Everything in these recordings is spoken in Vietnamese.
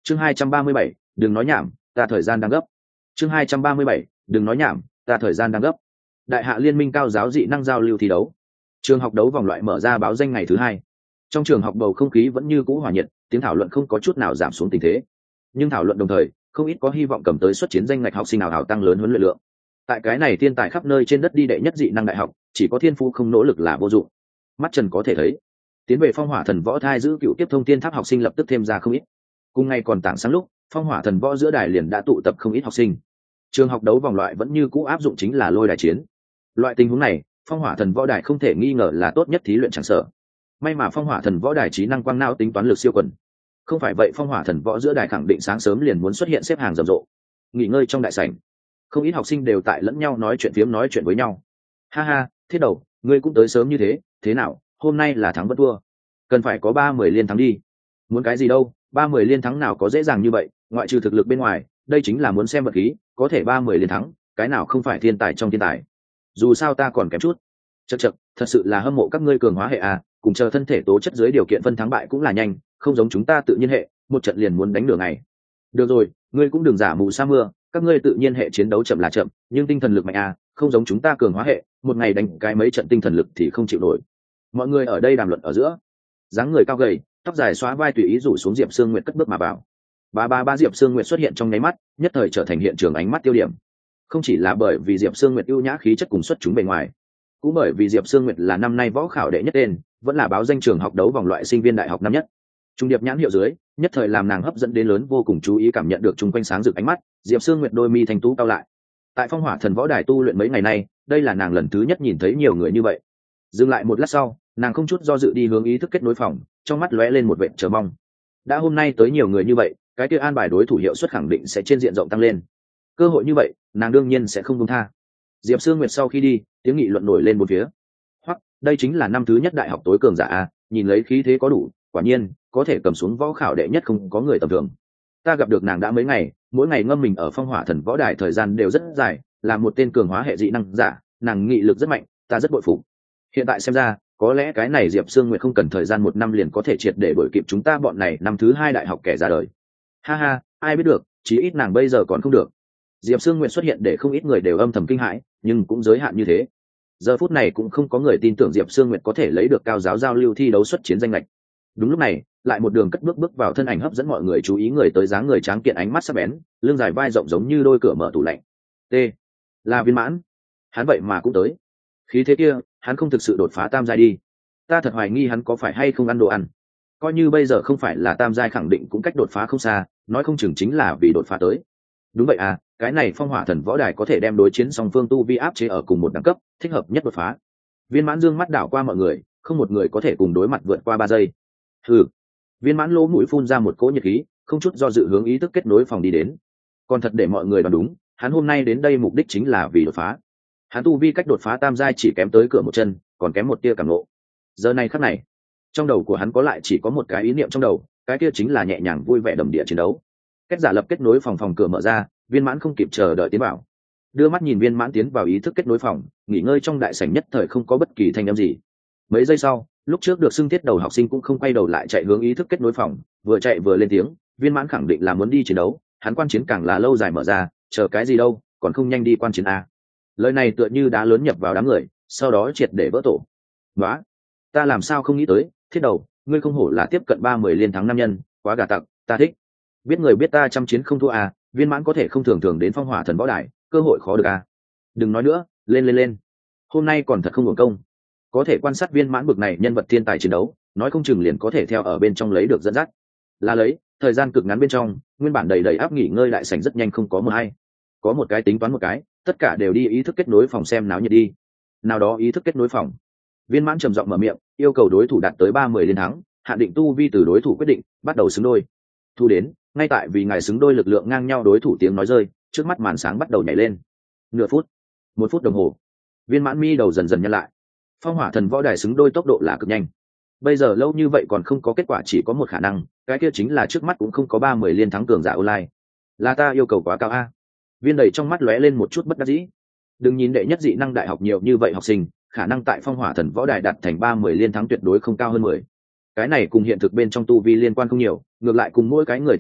Chương 237, đừng nói nhảm, ta thời gian đang gấp. Chương 237, đừng nói nhảm, ta thời gian đang gấp. Đại hạ liên minh cao giáo dị năng giao lưu thi đấu. Trường học đấu vòng loại mở ra báo danh ngày thứ hai. Trong trường học bầu không khí vẫn như cũ hòa nhiệt, tiếng thảo luận không có chút nào giảm xuống tình thế. Nhưng thảo luận đồng thời, không ít có hy vọng cầm tới xuất chiến danh ngạch học sinh nào hào tăng lớn huấn luyện lượng. Tại cái này thiên tài khắp nơi trên đất đi đệ nhất dị năng đại học, chỉ có thiên phú không nỗ lực là vô dụng. Mắt trần có thể thấy, tiến về phong hỏa thần võ thai giữ cựu tiếp thông thiên tháp học sinh lập tức thêm ra không ít. Cùng ngày còn tảng sáng lúc, phong hỏa thần võ giữa đài liền đã tụ tập không ít học sinh. Trường học đấu vòng loại vẫn như cũ áp dụng chính là lôi đài chiến. Loại tình huống này, phong hỏa thần võ đài không thể nghi ngờ là tốt nhất thí luyện chẳng sở. May mà phong hỏa thần võ đài trí năng quang não tính toán lực siêu quần. Không phải vậy phong hỏa thần võ giữa đài khẳng định sáng sớm liền muốn xuất hiện xếp hàng rầm rộ. Nghỉ ngơi trong đại sảnh, không ít học sinh đều tại lẫn nhau nói chuyện phiếm nói chuyện với nhau. Ha ha, Thiết Đầu, ngươi cũng tới sớm như thế, thế nào, hôm nay là thắng vẫn thua? Cần phải có 3-10 liên thắng đi. Muốn cái gì đâu, 3-10 liên thắng nào có dễ dàng như vậy, ngoại trừ thực lực bên ngoài, đây chính là muốn xem vật khí, có thể 3-10 liên thắng, cái nào không phải thiên tài trong thiên tài. Dù sao ta còn kém chút. Chậc, thật sự là hâm mộ các ngươi cường hóa hệ à, cùng chờ thân thể tố chất dưới điều kiện phân thắng bại cũng là nhanh, không giống chúng ta tự nhiên hệ, một trận liền muốn đánh nửa ngày. Được rồi, ngươi cũng đừng giả mù sa mưa, các ngươi tự nhiên hệ chiến đấu chậm là chậm, nhưng tinh thần lực mạnh à, không giống chúng ta cường hóa hệ, một ngày đánh cái mấy trận tinh thần lực thì không chịu nổi. Mọi người ở đây đàm luận ở giữa, dáng người cao gầy, tóc dài xóa vai tùy ý rủ xuống, Diệp Sương Nguyệt cất bước mà vào. Ba Diệp Sương Nguyệt xuất hiện trong nháy mắt, nhất thời trở thành hiện trường ánh mắt tiêu điểm. Không chỉ là bởi vì Diệp Sương Nguyệt ưu nhã khí chất cùng xuất chúng bề ngoài, cũng bởi vì Diệp Sương Nguyệt là năm nay võ khảo đệ nhất tên, vẫn là báo danh trường học đấu vòng loại sinh viên đại học năm nhất. Trung điệp nhãn hiệu dưới, nhất thời làm nàng hấp dẫn đến lớn vô cùng chú ý, cảm nhận được chung quanh sáng rực ánh mắt, Diệp Sương Nguyệt đôi mi thanh tú cao lại. Tại phong hỏa thần võ đài tu luyện mấy ngày nay, đây là nàng lần thứ nhất nhìn thấy nhiều người như vậy. Dừng lại một lát sau, nàng không chút do dự đi hướng ý thức kết nối phòng, trong mắt lóe lên một vẻ chờ mong. Đã hôm nay tới nhiều người như vậy, cái kia an bài đối thủ hiệu suất khẳng định sẽ trên diện rộng tăng lên. Cơ hội như vậy, nàng đương nhiên sẽ không buông tha. Diệp Sương Nguyệt sau khi đi, tiếng nghị luận nổi lên một phía. Hoặc, đây chính là năm thứ nhất đại học tối cường giả a, nhìn lấy khí thế có đủ, quả nhiên, có thể cầm xuống võ khảo đệ nhất không có người tầm thường. Ta gặp được nàng đã mấy ngày, mỗi ngày ngâm mình ở phong hỏa thần võ đài thời gian đều rất dài, là một tên cường hóa hệ dị năng giả, nàng nghị lực rất mạnh, ta rất bội phục. Hiện tại xem ra, có lẽ cái này Diệp Sương Nguyệt không cần thời gian 1 năm liền có thể triệt để đuổi kịp chúng ta bọn này năm thứ 2 đại học kẻ ra đời. Ha ha, ai biết được, chí ít nàng bây giờ còn không được. Diệp Sương Nguyệt xuất hiện để không ít người đều âm thầm kinh hãi, nhưng cũng giới hạn như thế. Giờ phút này cũng không có người tin tưởng Diệp Sương Nguyệt có thể lấy được cao giáo giao lưu thi đấu xuất chiến danh lệch. Đúng lúc này, lại một đường cất bước vào, thân ảnh hấp dẫn mọi người chú ý, người tới dáng người tráng kiện, ánh mắt sắc bén, lưng dài vai rộng giống như đôi cửa mở tủ lạnh. T. Là Viên Mãn. Hắn vậy mà cũng tới. Khí thế kia, hắn không thực sự đột phá tam giai đi. Ta thật hoài nghi hắn có phải hay không ăn đồ ăn. Coi như bây giờ không phải là tam giai, khẳng định cũng cách đột phá không xa, nói không chừng chính là vì đột phá tới. Đúng vậy à, cái này phong hỏa thần võ đài có thể đem đối chiến song phương tu vi áp chế ở cùng một đẳng cấp, thích hợp nhất đột phá. Viên Mãn dương mắt đảo qua mọi người, không một người có thể cùng đối mặt vượt qua 3 giây. Hừ. Viên Mãn lỗ mũi phun ra một cỗ nhiệt khí, không chút do dự hướng ý thức kết nối phòng đi đến. Còn thật để mọi người đoán đúng, hắn hôm nay đến đây mục đích chính là vì đột phá. Hắn tu vi cách đột phá tam giai chỉ kém tới cửa một chân, còn kém một tia cảm ngộ. Giờ này khắc này, trong đầu của hắn có lại chỉ có một cái ý niệm trong đầu, cái kia chính là nhẹ nhàng vui vẻ đầm địa chiến đấu. Kết giả lập kết nối phòng cửa mở ra, Viên Mãn không kịp chờ đợi tiến vào. Đưa mắt nhìn Viên Mãn tiến vào ý thức kết nối phòng, nghỉ ngơi trong đại sảnh nhất thời không có bất kỳ thanh âm gì. Mấy giây sau, lúc trước được xưng Tiết Đầu học sinh cũng không quay đầu lại chạy hướng ý thức kết nối phòng, vừa chạy vừa lên tiếng, Viên Mãn khẳng định là muốn đi chiến đấu, hắn quan chiến càng là lâu dài mở ra, chờ cái gì đâu, còn không nhanh đi quan chiến a. Lời này tựa như đá lớn nhập vào đám người, sau đó triệt để vỡ tổ. Đó, ta làm sao không nghĩ tới, Thiết Đầu, ngươi không hổ là tiếp cận 3-10 liên thắng nam nhân, quá gà tặc, ta thích. Biết người biết ta chăm chiến không thua à, Viên Mãn có thể không thường đến phong hỏa thần võ đài, cơ hội khó được à. Đừng nói nữa, lên. Hôm nay còn thật không hưởng công. Có thể quan sát Viên Mãn bực này nhân vật thiên tài chiến đấu, nói không chừng liền có thể theo ở bên trong lấy được dẫn dắt. Là lấy, thời gian cực ngắn bên trong, nguyên bản đầy áp nghỉ ngơi đại sảnh rất nhanh không có một ai. Có một cái tính toán một cái, tất cả đều đi ý thức kết nối phòng xem náo nhiệt đi. Nào đó ý thức kết nối phòng. Viên Mãn trầm giọng mở miệng, yêu cầu đối thủ đạt tới 3-10 liên thắng, hạn định tu vi từ đối thủ quyết định, bắt đầu xứng đôi. Thu đến, ngay tại vì ngài xứng đôi lực lượng ngang nhau đối thủ tiếng nói rơi, trước mắt màn sáng bắt đầu nhảy lên. Nửa phút, 1 phút đồng hồ. Viên Mãn mi đầu dần nhăn lại. Phong hỏa thần võ đài xứng đôi tốc độ là cực nhanh. Bây giờ lâu như vậy còn không có kết quả, chỉ có một khả năng, cái kia chính là trước mắt cũng không có 3-10 liên thắng cường giả online. Là ta yêu cầu quá cao a. Viên đầy trong mắt lóe lên một chút bất đắc dĩ. Đừng nhìn đệ nhất dị năng đại học nhiều như vậy học sinh, khả năng tại phong hỏa thần võ đài đạt thành 3-10 liên thắng tuyệt đối không cao hơn 10. Cái này cùng hiện thực bên trong tu vi liên quan không nhiều, ngược lại cùng mỗi cái người tiềm lực,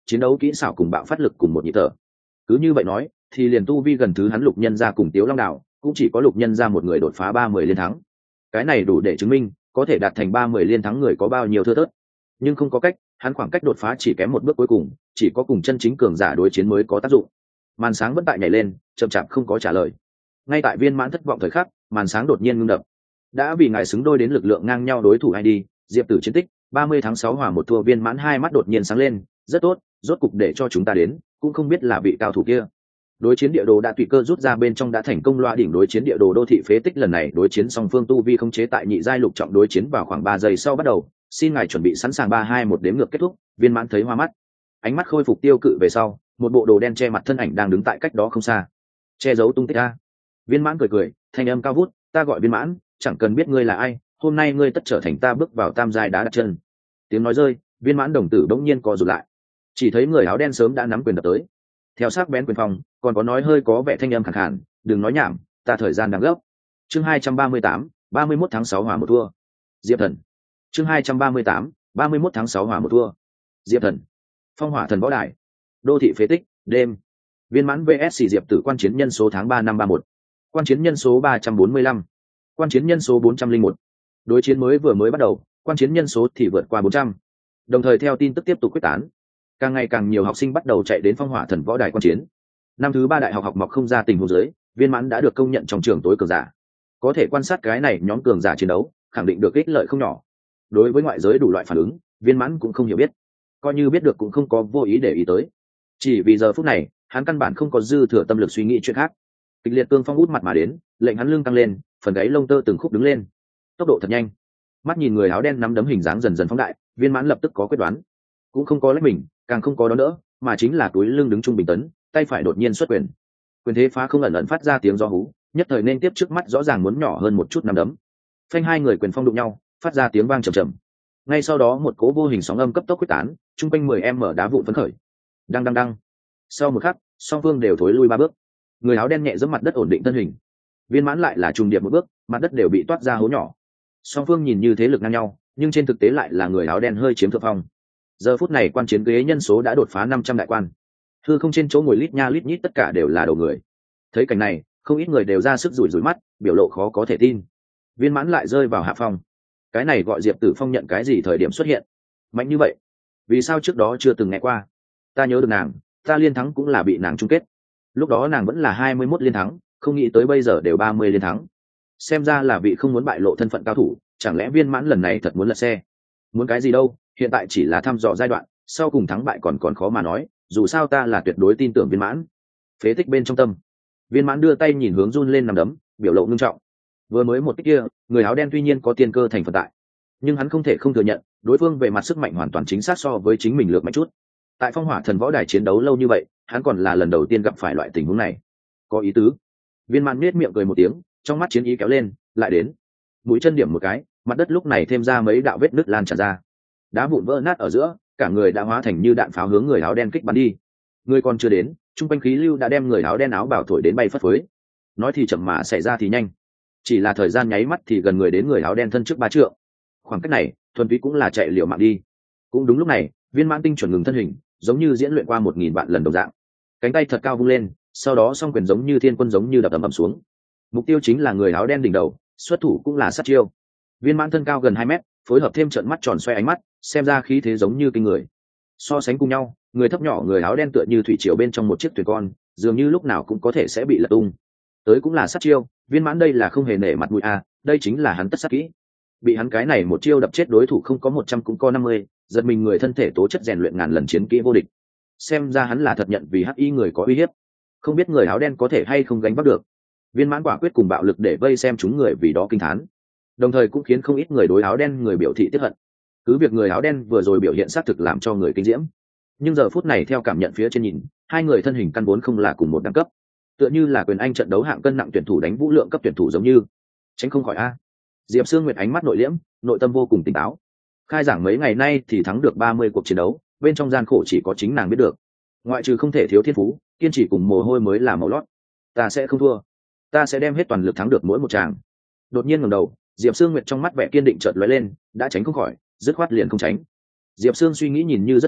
chiến đấu kỹ xảo cùng bạo phát lực cùng một nhịp thở. Cứ như vậy nói thì liền tu vi gần thứ hắn Lục Nhân Gia cùng Tiếu Long Đạo cũng chỉ có Lục Nhân Gia một người đột phá 30 liên thắng. Cái này đủ để chứng minh có thể đạt thành 30 liên thắng người có bao nhiêu thưa thớt. Nhưng không có cách, hắn khoảng cách đột phá chỉ kém một bước cuối cùng, chỉ có cùng chân chính cường giả đối chiến mới có tác dụng. Màn sáng vẫn tại nhảy lên, chậm chạp không có trả lời. Ngay tại Viên Mãn thất vọng thời khắc, màn sáng đột nhiên ngưng đập. Đã vì ngài xứng đôi đến lực lượng ngang nhau đối thủ hay đi, Diệp Tử chiến tích 30 tháng 6 hòa một thua. Viên Mãn hai mắt đột nhiên sáng lên, rất tốt, rốt cục để cho chúng ta đến, cũng không biết là vị cao thủ kia. Đối chiến địa đồ đã tùy cơ rút ra bên trong đã thành công loa đỉnh đối chiến địa đồ đô thị phế tích. Lần này đối chiến song phương tu vi không chế tại nhị giai lục trọng, đối chiến vào khoảng 3 giây sau bắt đầu, xin ngài chuẩn bị sẵn sàng. 3 2 1 đếm ngược kết thúc. Viên Mãn thấy hoa mắt, ánh mắt khôi phục tiêu cự về sau, một bộ đồ đen che mặt thân ảnh đang đứng tại cách đó không xa, che giấu tung tích. A Viên Mãn cười cười, thanh âm cao vút, ta gọi Viên Mãn, chẳng cần biết ngươi là ai, hôm nay ngươi tất trở thành ta bước vào tam giai đá đặt chân. Tiếng nói rơi, Viên Mãn đồng tử bỗng nhiên co rụt lại, chỉ thấy người áo đen sớm đã nắm quyền đập tới. Theo sắc bén quyền phong, còn có nói hơi có vẻ thanh âm khàn khàn, đừng nói nhảm, ta thời gian đang gấp. Chương 238, 31 tháng 6 hòa một thua. Diệp Thần. Chương 238, 31 tháng 6 hòa một thua. Diệp Thần. Phong Hỏa Thần Võ Đài. Đô thị phế tích, đêm. Viên Mãn vs Diệp Tử. Quan chiến nhân số tháng 3 năm 31. Quan chiến nhân số 345. Quan chiến nhân số 401. Đối chiến mới mới bắt đầu, quan chiến nhân số thì vượt qua 400. Đồng thời theo tin tức tiếp tục quyết tán, càng ngày càng nhiều học sinh bắt đầu chạy đến Phong Hỏa Thần Võ Đài quan chiến. Năm thứ 3 đại học học mọc không ra tình huống dưới, Viên Mãn đã được công nhận trong trường tối cường giả. Có thể quan sát cái này nhóm cường giả chiến đấu, khẳng định được ích lợi không nhỏ. Đối với ngoại giới đủ loại phản ứng, Viên Mãn cũng không hiểu biết, coi như biết được cũng không có vô ý để ý tới. Chỉ vì giờ phút này, hắn căn bản không có dư thừa tâm lực suy nghĩ chuyện khác. Kịch liệt cương phong út mặt mà đến, lệnh hắn lưng tăng lên, phần gáy lông tơ từng khúc đứng lên. Tốc độ thật nhanh. Mắt nhìn người áo đen nắm đấm hình dáng dần dần phóng đại, Viên Mãn lập tức có quyết đoán. Cũng không có lách mình, càng không có đón đỡ, mà chính là túi lưng đứng trung bình tấn, tay phải đột nhiên xuất quyền. Quyền thế phá không ẩn ẩn phát ra tiếng gió hú, nhất thời nên tiếp trước mắt rõ ràng muốn nhỏ hơn một chút nắm đấm. Phanh hai người quyền phong đụng nhau, phát ra tiếng vang trầm trầm. Ngay sau đó một cỗ vô hình sóng âm cấp tốc quyết tán, trung quanh 10m đá vụn phấn khởi. Đăng đăng đăng. Sau một khắc, song phương đều thối lui 3 bước. Người áo đen nhẹ giẫm mặt đất ổn định thân hình. Viên Mãn lại là trùng điệp một bước, mặt đất đều bị toát ra hố nhỏ. Song phương nhìn như thế lực ngang nhau, nhưng trên thực tế lại là người áo đen hơi chiếm thượng phong. Giờ phút này quan chiến ghế nhân số đã đột phá 500 đại quan. Hư không trên chỗ ngồi lít nha lít nhít tất cả đều là đầu người. Thấy cảnh này, không ít người đều ra sức rủi rủi mắt, biểu lộ khó có thể tin. Viên Mãn lại rơi vào hạ phong. Cái này gọi Diệp Tử Phong nhận cái gì thời điểm xuất hiện? Mạnh như vậy, vì sao trước đó chưa từng nghe qua? Ta nhớ được nàng, ta liên thắng cũng là bị nàng chung kết. Lúc đó nàng vẫn là 21 liên thắng, không nghĩ tới bây giờ đều 30 liên thắng. Xem ra là vị không muốn bại lộ thân phận cao thủ, chẳng lẽ Viên Mãn lần này thật muốn lật xe? Muốn cái gì đâu, hiện tại chỉ là thăm dò giai đoạn, sau cùng thắng bại còn khó mà nói, dù sao ta là tuyệt đối tin tưởng Viên Mãn. Phế tích bên trong tâm, Viên Mãn đưa tay nhìn hướng run lên nằm đấm, biểu lộ ngưng trọng. Vừa mới một cái kia, người áo đen tuy nhiên có tiên cơ thành phần tại, nhưng hắn không thể không thừa nhận, đối phương về mặt sức mạnh hoàn toàn chính xác so với chính mình lược mạnh chút. Tại Phong Hỏa Thần Võ Đài chiến đấu lâu như vậy, hắn còn là lần đầu tiên gặp phải loại tình huống này. Có ý tứ. Viên Mãn nhếch miệng cười một tiếng, trong mắt chiến ý kéo lên, lại đến. Mũi chân điểm một cái, mặt đất lúc này thêm ra mấy đạo vết nứt lan tràn ra. Đá vụn vỡ nát ở giữa, cả người đã hóa thành như đạn pháo hướng người áo đen kích bắn đi. Người còn chưa đến, trung quanh khí lưu đã đem người áo đen áo bào thổi đến bay phất phới. Nói thì chậm mà xảy ra thì nhanh, chỉ là thời gian nháy mắt thì gần người đến người áo đen thân trước 3 trượng. Khoảng cách này thuần túy cũng là chạy liều mạng đi. Cũng đúng lúc này, Viên Mãn tinh chuẩn ngừng thân hình, giống như diễn luyện qua 1000 vạn lần đồng dạng. Cánh tay thật cao vung lên, sau đó song quyền giống như thiên quân giống như đập ầm ầm xuống. Mục tiêu chính là người áo đen đỉnh đầu, xuất thủ cũng là sát chiêu. Viên Mãn thân cao gần 2 mét, phối hợp thêm trợn mắt tròn xoay ánh mắt, xem ra khí thế giống như kinh người. So sánh cùng nhau, người thấp nhỏ người áo đen tựa như thủy triều bên trong một chiếc thuyền con, dường như lúc nào cũng có thể sẽ bị lật tung. Tới cũng là sát chiêu, Viên Mãn đây là không hề nể mặt mũi a, đây chính là hắn tất sát kỹ. Bị hắn cái này một chiêu đập chết đối thủ không có 100 cũng có 50, giật mình người thân thể tố chất rèn luyện ngàn lần chiến kỹ vô địch. Xem ra hắn là thật nhận vì hắc y người có uy hiếp, không biết người áo đen có thể hay không gánh vác được. Viên Mãn quả quyết cùng bạo lực để vây xem chúng người vì đó kinh thán, đồng thời cũng khiến không ít người đối áo đen người biểu thị tiếc hận. Cứ việc người áo đen vừa rồi biểu hiện xác thực làm cho người kinh diễm, nhưng giờ phút này theo cảm nhận phía trên nhìn, hai người thân hình căn vốn không là cùng một đẳng cấp, tựa như là quyền anh trận đấu hạng cân nặng tuyển thủ đánh vũ lượng cấp tuyển thủ giống như. Tránh không khỏi a. Diệp Sương Nguyệt ánh mắt nội liễm, nội tâm vô cùng tỉnh táo. Khai giảng mấy ngày nay thì thắng được 30 cuộc chiến đấu, bên trong gian khổ chỉ có chính nàng biết được. Ngoại trừ không thể thiếu thiên phú, kiên trì cùng mồ hôi mới là màu lót. Ta sẽ không thua, ta sẽ đem hết toàn lực thắng được mỗi một tràng. Đột nhiên ngẩng đầu, Diệp Sương Nguyệt trong mắt vẻ kiên định chợt lóe lên, đã tránh không khỏi, dứt khoát liền không tránh. Diệp Sương suy nghĩ nhìn như rất dài,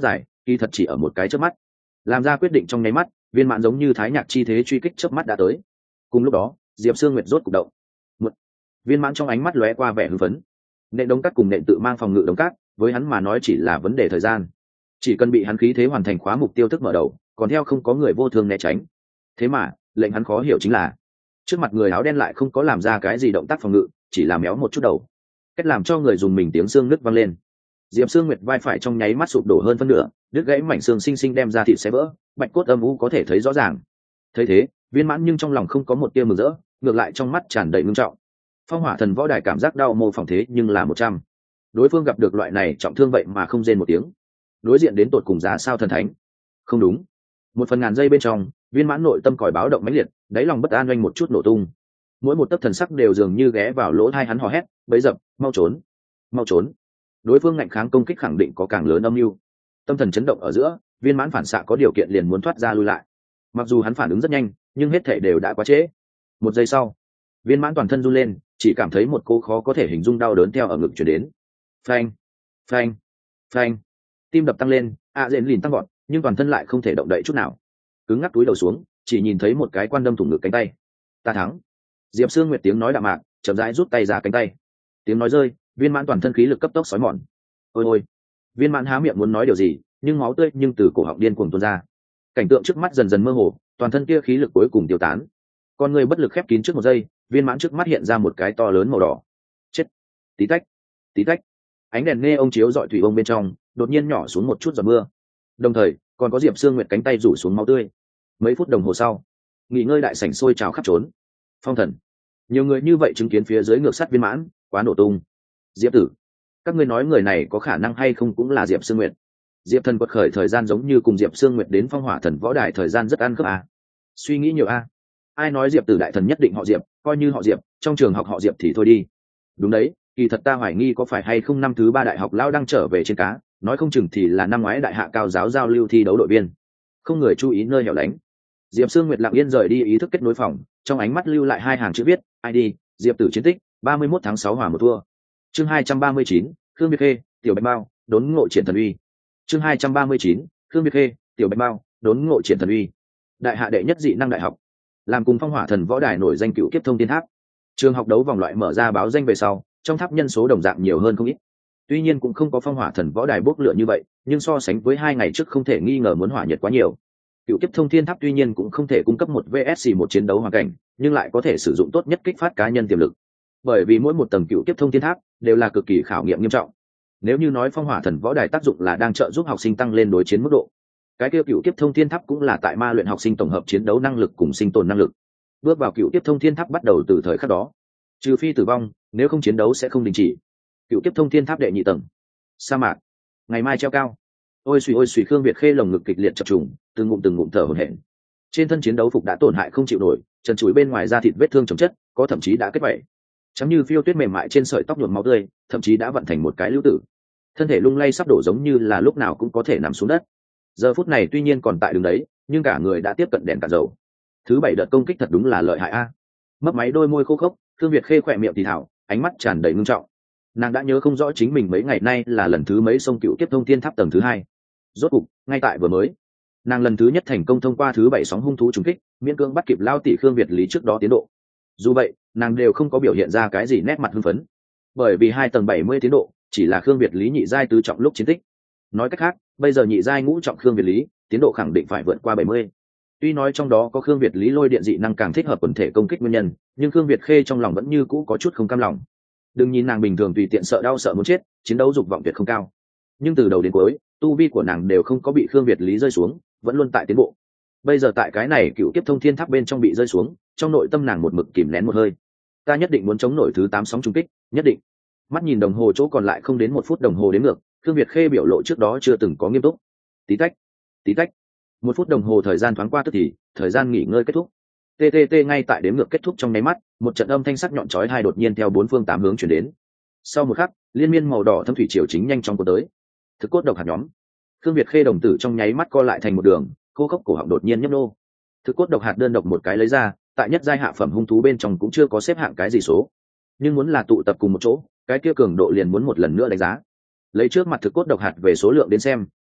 kỳ thật chỉ ở một cái chớp mắt. Làm ra quyết định trong nháy mắt, Viên Mãn giống như thái nhạc chi thế truy kích chớp mắt đã tới. Cùng lúc đó, Diệp Sương Nguyệt rốt cục động. Một Viên Mãn trong ánh mắt lóe qua vẻ hưng phấn. Nện đống cát cùng nện tự mang phòng ngự đống cát, với hắn mà nói chỉ là vấn đề thời gian. Chỉ cần bị hắn khí thế hoàn thành khóa mục tiêu thức mở đầu, còn theo không có người vô thường né tránh. Thế mà, lệnh hắn khó hiểu chính là, trước mặt người áo đen lại không có làm ra cái gì động tác phòng ngự, chỉ là méo một chút đầu. Cách làm cho người dùng mình tiếng xương nứt vang lên. Diệp Sương Nguyệt vai phải trong nháy mắt sụp đổ hơn phân nửa, đứt gãy mảnh xương xinh xinh đem ra thịt xé vỡ, bạch cốt âm u có thể thấy rõ ràng. Thấy thế, Viên Mãn nhưng trong lòng không có một tia mừng rỡ, ngược lại trong mắt tràn đầy ngưng trọng. Phong Hỏa Thần Võ Đài cảm giác đau mô phỏng thế nhưng là 100. Đối phương gặp được loại này trọng thương vậy mà không rên một tiếng. Đối diện đến tột cùng giá sao thần thánh. Không đúng. Một phần ngàn giây bên trong, Viên Mãn nội tâm còi báo động mãnh liệt, đáy lòng bất an oanh một chút nổ tung. Mỗi một tấc thần sắc đều dường như ghé vào lỗ tai hắn hò hét, bấy dập, mau trốn, mau trốn. Đối phương ngạnh kháng công kích khẳng định có càng lớn âm mưu. Tâm thần chấn động ở giữa, Viên Mãn phản xạ có điều kiện liền muốn thoát ra lui lại. Mặc dù hắn phản ứng rất nhanh, nhưng hết thảy đều đã quá trễ. Một giây sau, Viên Mãn toàn thân run lên, chỉ cảm thấy một cô khó có thể hình dung đau đớn theo ở ngực truyền đến. Phanh, phanh, phanh. Tim đập tăng lên, adrenaline tăng vọt, nhưng toàn thân lại không thể động đậy chút nào. Cứng ngắc túi đầu xuống, chỉ nhìn thấy một cái quan đâm thủng ngực cánh tay. Ta thắng. Diệp Sương Nguyệt tiếng nói đạm mạc, chậm rãi rút tay ra cánh tay. Tiếng nói rơi, Viên Mãn toàn thân khí lực cấp tốc xói mòn. Ôi ôi. Viên Mãn há miệng muốn nói điều gì, nhưng máu tươi nhưng từ cổ họng điên cuồng tuôn ra. Cảnh tượng trước mắt dần dần mơ hồ, toàn thân kia khí lực cuối cùng tiêu tán. Con người bất lực khép kín trước một giây, Viên Mãn trước mắt hiện ra một cái to lớn màu đỏ. Chết. Tí tách, tí tách. Ánh đèn neon chiếu rọi thủy ông bên trong, đột nhiên nhỏ xuống một chút giọt mưa. Đồng thời, còn có Diệp Sương Nguyệt cánh tay rủ xuống máu tươi. Mấy phút đồng hồ sau, nghỉ ngơi đại sảnh sôi trào khắp trốn. Phong Thần, nhiều người như vậy chứng kiến phía dưới ngược sắt Viên Mãn, quá nổ tung. Diệp tử, các ngươi nói người này có khả năng hay không cũng là Diệp Sương Nguyệt. Diệp Thần quật khởi thời gian giống như cùng Diệp Sương Nguyệt đến Phong Hỏa Thần Võ Đài thời gian rất ăn khớp à. Suy nghĩ nhiều a. Ai nói Diệp tử đại thần nhất định họ Diệp, coi như họ Diệp, trong trường học họ Diệp thì thôi đi. Đúng đấy, kỳ thật ta hoài nghi có phải hay không năm thứ 3 đại học lão đang trở về trên cá, nói không chừng thì là năm ngoái đại hạ cao giáo giao lưu thi đấu đội viên. Không người chú ý nơi hẻo lánh. Diệp Sương Nguyệt lặng yên rời đi ý thức kết nối phòng, trong ánh mắt lưu lại hai hàng chữ viết, ID, Diệp tử chiến tích, 31 tháng 6 hòa một thua. Chương 239, Khương Việt Khê, Tiểu Bạch Mao, đốn ngộ triển thần uy. Chương 239, Khương Việt Khê, Tiểu Bạch Mao, đốn ngộ triển thần uy. Đại hạ đệ nhất dị năng đại học, làm cùng Phong Hỏa Thần Võ Đài nổi danh cựu kiếp thông thiên tháp. Trường học đấu vòng loại mở ra báo danh về sau, trong tháp nhân số đồng dạng nhiều hơn không ít. Tuy nhiên cũng không có Phong Hỏa Thần Võ Đài bốc lửa như vậy, nhưng so sánh với 2 ngày trước không thể nghi ngờ muốn hỏa nhiệt quá nhiều. Cựu kiếp thông thiên tháp tuy nhiên cũng không thể cung cấp một VSC một chiến đấu hoàn cảnh, nhưng lại có thể sử dụng tốt nhất kích phát cá nhân tiềm lực. Bởi vì mỗi một tầng cựu kiếp thông thiên tháp đều là cực kỳ khảo nghiệm nghiêm trọng. Nếu như nói Phong Hỏa Thần Võ Đài tác dụng là đang trợ giúp học sinh tăng lên đối chiến mức độ, cái kia cựu kiếp thông thiên tháp cũng là tại ma luyện học sinh tổng hợp chiến đấu năng lực cùng sinh tồn năng lực. Bước vào cựu kiếp thông thiên tháp bắt đầu từ thời khắc đó, trừ phi tử vong, nếu không chiến đấu sẽ không đình chỉ. Cựu kiếp thông thiên tháp đệ nhị tầng, sa mạc, ngày mai treo cao. Ôi xùy Khương Việt Khê lồng ngực kịch liệt chập trùng, từng ngụm thở hổn hển. Trên thân chiến đấu phục đã tổn hại không chịu nổi, trần trụi bên ngoài da thịt vết thương chồng chất, có thậm chí đã kết vảy. Trắng như phiêu tuyết mềm mại trên sợi tóc nhuộm máu tươi, thậm chí đã vận thành một cái lưu tử. Thân thể lung lay sắp đổ giống như là lúc nào cũng có thể nằm xuống đất. Giờ phút này tuy nhiên còn tại đường đấy, nhưng cả người đã tiếp cận đèn cả dầu. Thứ 7 đợt công kích thật đúng là lợi hại a. Mấp máy đôi môi khô khốc, Khương Việt Khê khỏe miệng thì thảo, ánh mắt tràn đầy ngưng trọng. Nàng đã nhớ không rõ chính mình mấy ngày nay là lần thứ mấy xông cựu kiếp thông thiên tháp tầng thứ 2. Rốt cục, ngay tại vừa mới, nàng lần thứ nhất thành công thông qua thứ 7 sóng hung thú trùng kích, miễn cưỡng bắt kịp lao tỷ Khương Việt Lý trước đó tiến độ. Dù vậy, nàng đều không có biểu hiện ra cái gì nét mặt hưng phấn, bởi vì 2 tầng 70 tiến độ chỉ là Khương Việt Lý nhị giai tứ trọng lúc chiến tích. Nói cách khác, bây giờ nhị giai ngũ trọng Khương Việt Lý tiến độ khẳng định phải vượt qua 70. Tuy nói trong đó có Khương Việt Lý lôi điện dị năng càng thích hợp quần thể công kích nguyên nhân, nhưng Khương Việt Khê trong lòng vẫn như cũ có chút không cam lòng. Đừng nhìn nàng bình thường tùy tiện sợ đau sợ muốn chết, chiến đấu dục vọng tuyệt không cao, nhưng từ đầu đến cuối, tu vi của nàng đều không có bị Khương Việt Lý rơi xuống, vẫn luôn tại tiến bộ. Bây giờ tại cái này cựu kiếp thông thiên tháp bên trong bị rơi xuống, trong nội tâm nàng một mực kìm nén một hơi. Ta nhất định muốn chống nổi thứ 8 sóng trùng kích, nhất định. Mắt nhìn đồng hồ chỗ còn lại không đến 1 phút đồng hồ đến ngược, Khương Việt Khê biểu lộ trước đó chưa từng có nghiêm túc. Tí tách, tí tách. 1 phút đồng hồ thời gian thoáng qua tức thì, thời gian nghỉ ngơi kết thúc. TTT ngay tại đếm ngược kết thúc trong nháy mắt, một trận âm thanh sắc nhọn chói tai đột nhiên theo 4 phương 8 hướng truyền đến. Sau một khắc, liên miên màu đỏ thâm thủy triều chính nhanh chóng cuốn tới. Thực cốt độc hạt nhóm. Khương Việt Khê đồng tử trong nháy mắt co lại thành một đường, khô khốc cổ họng đột nhiên nhấp nô. Thực cốt độc hạt đơn độc một cái lấy ra, tại nhất giai hạ phẩm hung thú bên trong cũng chưa có xếp hạng cái gì số, nhưng muốn là tụ tập cùng một chỗ, cái kia cường độ liền muốn một lần nữa đánh giá. Lấy trước mặt thực cốt độc hạt về số lượng đến xem,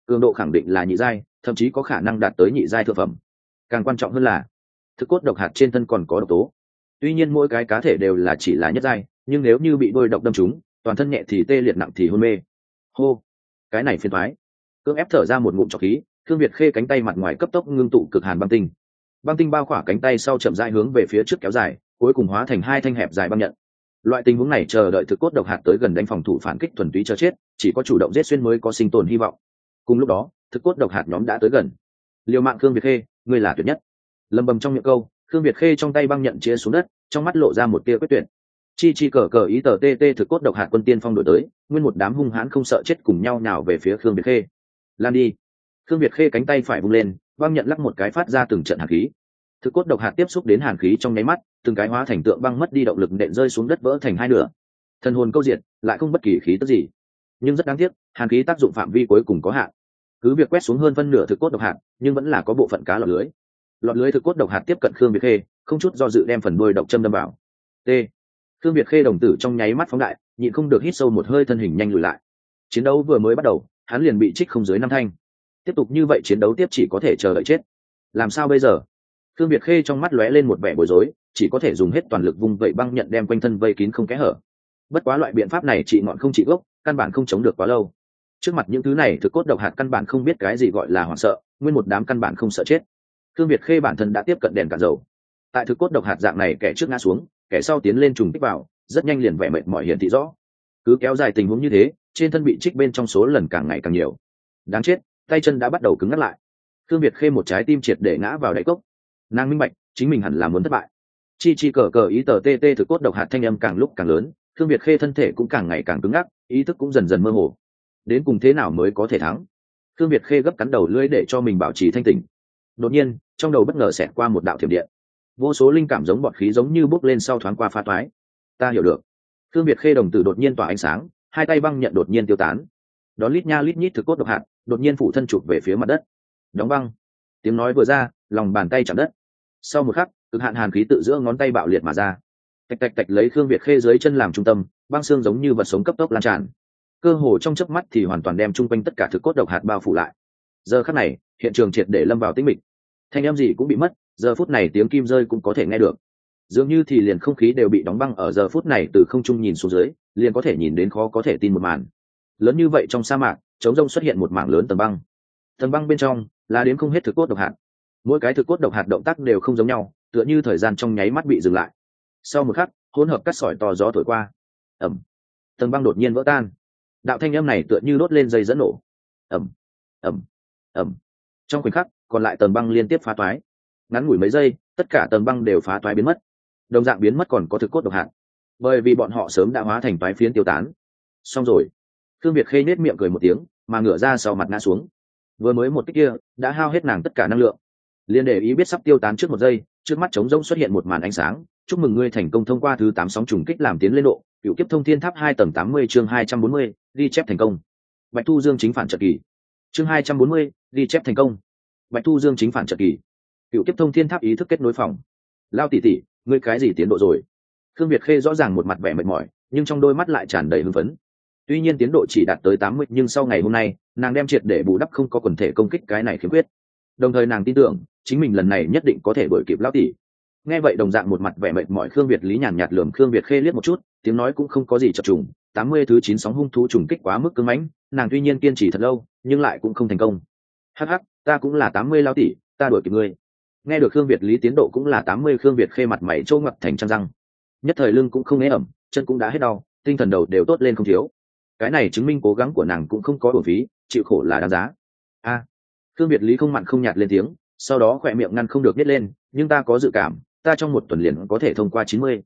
cường độ khẳng định là nhị giai, thậm chí có khả năng đạt tới nhị giai thượng phẩm. Càng quan trọng hơn là thực cốt độc hạt trên thân còn có độc tố. Tuy nhiên mỗi cái cá thể đều là chỉ là nhất giai, nhưng nếu như bị đôi độc đâm trúng, toàn thân nhẹ thì tê liệt, nặng thì hôn mê. Hô, cái này phiền toái. Cưỡng ép thở ra một ngụm trọc khí, Thương Việt Khê cánh tay mặt ngoài cấp tốc ngưng tụ cực hàn băng tinh. Băng tinh bao khỏa cánh tay sau chậm rãi hướng về phía trước kéo dài, cuối cùng hóa thành hai thanh hẹp dài băng nhận. Loại tình huống này chờ đợi thực cốt độc hạt tới gần đánh phòng thủ phản kích thuần túy cho chết, chỉ có chủ động giết xuyên mới có sinh tồn hy vọng. Cùng lúc đó, thực cốt độc hạt nhóm đã tới gần. Liều mạng Thương Việt Khê, ngươi là tuyệt nhất. Lầm bầm trong miệng câu, Thương Việt Khê trong tay băng nhận chia xuống đất, trong mắt lộ ra một tia quyết tuyệt. Chi chi cờ cờ ý tờ tê tê thực cốt độc hạt quân tiên phong đội tới, nguyên một đám hung hãn không sợ chết cùng nhau nào về phía Thương Việt Khê. Lan đi. Thương Việt Khê cánh tay phải vung lên, băng nhận lắc một cái phát ra từng trận hàn khí. Thực cốt độc hạt tiếp xúc đến hàn khí trong nháy mắt, từng cái hóa thành tượng băng mất đi động lực nện rơi xuống đất vỡ thành hai nửa. Thần hồn câu diệt, lại không bất kỳ khí tức gì. Nhưng rất đáng tiếc, hàn khí tác dụng phạm vi cuối cùng có hạn. Cứ việc quét xuống hơn phân nửa thực cốt độc hạt, nhưng vẫn là có bộ phận cá lọt lưới. Lọt lưới thực cốt độc hạt tiếp cận Khương Việt Khê, không chút do dự đem phần đuôi độc châm đâm vào. T. Khương Việt Khê đồng tử trong nháy mắt phóng đại, nhịn không được hít sâu một hơi, thân hình nhanh lùi lại. Chiến đấu vừa mới bắt đầu, hắn liền bị trích không dưới 5 thanh. Tiếp tục như vậy chiến đấu tiếp chỉ có thể chờ đợi chết. Làm sao bây giờ? Khương Việt Khê trong mắt lóe lên một vẻ bối rối, chỉ có thể dùng hết toàn lực vung vẩy băng nhận đem quanh thân vây kín không kẽ hở. Bất quá loại biện pháp này trị ngọn không trị gốc, căn bản không chống được quá lâu. Trước mặt những thứ này thực cốt độc hạt căn bản không biết cái gì gọi là hoảng sợ, nguyên một đám căn bản không sợ chết. Khương Việt Khê bản thân đã tiếp cận đèn cạn dầu. Tại thực cốt độc hạt dạng này, kẻ trước ngã xuống, kẻ sau tiến lên trùng kích vào, rất nhanh liền vẻ mệt mỏi hiển thị rõ. Cứ kéo dài tình huống như thế, trên thân bị trích bên trong số lần càng ngày càng nhiều. Đáng chết, tay chân đã bắt đầu cứng ngắt lại. Khương Việt Khê một trái tim triệt để ngã vào đáy cốc. Nàng minh bạch, chính mình hẳn là muốn thất bại. Chi chi cờ cờ ý tờ tê tê thực cốt độc hạt thanh âm càng lúc càng lớn, Khương Việt Khê thân thể cũng càng ngày càng cứng ngắc, ý thức cũng dần dần mơ hồ. Đến cùng thế nào mới có thể thắng? Khương Việt Khê gấp cắn đầu lưỡi để cho mình bảo trì thanh tỉnh. Đột nhiên, trong đầu bất ngờ xẹt qua một đạo thiểm điện. Vô số linh cảm giống bọt khí giống như bốc lên sau thoáng qua pha toái. Ta hiểu được. Khương Việt Khê đồng tử đột nhiên tỏa ánh sáng, hai tay băng nhận đột nhiên tiêu tán. Đón lít nha lít nhít thực cốt độc hạt, đột nhiên phủ thân chụp về phía mặt đất. Đóng băng. Tiếng nói vừa ra, lòng bàn tay chạm đất. Sau một khắc, cực hạn hàn khí tự giữa ngón tay bạo liệt mà ra. Tạch tạch tạch lấy Khương Việt Khê dưới chân làm trung tâm, băng xương giống như vật sống cấp tốc lan tràn. Cơ hồ trong chớp mắt thì hoàn toàn đem chung quanh tất cả thực cốt độc hạt bao phủ lại. Giờ khắc này, hiện trường triệt để lâm vào tĩnh mịch. Thanh âm gì cũng bị mất, giờ phút này tiếng kim rơi cũng có thể nghe được. Dường như thì liền không khí đều bị đóng băng, ở giờ phút này từ không trung nhìn xuống dưới, liền có thể nhìn đến khó có thể tin một màn. Lớn như vậy trong sa mạc, trống rông xuất hiện một mảng lớn tầng băng. Tầng băng bên trong là đến không hết thực cốt độc hạt. Mỗi cái thực cốt độc hạt động tác đều không giống nhau, tựa như thời gian trong nháy mắt bị dừng lại. Sau một khắc, hỗn hợp cắt sỏi to gió thổi qua. Ầm. Tầng băng đột nhiên vỡ tan. Đạo thanh âm này tựa như đốt lên dây dẫn nổ. Ầm, ầm, ầm. Trong khoảnh khắc, còn lại tầng băng liên tiếp phá toái. Ngắn ngủi mấy giây, tất cả tầng băng đều phá toái biến mất. Đồng dạng biến mất còn có thực cốt độc hạt, bởi vì bọn họ sớm đã hóa thành toái phiến tiêu tán. Xong rồi. Khương Việt Khê nết miệng cười một tiếng, mà ngửa ra sau mặt ngã xuống. Vừa mới một cái kia, đã hao hết nàng tất cả năng lượng. Liên để ý biết sắp tiêu tán trước một giây, trước mắt trống rỗng xuất hiện một màn ánh sáng. Chúc mừng ngươi thành công thông qua thứ 8 sóng trùng kích làm tiến lên độ, Cựu Kiếp Thông Thiên Tháp 2 tầng 80 chương 240, ghi chép thành công. Bạch Thu Dương chính phản trận kỳ. Chương 240, ghi chép thành công. Bạch Thu Dương chính phản trận kỳ. Cựu Kiếp Thông Thiên Tháp ý thức kết nối phòng. Lao tỷ tỷ, ngươi cái gì tiến độ rồi? Khương Việt Khê rõ ràng một mặt vẻ mệt mỏi, nhưng trong đôi mắt lại tràn đầy hưng phấn. Tuy nhiên tiến độ chỉ đạt tới 80, nhưng sau ngày hôm nay, nàng đem triệt để bù đắp không có quần thể công kích cái này khiếm khuyết. Đồng thời nàng tin tưởng, chính mình lần này nhất định có thể đuổi kịp lão tỷ. Nghe vậy đồng dạng một mặt vẻ mệt mỏi Khương Việt Lý nhàn nhạt lườm Khương Việt Khê liếc một chút, tiếng nói cũng không có gì chập trùng. 80 thứ 9 sóng hung thú trùng kích quá mức cứng mãnh, nàng tuy nhiên kiên trì thật lâu, nhưng lại cũng không thành công. Hắc hắc, ta cũng là 80 lão tỷ, ta đuổi kịp ngươi. Nghe được Khương Việt Lý tiến độ cũng là 80, Khương Việt Khê mặt mày trâu ngoặt thành trăm răng. Nhất thời lưng cũng không ế ẩm, chân cũng đã hết đau, tinh thần đầu đều tốt lên không thiếu. Cái này chứng minh cố gắng của nàng cũng không có uổng phí, chịu khổ là đáng giá. A. Khương Việt Lý không mặn không nhạt lên tiếng, sau đó khỏe miệng ngăn không được nhếch lên, nhưng ta có dự cảm, ta trong một tuần liền có thể thông qua 90.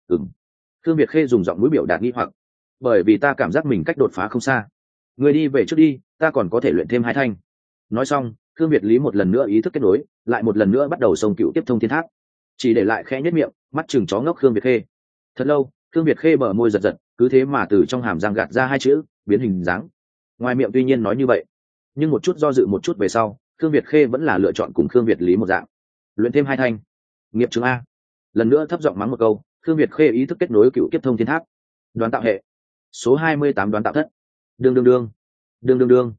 Khương Việt Khê dùng giọng mũi biểu đạt nghi hoặc, bởi vì ta cảm giác mình cách đột phá không xa. Người đi về trước đi, ta còn có thể luyện thêm 2 thanh. Nói xong, Khương Việt Lý một lần nữa ý thức kết nối, lại một lần nữa bắt đầu xông Cựu Kiếp Thông Thiên Tháp. Chỉ để lại khẽ nhếch miệng, mắt chừng chó ngốc Khương Việt Khê. Thật lâu, Khương Việt Khê bờ môi giật giật, cứ thế mà từ trong hàm răng gạt ra 2 chữ, biến hình dáng. Ngoài miệng tuy nhiên nói như vậy, nhưng một chút do dự một chút về sau, Khương Việt Khê vẫn là lựa chọn cùng Khương Việt Lý một dạng, luyện thêm 2 thanh. Nghiệp chứng a. Lần nữa thấp giọng mắng một câu, Khương Việt Khê ý thức kết nối Cựu Kiếp Thông Thiên Tháp. Đoán tạo hệ số 28 đoán tạo thất. Đương đương đương. Đương đương đương.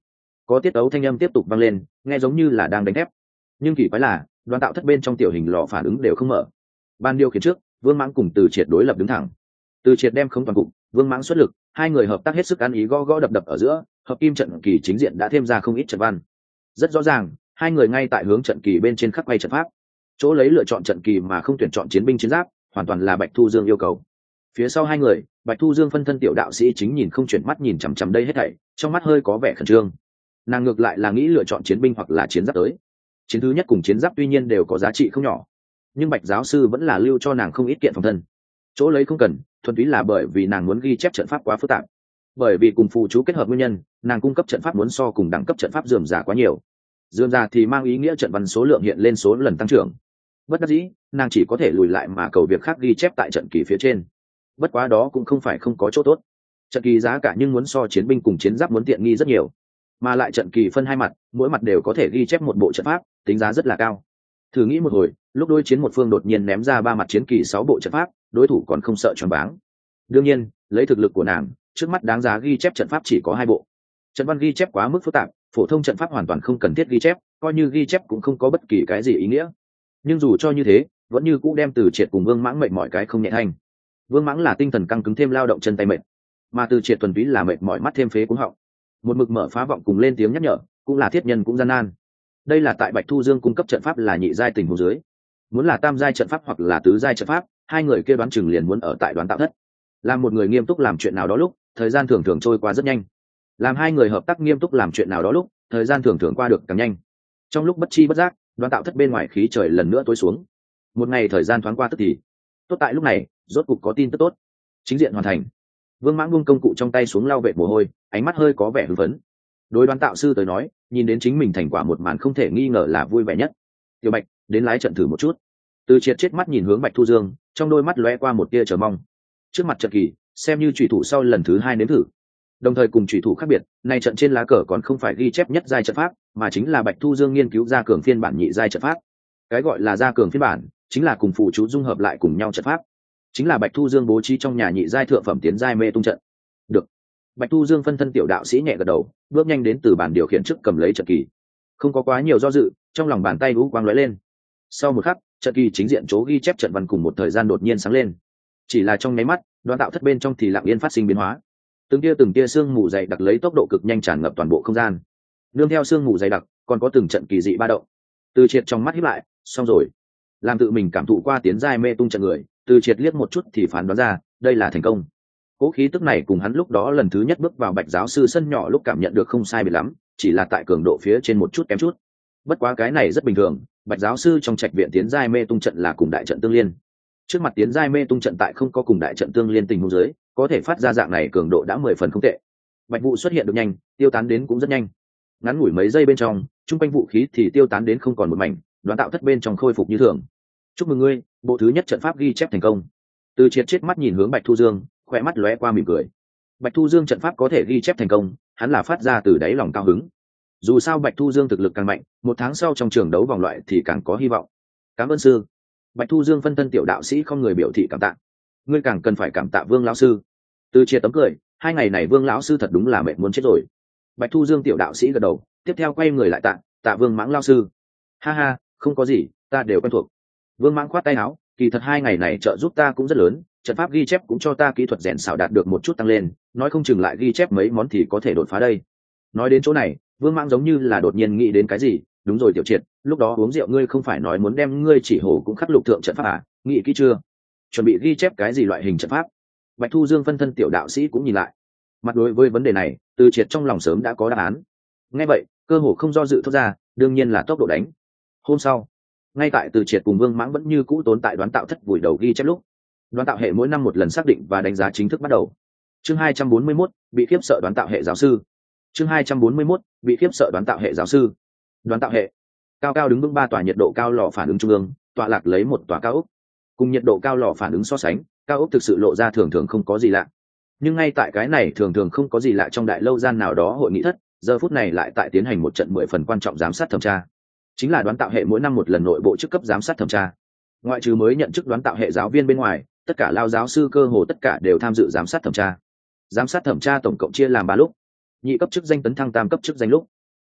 có tiết ấu thanh âm tiếp tục vang lên, nghe giống như là đang đánh thép. Nhưng kỳ quái là đoàn tạo thất bên trong tiểu hình lò phản ứng đều không mở. Ban điều khiển trước, Vương Mãng cùng Từ Triệt đối lập đứng thẳng. Từ Triệt đem không toàn cục, Vương Mãng xuất lực, hai người hợp tác hết sức ăn ý, gõ gõ đập đập ở giữa, hợp kim trận kỳ chính diện đã thêm ra không ít trận văn. Rất rõ ràng, hai người ngay tại hướng trận kỳ bên trên khắc quay trận pháp. Chỗ lấy lựa chọn trận kỳ mà không tuyển chọn chiến binh chiến giáp, hoàn toàn là Bạch Thu Dương yêu cầu. Phía sau hai người, Bạch Thu Dương phân thân tiểu đạo sĩ chính nhìn không chuyển mắt nhìn chằm chằm đây hết thảy, trong mắt hơi có vẻ khẩn trương. Nàng ngược lại là nghĩ lựa chọn chiến binh hoặc là chiến giáp tới. Chiến thứ nhất cùng chiến giáp tuy nhiên đều có giá trị không nhỏ, nhưng Bạch giáo sư vẫn là lưu cho nàng không ít kiện phòng thân. Chỗ lấy không cần, thuần túy là bởi vì nàng muốn ghi chép trận pháp quá phức tạp. Bởi vì cùng phù chú kết hợp nguyên nhân, nàng cung cấp trận pháp muốn so cùng đẳng cấp trận pháp rườm rà quá nhiều. Rườm rà thì mang ý nghĩa trận văn số lượng hiện lên số lần tăng trưởng. Bất đắc dĩ, nàng chỉ có thể lùi lại mà cầu việc khác ghi chép tại trận kỳ phía trên. Bất quá đó cũng không phải không có chỗ tốt. Trận kỳ giá cả nhưng muốn so chiến binh cùng chiến giáp muốn tiện nghi rất nhiều, mà lại trận kỳ phân hai mặt, mỗi mặt đều có thể ghi chép một bộ trận pháp, tính giá rất là cao. Thử nghĩ một hồi, lúc đối chiến một phương đột nhiên ném ra 3 mặt chiến kỳ 6 bộ trận pháp, đối thủ còn không sợ choáng váng. Đương nhiên, lấy thực lực của nàng, trước mắt đáng giá ghi chép trận pháp chỉ có 2 bộ. Trận văn ghi chép quá mức phức tạp, phổ thông trận pháp hoàn toàn không cần thiết ghi chép, coi như ghi chép cũng không có bất kỳ cái gì ý nghĩa. Nhưng dù cho như thế, vẫn như cũ đem Từ Triệt cùng Vương Mãng mệt mỏi cái không nhẹ thanh. Vương Mãng là tinh thần căng cứng thêm lao động chân tay mệt, mà Từ Triệt thuần túy là mệt mỏi mắt thêm phế cuống họng. Một mực mở phá vọng cùng lên tiếng nhắc nhở, cũng là thiết nhân cũng gian nan. Đây là tại Bạch Thu Dương cung cấp trận pháp là nhị giai tình huống dưới, muốn là tam giai trận pháp hoặc là tứ giai trận pháp, hai người kia đoán chừng liền muốn ở tại đoán tạo thất. Làm một người nghiêm túc làm chuyện nào đó lúc, thời gian thường thường trôi qua rất nhanh. Làm hai người hợp tác nghiêm túc làm chuyện nào đó lúc, thời gian thường thường qua được càng nhanh. Trong lúc bất chi bất giác, đoán tạo thất bên ngoài khí trời lần nữa tối xuống. Một ngày thời gian thoáng qua tức thì. Tốt tại lúc này, rốt cục có tin tức tốt. Chính diện hoàn thành. Vương Mãng buông công cụ trong tay xuống lau vệt mồ hôi, ánh mắt hơi có vẻ hưng phấn. Đối đoán tạo sư tới nói, nhìn đến chính mình thành quả một màn không thể nghi ngờ là vui vẻ nhất. Tiểu Bạch, đến lái trận thử một chút. Từ Triệt chết mắt nhìn hướng Bạch Thu Dương, trong đôi mắt lóe qua một tia chờ mong. Trước mặt trận kỳ, xem như chủy thủ sau lần thứ 2 nếm thử. Đồng thời cùng chủy thủ khác biệt, này trận trên lá cờ còn không phải ghi chép nhất giai trận pháp, mà chính là Bạch Thu Dương nghiên cứu ra cường phiên bản nhị giai trận pháp. Cái gọi là ra cường phiên bản, chính là cùng phụ chú dung hợp lại cùng nhau trận pháp. Chính là Bạch Thu Dương bố trí trong nhà nhị giai thượng phẩm tiến giai mê tung trận. Được. Bạch Thu Dương phân thân tiểu đạo sĩ nhẹ gật đầu, bước nhanh đến từ bàn điều khiển trước cầm lấy trận kỳ. Không có quá nhiều do dự, trong lòng bàn tay u quang lóe lên. Sau một khắc, trận kỳ chính diện chỗ ghi chép trận văn cùng một thời gian đột nhiên sáng lên. Chỉ là trong nháy mắt, đoán tạo thất bên trong thì lặng yên phát sinh biến hóa. Từng tia sương mù dày đặc lấy tốc độ cực nhanh tràn ngập toàn bộ không gian. Nương theo sương mù dày đặc, còn có từng trận kỳ dị ba động. Từ Triệt trong mắt híp lại, xong rồi. Làm tự mình cảm thụ qua tiến giai mê tung trận người, Từ Triệt liếc một chút thì phán đoán ra, đây là thành công. Cố khí tức này cùng hắn lúc đó lần thứ nhất bước vào Bạch giáo sư sân nhỏ lúc cảm nhận được không sai biệt lắm, chỉ là tại cường độ phía trên một chút kém chút. Bất quá cái này rất bình thường, Bạch giáo sư trong trạch viện tiến giai mê tung trận là cùng đại trận tương liên. Trước mặt tiến giai mê tung trận tại không có cùng đại trận tương liên tình huống dưới, có thể phát ra dạng này cường độ đã 10 phần không tệ. Bạch vụ xuất hiện được nhanh, tiêu tán đến cũng rất nhanh. Ngắn ngủi mấy giây bên trong, trung quanh vũ khí thì tiêu tán đến không còn một mảnh, đoán tạo thất bên trong khôi phục như thường. Chúc mừng ngươi, bộ thứ nhất trận pháp ghi chép thành công. Từ Triệt chết mắt nhìn hướng Bạch Thu Dương, khỏe mắt lóe qua mỉm cười. Bạch Thu Dương trận pháp có thể ghi chép thành công, hắn là phát ra từ đáy lòng cao hứng. Dù sao Bạch Thu Dương thực lực càng mạnh, 1 tháng sau trong trường đấu vòng loại thì càng có hy vọng. Cảm ơn sư. Bạch Thu Dương phân thân tiểu đạo sĩ không người biểu thị cảm tạ. Ngươi càng cần phải cảm tạ Vương lão sư. Từ Triệt tấm cười, 2 ngày này Vương lão sư thật đúng là mệt muốn chết rồi. Bạch Thu Dương tiểu đạo sĩ gật đầu, tiếp theo quay người lại tạ Vương Mãng lão sư. Ha ha, không có gì, ta đều quen thuộc. Vương Mãng khoát tay áo, kỳ thật 2 ngày này trợ giúp ta cũng rất lớn, trận pháp ghi chép cũng cho ta kỹ thuật rèn xảo đạt được một chút tăng lên, nói không chừng lại ghi chép mấy món thì có thể đột phá đây. Nói đến chỗ này, Vương Mãng giống như là đột nhiên nghĩ đến cái gì, đúng rồi Tiểu Triệt, lúc đó uống rượu ngươi không phải nói muốn đem ngươi chỉ hổ cũng khắc lục thượng trận pháp à, nghĩ kỹ chưa? Chuẩn bị ghi chép cái gì loại hình trận pháp? Bạch Thu Dương phân thân tiểu đạo sĩ cũng nhìn lại. Mặt đối với vấn đề này, Từ Triệt trong lòng sớm đã có đáp án. Nghe vậy, cơ hồ không do dự thốt ra, đương nhiên là tốc độ đánh. Hôm sau, ngay tại Từ Triệt cùng Vương Mãng vẫn như cũ tốn tại đoán tạo thất vùi đầu ghi chép lúc, đoán tạo hệ mỗi năm một lần xác định và đánh giá chính thức bắt đầu. Chương 241, bị khiếp sợ đoán tạo hệ giáo sư. Chương 241, bị khiếp sợ đoán tạo hệ giáo sư. Đoán tạo hệ. Cao cao đứng vững 3 tòa nhiệt độ cao lò phản ứng trung ương, tọa lạc lấy một tòa cao ốc. Cùng nhiệt độ cao lò phản ứng so sánh, cao ốc thực sự lộ ra thường thường không có gì lạ. Nhưng ngay tại cái này thường thường không có gì lạ trong đại lâu gian nào đó hội nghị thất, giờ phút này lại tại tiến hành một trận 10 phần quan trọng giám sát thẩm tra. Chính là đoán tạo hệ mỗi năm một lần nội bộ chức cấp giám sát thẩm tra. Ngoại trừ mới nhận chức đoán tạo hệ giáo viên bên ngoài, tất cả lao giáo sư cơ hồ tất cả đều tham dự giám sát thẩm tra. Giám sát thẩm tra tổng cộng chia làm 3 lúc. Nhị cấp chức danh tấn thăng tam cấp chức danh lúc.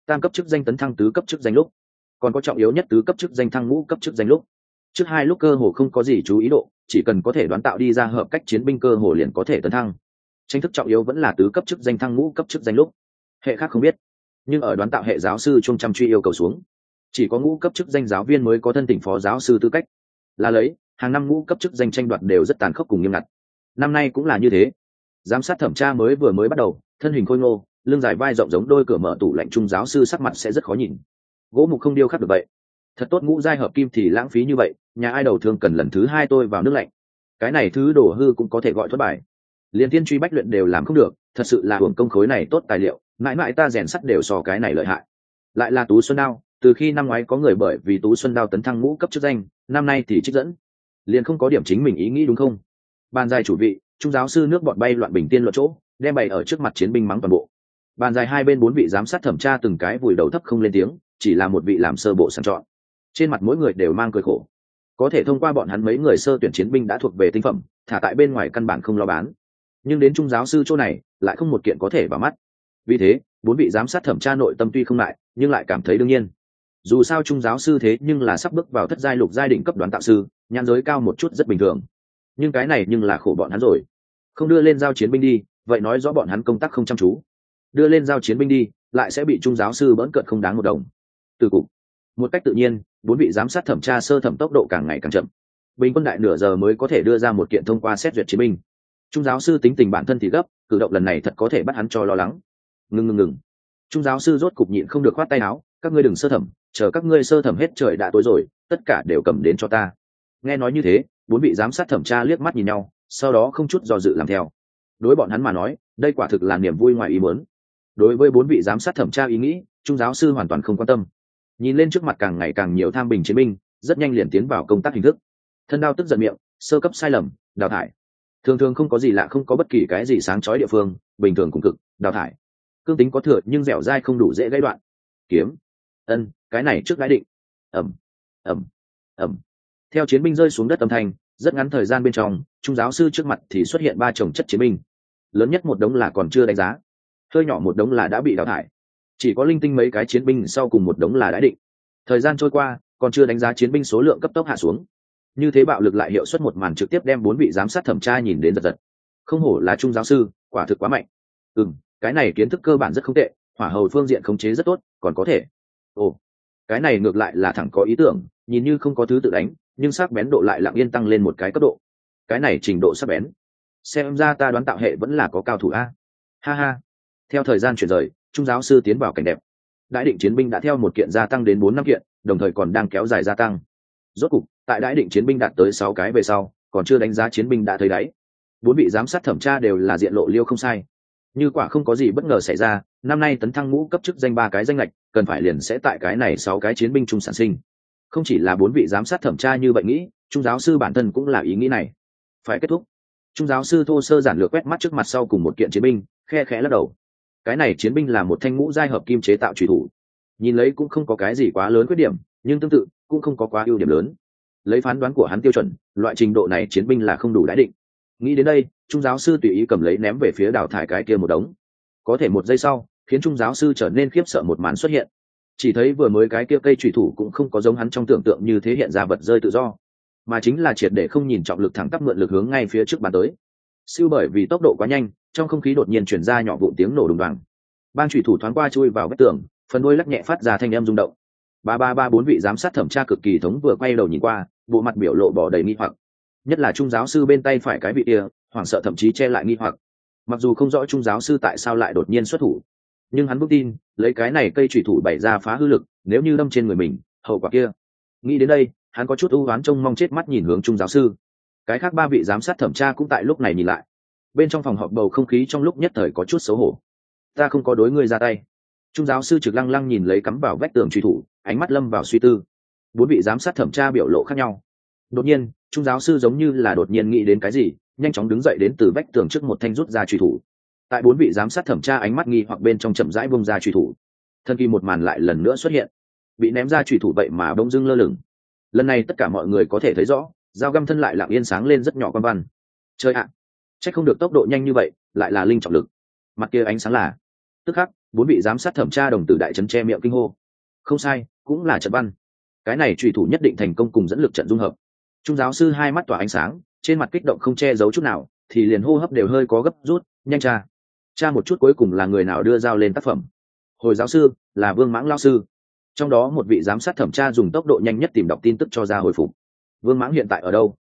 tam cấp chức danh tấn thăng tứ cấp chức danh lúc, còn có trọng yếu nhất tứ cấp chức danh thăng ngũ cấp chức danh lúc. Trước hai lúc cơ hồ không có gì chú ý độ, chỉ cần có thể đoán tạo đi ra hợp cách chiến binh cơ hồ liền có thể tấn thăng. Tranh thức trọng yếu vẫn là tứ cấp chức danh thăng ngũ cấp chức danh lúc. Hệ khác không biết, nhưng ở đoán tạo hệ giáo sư trung chăm truy yêu cầu xuống, chỉ có ngũ cấp chức danh giáo viên mới có thân tỉnh phó giáo sư tư cách. Là lấy, hàng năm ngũ cấp chức danh tranh đoạt đều rất tàn khốc cùng nghiêm ngặt. Năm nay cũng là như thế. Giám sát thẩm tra mới vừa mới bắt đầu, thân hình khôi ngô, lưng dài vai rộng giống đôi cửa mở tủ lạnh trung giáo sư sắc mặt sẽ rất khó nhìn. Gỗ mục không điêu khắc được vậy. Thật tốt ngũ giai hợp kim thì lãng phí như vậy, nhà ai đầu thường cần lần thứ hai tôi vào nước lạnh. Cái này thứ đổ hư cũng có thể gọi thoát bài. Liên tiên truy bách luyện đều làm không được, thật sự là hưởng công khối này tốt tài liệu, mãi mãi ta rèn sắt đều so cái này lợi hại. Lại là Tú Xuân Đao, từ khi năm ngoái có người bởi vì Tú Xuân Đao tấn thăng ngũ cấp chức danh, năm nay thì trích dẫn. Liền không có điểm chính mình ý nghĩ đúng không? Bàn dài chủ vị, trung giáo sư nước bọn bay loạn bình tiên luận chỗ, đem bày ở trước mặt chiến binh mắng toàn bộ. Bàn dài hai bên bốn vị giám sát thẩm tra từng cái vùi đầu thấp không lên tiếng, chỉ là một vị làm sơ bộ sàng chọn. Trên mặt mỗi người đều mang cười khổ. Có thể thông qua bọn hắn mấy người sơ tuyển chiến binh đã thuộc về tinh phẩm, thả tại bên ngoài căn bản không lo bán. Nhưng đến trung giáo sư chỗ này, lại không một kiện có thể vào mắt. Vì thế, bốn vị giám sát thẩm tra nội tâm tuy không lại, nhưng lại cảm thấy đương nhiên. Dù sao trung giáo sư thế nhưng là sắp bước vào thất giai lục giai đỉnh cấp đoán tạo sư, nhãn giới cao một chút rất bình thường. Nhưng cái này nhưng là khổ bọn hắn rồi. Không đưa lên giao chiến binh đi, vậy nói rõ bọn hắn công tác không chăm chú. Đưa lên giao chiến binh đi, lại sẽ bị trung giáo sư bỡn cợt không đáng một đồng. Từ cục, một cách tự nhiên, bốn vị giám sát thẩm tra sơ thẩm tốc độ càng ngày càng chậm. Bình quân đại nửa giờ mới có thể đưa ra một kiện thông qua xét duyệt chiến binh. Trung giáo sư tính tình bản thân thì gấp, cử động lần này thật có thể bắt hắn cho lo lắng. Ngừng. Trung giáo sư rốt cục nhịn không được khoát tay áo, các ngươi đừng sơ thẩm, chờ các ngươi sơ thẩm hết trời đã tối rồi, tất cả đều cầm đến cho ta. Nghe nói như thế, bốn vị giám sát thẩm tra liếc mắt nhìn nhau, sau đó không chút do dự làm theo. Đối bọn hắn mà nói, đây quả thực là niềm vui ngoài ý muốn. Đối với bốn vị giám sát thẩm tra ý nghĩ, trung giáo sư hoàn toàn không quan tâm. Nhìn lên trước mặt càng ngày càng nhiều tham bình chiến binh, rất nhanh liền tiến vào công tác hình thức. Thân đao tức giận miệng, sơ cấp sai lầm, đào thải. Thường không có gì lạ, không có bất kỳ cái gì sáng chói địa phương, bình thường cùng cực, đào thải. Cương tính có thừa nhưng dẻo dai không đủ dễ gãy đoạn. Kiếm, cái này trước đãi định. ầm. Theo chiến binh rơi xuống đất âm thanh, rất ngắn thời gian bên trong, trung giáo sư trước mặt thì xuất hiện ba chồng chất chiến binh. Lớn nhất một đống là còn chưa đánh giá, hơi nhỏ một đống là đã bị đào thải, chỉ có linh tinh mấy cái chiến binh sau cùng một đống là đã định. Thời gian trôi qua, còn chưa đánh giá chiến binh số lượng cấp tốc hạ xuống. Như thế bạo lực lại hiệu suất một màn trực tiếp đem bốn vị giám sát thẩm tra nhìn đến giật giật. Không hổ là trung giáo sư, quả thực quá mạnh. Cái này kiến thức cơ bản rất không tệ, hỏa hầu phương diện khống chế rất tốt, còn có thể. Cái này ngược lại là thẳng có ý tưởng, nhìn như không có thứ tự đánh, nhưng sắc bén độ lại lặng yên tăng lên một cái cấp độ. Cái này trình độ sắc bén, xem ra ta đoán tạo hệ vẫn là có cao thủ a. Ha ha. Theo thời gian chuyển rời, trung giáo sư tiến vào cảnh đẹp. Đãi định chiến binh đã theo một kiện gia tăng đến 4-5 kiện, đồng thời còn đang kéo dài gia tăng. Rốt cục, tại đãi định chiến binh đạt tới 6 cái về sau, còn chưa đánh giá chiến binh đã thấy đáy. Bốn vị giám sát thẩm tra đều là diện lộ liêu không sai. Như quả không có gì bất ngờ xảy ra, năm nay tấn thăng ngũ cấp chức danh 3 cái danh lệch, cần phải liền sẽ tại cái này 6 cái chiến binh trung sản sinh. Không chỉ là bốn vị giám sát thẩm tra như vậy nghĩ, trung giáo sư bản thân cũng là ý nghĩ này. Phải kết thúc. Trung giáo sư thô sơ giản lược quét mắt trước mặt sau cùng một kiện chiến binh, khe khẽ lắc đầu. Cái này chiến binh là một thanh ngũ giai hợp kim chế tạo chủy thủ, nhìn lấy cũng không có cái gì quá lớn khuyết điểm, nhưng tương tự cũng không có quá ưu điểm lớn. Lấy phán đoán của hắn tiêu chuẩn, loại trình độ này chiến binh là không đủ đãi định. Nghĩ đến đây, trung giáo sư tùy ý cầm lấy ném về phía đào thải cái kia một đống. Có thể một giây sau, khiến trung giáo sư trở nên khiếp sợ một màn xuất hiện. Chỉ thấy vừa mới cái kia cây chủy thủ cũng không có giống hắn trong tưởng tượng như thế hiện ra vật rơi tự do, mà chính là triệt để không nhìn trọng lực thẳng tắp mượn lực hướng ngay phía trước bàn tới. Siêu bởi vì tốc độ quá nhanh, trong không khí đột nhiên chuyển ra nhỏ vụn tiếng nổ đùng đoàng. Bang chủy thủ thoáng qua chui vào vách tường, phần đuôi lắc nhẹ phát ra thanh âm rung động. Bốn vị giám sát thẩm tra cực kỳ thống vừa quay đầu nhìn qua, bộ mặt biểu lộ bỏ đầy nghi hoặc. Nhất là trung giáo sư bên tay phải cái vị kia, hoảng sợ thậm chí che lại nghi hoặc. Mặc dù không rõ trung giáo sư tại sao lại đột nhiên xuất thủ, nhưng hắn vững tin, lấy cái này cây chủy thủ bày ra phá hư lực, nếu như đâm trên người mình, hậu quả kia. Nghĩ đến đây, hắn có chút ưu oán trông mong chết mắt nhìn hướng trung giáo sư. Cái khác ba vị giám sát thẩm tra cũng tại lúc này nhìn lại. Bên trong phòng họp bầu không khí trong lúc nhất thời có chút xấu hổ. Ta không có đối ngươi ra tay. Trung giáo sư trực lăng lăng nhìn lấy cắm vào vách tường truy thủ, ánh mắt lâm vào suy tư. Bốn vị giám sát thẩm tra biểu lộ khác nhau. Đột nhiên, trung giáo sư giống như là đột nhiên nghĩ đến cái gì, nhanh chóng đứng dậy đến từ vách tường trước một thanh rút ra truy thủ. Tại bốn vị giám sát thẩm tra ánh mắt nghi hoặc bên trong chậm rãi bung ra truy thủ. Thân kỳ một màn lại lần nữa xuất hiện. Bị ném ra truy thủ vậy mà bỗng dưng lơ lửng. Lần này tất cả mọi người có thể thấy rõ, dao găm thân lại lặng yên sáng lên rất nhỏ quan văn. Chơi ạ, chắc không được tốc độ nhanh như vậy, lại là linh trọng lực. Mặt kia ánh sáng là. Tức khắc, Bốn vị giám sát thẩm tra đồng tử đại trấn che miệng kinh hô. Không sai, cũng là trận văn. Cái này trùy thủ nhất định thành công cùng dẫn lực trận dung hợp. Trung giáo sư hai mắt tỏa ánh sáng, trên mặt kích động không che giấu chút nào, thì liền hô hấp đều hơi có gấp rút. Nhanh tra một chút cuối cùng là người nào đưa dao lên tác phẩm. Hồi giáo sư là Vương Mãng lao sư. Trong đó một vị giám sát thẩm tra dùng tốc độ nhanh nhất tìm đọc tin tức cho ra hồi phục. Vương Mãng hiện tại ở đâu?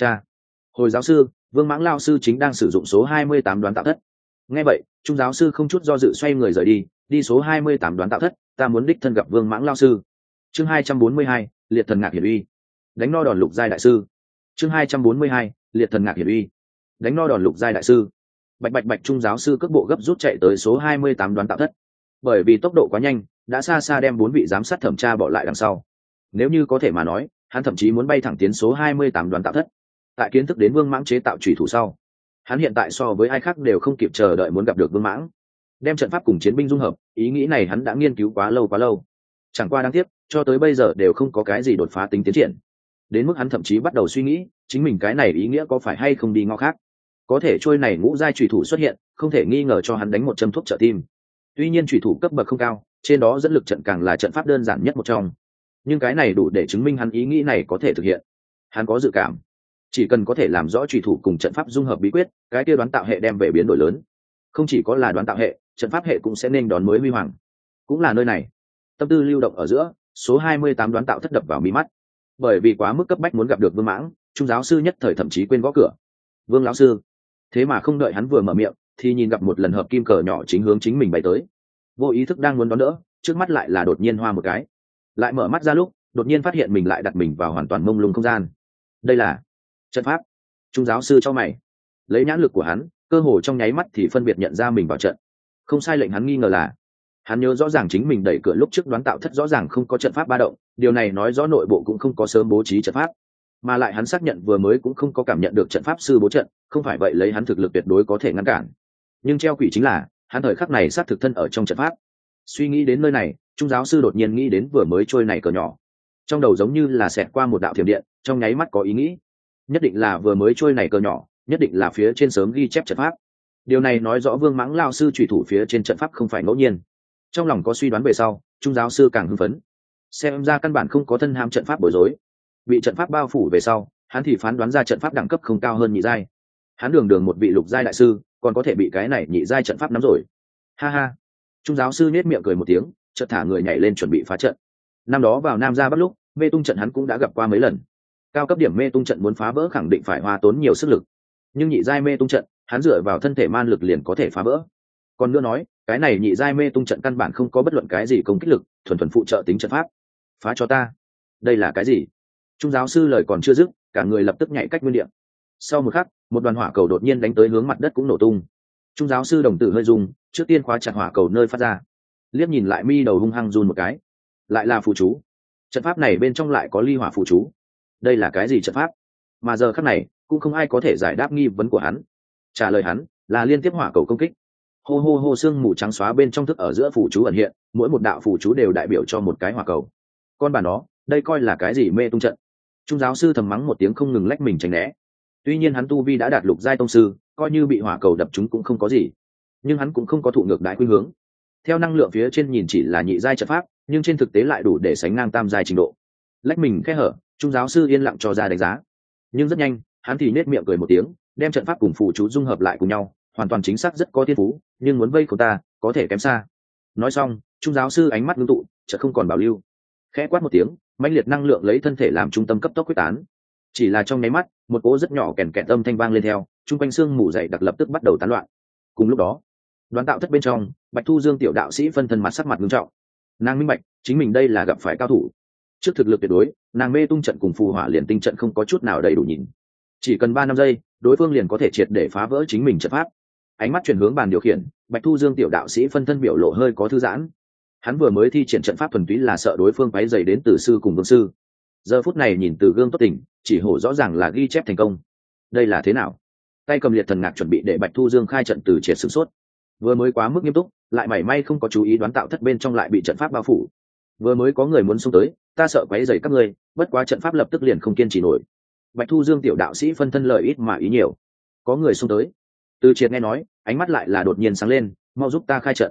Hồi giáo sư, Vương Mãng lao sư chính đang sử dụng số 28 đoán tạo thất. Nghe vậy, Trung giáo sư không chút do dự xoay người rời đi số 28 đoán tạo thất, ta muốn đích thân gặp Vương Mãng lao sư. Chương 242, liệt thần ngạc hiển uy. Đánh no đòn lục giai đại sư. Chương 242, liệt thần ngạc hiển uy. Đánh no đòn lục giai đại sư. Bạch Trung giáo sư cước bộ gấp rút chạy tới số 28 đoán tạo thất. Bởi vì tốc độ quá nhanh, đã xa xa đem bốn vị giám sát thẩm tra bỏ lại đằng sau. Nếu như có thể mà nói, hắn thậm chí muốn bay thẳng tiến số 28 đoán tạo thất. Tại kiến thức đến Vương Mãng chế tạo chủy thủ sau, hắn hiện tại so với ai khác đều không kịp chờ đợi muốn gặp được Vương Mãng. Đem trận pháp cùng chiến binh dung hợp, ý nghĩ này hắn đã nghiên cứu quá lâu. Chẳng qua đáng tiếc, cho tới bây giờ đều không có cái gì đột phá tính tiến triển. Đến mức hắn thậm chí bắt đầu suy nghĩ, chính mình cái này ý nghĩa có phải hay không đi ngõ khác. Có thể trôi này ngũ giai chủy thủ xuất hiện, không thể nghi ngờ cho hắn đánh một châm thuốc trợ tim. Tuy nhiên chủy thủ cấp bậc không cao, trên đó dẫn lực trận càng là trận pháp đơn giản nhất một trong. Nhưng cái này đủ để chứng minh hắn ý nghĩ này có thể thực hiện. Hắn có dự cảm, chỉ cần có thể làm rõ chủy thủ cùng trận pháp dung hợp bí quyết, cái kia đoán tạo hệ đem về biến đổi lớn. Không chỉ có là đoán tạo hệ, trận pháp hệ cũng sẽ nên đón mới huy hoàng. Cũng là nơi này, tâm tư lưu động ở giữa, số 28 đoán tạo thất đập vào mi mắt. Bởi vì quá mức cấp bách muốn gặp được Vương Mãng, Trung giáo sư nhất thời thậm chí quên gõ cửa. Vương lão sư. Thế mà không đợi hắn vừa mở miệng, thì nhìn gặp một lần hợp kim cờ nhỏ chính hướng chính mình bay tới. Vô ý thức đang muốn đón đỡ, trước mắt lại là đột nhiên hoa một cái. Lại mở mắt ra lúc, đột nhiên phát hiện mình lại đặt mình vào hoàn toàn mông lung không gian. Đây là trận pháp. Trung giáo sư cho mày. Lấy nhãn lực của hắn, cơ hồ trong nháy mắt thì phân biệt nhận ra mình vào trận. Không sai, lệnh hắn nghi ngờ là, hắn nhớ rõ ràng chính mình đẩy cửa lúc trước đoán tạo thất rõ ràng không có trận pháp ba động, điều này nói rõ nội bộ cũng không có sớm bố trí trận pháp, mà lại hắn xác nhận vừa mới cũng không có cảm nhận được trận pháp sư bố trận, không phải vậy lấy hắn thực lực tuyệt đối có thể ngăn cản. Nhưng treo quỷ chính là, hắn thời khắc này xác thực thân ở trong trận pháp. Suy nghĩ đến nơi này, Trung giáo sư đột nhiên nghĩ đến vừa mới trôi này cờ nhỏ, trong đầu giống như là xẹt qua một đạo thiểm điện, trong nháy mắt có ý nghĩ, nhất định là vừa mới trôi này cờ nhỏ, nhất định là phía trên sớm ghi chép trận pháp. Điều này nói rõ Vương Mãng lao sư chủy thủ phía trên trận pháp không phải ngẫu nhiên. Trong lòng có suy đoán về sau, Trung giáo sư càng hưng phấn. Xem ra căn bản không có thân ham trận pháp bối rối. Bị trận pháp bao phủ về sau, hắn thì phán đoán ra trận pháp đẳng cấp không cao hơn nhị giai. Hắn đường một vị lục giai đại sư, còn có thể bị cái này nhị giai trận pháp nắm rồi. Ha ha. Trung giáo sư nhếch miệng cười một tiếng, chợt thả người nhảy lên chuẩn bị phá trận. Năm đó vào Nam Gia Bắc lúc, mê tung trận hắn cũng đã gặp qua mấy lần. Cao cấp điểm mê tung trận muốn phá vỡ khẳng định phải hoa tốn nhiều sức lực. Nhưng nhị giai mê tung trận, hắn dựa vào thân thể man lực liền có thể phá vỡ. Còn nữa nói, cái này nhị giai mê tung trận căn bản không có bất luận cái gì công kích lực, thuần thuần phụ trợ tính trận pháp. Phá cho ta. Đây là cái gì? Trung giáo sư lời còn chưa dứt, cả người lập tức nhảy cách nguyên địa. Sau một khắc, một đoàn hỏa cầu đột nhiên đánh tới hướng mặt đất cũng nổ tung. Trung giáo sư đồng tử hơi rung, trước tiên khóa chặt hỏa cầu nơi phát ra. Liếc nhìn lại mi đầu hung hăng run một cái. Lại là phù chú. Trận pháp này bên trong lại có ly hỏa phù chú. Đây là cái gì trận pháp? Mà giờ khắc này, cũng không ai có thể giải đáp nghi vấn của hắn. Trả lời hắn là liên tiếp hỏa cầu công kích. Hô hô hô, sương mù trắng xóa bên trong thức ở giữa phù chú ẩn hiện, mỗi một đạo phù chú đều đại biểu cho một cái hỏa cầu. Con bà nó, đây coi là cái gì mê tung trận? Trung giáo sư thầm mắng một tiếng không ngừng lách mình tránh né. Tuy nhiên hắn tu vi đã đạt lục giai tông sư, coi như bị hỏa cầu đập trúng cũng không có gì, nhưng hắn cũng không có thụ ngược đại khuynh hướng. Theo năng lượng phía trên nhìn chỉ là nhị giai trận pháp, nhưng trên thực tế lại đủ để sánh ngang tam giai trình độ. Lách mình khe hở, Trung giáo sư yên lặng cho ra đánh giá. Nhưng rất nhanh, hắn thì nết miệng cười một tiếng, đem trận pháp cùng phù chú dung hợp lại cùng nhau, hoàn toàn chính xác rất có thiên phú, nhưng muốn vây của ta, có thể kém xa. Nói xong, Trung giáo sư ánh mắt ngưng tụ, chợt không còn bảo lưu. Khẽ quát một tiếng, mãnh liệt năng lượng lấy thân thể làm trung tâm cấp tốc quyết tán. Chỉ là trong nháy mắt, một cỗ rất nhỏ kèn kẹt âm thanh vang lên theo, trung quanh xương mù dày đặc lập tức bắt đầu tán loạn. Cùng lúc đó, đoán tạo thất bên trong, Bạch Thu Dương tiểu đạo sĩ phân thân mặt sắc mặt nghiêm trọng. Nàng minh bạch, chính mình đây là gặp phải cao thủ. Trước thực lực tuyệt đối, nàng mê tung trận cùng phù hỏa liền tinh trận không có chút nào đầy đủ nhìn. Chỉ cần 3-5 giây, đối phương liền có thể triệt để phá vỡ chính mình trận pháp. Ánh mắt chuyển hướng bàn điều khiển, Bạch Thu Dương tiểu đạo sĩ phân thân biểu lộ hơi có thư giãn. Hắn vừa mới thi triển trận pháp thuần túy là sợ đối phương quấy rầy đến từ sư cùng vương sư. Giờ phút này nhìn từ gương tốt tình, chỉ hổ rõ ràng là ghi chép thành công. Đây là thế nào? Tay cầm liệt thần ngạc chuẩn bị để Bạch Thu Dương khai trận từ triệt sửng sốt. Vừa mới quá mức nghiêm túc, lại mảy may không có chú ý đoán tạo thất bên trong lại bị trận pháp bao phủ. Vừa mới có người muốn xông tới, ta sợ quấy rầy các ngươi, bất quá trận pháp lập tức liền không kiên trì nổi. Bạch Thu Dương tiểu đạo sĩ phân thân lời ít mà ý nhiều. Có người xông tới. Từ triệt nghe nói, ánh mắt lại là đột nhiên sáng lên, mau giúp ta khai trận.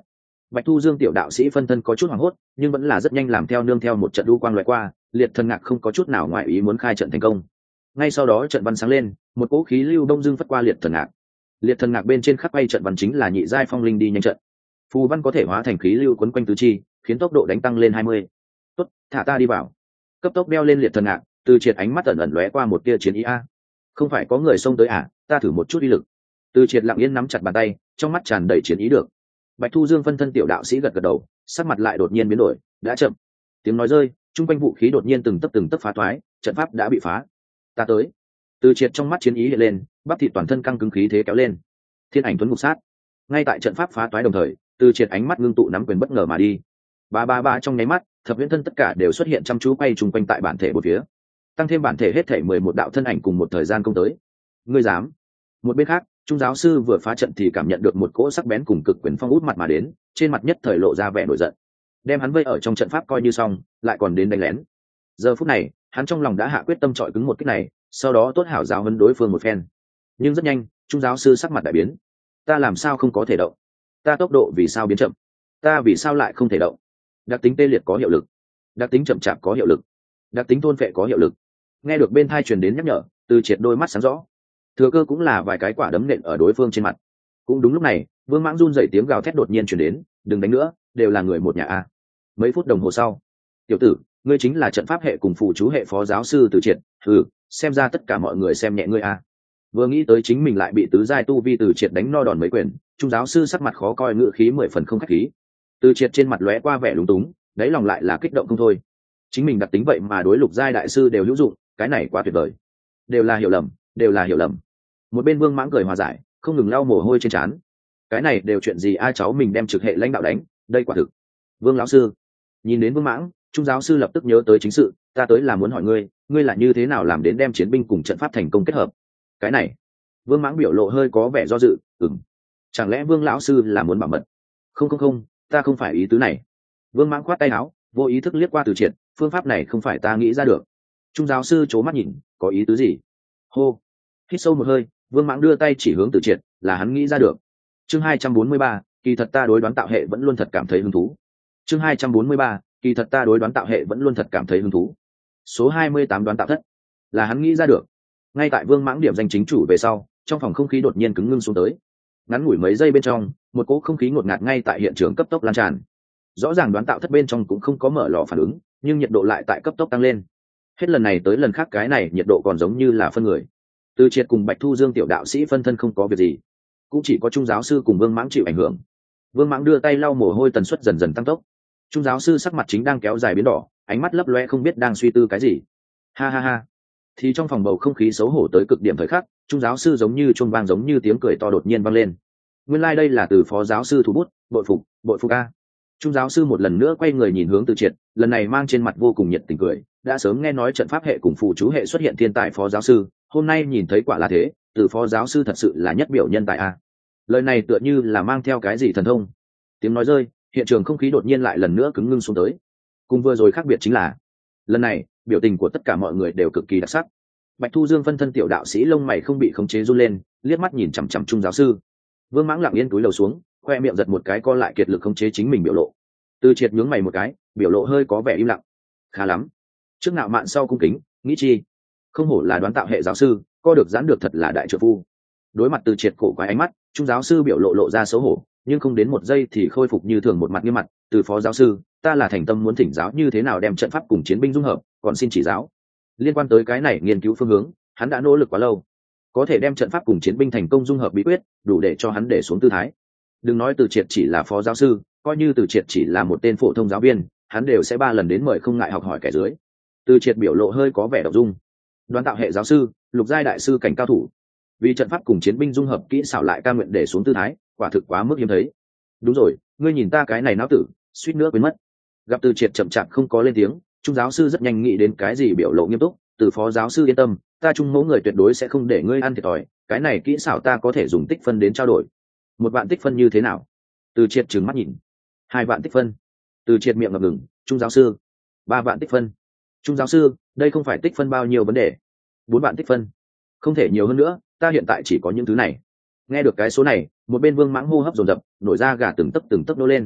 Bạch Thu Dương tiểu đạo sĩ phân thân có chút hoảng hốt, nhưng vẫn là rất nhanh làm theo nương theo một trận đu quang loại qua, liệt thần ngạc không có chút nào ngoại ý muốn khai trận thành công. Ngay sau đó trận văn sáng lên, một cỗ khí lưu đông dương phất qua liệt thần ngạc. Liệt thần ngạc bên trên khắc bay trận văn chính là nhị giai phong linh đi nhanh trận. Phù văn có thể hóa thành khí lưu quấn quanh tứ chi, khiến tốc độ đánh tăng lên 20. Tốt, thả ta đi vào. Cấp tốc đeo lên liệt thần ngạc, Từ Triệt ánh mắt ẩn ẩn lóe qua một tia chiến ý a. Không phải có người xông tới à, ta thử một chút uy lực. Từ Triệt lặng yên nắm chặt bàn tay, trong mắt tràn đầy chiến ý được. Bạch Thu Dương phân thân tiểu đạo sĩ gật gật đầu, sắc mặt lại đột nhiên biến đổi, đã chậm. Tiếng nói rơi, trung quanh vũ khí đột nhiên từng tấc phá toái, trận pháp đã bị phá. Ta tới. Từ Triệt trong mắt chiến ý hiện lên, bắp thịt toàn thân căng cứng khí thế kéo lên. Thiên ảnh tuấn ngục sát. Ngay tại trận pháp phá toái đồng thời, Từ Triệt ánh mắt ngưng tụ nắm quyền bất ngờ mà đi. Ba trong nháy mắt, thập viễn thân tất cả đều xuất hiện chăm chú quay trùng quanh tại bản thể một phía. Tăng thêm bản thể hết thể 11 đạo thân ảnh cùng một thời gian công tới. Ngươi dám? Một bên khác, Trung giáo sư vừa phá trận thì cảm nhận được một cỗ sắc bén cùng cực quyền phong út mặt mà đến, trên mặt nhất thời lộ ra vẻ nổi giận. Đem hắn vây ở trong trận pháp coi như xong, lại còn đến đánh lén. Giờ phút này, hắn trong lòng đã hạ quyết tâm chọi cứng một kích này, sau đó tốt hảo giáo huấn đối phương một phen. Nhưng rất nhanh, Trung giáo sư sắc mặt đại biến. Ta làm sao không có thể động? Ta tốc độ vì sao biến chậm? Ta vì sao lại không thể động? Đặc tính tê liệt có hiệu lực, đặc tính chậm chạp có hiệu lực, đặc tính thôn phệ có hiệu lực. Nghe được bên thai truyền đến nhắc nhở, Từ Triệt đôi mắt sáng rõ. Thừa cơ cũng là vài cái quả đấm nện ở đối phương trên mặt. Cũng đúng lúc này, Vương Mãng run dậy tiếng gào thét đột nhiên truyền đến, đừng đánh nữa, đều là người một nhà a. Mấy phút đồng hồ sau, tiểu tử, ngươi chính là trận pháp hệ cùng phụ chú hệ phó giáo sư Từ Triệt, xem ra tất cả mọi người xem nhẹ ngươi a. Vừa nghĩ tới chính mình lại bị tứ giai tu vi Từ Triệt đánh no đòn mấy quyền, Trung giáo sư sắc mặt khó coi, ngữ khí 10 phần không khách khí. Từ Triệt trên mặt lóe qua vẻ lúng túng, đáy lòng lại là kích động không thôi. Chính mình đặc tính vậy mà đối lục giai đại sư đều hữu dụng, cái này quá tuyệt vời. Đều là hiểu lầm, đều là hiểu lầm. Một bên Vương Mãng cười hòa giải, không ngừng lau mồ hôi trên trán. Cái này đều chuyện gì a, cháu mình đem trực hệ lãnh đạo đánh, đây quả thực. Vương lão sư. Nhìn đến Vương Mãng, Trung giáo sư lập tức nhớ tới chính sự, ta tới là muốn hỏi ngươi, ngươi là như thế nào làm đến đem chiến binh cùng trận pháp thành công kết hợp? Cái này. Vương Mãng biểu lộ hơi có vẻ do dự, chẳng lẽ Vương lão sư là muốn bảo mật? Không, ta không phải ý tứ này. Vương Mãng khoát tay áo, vô ý thức liếc qua Từ Triệt, phương pháp này không phải ta nghĩ ra được. Trung giáo sư c mắt nhìn, có ý tứ gì? Hô. Hít sâu một hơi, Vương Mãng đưa tay chỉ hướng Từ Triệt, là hắn nghĩ ra được. Chương 243, kỳ thật ta đối đoán tạo hệ vẫn luôn thật cảm thấy hứng thú. Chương 243, kỳ thật ta đối đoán tạo hệ vẫn luôn thật cảm thấy hứng thú. Số 28 đoán tạo thất, là hắn nghĩ ra được. Ngay tại Vương Mãng điểm danh chính chủ về sau, trong phòng không khí đột nhiên cứng ngưng xuống tới. Ngắn ngủi mấy giây bên trong, một cỗ không khí ngột ngạt ngay tại hiện trường cấp tốc lan tràn. Rõ ràng đoán tạo thất bên trong cũng không có mở lò phản ứng, nhưng nhiệt độ lại tại cấp tốc tăng lên. Hết lần này tới lần khác cái này nhiệt độ còn giống như là phân người. Từ Triệt cùng Bạch Thu Dương tiểu đạo sĩ phân thân không có việc gì, cũng chỉ có Trung giáo sư cùng Vương Mãng chịu ảnh hưởng. Vương Mãng đưa tay lau mồ hôi, tần suất dần dần tăng tốc. Trung giáo sư sắc mặt chính đang kéo dài biến đỏ, ánh mắt lấp loe không biết đang suy tư cái gì. Ha. Thì trong phòng bầu không khí xấu hổ tới cực điểm thời khắc, Trung giáo sư giống như chuông vang, giống như tiếng cười to đột nhiên vang lên. Nguyên lai đây là từ phó giáo sư thủ bút, bội phục a. Trung giáo sư một lần nữa quay người nhìn hướng Từ Triệt, lần này mang trên mặt vô cùng nhiệt tình cười, đã sớm nghe nói trận pháp hệ cùng phụ chú hệ xuất hiện thiên tài phó giáo sư, hôm nay nhìn thấy quả là thế, từ phó giáo sư thật sự là nhất biểu nhân tài a. Lời này tựa như là mang theo cái gì thần thông. Tiếng nói rơi, hiện trường không khí đột nhiên lại lần nữa cứng ngưng xuống tới. Cùng vừa rồi khác biệt chính là, lần này biểu tình của tất cả mọi người đều cực kỳ đặc sắc. Bạch Thu Dương phân thân tiểu đạo sĩ lông mày không bị khống chế run lên, liếc mắt nhìn chằm chằm Trung giáo sư. Vương Mãng lặng yên cúi đầu xuống, khoe miệng giật một cái, co lại kiệt lực khống chế chính mình biểu lộ. Từ Triệt nhướng mày một cái, biểu lộ hơi có vẻ im lặng. Khá lắm, trước nạo mạn sau cung kính, nghĩ chi. Không hổ là đoán tạo hệ giáo sư, co được giãn được thật là đại trợ phu. Đối mặt Từ Triệt cổ quái ánh mắt, Trung giáo sư biểu lộ ra xấu hổ, nhưng không đến một giây thì khôi phục như thường, một mặt nghiêm mặt. Từ phó giáo sư, ta là thành tâm muốn thỉnh giáo như thế nào đem trận pháp cùng chiến binh dung hợp, còn xin chỉ giáo. Liên quan tới cái này nghiên cứu phương hướng, hắn đã nỗ lực quá lâu, có thể đem trận pháp cùng chiến binh thành công dung hợp bí quyết, đủ để cho hắn để xuống tư thái. Đừng nói Từ Triệt chỉ là phó giáo sư, coi như Từ Triệt chỉ là một tên phổ thông giáo viên, hắn đều sẽ 3 lần đến mời không ngại học hỏi kẻ dưới. Từ Triệt biểu lộ hơi có vẻ động dung. Đoán tạo hệ giáo sư, lục giai đại sư cảnh cao thủ, vì trận pháp cùng chiến binh dung hợp kỹ xảo lại ca nguyện để xuống tư thái, quả thực quá mức hiếm thấy. Đúng rồi, ngươi nhìn ta cái này não tử, suýt nữa quên mất. Gặp Từ Triệt chậm chạp không có lên tiếng, Trung giáo sư rất nhanh nghĩ đến cái gì, biểu lộ nghiêm túc. Từ phó giáo sư yên tâm, ta Trung mẫu người tuyệt đối sẽ không để ngươi ăn thiệt thòi, cái này kỹ xảo ta có thể dùng tích phân đến trao đổi. 1 vạn tích phân như thế nào? Từ Triệt trừng mắt nhìn. 2 vạn tích phân. Từ Triệt miệng ngập ngừng. Trung giáo sư. 3 vạn tích phân. Trung giáo sư, đây không phải tích phân bao nhiêu vấn đề. 4 vạn tích phân. Không thể nhiều hơn nữa, ta hiện tại chỉ có những thứ này. Nghe được cái số này, một bên Vương Mãng hô hấp dồn dập, nổi da gà từng tấc nô lên.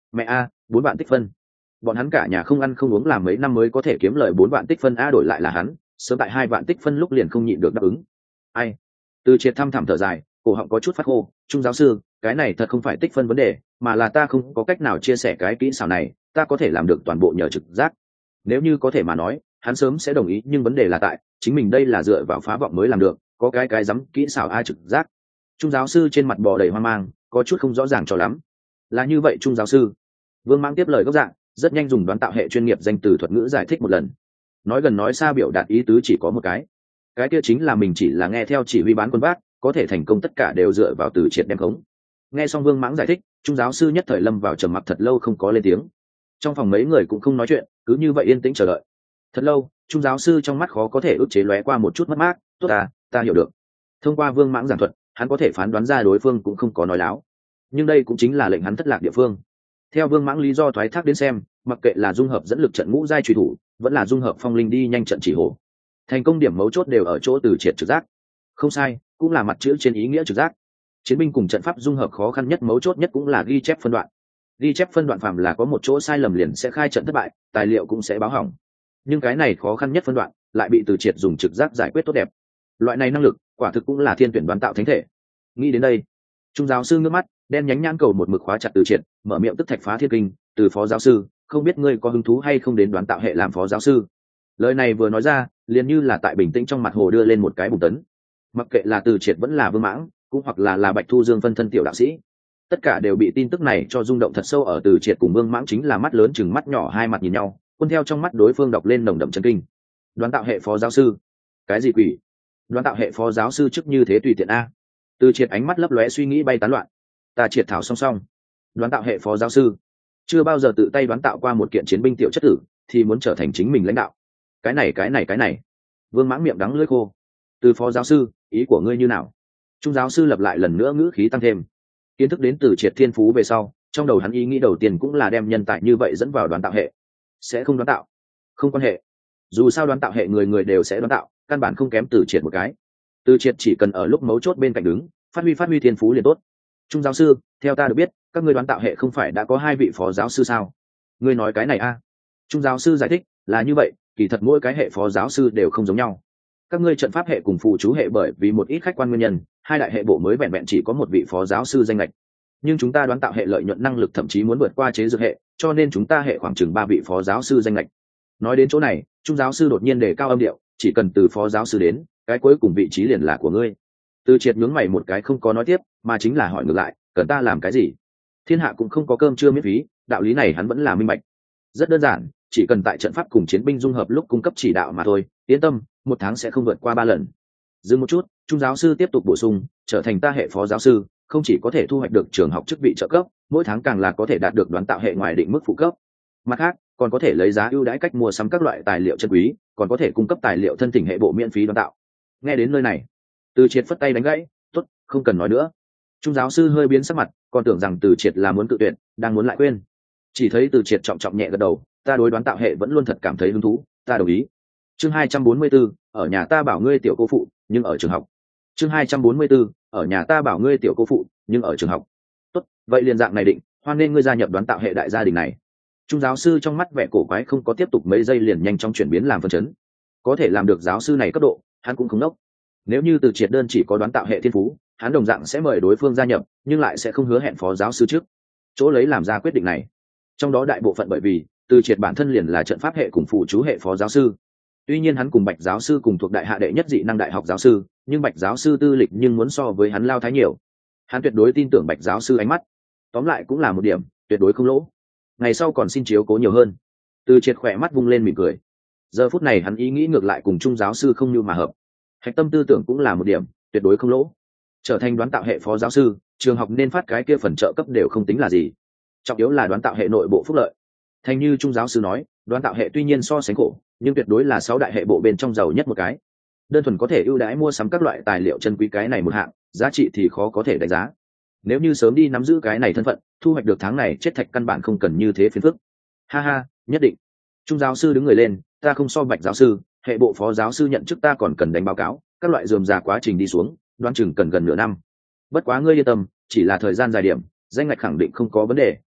Mẹ a, 4 vạn tích phân. Bọn hắn cả nhà không ăn không uống làm mấy năm mới có thể kiếm lời 4 vạn tích phân a, đổi lại là hắn sớm tại 2 vạn tích phân lúc liền không nhịn được đáp ứng. Ai? Từ Triệt thăm thẳm thở dài, cổ họng có chút phát khô. Trung giáo sư, cái này thật không phải tích phân vấn đề, mà là ta không có cách nào chia sẻ cái kỹ xảo này, ta có thể làm được toàn bộ nhờ trực giác. Nếu như có thể mà nói, hắn sớm sẽ đồng ý, nhưng vấn đề là tại chính mình đây là dựa vào phá vọng mới làm được, có cái dám kỹ xảo a trực giác. Trung giáo sư trên mặt bò đầy hoang mang, có chút không rõ ràng cho lắm. Là như vậy Trung giáo sư. Vương Mãng tiếp lời gốc dạng, rất nhanh dùng đoán tạo hệ chuyên nghiệp danh từ thuật ngữ giải thích một lần. Nói gần nói xa biểu đạt ý tứ chỉ có một cái kia chính là mình chỉ là nghe theo chỉ huy bán quân vác, có thể thành công tất cả đều dựa vào Từ Triệt đem khống. Nghe xong Vương Mãng giải thích, Trung giáo sư nhất thời lâm vào trầm mặc thật lâu không có lên tiếng. Trong phòng mấy người cũng không nói chuyện, cứ như vậy yên tĩnh chờ đợi. Thật lâu, Trung giáo sư trong mắt khó có thể ức chế lóe qua một chút mất mát. Tốt à, ta hiểu được. Thông qua Vương Mãng giảng thuật, hắn có thể phán đoán ra đối phương cũng không có nói láo, nhưng đây cũng chính là lệnh hắn thất lạc địa phương. Theo Vương Mãng lý do thoái thác đến xem, mặc kệ là dung hợp dẫn lực trận ngũ giai truy thủ, vẫn là dung hợp phong linh đi nhanh trận chỉ hổ, thành công điểm mấu chốt đều ở chỗ Từ Triệt trực giác. Không sai, cũng là mặt chữ trên ý nghĩa trực giác. Chiến binh cùng trận pháp dung hợp khó khăn nhất mấu chốt nhất cũng là ghi chép phân đoạn. Ghi chép phân đoạn phàm là có một chỗ sai lầm liền sẽ khai trận thất bại, tài liệu cũng sẽ báo hỏng. Nhưng cái này khó khăn nhất phân đoạn lại bị Từ Triệt dùng trực giác giải quyết tốt đẹp. Loại này năng lực quả thực cũng là thiên tuyển đoán tạo thánh thể. Nghĩ đến đây, Trung giáo sư ngước mắt, đen nhánh nhãn cầu một mực khóa chặt Từ Triệt, mở miệng tức thạch phá thiên kinh. Từ phó giáo sư, không biết ngươi có hứng thú hay không đến đoán tạo hệ làm phó giáo sư. Lời này vừa nói ra, liền như là tại bình tĩnh trong mặt hồ đưa lên một cái bùng tấn. Mặc kệ là Từ Triệt vẫn là Vương Mãng, cũng hoặc là Bạch Thu Dương phân thân tiểu đạo sĩ, tất cả đều bị tin tức này cho rung động thật sâu. Ở Từ Triệt cùng Vương Mãng chính là mắt lớn chừng mắt nhỏ hai mặt nhìn nhau, quân theo trong mắt đối phương đọc lên nồng đậm chấn kinh. Đoán tạo hệ phó giáo sư? Cái gì quỷ? Đoán tạo hệ phó giáo sư chức như thế tùy tiện a? Từ Triệt ánh mắt lấp lóe suy nghĩ bay tán loạn. Ta triệt thảo song song. Đoán tạo hệ phó giáo sư, chưa bao giờ tự tay đoán tạo qua một kiện chiến binh tiểu chất tử, thì muốn trở thành chính mình lãnh đạo. Cái này. Vương Mãng miệng đắng lưỡi khô. Từ phó giáo sư, ý của ngươi như nào? Trung giáo sư lặp lại lần nữa, ngữ khí tăng thêm. Kiến thức đến Từ Triệt thiên phú về sau, trong đầu hắn ý nghĩ đầu tiên cũng là đem nhân tài như vậy dẫn vào đoán tạo hệ. Sẽ không đoán tạo, không quan hệ. Dù sao đoán tạo hệ người người đều sẽ đoán tạo, căn bản không kém Từ Triệt một cái. Từ Triệt chỉ cần ở lúc mấu chốt bên cạnh đứng, phát huy thiên phú liền tốt. Trung giáo sư, theo ta được biết, các ngươi đoán tạo hệ không phải đã có 2 vị phó giáo sư sao? Ngươi nói cái này a? Trung giáo sư giải thích, là như vậy, kỳ thật mỗi cái hệ phó giáo sư đều không giống nhau. Các ngươi trận pháp hệ cùng phù chú hệ bởi vì một ít khách quan nguyên nhân, 2 đại hệ bộ mới vẹn vẹn chỉ có 1 vị phó giáo sư danh lệch. Nhưng chúng ta đoán tạo hệ lợi nhuận năng lực thậm chí muốn vượt qua chế dược hệ, cho nên chúng ta hệ khoảng chừng 3 vị phó giáo sư danh lệch. Nói đến chỗ này, Trung giáo sư đột nhiên đề cao âm điệu, chỉ cần từ phó giáo sư đến, cái cuối cùng vị trí liền là của ngươi. Từ Triệt nhướng mày một cái không có nói tiếp, mà chính là hỏi ngược lại, cần ta làm cái gì? Thiên hạ cũng không có cơm trưa miễn phí, đạo lý này hắn vẫn là minh bạch. Rất đơn giản, chỉ cần tại trận pháp cùng chiến binh dung hợp lúc cung cấp chỉ đạo mà thôi, yên tâm, 1 tháng sẽ không vượt qua 3 lần. Dừng một chút, Trung giáo sư tiếp tục bổ sung, trở thành ta hệ phó giáo sư, không chỉ có thể thu hoạch được trường học chức vị trợ cấp, mỗi tháng càng là có thể đạt được đoán tạo hệ ngoài định mức phụ cấp. Mặt khác, còn có thể lấy giá ưu đãi cách mua sắm các loại tài liệu chân quý, còn có thể cung cấp tài liệu thân thỉnh hệ bộ miễn phí đoán tạo. Nghe đến nơi này, Từ Triệt phất tay đánh gãy, tốt, không cần nói nữa. Trung giáo sư hơi biến sắc mặt, còn tưởng rằng Từ Triệt là muốn cự tuyệt, đang muốn lại quên. Chỉ thấy Từ Triệt trọng trọng nhẹ gật đầu, ta đối đoán tạo hệ vẫn luôn thật cảm thấy hứng thú, ta đồng ý. Chương 244, ở nhà ta bảo ngươi tiểu cô phụ, nhưng ở trường học. Chương 244, ở nhà ta bảo ngươi tiểu cô phụ, nhưng ở trường học. Tốt, vậy liền dạng này định, hoan nên ngươi gia nhập đoán tạo hệ đại gia đình này. Trung giáo sư trong mắt vẻ cổ quái không có tiếp tục mấy giây liền nhanh chóng chuyển biến làm phấn chấn. Có thể làm được giáo sư này cấp độ, hắn cũng không ngốc. Nếu như Từ Triệt đơn chỉ có đoán tạo hệ thiên phú, hắn đồng dạng sẽ mời đối phương gia nhập, nhưng lại sẽ không hứa hẹn phó giáo sư trước. Chỗ lấy làm ra quyết định này, trong đó đại bộ phận bởi vì Từ Triệt bản thân liền là trận pháp hệ cùng phụ chú hệ phó giáo sư. Tuy nhiên hắn cùng Bạch giáo sư cùng thuộc đại hạ đệ nhất dị năng đại học giáo sư, nhưng Bạch giáo sư tư lịch nhưng muốn so với hắn lao thái nhiều. Hắn tuyệt đối tin tưởng Bạch giáo sư ánh mắt. Tóm lại cũng là một điểm, tuyệt đối không lỗ. Ngày sau còn xin chiếu cố nhiều hơn. Từ Triệt khỏe mắt vung lên mỉm cười. Giờ phút này hắn ý nghĩ ngược lại cùng Trung giáo sư không như mà hợp. Hạch tâm tư tưởng cũng là một điểm, tuyệt đối không lỗ. Trở thành đoán tạo hệ phó giáo sư, trường học nên phát cái kia phần trợ cấp đều không tính là gì. Trọng yếu là đoán tạo hệ nội bộ phúc lợi. Thành như Trung giáo sư nói, đoán tạo hệ tuy nhiên so sánh khổ, nhưng tuyệt đối là 6 đại hệ bộ bên trong giàu nhất một cái. Đơn thuần có thể ưu đãi mua sắm các loại tài liệu chân quý cái này một hạng, giá trị thì khó có thể đánh giá. Nếu như sớm đi nắm giữ cái này thân phận, thu hoạch được tháng này chết thạch căn bản không cần như thế phiền phức. Ha ha, nhất định. Trung giáo sư đứng người lên, ta không so Bạch giáo sư, hệ bộ phó giáo sư nhận chức ta còn cần đánh báo cáo, các loại rườm rà quá trình đi xuống, đoán chừng cần gần nửa năm. Bất quá ngươi yên tâm, chỉ là thời gian dài điểm, danh ngạch khẳng định không có vấn đề,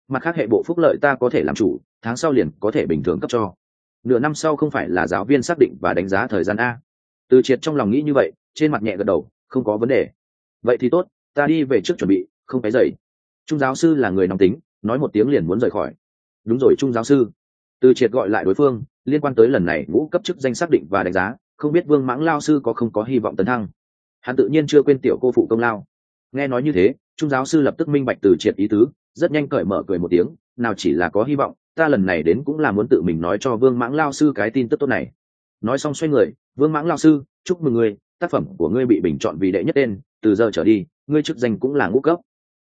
mặt khác hệ bộ phúc lợi ta có thể làm chủ, tháng sau liền có thể bình thường cấp cho. Nửa năm sau không phải là giáo viên xác định và đánh giá thời gian a? Từ Triệt trong lòng nghĩ như vậy, trên mặt nhẹ gật đầu, không có vấn đề. Vậy thì tốt, ta đi về trước chuẩn bị, không cái dậy. Trung giáo sư là người nóng tính, nói một tiếng liền muốn rời khỏi. Đúng rồi Trung giáo sư. Từ Triệt gọi lại đối phương, liên quan tới lần này ngũ cấp chức danh xác định và đánh giá, không biết Vương Mãng lao sư có không có hy vọng tấn thăng. Hắn tự nhiên chưa quên tiểu cô phụ công lao. Nghe nói như thế, Trung giáo sư lập tức minh bạch Từ Triệt ý tứ, rất nhanh cởi mở cười một tiếng, nào chỉ là có hy vọng, ta lần này đến cũng là muốn tự mình nói cho Vương Mãng lao sư cái tin tức tốt này. Nói xong xoay người, Vương Mãng lao sư, chúc mừng ngươi, tác phẩm của ngươi bị bình chọn vì đệ nhất tên, từ giờ trở đi ngươi chức danh cũng là ngũ cấp.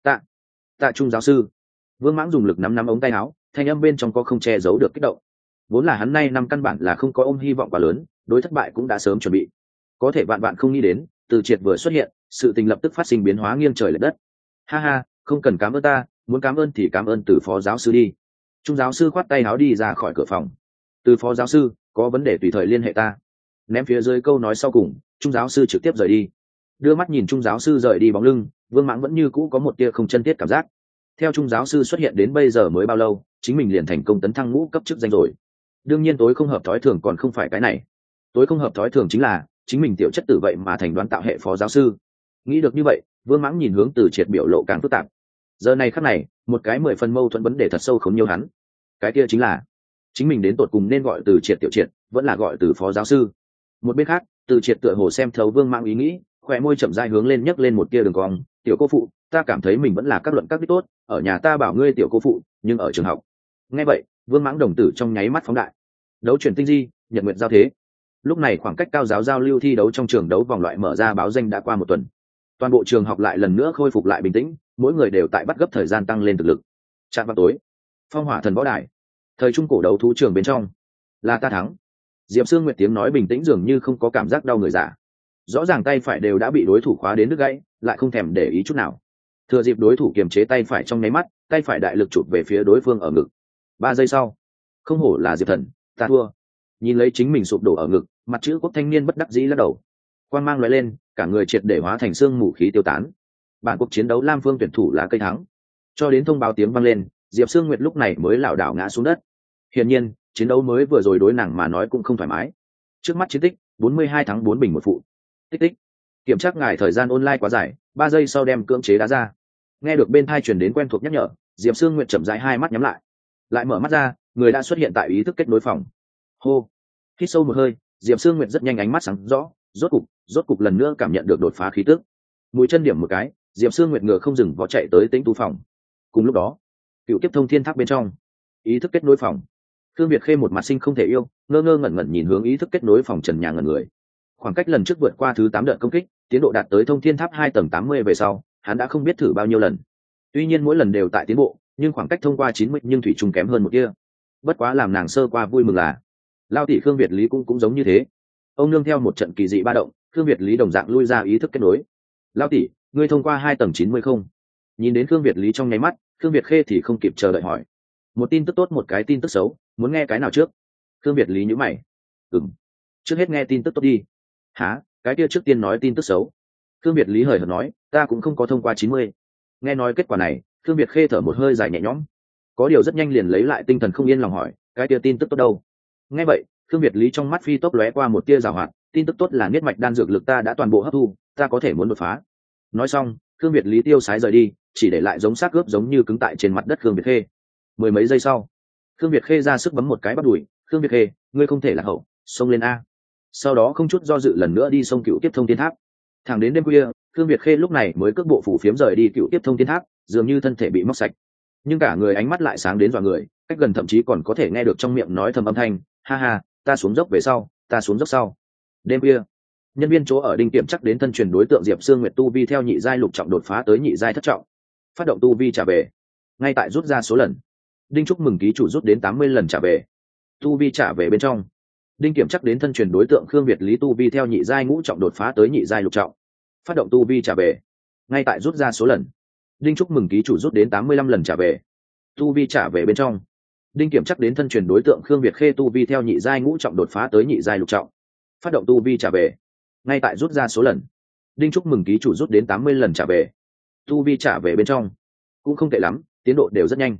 Tạ Trung giáo sư. Vương Mãng dùng lực nắm ống tay áo, thanh âm bên trong có không che giấu được kích động. Vốn là hắn nay năm căn bản là không có ôm hy vọng quá lớn, đối thất bại cũng đã sớm chuẩn bị. Có thể vạn không nghĩ đến, Từ Triệt vừa xuất hiện, sự tình lập tức phát sinh biến hóa nghiêng trời lệch đất. Ha ha, không cần cảm ơn ta, muốn cảm ơn thì cảm ơn Từ phó giáo sư đi. Trung giáo sư khoát tay áo đi ra khỏi cửa phòng. Từ phó giáo sư, có vấn đề tùy thời liên hệ ta. Ném phía dưới câu nói sau cùng, Trung giáo sư trực tiếp rời đi. Đưa mắt nhìn Trung giáo sư rời đi bóng lưng, Vương Mãng vẫn như cũ có một tia không chân thiết cảm giác. Theo Trung giáo sư xuất hiện đến bây giờ mới bao lâu, chính mình liền thành công tấn thăng ngũ cấp chức danh rồi. Đương nhiên tối không hợp thói thường còn không phải cái này. Tối không hợp thói thường chính là chính mình tiểu chất tử vậy mà thành đoán tạo hệ phó giáo sư. Nghĩ được như vậy, Vương Mãng nhìn hướng Từ Triệt biểu lộ càng phức tạp. Giờ này khắc này, một cái 10 phần mâu thuẫn vấn đề thật sâu khốn nhiều hắn. Cái kia chính là chính mình đến tột cùng nên gọi Từ Triệt tiểu triệt, vẫn là gọi Từ phó giáo sư. Một bên khác, Từ Triệt tựa hồ xem thấu Vương Mãng ý nghĩ, khỏe môi chậm rãi hướng lên nhấc lên một tia đường cong. Tiểu cô phụ, ta cảm thấy mình vẫn là các luận các đích tốt, ở nhà ta bảo ngươi tiểu cô phụ, nhưng ở trường học. Nghe vậy, Vương Mãng đồng tử trong nháy mắt phóng đại. Đấu chuyển tinh di, nhật nguyện giao thế. Lúc này khoảng cách cao giáo giao lưu thi đấu trong trường đấu vòng loại mở ra báo danh đã qua một tuần. Toàn bộ trường học lại lần nữa khôi phục lại bình tĩnh, mỗi người đều tại bắt gấp thời gian tăng lên thực lực. Trạm vào tối, Phong Hỏa Thần võ đài, thời trung cổ đấu thú trường bên trong, là ta thắng. Diệp Sương Nguyệt tiếng nói bình tĩnh dường như không có cảm giác đau người giả. Rõ ràng tay phải đều đã bị đối thủ khóa đến đứt gãy, lại không thèm để ý chút nào. Thừa dịp đối thủ kiềm chế tay phải trong nháy mắt, tay phải đại lực chụp về phía đối phương ở ngực. 3 giây sau, không hổ là Diệp Thần, ta thua. Nhìn lấy chính mình sụp đổ ở ngực, mặt chữ quốc thanh niên bất đắc dĩ lắc đầu. Quang mang lóe lên, cả người triệt để hóa thành xương mù khí tiêu tán. Bản cuộc chiến đấu Lam Phương tuyển thủ là cây thắng. Cho đến thông báo tiếng vang lên, Diệp Sương Nguyệt lúc này mới lảo đảo ngã xuống đất. Hiển nhiên, chiến đấu mới vừa rồi đối nàng mà nói cũng không thoải mái. Trước mắt chiến tích, 42 thắng 4 bình một phụ. Tích tích. Kiểm tra ngài thời gian online quá dài, 3 giây sau đem cưỡng chế đá ra. Nghe được bên tai truyền đến quen thuộc nhắc nhở, Diệp Sương Nguyệt chậm rãi hai mắt nhắm lại. Lại mở mắt ra, người đã xuất hiện tại ý thức kết nối phòng. Hô. Hít sâu một hơi, Diệp Sương Nguyệt rất nhanh ánh mắt sáng rõ, rốt cục lần nữa cảm nhận được đột phá khí tức. Mũi chân điểm một cái, Diệp Sương Nguyệt ngựa không dừng vó chạy tới Tĩnh Tu phòng. Cùng lúc đó, Cựu Kiếp Thông Thiên Tháp bên trong, ý thức kết nối phòng. Thương Việt Khê một mặt sinh không thể yêu, ngơ ngẩn ngẩn nhìn hướng ý thức kết nối phòng trần nhà ngẩn người. Khoảng cách lần trước vượt qua thứ 8 đợt công kích, tiến độ đạt tới Thông Thiên Tháp 2 tầng 80 về sau, hắn đã không biết thử bao nhiêu lần. Tuy nhiên mỗi lần đều tại tiến bộ, nhưng khoảng cách thông qua 90 nhưng thủy chung kém hơn một kia. Bất quá làm nàng sơ qua vui mừng là, Lao tỷ Khương Việt Lý cũng giống như thế. Ông nương theo một trận kỳ dị ba động, Khương Việt Lý đồng dạng lui ra ý thức kết nối. Lao tỷ, ngươi thông qua 2 tầng 90 không? Nhìn đến Khương Việt Lý trong nháy mắt, Khương Việt Khê thì không kịp chờ đợi hỏi. Một tin tức tốt một cái tin tức xấu, muốn nghe cái nào trước? Khương Việt Lý nhíu mày. Trước hết nghe tin tức tốt đi. Hả? Cái kia trước tiên nói tin tức xấu. Khương Việt Lý hời hợt nói, ta cũng không có thông qua 90. Nghe nói kết quả này, Khương Việt Khê thở một hơi dài nhẹ nhõm. Có điều rất nhanh liền lấy lại tinh thần không yên lòng hỏi, cái kia tin tức tốt đâu? Nghe vậy, Khương Việt Lý trong mắt phi tốc lóe qua một tia giảo hoạt, tin tức tốt là niết mạch đan dược lực ta đã toàn bộ hấp thu, ta có thể muốn đột phá. Nói xong, Khương Việt Lý tiêu sái rời đi, chỉ để lại giống xác ướp giống như cứng tại trên mặt đất Khương Việt Khê. Mười mấy giây sau, Khương Việt Khê ra sức bấm một cái bắt đùi, Khương Việt Khê, ngươi không thể lạc hậu, xông lên a. Sau đó không chút do dự lần nữa đi sông Cựu Kiếp Thông Thiên Tháp. Thẳng đến đêm khuya, Khương Việt Khê lúc này mới cước bộ phủ phiếm rời đi Cựu Kiếp Thông Thiên Tháp, dường như thân thể bị móc sạch, nhưng cả người ánh mắt lại sáng đến dọa người, cách gần thậm chí còn có thể nghe được trong miệng nói thầm âm thanh, ha ha, ta xuống dốc về sau, ta xuống dốc sau. Đêm khuya, nhân viên chỗ ở Đinh Kiểm chắc đến thân truyền đối tượng Diệp Sương Nguyệt tu vi theo nhị giai lục trọng đột phá tới nhị giai thất trọng, phát động tu vi trả về. Ngay tại rút ra số lần, Đinh chúc mừng ký chủ rút đến 80 lần trả về. Tu vi trả về bên trong, Đinh Kiểm chắc đến thân truyền đối tượng Khương Việt Lý tu vi theo nhị giai ngũ trọng đột phá tới nhị giai lục trọng, phát động tu vi trả về. Ngay tại rút ra số lần, Đinh chúc mừng ký chủ rút đến 85 lần trả về. Tu vi trả về bên trong, Đinh Kiểm chắc đến thân truyền đối tượng Khương Việt Khê tu vi theo nhị giai ngũ trọng đột phá tới nhị giai lục trọng, phát động tu vi trả về. Ngay tại rút ra số lần, Đinh chúc mừng ký chủ rút đến 80 lần trả về. Tu vi trả về bên trong, cũng không tệ lắm, tiến độ đều rất nhanh.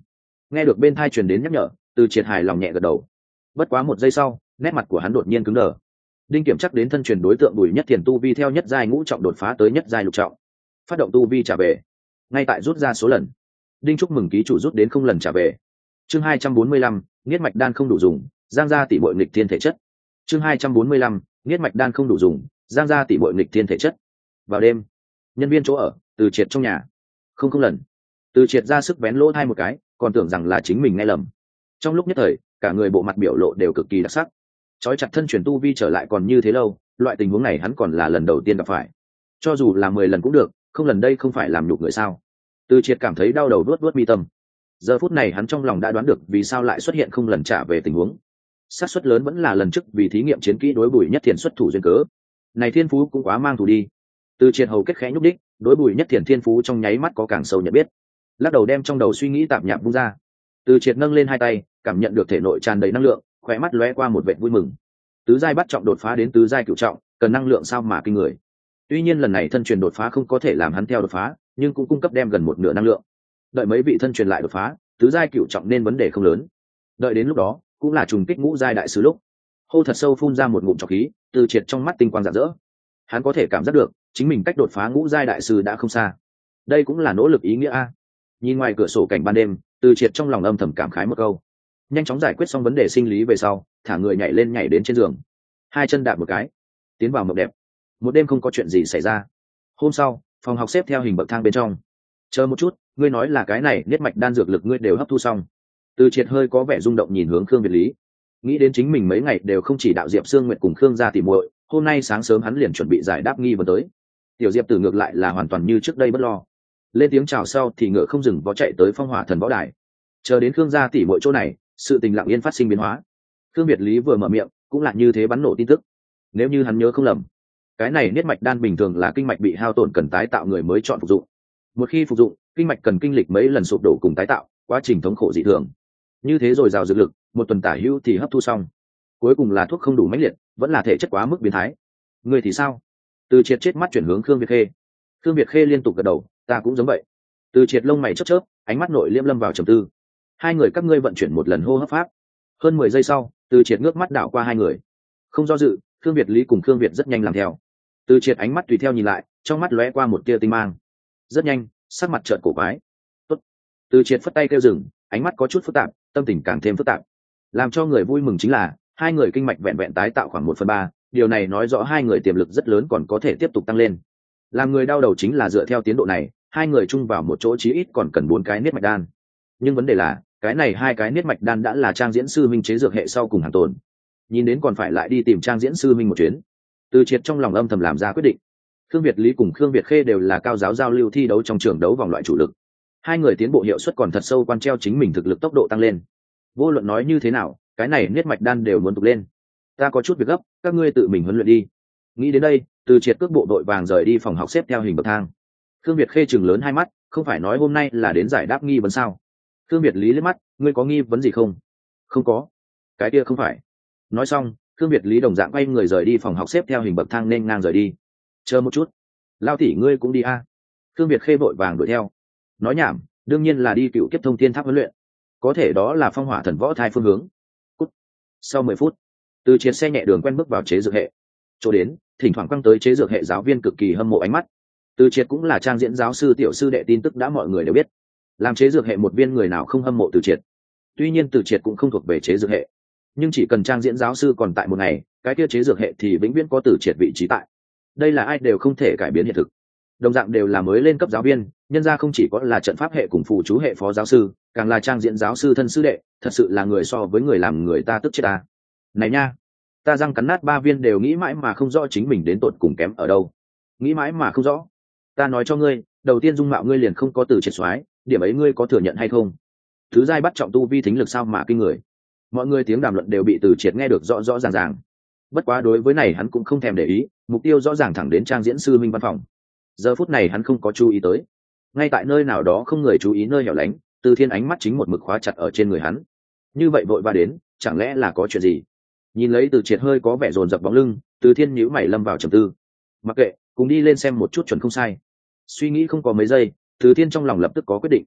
Nghe được bên thai truyền đến nhắc nhở, Từ Triệt hài lòng nhẹ gật đầu. Bất quá một giây sau, nét mặt của hắn đột nhiên cứng đờ. Đinh kiểm chắc đến thân truyền đối tượng Bùi Nhất Thiền tu vi theo nhất giai ngũ trọng đột phá tới nhất giai lục trọng, phát động tu vi trả về. Ngay tại rút ra số lần, Đinh chúc mừng ký chủ rút đến 0 lần trả về. Chương 245, Niết mạch đan không đủ dùng, giang gia tỷ bội nghịch thiên thể chất. Chương 245, Niết mạch đan không đủ dùng, giang gia tỷ bội nghịch thiên thể chất. Vào đêm, nhân viên chỗ ở, Từ Triệt trong nhà. Không lần. Từ Triệt ra sức vén lỗ tai một cái, còn tưởng rằng là chính mình nghe lầm. Trong lúc nhất thời, cả người bộ mặt biểu lộ đều cực kỳ đặc sắc. Chói chặt thân truyền tu vi trở lại còn như thế lâu, loại tình huống này hắn còn là lần đầu tiên gặp phải. Cho dù là 10 lần cũng được, không lần đây không phải làm nhục người sao? Từ Triệt cảm thấy đau đầu vuốt mi tâm. Giờ phút này hắn trong lòng đã đoán được vì sao lại xuất hiện không lần trả về tình huống. Xác suất lớn vẫn là lần trước vì thí nghiệm chiến kỹ đối Bùi Nhất Thiền xuất thủ duyên cớ. Này thiên phú cũng quá mang thủ đi. Từ Triệt hầu kết khẽ nhúc đích, đối Bùi Nhất Thiền thiên phú trong nháy mắt có càng sâu nhận biết. Lắc đầu đem trong đầu suy nghĩ tạp nhạp vung ra. Từ Triệt nâng lên hai tay, cảm nhận được thể nội tràn đầy năng lượng, khóe mắt lóe qua một vẻ vui mừng. Tứ giai bắt trọng đột phá đến tứ giai cửu trọng, cần năng lượng sao mà kinh người. Tuy nhiên lần này thân truyền đột phá không có thể làm hắn theo đột phá, nhưng cũng cung cấp đem gần một nửa năng lượng. Đợi mấy vị thân truyền lại đột phá, tứ giai cửu trọng nên vấn đề không lớn. Đợi đến lúc đó, cũng là trùng kích ngũ giai đại sứ lúc. Hô thật sâu phun ra một ngụm trọc khí, Từ Triệt trong mắt tinh quang rạng rỡ. Hắn có thể cảm giác được, chính mình cách đột phá ngũ giai đại sư đã không xa. Đây cũng là nỗ lực ý nghĩa a. Nhìn ngoài cửa sổ cảnh ban đêm, Từ Triệt trong lòng âm thầm cảm khái một câu. Nhanh chóng giải quyết xong vấn đề sinh lý về sau, thả người nhảy đến trên giường, hai chân đạp một cái, tiến vào mộng đẹp. Một đêm không có chuyện gì xảy ra. Hôm sau, phòng học xếp theo hình bậc thang bên trong. Chờ một chút, ngươi nói là cái này niết mạch đan dược lực ngươi đều hấp thu xong? Từ Triệt hơi có vẻ rung động nhìn hướng Khương Việt Lý, nghĩ đến chính mình mấy ngày đều không chỉ đạo Diệp Sương Nguyệt cùng Khương gia tỉ muội, hôm nay sáng sớm hắn liền chuẩn bị giải đáp nghi vấn tới. Tiểu Diệp Tử ngược lại là hoàn toàn như trước đây bất lo, lên tiếng chào sau thì ngựa không dừng vó chạy tới Phong Hỏa Thần võ đài. Chờ đến Khương gia tỉ muội chỗ này, sự tình lặng yên phát sinh biến hóa. Khương Việt Lý vừa mở miệng, cũng là như thế bắn nổ tin tức. Nếu như hắn nhớ không lầm, cái này niết mạch đan bình thường là kinh mạch bị hao tổn cần tái tạo người mới chọn phục dụng. Một khi phục dụng, kinh mạch cần kinh lịch mấy lần sụp đổ cùng tái tạo, quá trình thống khổ dị thường. Như thế rồi rào dược lực, một tuần tả hữu thì hấp thu xong. Cuối cùng là thuốc không đủ mãnh liệt, vẫn là thể chất quá mức biến thái. Người thì sao? Từ Triệt chết mắt chuyển hướng Khương Việt Khê. Khương Việt Khê liên tục gật đầu, ta cũng giống vậy. Từ Triệt lông mày chớp chớp, ánh mắt nội liêm lâm vào trầm tư. Hai người các ngươi vận chuyển một lần hô hấp pháp. Hơn 10 giây sau, Từ Triệt ngước mắt đảo qua hai người. Không do dự, Khương Việt Lý cùng Khương Việt rất nhanh làm theo. Từ Triệt ánh mắt tùy theo nhìn lại, trong mắt lóe qua một tia tinh mang. Rất nhanh, sắc mặt chợt cổ quái. Tốt. Từ Triệt phất tay kêu dừng, ánh mắt có chút phức tạp, tâm tình càng thêm phức tạp. Làm cho người vui mừng chính là, hai người kinh mạch vẹn vẹn tái tạo khoảng 1/3, điều này nói rõ hai người tiềm lực rất lớn còn có thể tiếp tục tăng lên. Làm người đau đầu chính là dựa theo tiến độ này, hai người chung vào một chỗ chí ít còn cần 4 cái niết mạch đan. Nhưng vấn đề là, cái này hai cái niết mạch đan đã là Trang Diễn sư minh chế dược hệ sau cùng hàng tồn. Nhìn đến còn phải lại đi tìm Trang Diễn sư minh một chuyến. Từ Triệt trong lòng âm thầm làm ra quyết định. Khương Việt Lý cùng Khương Việt Khê đều là cao giáo giao lưu thi đấu trong trường đấu vòng loại chủ lực. Hai người tiến bộ hiệu suất còn thật sâu quan treo chính mình thực lực tốc độ tăng lên. Vô luận nói như thế nào, cái này niết mạch đan đều muốn tục lên. Ta có chút việc gấp, các ngươi tự mình huấn luyện đi. Nghĩ đến đây, Từ Triệt cước bộ đội vàng rời đi phòng học xếp theo hình bậc thang. Khương Việt Khê chừng lớn hai mắt, không phải nói hôm nay là đến giải đáp nghi vấn sao? Khương Việt Lý liếc mắt, ngươi có nghi vấn gì không? Không có. Cái kia không phải. Nói xong, Khương Việt Lý đồng dạng quay người rời đi phòng học xếp theo hình bậc thang nên ngang rời đi. Chờ một chút, Lao tỷ ngươi cũng đi a? Khương Việt Khê vội vàng đuổi theo. Nói nhảm, đương nhiên là đi Cựu Kiếp Thông Thiên Tháp huấn luyện. Có thể đó là Phong Hỏa Thần võ thai phương hướng. Cút. Sau 10 phút, Từ Triệt xe nhẹ đường quen bước vào chế dược hệ. Chỗ đến, thỉnh thoảng quăng tới chế dược hệ giáo viên cực kỳ hâm mộ ánh mắt. Từ Triệt cũng là Trang Diễn giáo sư tiểu sư đệ tin tức đã mọi người đều biết. Làm chế dược hệ một viên người nào không hâm mộ Từ Triệt. Tuy nhiên Từ Triệt cũng không thuộc về chế dược hệ, nhưng chỉ cần Trang Diễn giáo sư còn tại một ngày, cái kia chế dược hệ thì vĩnh viễn có Từ Triệt vị trí tại. Đây là ai đều không thể cải biến hiện thực. Đồng dạng đều là mới lên cấp giáo viên, nhân ra không chỉ có là trận pháp hệ cùng phụ chú hệ phó giáo sư, càng là Trang Diễn giáo sư thân sư đệ, thật sự là người so với người làm người ta tức chết ta. Này nha, ta răng cắn nát 3 viên đều nghĩ mãi mà không rõ chính mình đến tột cùng kém ở đâu. Nghĩ mãi mà không rõ. Ta nói cho ngươi, đầu tiên dung mạo ngươi liền không có Từ Triệt soái, điểm ấy ngươi có thừa nhận hay không? Thứ giai bắt trọng tu vi thính lực sao mà kinh người. Mọi người tiếng đàm luận đều bị Từ Triệt nghe được rõ rõ ràng ràng. Bất quá đối với này hắn cũng không thèm để ý, mục tiêu rõ ràng thẳng đến Trang Diễn sư minh văn phòng. Giờ phút này hắn không có chú ý tới. Ngay tại nơi nào đó không người chú ý nơi hẻo lánh, Từ Thiên ánh mắt chính một mực khóa chặt ở trên người hắn. Như vậy vội va đến, chẳng lẽ là có chuyện gì? Nhìn lấy Từ Triệt hơi có vẻ dồn dập bóng lưng, Từ Thiên nhíu mày lâm vào trầm tư. Mặc kệ, cùng đi lên xem một chút chuẩn không sai. Suy nghĩ không có mấy giây, Từ Thiên trong lòng lập tức có quyết định.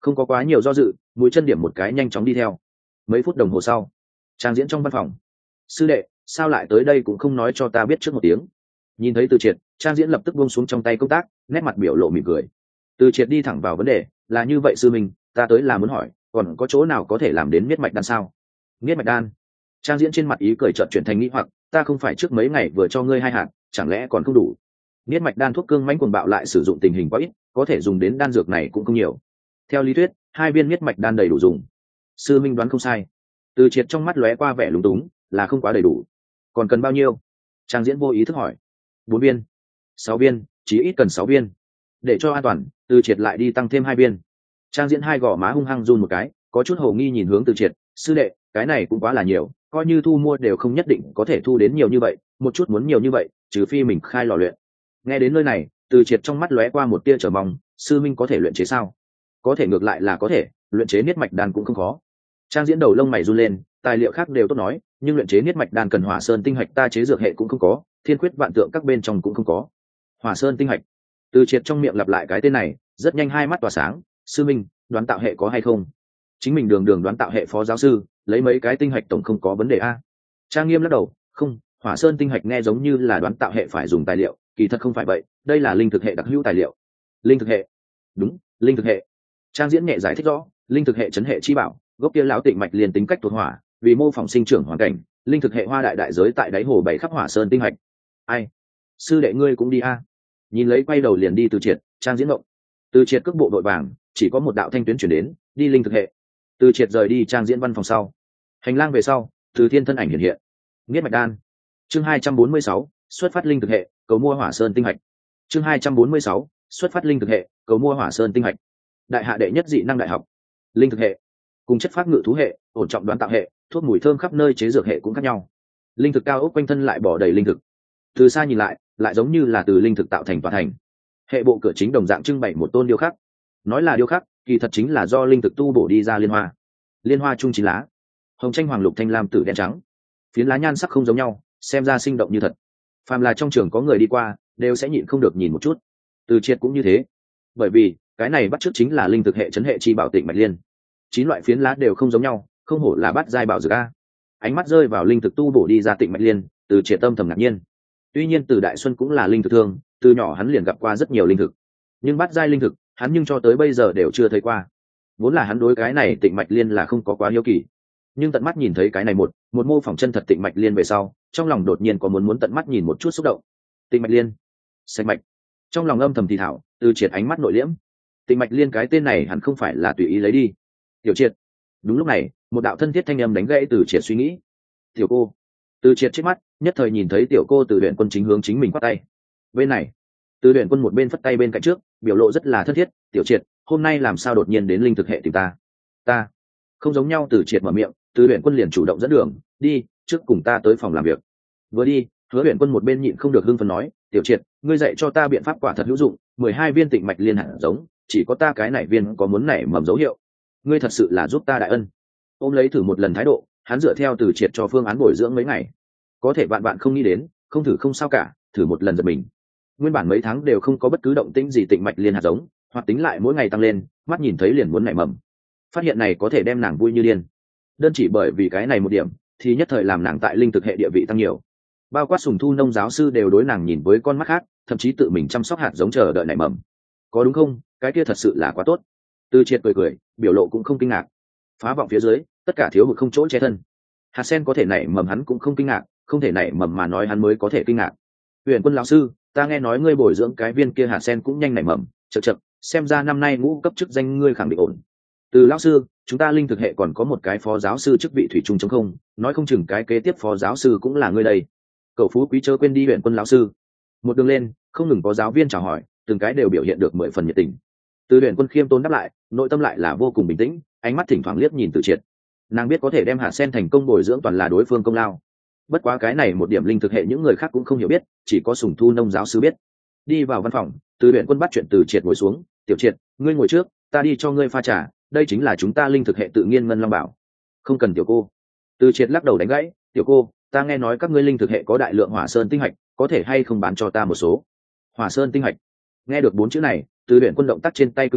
Không có quá nhiều do dự, mũi chân điểm một cái nhanh chóng đi theo. Mấy phút đồng hồ sau, trang diễn trong văn phòng. Sư đệ, sao lại tới đây cũng không nói cho ta biết trước một tiếng. Nhìn thấy Từ Triệt, trang diễn lập tức buông xuống trong tay công tác, nét mặt biểu lộ mỉm cười. Từ Triệt đi thẳng vào vấn đề, là như vậy sư minh, ta tới là muốn hỏi, còn có chỗ nào có thể làm đến miết mạch đan sao? Miết mạch đan? Trang diễn trên mặt ý cười chợt chuyển thành nghĩ hoặc, ta không phải trước mấy ngày vừa cho ngươi 2 hạt, chẳng lẽ còn không đủ? Miết mạch đan thuốc cương mãnh cuồng bạo lại sử dụng tình hình quá ít, có thể dùng đến đan dược này cũng không nhiều. Theo lý thuyết, 2 viên miết mạch đan đầy đủ dùng. Sư minh đoán không sai. Từ Triệt trong mắt lóe qua vẻ lúng túng, là không quá đầy đủ. Còn cần bao nhiêu? Trang diễn vô ý thức hỏi. 4 viên, 6 viên, chí ít cần 6 viên. Để cho an toàn, Từ Triệt lại đi tăng thêm 2 viên. Trang diễn hai gò má hung hăng run một cái, có chút hồ nghi nhìn hướng Từ Triệt, sư đệ, cái này cũng quá là nhiều, coi như thu mua đều không nhất định có thể thu đến nhiều như vậy, một chút muốn nhiều như vậy, trừ phi mình khai lò luyện. Nghe đến nơi này, Từ Triệt trong mắt lóe qua một tia chờ mong, sư minh có thể luyện chế sao? Có thể, ngược lại là có thể, luyện chế niết mạch đan cũng không khó. Trang diễn đầu lông mày run lên, tài liệu khác đều tốt nói, nhưng luyện chế niết mạch đan cần hỏa sơn tinh hạch, ta chế dược hệ cũng không có, thiên quyết vạn tượng các bên trong cũng không có. Hỏa sơn tinh hạch. Từ Triệt trong miệng lặp lại cái tên này, rất nhanh hai mắt tỏa sáng, sư minh, đoán tạo hệ có hay không? Chính mình đường đoán tạo hệ phó giáo sư, lấy mấy cái tinh hạch tổng không có vấn đề a. Trang nghiêm lắc đầu, không, hỏa sơn tinh hạch nghe giống như là đoán tạo hệ phải dùng tài liệu, kỳ thật không phải vậy, đây là linh thực hệ đặc hữu tài liệu. Linh thực hệ? Đúng, linh thực hệ. Trang diễn nhẹ giải thích rõ, linh thực hệ chấn hệ chi bảo, gốc kia lão tịnh mạch liền tính cách thuộc hỏa, vì mô phỏng sinh trưởng hoàn cảnh, linh thực hệ hoa đại đại giới tại đáy hồ bảy khắp hỏa sơn tinh hạch. Ai? Sư đệ ngươi cũng đi a? Nhìn lấy quay đầu liền đi Từ Triệt, Trang diễn động. Từ Triệt cước bộ đội vàng, chỉ có một đạo thanh tuyến chuyển đến, đi linh thực hệ. Từ Triệt rời đi Trang diễn văn phòng sau. Hành lang về sau, Từ Thiên thân ảnh hiện hiện. Niết mạch đan. Chương 246, xuất phát linh thực hệ, cầu mua hỏa sơn tinh hạch. Chương 246, xuất phát linh thực hệ, cầu mua hỏa sơn tinh hạch. Đại hạ đệ nhất dị năng đại học. Linh thực hệ cùng chất phát ngự thú hệ, ổn trọng đoán tạo hệ, thuốc mùi thơm khắp nơi chế dược hệ cũng khác nhau. Linh thực cao ốc quanh thân lại bỏ đầy linh thực. Từ xa nhìn lại giống như là từ linh thực tạo thành tòa thành. Hệ bộ cửa chính đồng dạng trưng bày một tôn điêu khắc. Nói là điêu khắc, kỳ thật chính là do linh thực tu bổ đi ra liên hoa. Liên hoa chung 9 lá, hồng tranh hoàng lục thanh lam tử đen trắng. Phiến lá nhan sắc không giống nhau, xem ra sinh động như thật. Phàm là trong trường có người đi qua, đều sẽ nhịn không được nhìn một chút. Từ Triệt cũng như thế, bởi vì cái này bắt chước chính là linh thực hệ chấn hệ chi bảo tịnh mạch liên. 9 loại phiến lá đều không giống nhau, không hổ là bắt giai bảo dược a. Ánh mắt rơi vào linh thực tu bổ đi ra tịnh mạch liên, Từ Triệt tâm thầm ngạc nhiên. Tuy nhiên Từ Đại Xuân cũng là linh thực thương, từ nhỏ hắn liền gặp qua rất nhiều linh thực, nhưng bắt giai linh thực, hắn nhưng cho tới bây giờ đều chưa thấy qua. Vốn là hắn đối cái này tịnh mạch liên là không có quá hiếu kỳ, nhưng tận mắt nhìn thấy cái này một mô phỏng chân thật tịnh mạch liên về sau, trong lòng đột nhiên có muốn tận mắt nhìn một chút xúc động. Tịnh mạch liên, sạch mạch. Trong lòng âm thầm thì thảo, Từ Triệt ánh mắt nội liễm. Tịnh mạch liên cái tên này hẳn không phải là tùy ý lấy đi. Tiểu Triệt. Đúng lúc này, một đạo thân thiết thanh âm đánh gãy Từ Triệt suy nghĩ. Tiểu cô. Từ Triệt trước mắt, nhất thời nhìn thấy tiểu cô Từ Luyện Quân chính hướng chính mình quát tay. Bên này, Từ Luyện Quân một bên phất tay bên cạnh trước, biểu lộ rất là thân thiết. Tiểu Triệt, hôm nay làm sao đột nhiên đến linh thực hệ tìm ta? Ta không giống nhau. Từ Triệt mở miệng, Từ Luyện Quân liền chủ động dẫn đường, đi trước cùng ta tới phòng làm việc. Vừa đi, Hứa Luyện Quân một bên nhịn không được hưng phấn nói, Tiểu Triệt, ngươi dạy cho ta biện pháp quả thật hữu dụng, 12 viên tịnh mạch liên hạt giống, chỉ có ta cái này viên có muốn nảy mầm dấu hiệu. Ngươi thật sự là giúp ta đại ân. Ôm lấy thử một lần thái độ, hắn dựa theo Từ Triệt cho phương án bồi dưỡng mấy ngày. Có thể bạn không nghĩ đến, không thử không sao cả, thử một lần giật mình. Nguyên bản mấy tháng đều không có bất cứ động tĩnh gì tịnh mạch liên hạt giống, hoặc tính lại mỗi ngày tăng lên, mắt nhìn thấy liền muốn nảy mầm. Phát hiện này có thể đem nàng vui như điên. Đơn chỉ bởi vì cái này một điểm, thì nhất thời làm nàng tại linh thực hệ địa vị tăng nhiều. Bao quát Sùng Thu nông giáo sư đều đối nàng nhìn với con mắt khác, thậm chí tự mình chăm sóc hạt giống chờ đợi nảy mầm. Có đúng không? Cái kia thật sự là quá tốt. Từ Triệt cười, biểu lộ cũng không kinh ngạc. Phá vọng phía dưới, tất cả thiếu hụt không chỗ che thân. Hạt sen có thể nảy mầm hắn cũng không kinh ngạc, không thể nảy mầm mà nói hắn mới có thể kinh ngạc. Huyền Quân lão sư, ta nghe nói ngươi bồi dưỡng cái viên kia hạt sen cũng nhanh nảy mầm, chậc, xem ra năm nay ngũ cấp chức danh ngươi khẳng định ổn. Từ lão sư, chúng ta linh thực hệ còn có một cái phó giáo sư chức vị thủy chung trống không, nói không chừng cái kế tiếp phó giáo sư cũng là ngươi đây. Cậu phú quý chớ quên đi Huyền Quân lão sư. Một đường lên, không ngừng có giáo viên chào hỏi, từng cái đều biểu hiện được 10 phần nhiệt tình. Từ Huyền Quân khiêm tốn đáp lại, nội tâm lại là vô cùng bình tĩnh, ánh mắt thỉnh thoảng liếc nhìn Từ Triệt. Nàng biết có thể đem hạt sen thành công bồi dưỡng toàn là đối phương công lao. Bất quá cái này một điểm linh thực hệ những người khác cũng không hiểu biết, chỉ có Sùng Thu nông giáo sư biết. Đi vào văn phòng, Từ Huyền Quân bắt chuyện Từ Triệt ngồi xuống, "Tiểu Triệt, ngươi ngồi trước, ta đi cho ngươi pha trà, đây chính là chúng ta linh thực hệ tự nhiên ngân long bảo." "Không cần tiểu cô." Từ Triệt lắc đầu đánh gãy, "Tiểu cô, ta nghe nói các ngươi linh thực hệ có đại lượng hỏa sơn tinh hạch, có thể hay không bán cho ta một số?" Hỏa sơn tinh hạch. Nghe được 4 chữ này, Từ Huyền Quân động tác trên tay cứng đờ,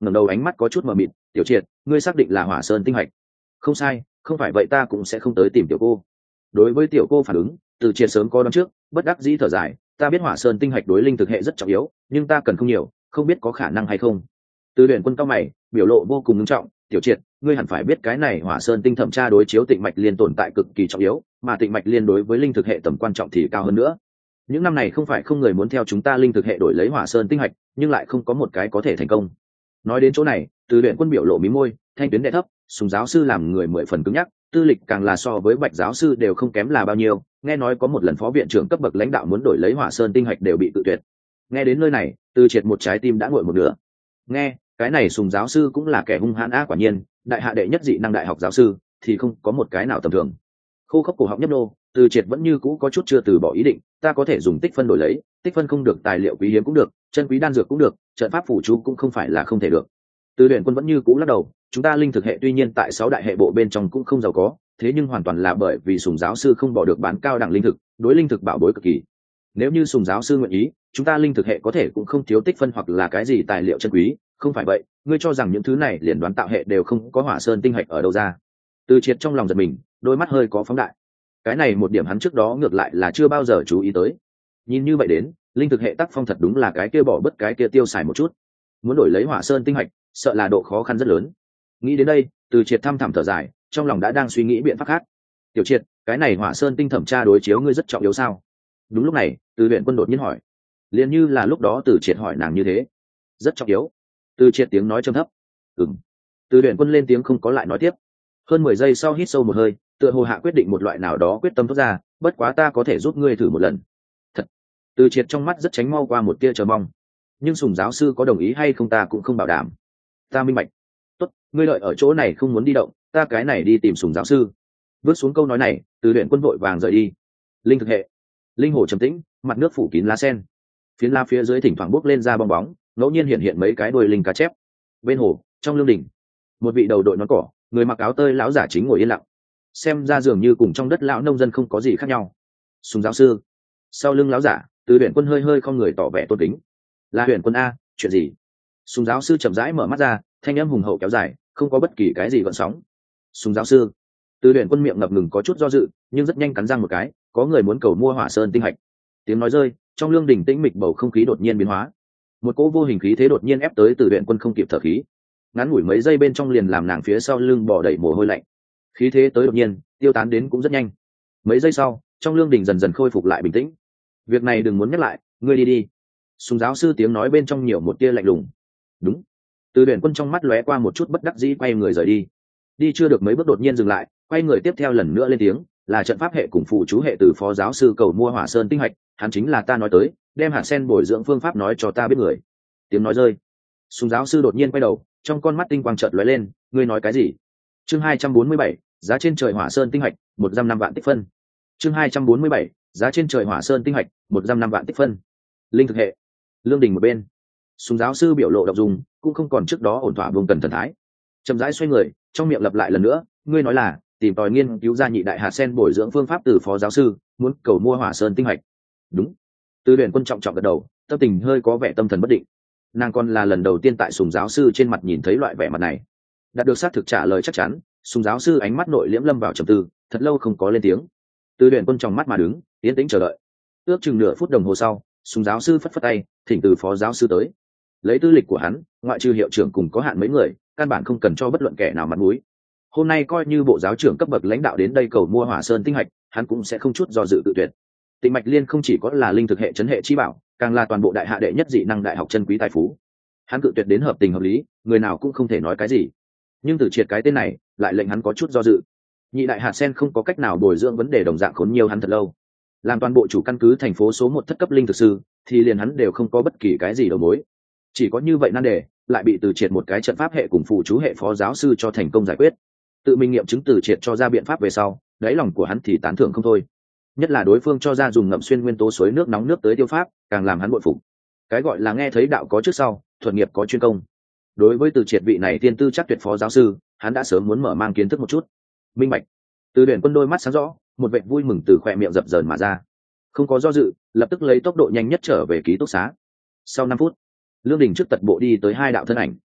ngẩng đầu ánh mắt có chút mờ mịt. Tiểu Triệt, ngươi xác định là Hỏa Sơn tinh hạch? Không sai, không phải vậy ta cũng sẽ không tới tìm tiểu cô. Đối với tiểu cô phản ứng, Từ Triệt sớm có đoán trước, bất đắc dĩ thở dài, ta biết Hỏa Sơn tinh hạch đối linh thực hệ rất trọng yếu, nhưng ta cần không nhiều, không biết có khả năng hay không. Từ Huyền Quân cao mày, biểu lộ vô cùng nghiêm trọng. Tiểu Triệt, ngươi hẳn phải biết cái này Hỏa Sơn tinh thẩm tra đối chiếu tịnh mạch liên tồn tại cực kỳ trọng yếu, mà tịnh mạch liên đối với linh thực hệ tầm quan trọng thì cao hơn nữa. Những năm này không phải không người muốn theo chúng ta linh thực hệ đổi lấy Hỏa Sơn tinh hạch, nhưng lại không có một cái có thể thành công. Nói đến chỗ này, Từ Huyền Quân biểu lộ mí môi, thanh tuyến đệ thấp, Sùng giáo sư làm người 10 phần cứng nhắc, tư lịch càng là so với Bạch giáo sư đều không kém là bao nhiêu. Nghe nói có một lần phó viện trưởng cấp bậc lãnh đạo muốn đổi lấy Hỏa Sơn tinh hạch đều bị tự tuyệt. Nghe đến nơi này, Từ Triệt một trái tim đã nguội một nửa. Nghe, cái này Sùng giáo sư cũng là kẻ hung hãn quả nhiên, đại hạ đệ nhất dị năng đại học giáo sư thì không có một cái nào tầm thường. Khô khốc cổ họng nhấp nô, Từ Triệt vẫn như cũ có chút chưa từ bỏ ý định, ta có thể dùng tích phân đổi lấy, tích phân không được tài liệu quý hiếm cũng được, chân quý đan dược cũng được, trận pháp phủ chú cũng không phải là không thể được. Từ Huyền Quân vẫn như cũ lắc đầu, chúng ta linh thực hệ tuy nhiên tại 6 đại hệ bộ bên trong cũng không giàu có, thế nhưng hoàn toàn là bởi vì Sùng giáo sư không bỏ được bán cao đẳng linh thực, đối linh thực bảo bối cực kỳ. Nếu như Sùng giáo sư nguyện ý, chúng ta linh thực hệ có thể cũng không thiếu tích phân hoặc là cái gì tài liệu chân quý, không phải vậy, ngươi cho rằng những thứ này liền đoán tạo hệ đều không có Hỏa Sơn tinh hạch ở đâu ra? Từ Triệt trong lòng giật mình, đôi mắt hơi có phóng đại. Cái này một điểm hắn trước đó ngược lại là chưa bao giờ chú ý tới. Nhìn như vậy đến, linh thực hệ tác phong thật đúng là cái kia bỏ bất cái kia tiêu xài một chút. Muốn đổi lấy Hỏa Sơn tinh hạch, sợ là độ khó khăn rất lớn. Nghĩ đến đây, Từ Triệt thăm thẳm thở dài, trong lòng đã đang suy nghĩ biện pháp khác. Tiểu Triệt, cái này Hỏa Sơn tinh thẩm tra đối chiếu ngươi rất trọng yếu sao? Đúng lúc này, Từ Huyền Quân đột nhiên hỏi. Liền như là lúc đó Từ Triệt hỏi nàng như thế. Rất trọng yếu. Từ Triệt tiếng nói trầm thấp. Ừm. Từ Huyền Quân lên tiếng không có lại nói tiếp. Hơn 10 giây sau hít sâu một hơi, tựa hồ hạ quyết định một loại nào đó quyết tâm thốt ra, bất quá ta có thể giúp ngươi thử một lần. Thật. Từ Triệt trong mắt rất tránh mau qua một tia chờ mong. Nhưng Sùng giáo sư có đồng ý hay không ta cũng không bảo đảm. Ta minh bạch. Tốt, ngươi đợi ở chỗ này không muốn đi động, ta cái này đi tìm Sùng giáo sư. Vớt xuống câu nói này, Từ Huyền Quân vội vàng rời đi. Linh thực hệ. Linh hồ trầm tĩnh, mặt nước phủ kín lá sen. Phiến lá phía dưới thỉnh thoảng bốc lên ra bong bóng, ngẫu nhiên hiện mấy cái đuôi linh cá chép. Bên hồ, trong lương đình, một vị đầu đội nón cỏ, người mặc áo tơi lão giả chính ngồi yên lặng, xem ra dường như cùng trong đất lão nông dân không có gì khác nhau. Sùng giáo sư. Sau lưng lão giả, Từ Huyền Quân hơi hơi không người tỏ vẻ tôn kính. Là Huyền Quân a, chuyện gì? Sùng giáo sư chậm rãi mở mắt ra, thanh âm hùng hậu kéo dài, không có bất kỳ cái gì gợn sóng. Sùng giáo sư. Từ Huyền Quân miệng ngập ngừng có chút do dự, nhưng rất nhanh cắn răng một cái, có người muốn cầu mua Hỏa Sơn tinh hạch. Tiếng nói rơi, trong lương đình tĩnh mịch bầu không khí đột nhiên biến hóa. Một cỗ vô hình khí thế đột nhiên ép tới Từ Huyền Quân không kịp thở khí. Ngắn ngủi mấy giây bên trong liền làm nàng phía sau lưng bò đẩy mồ hôi lạnh. Khí thế tới đột nhiên, tiêu tán đến cũng rất nhanh. Mấy giây sau, trong lương đình dần dần khôi phục lại bình tĩnh. Việc này đừng muốn nhắc lại, ngươi đi đi. Sùng giáo sư tiếng nói bên trong nhiều một tia lạnh lùng. Đúng. Từ Huyền Quân trong mắt lóe qua một chút bất đắc dĩ quay người rời đi. Đi chưa được mấy bước đột nhiên dừng lại, quay người tiếp theo lần nữa lên tiếng, là trận pháp hệ cùng phụ chú hệ từ phó giáo sư cầu mua Hỏa Sơn tinh hạch, hắn chính là ta nói tới, đem hạt sen bồi dưỡng phương pháp nói cho ta biết người. Tiếng nói rơi, Sùng giáo sư đột nhiên quay đầu, trong con mắt tinh quang chợt lóe lên, ngươi nói cái gì? Chương 247, giá trên trời Hỏa Sơn tinh hạch, 105 vạn tích phân. Chương 247, giá trên trời Hỏa Sơn tinh hạch, 105 vạn tích phân. Linh thực hệ. Lương đình một bên. Sùng giáo sư biểu lộ động dung, cũng không còn trước đó ổn thỏa vùng cần thần thái. Chậm rãi xoay người, trong miệng lặp lại lần nữa, ngươi nói là tìm tòi nghiên cứu ra nhị đại hạt sen bồi dưỡng phương pháp từ phó giáo sư, muốn cầu mua Hỏa Sơn tinh hạch. Đúng. Từ Huyền Quân trọng trọng gật đầu, tâm tình hơi có vẻ tâm thần bất định. Nàng còn là lần đầu tiên tại Sùng giáo sư trên mặt nhìn thấy loại vẻ mặt này. Đạt được xác thực trả lời chắc chắn, Sùng giáo sư ánh mắt nội liễm lâm vào trầm tư, thật lâu không có lên tiếng. Từ Huyền Quân trong mắt mà đứng, yên tĩnh chờ đợi. Ước chừng nửa phút đồng hồ sau, Sùng giáo sư phất phất tay, thỉnh từ phó giáo sư tới. Lấy tư lịch của hắn, ngoại trừ hiệu trưởng cùng có hạn mấy người, căn bản không cần cho bất luận kẻ nào mặt mũi. Hôm nay coi như bộ giáo trưởng cấp bậc lãnh đạo đến đây cầu mua Hỏa Sơn tinh hạch, hắn cũng sẽ không chút do dự tự tuyệt. Tịnh mạch liên không chỉ có là linh thực hệ trấn hệ chi bảo, càng là toàn bộ đại hạ đệ nhất dị năng đại học chân quý tài phú. Hắn cự tuyệt đến hợp tình hợp lý, người nào cũng không thể nói cái gì. Nhưng Từ Triệt cái tên này lại lệnh hắn có chút do dự. Nhị đại hạt sen không có cách nào bồi dưỡng vấn đề đồng dạng khốn nhiều hắn thật lâu. Làm toàn bộ chủ căn cứ thành phố số 1 thất cấp linh thực sư, thì liền hắn đều không có bất kỳ cái gì đầu mối. Chỉ có như vậy nan đề, lại bị Từ Triệt một cái trận pháp hệ cùng phụ chú hệ phó giáo sư cho thành công giải quyết. Tự mình nghiệm chứng Từ Triệt cho ra biện pháp về sau, đáy lòng của hắn thì tán thưởng không thôi. Nhất là đối phương cho ra dùng ngậm xuyên nguyên tố suối nước nóng nước tới tiêu pháp, càng làm hắn bội phục. Cái gọi là nghe thấy đạo có trước sau, thuật nghiệp có chuyên công. Đối với Từ Triệt vị này tiên tư chắc tuyệt phó giáo sư, hắn đã sớm muốn mở mang kiến thức một chút. Minh bạch. Từ Huyền Quân đôi mắt sáng rõ, một vệt vui mừng từ khóe miệng dập dờn mà ra. Không có do dự, lập tức lấy tốc độ nhanh nhất trở về ký túc xá. Sau 5 phút, Lương Đình trước tật bộ đi tới hai đạo thân ảnh.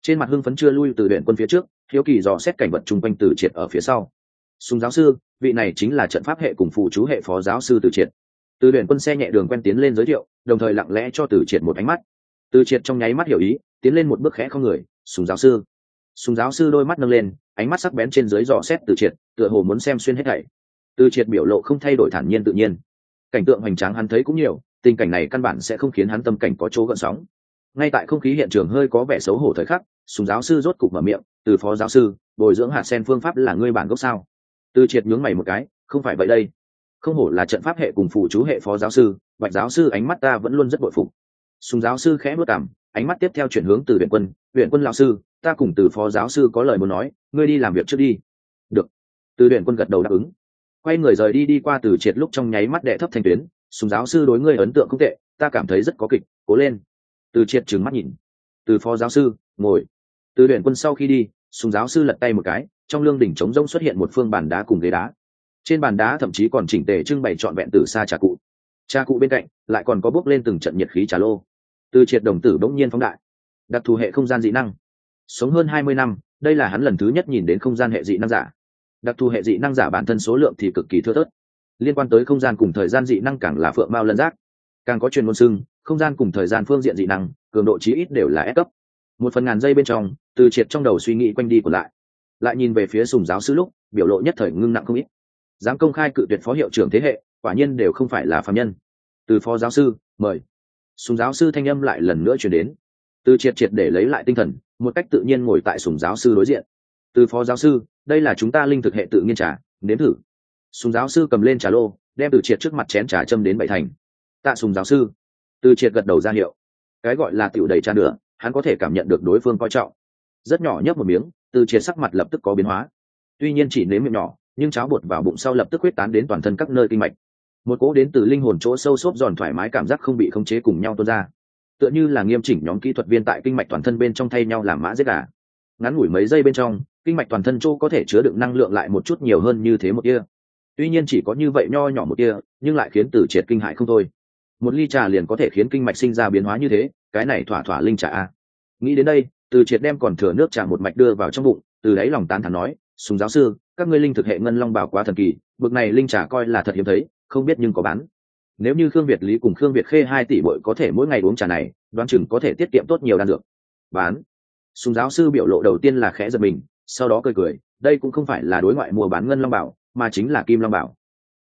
trên mặt hưng phấn chưa lui từ luyện quân phía trước, hiếu kỳ dò xét cảnh vật chung quanh Từ Triệt ở phía sau. Sùng giáo sư, vị này chính là trận pháp hệ cùng phụ chú hệ phó giáo sư Từ Triệt. Từ luyện quân xe nhẹ đường quen tiến lên giới thiệu, đồng thời lặng lẽ cho Từ Triệt một ánh mắt. Từ Triệt trong nháy mắt hiểu ý, tiến lên một bước khẽ không người. Sùng giáo sư. Sùng giáo sư đôi mắt nâng lên, ánh mắt sắc bén trên dưới dò xét Từ Triệt, tựa hồ muốn xem xuyên hết thảy. Từ Triệt biểu lộ không thay đổi, thản nhiên tự nhiên. Cảnh tượng hoành tráng hắn thấy cũng nhiều, tình cảnh này căn bản sẽ không khiến hắn tâm cảnh có chỗ gợn sóng. Ngay tại không khí hiện trường hơi có vẻ xấu hổ thời khắc, Sùng giáo sư rốt cục mở miệng, "Từ phó giáo sư, bồi dưỡng hạt sen phương pháp là ngươi bản gốc sao?" Từ Triệt nhướng mày một cái, "Không phải vậy đây. Không hổ là trận pháp hệ cùng phụ chú hệ phó giáo sư, Bạch giáo sư ánh mắt ta vẫn luôn rất bội phục." Sùng giáo sư khẽ bước cằm, ánh mắt tiếp theo chuyển hướng từ Huyền Quân lão sư, "Ta cùng từ phó giáo sư có lời muốn nói, ngươi đi làm việc trước đi." "Được." Từ Huyền Quân gật đầu đáp ứng, quay người rời đi. Đi qua Từ Triệt lúc trong nháy mắt đệ thấp thanh tuyến, "Sùng giáo sư đối ngươi ấn tượng không tệ, ta cảm thấy rất có kịch, cố lên." Từ Triệt trừng mắt nhìn. "Từ phó giáo sư, ngồi." Từ Huyền Quân sau khi đi, Sùng giáo sư lật tay một cái, trong lương đỉnh trống rỗng xuất hiện một phương bàn đá cùng ghế đá. Trên bàn đá thậm chí còn chỉnh tề trưng bày trọn vẹn từ xa trà cụ. Trà cụ bên cạnh lại còn có bốc lên từng trận nhiệt khí trà lô. Từ Triệt đồng tử bỗng nhiên phóng đại. Đặc thù hệ không gian dị năng. Sống hơn 20 năm, đây là hắn lần thứ nhất nhìn đến không gian hệ dị năng giả. Đặc thù hệ dị năng giả bản thân số lượng thì cực kỳ thưa thớt. Liên quan tới không gian cùng thời gian dị năng càng là phượng mao lân giác. Càng có truyền ngôn xưng, không gian cùng thời gian phương diện dị năng, cường độ chí ít đều là S cấp. Một phần ngàn giây bên trong, Từ Triệt trong đầu suy nghĩ quanh đi của lại nhìn về phía Sùng giáo sư lúc, biểu lộ nhất thời ngưng nặng không ít. Dám công khai cự tuyệt phó hiệu trưởng thế hệ, quả nhiên đều không phải là phàm nhân. "Từ phó giáo sư, mời." Sùng giáo sư thanh âm lại lần nữa truyền đến. Từ Triệt để lấy lại tinh thần, một cách tự nhiên ngồi tại Sùng giáo sư đối diện. "Từ phó giáo sư, đây là chúng ta linh thực hệ tự nhiên trà, nếm thử." Sùng giáo sư cầm lên trà lô, đem Từ Triệt trước mặt chén trà châm đến bảy thành. "Tạ Sùng giáo sư." Từ Triệt gật đầu ra hiệu. Cái gọi là tiểu đầy trà nữa, hắn có thể cảm nhận được đối phương coi trọng. Rất nhỏ nhấp một miếng, Từ Triệt sắc mặt lập tức có biến hóa. Tuy nhiên chỉ nếm miệng nhỏ, nhưng cháo bột vào bụng sau lập tức huyết tán đến toàn thân các nơi kinh mạch. Một cỗ đến từ linh hồn chỗ sâu xốp giòn thoải mái cảm giác không bị khống chế cùng nhau tuôn ra, tựa như là nghiêm chỉnh nhóm kỹ thuật viên tại kinh mạch toàn thân bên trong thay nhau làm mã giết gà. Ngắn ngủi mấy giây bên trong, kinh mạch toàn thân chỗ có thể chứa đựng năng lượng lại một chút nhiều hơn như thế một tia. Tuy nhiên chỉ có như vậy nho nhỏ một tia, nhưng lại khiến Từ Triệt kinh hãi không thôi. Một ly trà liền có thể khiến kinh mạch sinh ra biến hóa như thế, cái này thỏa thỏa linh trà a. Nghĩ đến đây, Từ Triệt đem còn thừa nước trà một mạch đưa vào trong bụng, từ đáy lòng tán thán nói, "Sùng giáo sư, các ngươi linh thực hệ ngân long bảo quá thần kỳ, bực này linh trà coi là thật hiếm thấy, không biết nhưng có bán. Nếu như Khương Việt Lý cùng Khương Việt Khê 2 tỷ bội có thể mỗi ngày uống trà này, đoán chừng có thể tiết kiệm tốt nhiều đan dược." "Bán?" Sùng giáo sư biểu lộ đầu tiên là khẽ giật mình, sau đó cười, "Đây cũng không phải là đối ngoại mua bán ngân long bảo, mà chính là kim long bảo."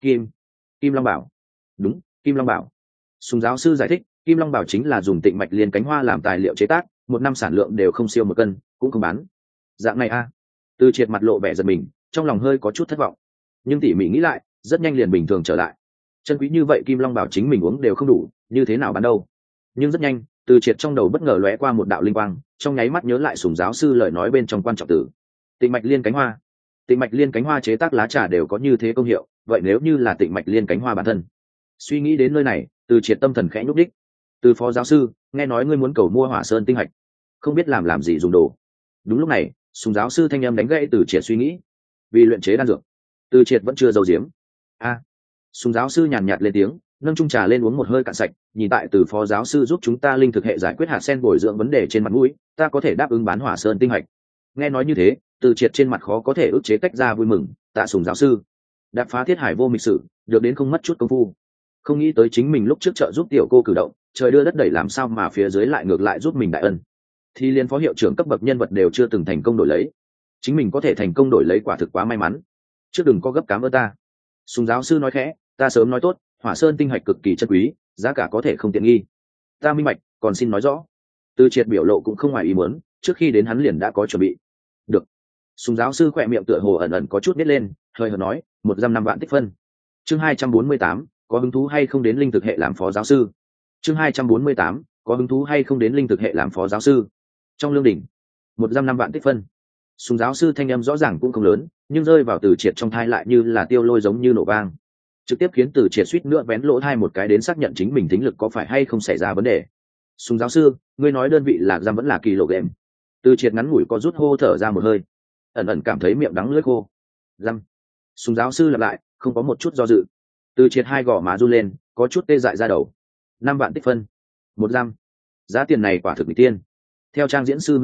Kim long bảo?" "Đúng, kim long bảo." Sùng giáo sư giải thích, kim long bảo chính là dùng tịnh mạch liên cánh hoa làm tài liệu chế tác, một năm sản lượng đều không siêu 1 cân, cũng không bán. Dạng này a. Từ Triệt mặt lộ vẻ giật mình, trong lòng hơi có chút thất vọng, nhưng tỉ mỉ nghĩ lại, rất nhanh liền bình thường trở lại. Chân quý như vậy kim long bảo chính mình uống đều không đủ, như thế nào bán đâu? Nhưng rất nhanh, Từ Triệt trong đầu bất ngờ lóe qua một đạo linh quang, trong nháy mắt nhớ lại Sùng giáo sư lời nói bên trong quan trọng từ tịnh mạch liên cánh hoa. Tịnh mạch liên cánh hoa chế tác lá trà đều có như thế công hiệu, vậy nếu như là tịnh mạch liên cánh hoa bản thân? Suy nghĩ đến nơi này, Từ Triệt tâm thần khẽ nhúc đích. "Từ phó giáo sư, nghe nói ngươi muốn cầu mua Hỏa Sơn tinh hạch, không biết làm gì dùng đồ." Đúng lúc này, Sùng giáo sư thanh âm đánh gãy Từ Triệt suy nghĩ. "Vì luyện chế đan dược." Từ Triệt vẫn chưa giấu giếm. "A." Sùng giáo sư nhàn nhạt lên tiếng, nâng chung trà lên uống một hơi cạn sạch, nhìn tại Từ phó giáo sư giúp chúng ta linh thực hệ giải quyết hạt sen bồi dưỡng vấn đề trên mặt mũi, ta có thể đáp ứng bán Hỏa Sơn tinh hạch. Nghe nói như thế, Từ Triệt trên mặt khó có thể ức chế tách ra vui mừng, tạ Sùng giáo sư. Đạp phá thiết hải vô mịch sử, được đến không mất chút công phu. Không nghĩ tới chính mình lúc trước trợ giúp tiểu cô cử động, trời đưa đất đẩy làm sao mà phía dưới lại ngược lại giúp mình đại ân. Thì liên phó hiệu trưởng cấp bậc nhân vật đều chưa từng thành công đổi lấy, chính mình có thể thành công đổi lấy quả thực quá may mắn. Trước đừng có gấp cám ơn ta. Sùng giáo sư nói khẽ, ta sớm nói tốt, Hỏa Sơn tinh hạch cực kỳ chân quý, giá cả có thể không tiện nghi. Ta minh bạch, còn xin nói rõ. Từ Triệt biểu lộ cũng không ngoài ý muốn, trước khi đến hắn liền đã có chuẩn bị. Được. Sùng giáo sư khỏe miệng tựa hồ ẩn ẩn có chút nít lên, hơi hợt nói, 105 vạn tích phân. Chương 248, có hứng thú hay không đến linh thực hệ làm phó giáo sư? Chương 248, có hứng thú hay không đến linh thực hệ làm phó giáo sư? Trong lương đỉnh, 105 vạn tích phân. Sùng giáo sư thanh âm rõ ràng cũng không lớn, nhưng rơi vào Từ Triệt trong thai lại như là tiêu lôi giống như nổ vang, trực tiếp khiến Từ Triệt suýt nữa vén lỗ thai một cái đến xác nhận chính mình thính lực có phải hay không xảy ra vấn đề. Sùng giáo sư, ngươi nói đơn vị là giam vẫn là kg? Từ Triệt ngắn ngủi có rút hô thở ra một hơi, ẩn ẩn cảm thấy miệng đắng lưỡi khô. Giam. Sùng giáo sư lặp lại, không có một chút do dự. Từ Triệt hai gò má run lên, có chút tê dại ra đầu. 5 vạn tích phân, 1 giam. Giá tiền này quả thực bị tiên. Theo trang diễn sư Minh nói,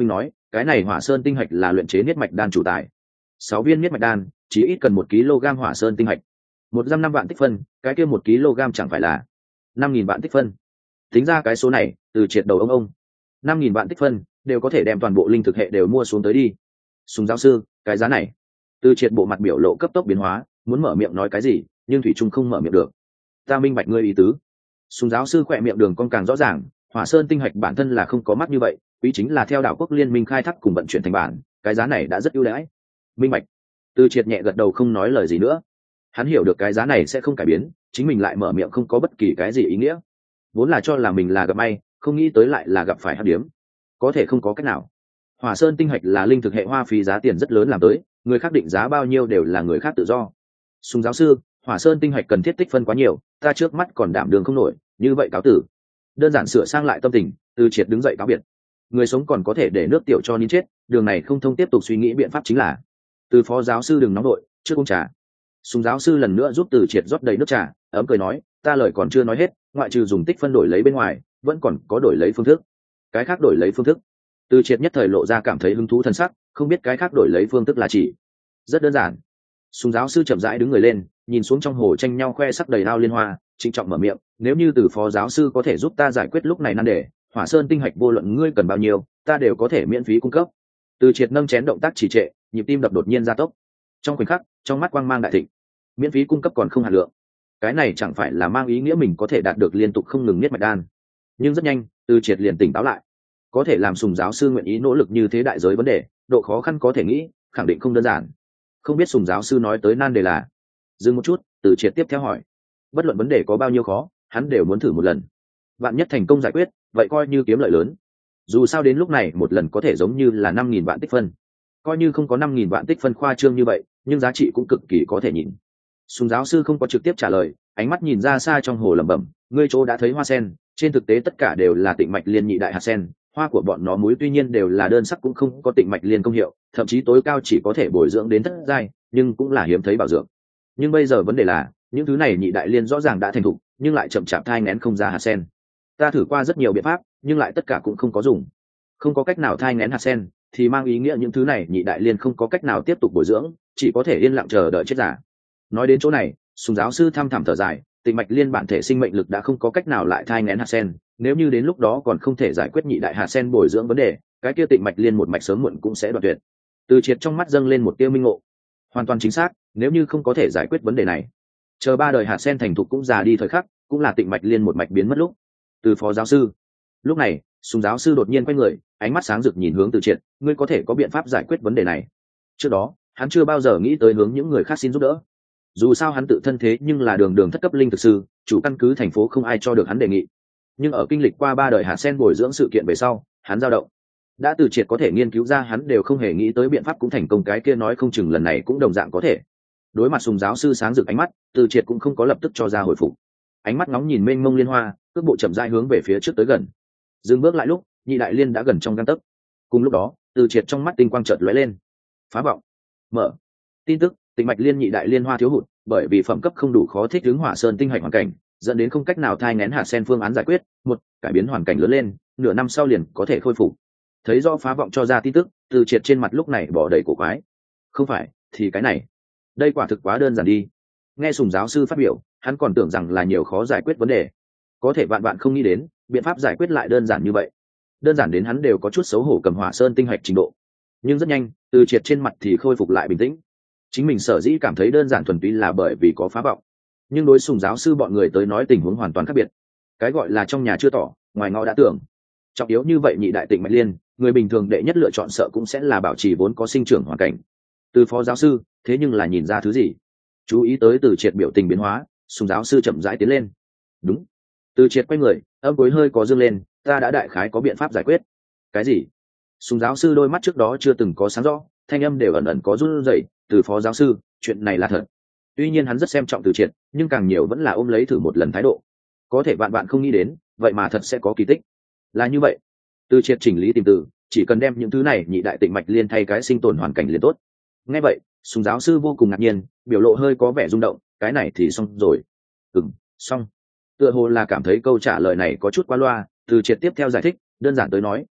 cái này hỏa sơn tinh hạch là luyện chế niết mạch đan chủ tài. 6 viên niết mạch đan chỉ ít cần 1 kg hỏa sơn tinh hạch. 105 vạn tích phân, cái kia 1 kg chẳng phải là 5.000 vạn tích phân. Tính ra cái số này, Từ Triệt đầu ông 5.000 vạn tích phân đều có thể đem toàn bộ linh thực hệ đều mua xuống tới đi. Sùng giáo sư, cái giá này. Từ Triệt bộ mặt biểu lộ cấp tốc biến hóa, muốn mở miệng nói cái gì, nhưng thủy trung không mở miệng được. Ta minh bạch ngươi ý tứ. Sùng giáo sư khỏe miệng đường cong càng rõ ràng, hỏa sơn tinh hạch bản thân là không có mắt như vậy, quý chính là theo đảo quốc liên minh khai thác cùng vận chuyển thành bản, cái giá này đã rất ưu đãi. Minh bạch. Từ Triệt nhẹ gật đầu không nói lời gì nữa. Hắn hiểu được cái giá này sẽ không cải biến, chính mình lại mở miệng không có bất kỳ cái gì ý nghĩa. Vốn là cho là mình là gặp may, không nghĩ tới lại là gặp phải hắc điếm. Có thể không có cách nào. Hỏa sơn tinh hạch là linh thực hệ hoa phí giá tiền rất lớn làm tới, người khác định giá bao nhiêu đều là người khác tự do. Sùng giáo sư, hỏa sơn tinh hạch cần thiết tích phân quá nhiều, ta trước mắt còn đảm đường không nổi, như vậy cáo tử. Đơn giản sửa sang lại tâm tình, Từ Triệt đứng dậy cáo biệt. Người sống còn có thể để nước tiểu cho nín chết, đường này không thông tiếp tục suy nghĩ biện pháp chính là. Từ phó giáo sư đừng nóng đội, trước uống trà. Sùng giáo sư lần nữa giúp Từ Triệt rót đầy nước trà, ấm cười nói, ta lời còn chưa nói hết, ngoại trừ dùng tích phân đổi lấy bên ngoài, vẫn còn có đổi lấy phương thức. Cái khác đổi lấy phương thức. Từ Triệt nhất thời lộ ra cảm thấy hứng thú thân sắc, không biết cái khác đổi lấy phương thức là chỉ. Rất đơn giản. Sùng giáo sư chậm rãi đứng người lên, nhìn xuống trong hồ tranh nhau khoe sắc đầy ao liên hoa, trịnh trọng mở miệng, nếu như Từ phó giáo sư có thể giúp ta giải quyết lúc này nan đề, hỏa sơn tinh hạch vô luận ngươi cần bao nhiêu, ta đều có thể miễn phí cung cấp. Từ Triệt nâng chén động tác trì trệ, nhịp tim đập đột nhiên gia tốc. Trong khoảnh khắc, trong mắt quang mang đại thịnh. Miễn phí cung cấp còn không hạt lượng. Cái này chẳng phải là mang ý nghĩa mình có thể đạt được liên tục không ngừng niết mạch đan. Nhưng rất nhanh, Từ Triệt liền tỉnh táo lại. Có thể làm Sùng giáo sư nguyện ý nỗ lực như thế đại giới vấn đề, độ khó khăn có thể nghĩ, khẳng định không đơn giản. Không biết Sùng giáo sư nói tới nan đề là. Dừng một chút, Từ Triệt tiếp theo hỏi. Bất luận vấn đề có bao nhiêu khó, hắn đều muốn thử một lần. Vạn nhất thành công giải quyết, vậy coi như kiếm lợi lớn. Dù sao đến lúc này một lần có thể giống như là 5.000 vạn tích phân. Coi như không có 5.000 vạn tích phân khoa trương như vậy, nhưng giá trị cũng cực kỳ có thể nhìn. Sùng giáo sư không có trực tiếp trả lời, ánh mắt nhìn ra xa trong hồ lẩm bẩm, ngươi chỗ đã thấy hoa sen, trên thực tế tất cả đều là tịnh mạch liên nhị đại hạt sen, hoa của bọn nó múi tuy nhiên đều là đơn sắc cũng không có tịnh mạch liên công hiệu, thậm chí tối cao chỉ có thể bồi dưỡng đến thất giai, nhưng cũng là hiếm thấy bảo dưỡng. Nhưng bây giờ vấn đề là, những thứ này nhị đại liên rõ ràng đã thành thục, nhưng lại chậm chạp thai nghén không ra hạt sen. Ta thử qua rất nhiều biện pháp, nhưng lại tất cả cũng không có dùng. Không có cách nào thai nghén hạt sen, thì mang ý nghĩa những thứ này nhị đại liên không có cách nào tiếp tục bồi dưỡng, chỉ có thể yên lặng chờ đợi chết giả. Nói đến chỗ này, Sùng giáo sư thăm thẳm thở dài, tịnh mạch liên bản thể sinh mệnh lực đã không có cách nào lại thai nghén hạt sen, nếu như đến lúc đó còn không thể giải quyết nhị đại hạt sen bồi dưỡng vấn đề, cái kia tịnh mạch liên một mạch sớm muộn cũng sẽ đoạn tuyệt. Từ Triệt trong mắt dâng lên một tia minh ngộ. Hoàn toàn chính xác, nếu như không có thể giải quyết vấn đề này, chờ 3 đời hạt sen thành thục cũng già đi thời khắc, cũng là tịnh mạch liên một mạch biến mất lúc. Từ phó giáo sư. Lúc này, Sùng giáo sư đột nhiên quay người, ánh mắt sáng rực nhìn hướng Từ Triệt, ngươi có thể có biện pháp giải quyết vấn đề này. Trước đó, hắn chưa bao giờ nghĩ tới hướng những người khác xin giúp đỡ. Dù sao hắn tự thân thế nhưng là đường đường thất cấp linh thực sư, chủ căn cứ thành phố không ai cho được hắn đề nghị. Nhưng ở kinh lịch qua 3 đời hạt sen bồi dưỡng sự kiện về sau, hắn dao động. Đã Từ Triệt có thể nghiên cứu ra hắn đều không hề nghĩ tới biện pháp cũng thành công, cái kia nói không chừng lần này cũng đồng dạng có thể. Đối mặt Sùng giáo sư sáng rực ánh mắt, Từ Triệt cũng không có lập tức cho ra hồi phục. Ánh mắt ngóng nhìn mênh mông liên hoa, cước bộ chậm rãi hướng về phía trước tới gần. Dừng bước lại lúc, nhị đại liên đã gần trong gang tấc. Cùng lúc đó, Từ Triệt trong mắt tinh quang chợt lóe lên. Phá vọng. Mở. Tin tức, tịnh mạch liên nhị đại liên hoa thiếu hụt, bởi vì phẩm cấp không đủ khó thích ứng hỏa sơn tinh hạch hoàn cảnh, dẫn đến không cách nào thai nghén hạt sen phương án giải quyết. Một, cải biến hoàn cảnh lớn lên, nửa năm sau liền có thể khôi phục. Thấy do phá vọng cho ra tin tức, Từ Triệt trên mặt lúc này bỏ đầy cổ quái. Không phải, thì cái này, đây quả thực quá đơn giản đi. Nghe Sùng giáo sư phát biểu, hắn còn tưởng rằng là nhiều khó giải quyết vấn đề, có thể vạn bạn không nghĩ đến biện pháp giải quyết lại đơn giản như vậy, đơn giản đến hắn đều có chút xấu hổ cầm hỏa sơn tinh hạch trình độ. Nhưng rất nhanh, Từ Triệt trên mặt thì khôi phục lại bình tĩnh. Chính mình sở dĩ cảm thấy đơn giản thuần túy là bởi vì có phá vọng, nhưng đối Sùng giáo sư bọn người tới nói tình huống hoàn toàn khác biệt. Cái gọi là trong nhà chưa tỏ, ngoài ngõ đã tưởng. Trọng yếu như vậy nhị đại tịnh mạch liên, người bình thường đệ nhất lựa chọn sợ cũng sẽ là bảo trì vốn có sinh trưởng hoàn cảnh. Từ phó giáo sư, thế nhưng là nhìn ra thứ gì? Chú ý tới Từ Triệt biểu tình biến hóa, Sùng giáo sư chậm rãi tiến lên. Đúng. Từ Triệt quay người, âm cuối hơi có dương lên, ta đã đại khái có biện pháp giải quyết. Cái gì? Sùng giáo sư đôi mắt trước đó chưa từng có sáng rõ, thanh âm đều ẩn ẩn có run rẩy. Từ phó giáo sư, chuyện này là thật. Tuy nhiên hắn rất xem trọng Từ Triệt, nhưng càng nhiều vẫn là ôm lấy thử một lần thái độ. Có thể bạn không nghĩ đến, vậy mà thật sẽ có kỳ tích. Là như vậy. Từ Triệt chỉnh lý tìm từ, chỉ cần đem những thứ này nhị đại tịnh mạch liên thay cái sinh tồn hoàn cảnh liền tốt. Nghe vậy, Sùng giáo sư vô cùng ngạc nhiên, biểu lộ hơi có vẻ rung động, cái này thì xong rồi. Xong. Tựa hồ là cảm thấy câu trả lời này có chút quá loa, Từ Triệt tiếp theo giải thích, đơn giản tới nói,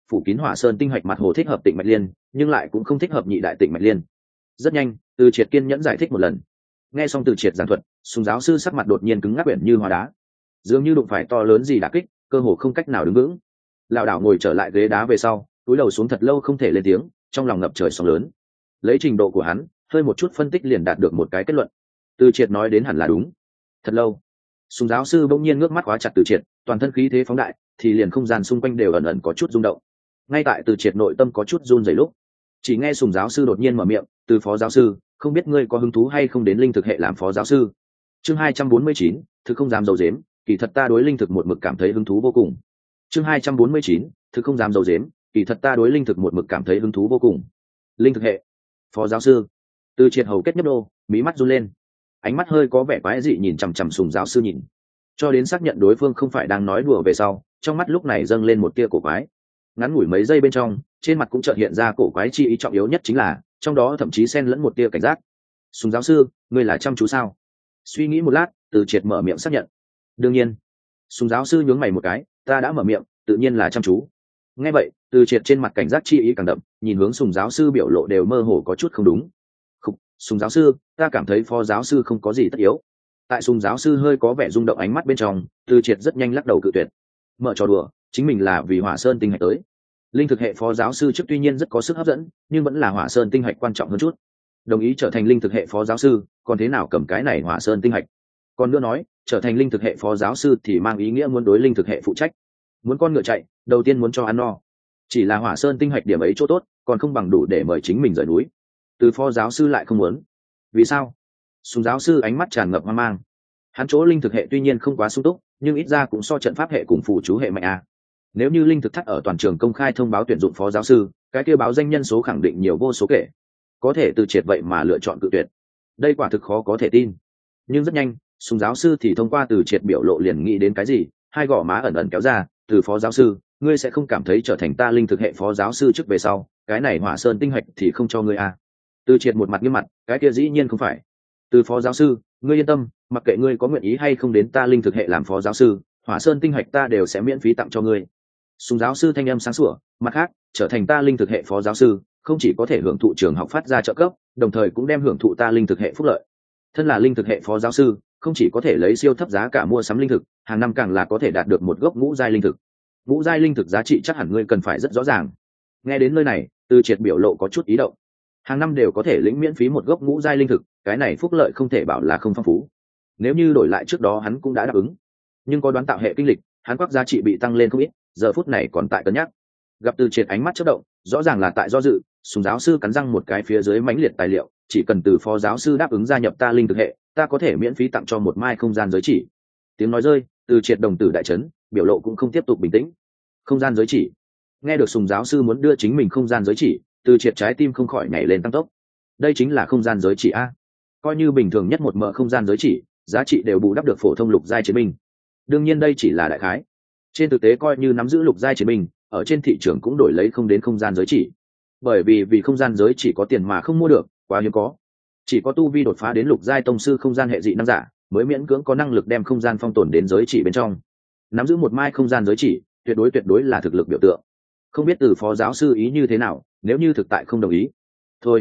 phủ kín hỏa sơn tinh hạch mặt hồ thích hợp tịnh mạch liên, nhưng lại cũng không thích hợp nhị đại tịnh mạch liên. Rất nhanh, Từ Triệt kiên nhẫn giải thích một lần. Nghe xong Từ Triệt giảng thuật, Sùng giáo sư sắc mặt đột nhiên cứng ngắc quyển như hóa đá, dường như đụng phải to lớn gì đả kích, cơ hồ không cách nào đứng vững. Lão đảo ngồi trở lại ghế đá về sau, cúi đầu xuống thật lâu không thể lên tiếng, trong lòng ngập trời sóng lớn. Lấy trình độ của hắn, hơi một chút phân tích liền đạt được một cái kết luận. Từ Triệt nói đến hẳn là đúng. Thật lâu, Sùng giáo sư bỗng nhiên ngước mắt khóa chặt Từ Triệt, toàn thân khí thế phóng đại, thì liền không gian xung quanh đều ẩn ẩn có chút rung động. Ngay tại Từ Triệt nội tâm có chút run rẩy lúc, chỉ nghe Sùng giáo sư đột nhiên mở miệng, "Từ phó giáo sư, không biết ngươi có hứng thú hay không đến linh thực hệ làm phó giáo sư?" Chương 249, thực không dám giấu giếm, kỳ thật ta đối linh thực một mực cảm thấy hứng thú vô cùng. Chương 249, thực không dám giấu giếm, kỳ thật ta đối linh thực một mực cảm thấy hứng thú vô cùng. Linh thực hệ, phó giáo sư. Từ Triệt hầu kết nhấp đô, mí mắt run lên, ánh mắt hơi có vẻ quái dị nhìn chằm chằm Sùng giáo sư nhìn, cho đến xác nhận đối phương không phải đang nói đùa về sau, trong mắt lúc này dâng lên một tia cổ quái. Ngắn ngủi mấy giây bên trong, trên mặt cũng chợt hiện ra cổ quái chi ý, trọng yếu nhất chính là trong đó thậm chí xen lẫn một tia cảnh giác. "Sùng giáo sư, ngươi là chăm chú sao?" Suy nghĩ một lát, Từ Triệt mở miệng xác nhận. "Đương nhiên." Sùng giáo sư nhướng mày một cái, "Ta đã mở miệng, tự nhiên là chăm chú." Nghe vậy, Từ Triệt trên mặt cảnh giác chi ý càng đậm, nhìn hướng Sùng giáo sư biểu lộ đều mơ hồ có chút không đúng. "Khục, Sùng giáo sư, ta cảm thấy phó giáo sư không có gì tất yếu." Tại Sùng giáo sư hơi có vẻ rung động ánh mắt bên trong, Từ Triệt rất nhanh lắc đầu cự tuyệt. Mở trò đùa, chính mình là vì Hỏa Sơn tinh hạch tới. Linh thực hệ phó giáo sư trước tuy nhiên rất có sức hấp dẫn, nhưng vẫn là Hỏa Sơn tinh hạch quan trọng hơn chút. Đồng ý trở thành linh thực hệ phó giáo sư, còn thế nào cầm cái này Hỏa Sơn tinh hạch? Còn nữa nói, trở thành linh thực hệ phó giáo sư thì mang ý nghĩa muốn đối linh thực hệ phụ trách. Muốn con ngựa chạy, đầu tiên muốn cho ăn no. Chỉ là Hỏa Sơn tinh hạch điểm ấy chỗ tốt, còn không bằng đủ để mời chính mình rời núi. Từ phó giáo sư lại không muốn. Vì sao? Sùng giáo sư ánh mắt tràn ngập hoang mang. Hắn chỗ linh thực hệ tuy nhiên không quá sung túc, nhưng ít ra cũng so trận pháp hệ cùng phù chú hệ mạnh à. Nếu như linh thực thắt ở toàn trường công khai thông báo tuyển dụng phó giáo sư, cái kia báo danh nhân số khẳng định nhiều vô số kể. Có thể Từ Triệt vậy mà lựa chọn cự tuyệt, đây quả thực khó có thể tin. Nhưng rất nhanh, Sùng giáo sư thì thông qua Từ Triệt biểu lộ liền nghĩ đến cái gì, hai gò má ẩn ẩn kéo ra. "Từ phó giáo sư, ngươi sẽ không cảm thấy trở thành ta linh thực hệ phó giáo sư trước về sau, cái này Hỏa Sơn tinh hạch thì không cho ngươi à?" Từ Triệt một mặt nghiêm mặt, "Cái kia dĩ nhiên không phải. Từ phó giáo sư, ngươi yên tâm, mặc kệ ngươi có nguyện ý hay không đến ta linh thực hệ làm phó giáo sư, Hỏa Sơn tinh hạch ta đều sẽ miễn phí tặng cho ngươi." Sùng giáo sư thanh âm sáng sủa, "Mặt khác, trở thành ta linh thực hệ phó giáo sư, không chỉ có thể hưởng thụ trường học phát ra trợ cấp, đồng thời cũng đem hưởng thụ ta linh thực hệ phúc lợi. Thân là linh thực hệ phó giáo sư, không chỉ có thể lấy siêu thấp giá cả mua sắm linh thực, hàng năm càng là có thể đạt được một gốc ngũ giai linh thực. Ngũ giai linh thực giá trị chắc hẳn ngươi cần phải rất rõ ràng." Nghe đến nơi này, Từ Triệt biểu lộ có chút ý động. Hàng năm đều có thể lĩnh miễn phí một gốc ngũ giai linh thực, cái này phúc lợi không thể bảo là không phong phú. Nếu như đổi lại trước đó hắn cũng đã đáp ứng, nhưng có đoán tạo hệ kinh lịch, hắn quắc giá trị bị tăng lên không ít, giờ phút này còn tại cân nhắc. Gặp Từ Triệt ánh mắt chớp động, rõ ràng là tại do dự. Sùng giáo sư cắn răng một cái phía dưới mãnh liệt tài liệu, "Chỉ cần Từ phó giáo sư đáp ứng gia nhập ta linh thực hệ, ta có thể miễn phí tặng cho một mai không gian giới chỉ." Tiếng nói rơi, Từ Triệt đồng tử đại chấn, biểu lộ cũng không tiếp tục bình tĩnh. Không gian giới chỉ? Nghe được Sùng giáo sư muốn đưa chính mình không gian giới chỉ, Từ Triệt trái tim không khỏi nhảy lên tăng tốc. Đây chính là không gian giới chỉ a? Coi như bình thường nhất một mợ không gian giới chỉ, giá trị đều bù đắp được phổ thông lục giai chiến binh. Đương nhiên đây chỉ là đại khái. Trên thực tế coi như nắm giữ lục giai chiến binh, ở trên thị trường cũng đổi lấy không đến không gian giới chỉ. Bởi vì không gian giới chỉ có tiền mà không mua được, quá hiếm có. Chỉ có tu vi đột phá đến lục giai tông sư không gian hệ dị năng giả, mới miễn cưỡng có năng lực đem không gian phong tồn đến giới chỉ bên trong. Nắm giữ một mai không gian giới chỉ, tuyệt đối là thực lực biểu tượng. Không biết Từ phó giáo sư ý như thế nào, nếu như thực tại không đồng ý. Thôi.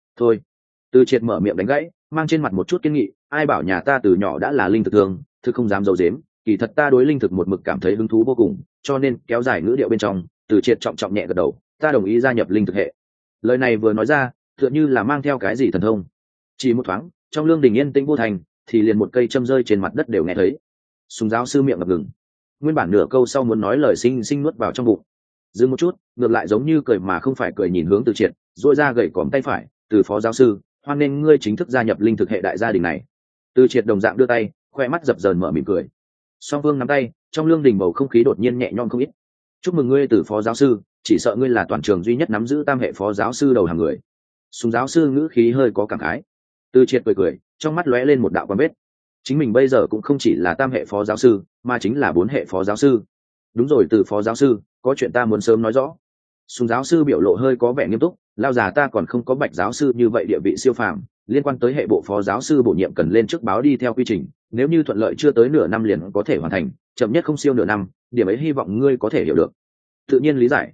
Từ Triệt mở miệng đánh gãy, mang trên mặt một chút kiên nghị, "Ai bảo nhà ta từ nhỏ đã là linh thực thường, thực không dám giấu giếm, kỳ thật ta đối linh thực một mực cảm thấy hứng thú vô cùng, cho nên kéo dài ngữ điệu bên trong, Từ Triệt trọng trọng nhẹ gật đầu, "Ta đồng ý gia nhập linh thực hệ." Lời này vừa nói ra, tựa như là mang theo cái gì thần thông. Chỉ một thoáng, trong lương đình yên tĩnh vô thành, thì liền một cây châm rơi trên mặt đất đều nghe thấy. Sùng giáo sư miệng ngập ngừng, nguyên bản nửa câu sau muốn nói lời sinh nuốt vào trong bụng. Dừng một chút, ngược lại giống như cười mà không phải cười nhìn hướng Từ Triệt, duỗi ra gậy còm tay phải, "Từ phó giáo sư, hoan nghênh ngươi chính thức gia nhập linh thực hệ đại gia đình này." Từ Triệt đồng dạng đưa tay, khoe mắt dập dờn mở mỉm cười. Song phương nắm tay, trong lương đình bầu không khí đột nhiên nhẹ nhõm không ít. "Chúc mừng ngươi Từ phó giáo sư, chỉ sợ ngươi là toàn trường duy nhất nắm giữ tam hệ phó giáo sư đầu hàng người." Sùng giáo sư ngữ khí hơi có cảm khái. Từ Triệt cười, trong mắt lóe lên một đạo quan vết. Chính mình bây giờ cũng không chỉ là tam hệ phó giáo sư, mà chính là 4 hệ phó giáo sư. "Đúng rồi Từ phó giáo sư, có chuyện ta muốn sớm nói rõ." Sùng giáo sư biểu lộ hơi có vẻ nghiêm túc, "Lao già ta còn không có Bạch giáo sư như vậy địa vị siêu phàm, liên quan tới hệ bộ phó giáo sư bổ nhiệm cần lên trước báo đi theo quy trình, nếu như thuận lợi chưa tới nửa năm liền có thể hoàn thành, chậm nhất không siêu nửa năm, điểm ấy hy vọng ngươi có thể hiểu được." "Tự nhiên lý giải."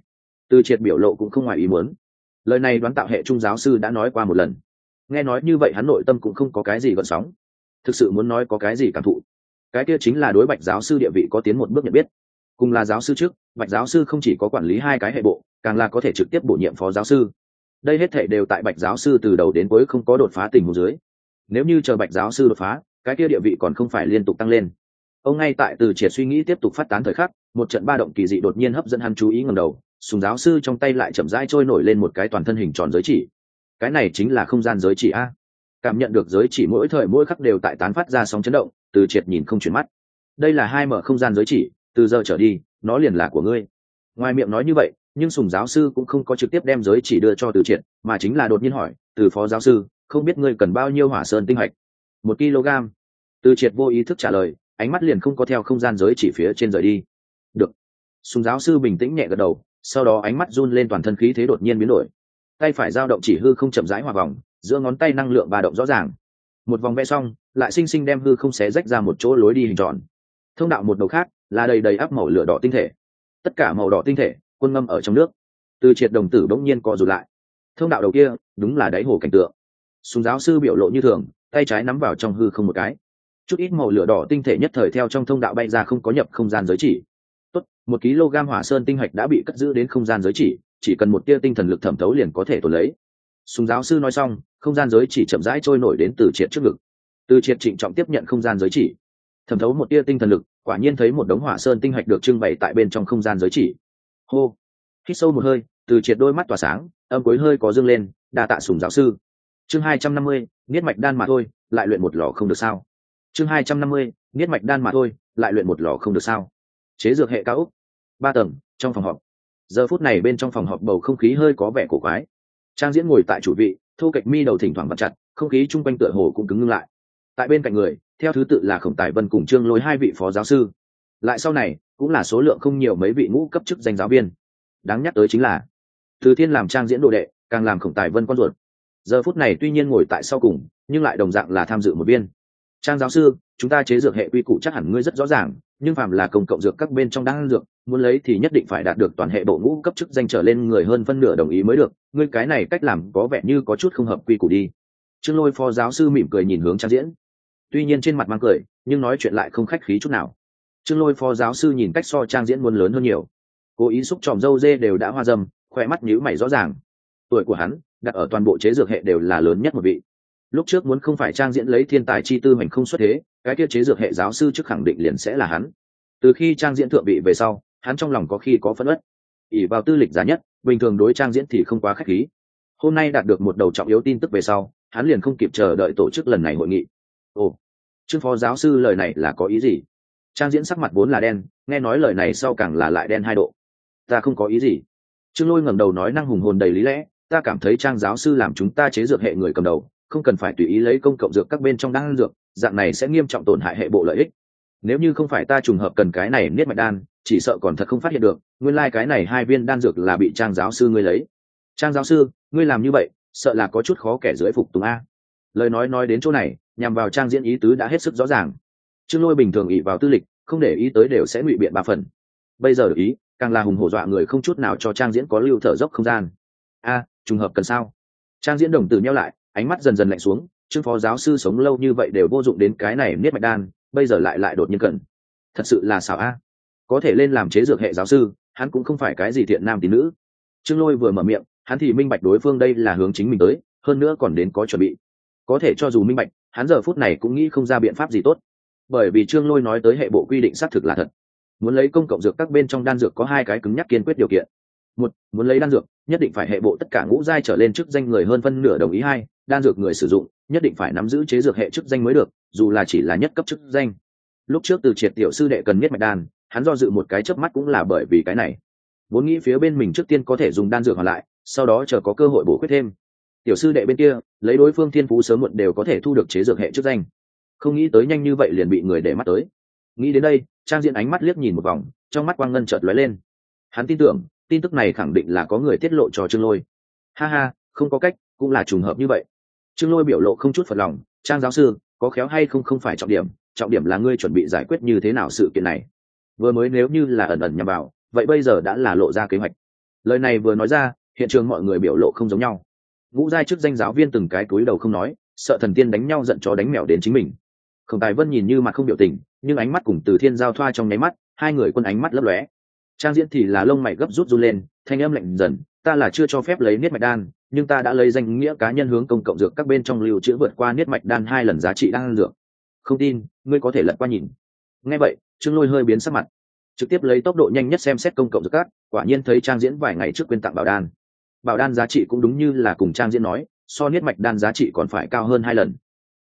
Từ Triệt biểu lộ cũng không ngoài ý muốn. Lời này đoán tạo hệ trung giáo sư đã nói qua một lần. Nghe nói như vậy hắn nội tâm cũng không có cái gì gợn sóng. Thực sự muốn nói có cái gì cảm thụ, cái kia chính là đối Bạch giáo sư địa vị có tiến một bước nhận biết. Cùng là giáo sư trước, Bạch giáo sư không chỉ có quản lý hai cái hệ bộ, càng là có thể trực tiếp bổ nhiệm phó giáo sư. Đây hết thảy đều tại Bạch giáo sư từ đầu đến cuối không có đột phá tình huống dưới. Nếu như chờ Bạch giáo sư đột phá, cái kia địa vị còn không phải liên tục tăng lên. Ông ngay tại Từ Triệt suy nghĩ tiếp tục phát tán thời khắc, một trận ba động kỳ dị đột nhiên hấp dẫn hắn chú ý. Ngẩng đầu, Sùng giáo sư trong tay lại chậm rãi trôi nổi lên một cái toàn thân hình tròn giới chỉ. Cái này chính là không gian giới chỉ a. Cảm nhận được giới chỉ mỗi thời mỗi khắc đều tại tán phát ra sóng chấn động, Từ Triệt nhìn không chuyển mắt. Đây là hai mở không gian giới chỉ, từ giờ trở đi nó liền là của ngươi. Ngoài miệng nói như vậy, nhưng Sùng giáo sư cũng không có trực tiếp đem giới chỉ đưa cho Từ Triệt, mà chính là đột nhiên hỏi, từ phó giáo sư, không biết ngươi cần bao nhiêu hỏa sơn tinh hạch? 1 kg. Từ Triệt vô ý thức trả lời, ánh mắt liền không có theo không gian giới chỉ phía trên rời đi. Được. Sùng giáo sư bình tĩnh nhẹ gật đầu, sau đó ánh mắt run lên, toàn thân khí thế đột nhiên biến đổi. Tay phải dao động chỉ hư không chậm rãi hòa vòng, giữa ngón tay năng lượng ba động rõ ràng. Một vòng vẽ xong, lại sinh sinh đem hư không xé rách ra một chỗ lối đi hình tròn. Thông đạo một đầu khác là đầy đầy ắp màu lửa đỏ tinh thể. Tất cả màu đỏ tinh thể quân ngâm ở trong nước. Từ Triệt đồng tử bỗng nhiên co rụt lại. Thông đạo đầu kia đúng là đáy hồ cảnh tượng. Sùng giáo sư biểu lộ như thường, tay trái nắm vào trong hư không một cái, chút ít màu lửa đỏ tinh thể nhất thời theo trong thông đạo bay ra, không có nhập không gian giới chỉ. Tốt, 1 kg hỏa sơn tinh hạch đã bị cất giữ đến không gian giới chỉ cần một tia tinh thần lực thẩm thấu liền có thể tồn lấy. Sùng giáo sư nói xong, không gian giới chỉ chậm rãi trôi nổi đến Từ Triệt trước ngực. Từ Triệt trịnh trọng tiếp nhận không gian giới chỉ, thẩm thấu một tia tinh thần lực, quả nhiên thấy một đống hỏa sơn tinh hạch được trưng bày tại bên trong không gian giới chỉ. Hô, hít sâu một hơi, Từ Triệt đôi mắt tỏa sáng, âm cuối hơi có dương lên, đa tạ Sùng giáo sư. Chương 250, niết mạch đan mà thôi, lại luyện một lò không được sao? Chương 250, niết mạch đan mà thôi, lại luyện một lò không được sao? Chế dược hệ cao ốc, 3 tầng, trong phòng họp. Giờ phút này bên trong phòng họp bầu không khí hơi có vẻ cổ quái. Trang Diễn ngồi tại chủ vị, Thu Kịch mi đầu thỉnh thoảng vặn chặt, không khí chung quanh tựa hồ cũng cứng ngưng lại. Tại bên cạnh người, theo thứ tự là Khổng Tài Vân cùng Trương Lôi hai vị phó giáo sư. Lại sau này, cũng là số lượng không nhiều mấy vị ngũ cấp chức danh giáo viên. Đáng nhắc tới chính là Từ Thiên làm Trang Diễn đồ đệ, càng làm Khổng Tài Vân con ruột. Giờ phút này tuy nhiên ngồi tại sau cùng, nhưng lại đồng dạng là tham dự một viên. Trang giáo sư, chúng ta chế dược hệ quy củ chắc hẳn ngươi rất rõ ràng, nhưng phàm là công cộng dược các bên trong đang dược, muốn lấy thì nhất định phải đạt được toàn hệ bộ ngũ cấp chức danh trở lên người hơn phân nửa đồng ý mới được, ngươi cái này cách làm có vẻ như có chút không hợp quy củ đi. Trương Lôi phó giáo sư mỉm cười nhìn hướng Trang Diễn, tuy nhiên trên mặt mang cười, nhưng nói chuyện lại không khách khí chút nào. Trương Lôi phó giáo sư nhìn cách so Trang Diễn muốn lớn hơn nhiều, cố ý xúc tròm râu dê đều đã hoa dâm, khỏe mắt nhíu mày rõ ràng. Tuổi của hắn đặt ở toàn bộ chế dược hệ đều là lớn nhất một vị. Lúc trước muốn không phải Trang Diễn lấy thiên tài chi tư hành không xuất thế, cái kia chế dược hệ giáo sư trước khẳng định liền sẽ là hắn. Từ khi Trang Diễn thượng vị về sau, hắn trong lòng có khi có phẫn uất. ỷ vào tư lịch giá nhất, bình thường đối Trang Diễn thì không quá khách khí. Hôm nay đạt được một đầu trọng yếu tin tức về sau, hắn liền không kịp chờ đợi tổ chức lần này hội nghị. Ồ, Trương phó giáo sư lời này là có ý gì? Trang Diễn sắc mặt vốn là đen, nghe nói lời này sau càng là lại đen 2 độ. Ta không có ý gì. Trương Lôi ngẩng đầu nói năng hùng hồn đầy lý lẽ, ta cảm thấy Trang giáo sư làm chúng ta chế dược hệ người cầm đầu, không cần phải tùy ý lấy công cộng dược các bên trong đan dược, dạng này sẽ nghiêm trọng tổn hại hệ bộ lợi ích. Nếu như không phải ta trùng hợp cần cái này niết mạch đan, chỉ sợ còn thật không phát hiện được, nguyên lai cái này 2 viên đan dược là bị Trang giáo sư ngươi lấy. Trang giáo sư, ngươi làm như vậy, sợ là có chút khó kẻ dưới phục tùng a. Lời nói đến chỗ này, nhằm vào Trang Diễn ý tứ đã hết sức rõ ràng. Trương Lôi bình thường ỷ vào tư lịch, không để ý tới đều sẽ ngụy biện 3 phần. Bây giờ được ý, càng là hùng hổ dọa người, không chút nào cho Trang Diễn có lưu thở dốc không gian. A, trùng hợp cần sao? Trang Diễn đồng tử nheo lại, ánh mắt dần dần lạnh xuống. Trương phó giáo sư sống lâu như vậy đều vô dụng đến cái này niết mạch đan, bây giờ lại đột nhiên cần. Thật sự là xảo a. Có thể lên làm chế dược hệ giáo sư, hắn cũng không phải cái gì thiện nam tín nữ. Trương Lôi vừa mở miệng, hắn thì minh bạch đối phương đây là hướng chính mình tới, hơn nữa còn đến có chuẩn bị. Có thể cho dù minh bạch, hắn giờ phút này cũng nghĩ không ra biện pháp gì tốt. Bởi vì Trương Lôi nói tới hệ bộ quy định xác thực là thật. Muốn lấy công cộng dược các bên trong đan dược có 2 cái cứng nhắc kiên quyết điều kiện. 1, muốn lấy đan dược, nhất định phải hệ bộ tất cả ngũ giai trở lên chức danh người hơn phân nửa đồng ý. 2, đan dược người sử dụng nhất định phải nắm giữ chế dược hệ chức danh mới được, dù là chỉ là nhất cấp chức danh. Lúc trước Từ Triệt tiểu sư đệ cần niết mạch đan, hắn do dự một cái chớp mắt cũng là bởi vì cái này. Vốn nghĩ phía bên mình trước tiên có thể dùng đan dược hoàn lại, sau đó chờ có cơ hội bổ khuyết thêm. Tiểu sư đệ bên kia, lấy đối phương thiên phú sớm muộn đều có thể thu được chế dược hệ chức danh. Không nghĩ tới nhanh như vậy liền bị người để mắt tới. Nghĩ đến đây, Trang Diễn ánh mắt liếc nhìn một vòng, trong mắt quang ngân chợt lóe lên. Hắn tin tưởng, tin tức này khẳng định là có người tiết lộ cho Trương Lôi. Ha ha, không có cách, cũng là trùng hợp như vậy. Trương Lôi biểu lộ không chút phật lòng, Trang giáo sư, có khéo hay không phải trọng điểm là ngươi chuẩn bị giải quyết như thế nào sự kiện này. Vừa mới nếu như là ẩn nhằm vào, vậy bây giờ đã là lộ ra kế hoạch. Lời này vừa nói ra, hiện trường mọi người biểu lộ không giống nhau. Ngũ giai chức danh giáo viên từng cái cúi đầu không nói, sợ thần tiên đánh nhau giận chó đánh mèo đến chính mình. Khổng Tài Vân nhìn như mặt không biểu tình, nhưng ánh mắt cùng Từ Thiên giao thoa trong nháy mắt, hai người quân ánh mắt lấp lóe. Trang Diễn thì là lông mày gấp rút run lên, thanh âm lạnh dần, ta là chưa cho phép lấy niết mạch đan, nhưng ta đã lấy danh nghĩa cá nhân hướng công cộng dược các bên trong lưu trữ vượt qua niết mạch đan 2 lần giá trị đan dược. Không tin, ngươi có thể lật qua nhìn. Nghe vậy, Trương Lôi hơi biến sắc mặt, trực tiếp lấy tốc độ nhanh nhất xem xét công cộng dược các, quả nhiên thấy Trang Diễn vài ngày trước quyên tặng bảo đan. Bảo đan giá trị cũng đúng như là cùng Trang Diễn nói, so niết mạch đan giá trị còn phải cao hơn 2 lần.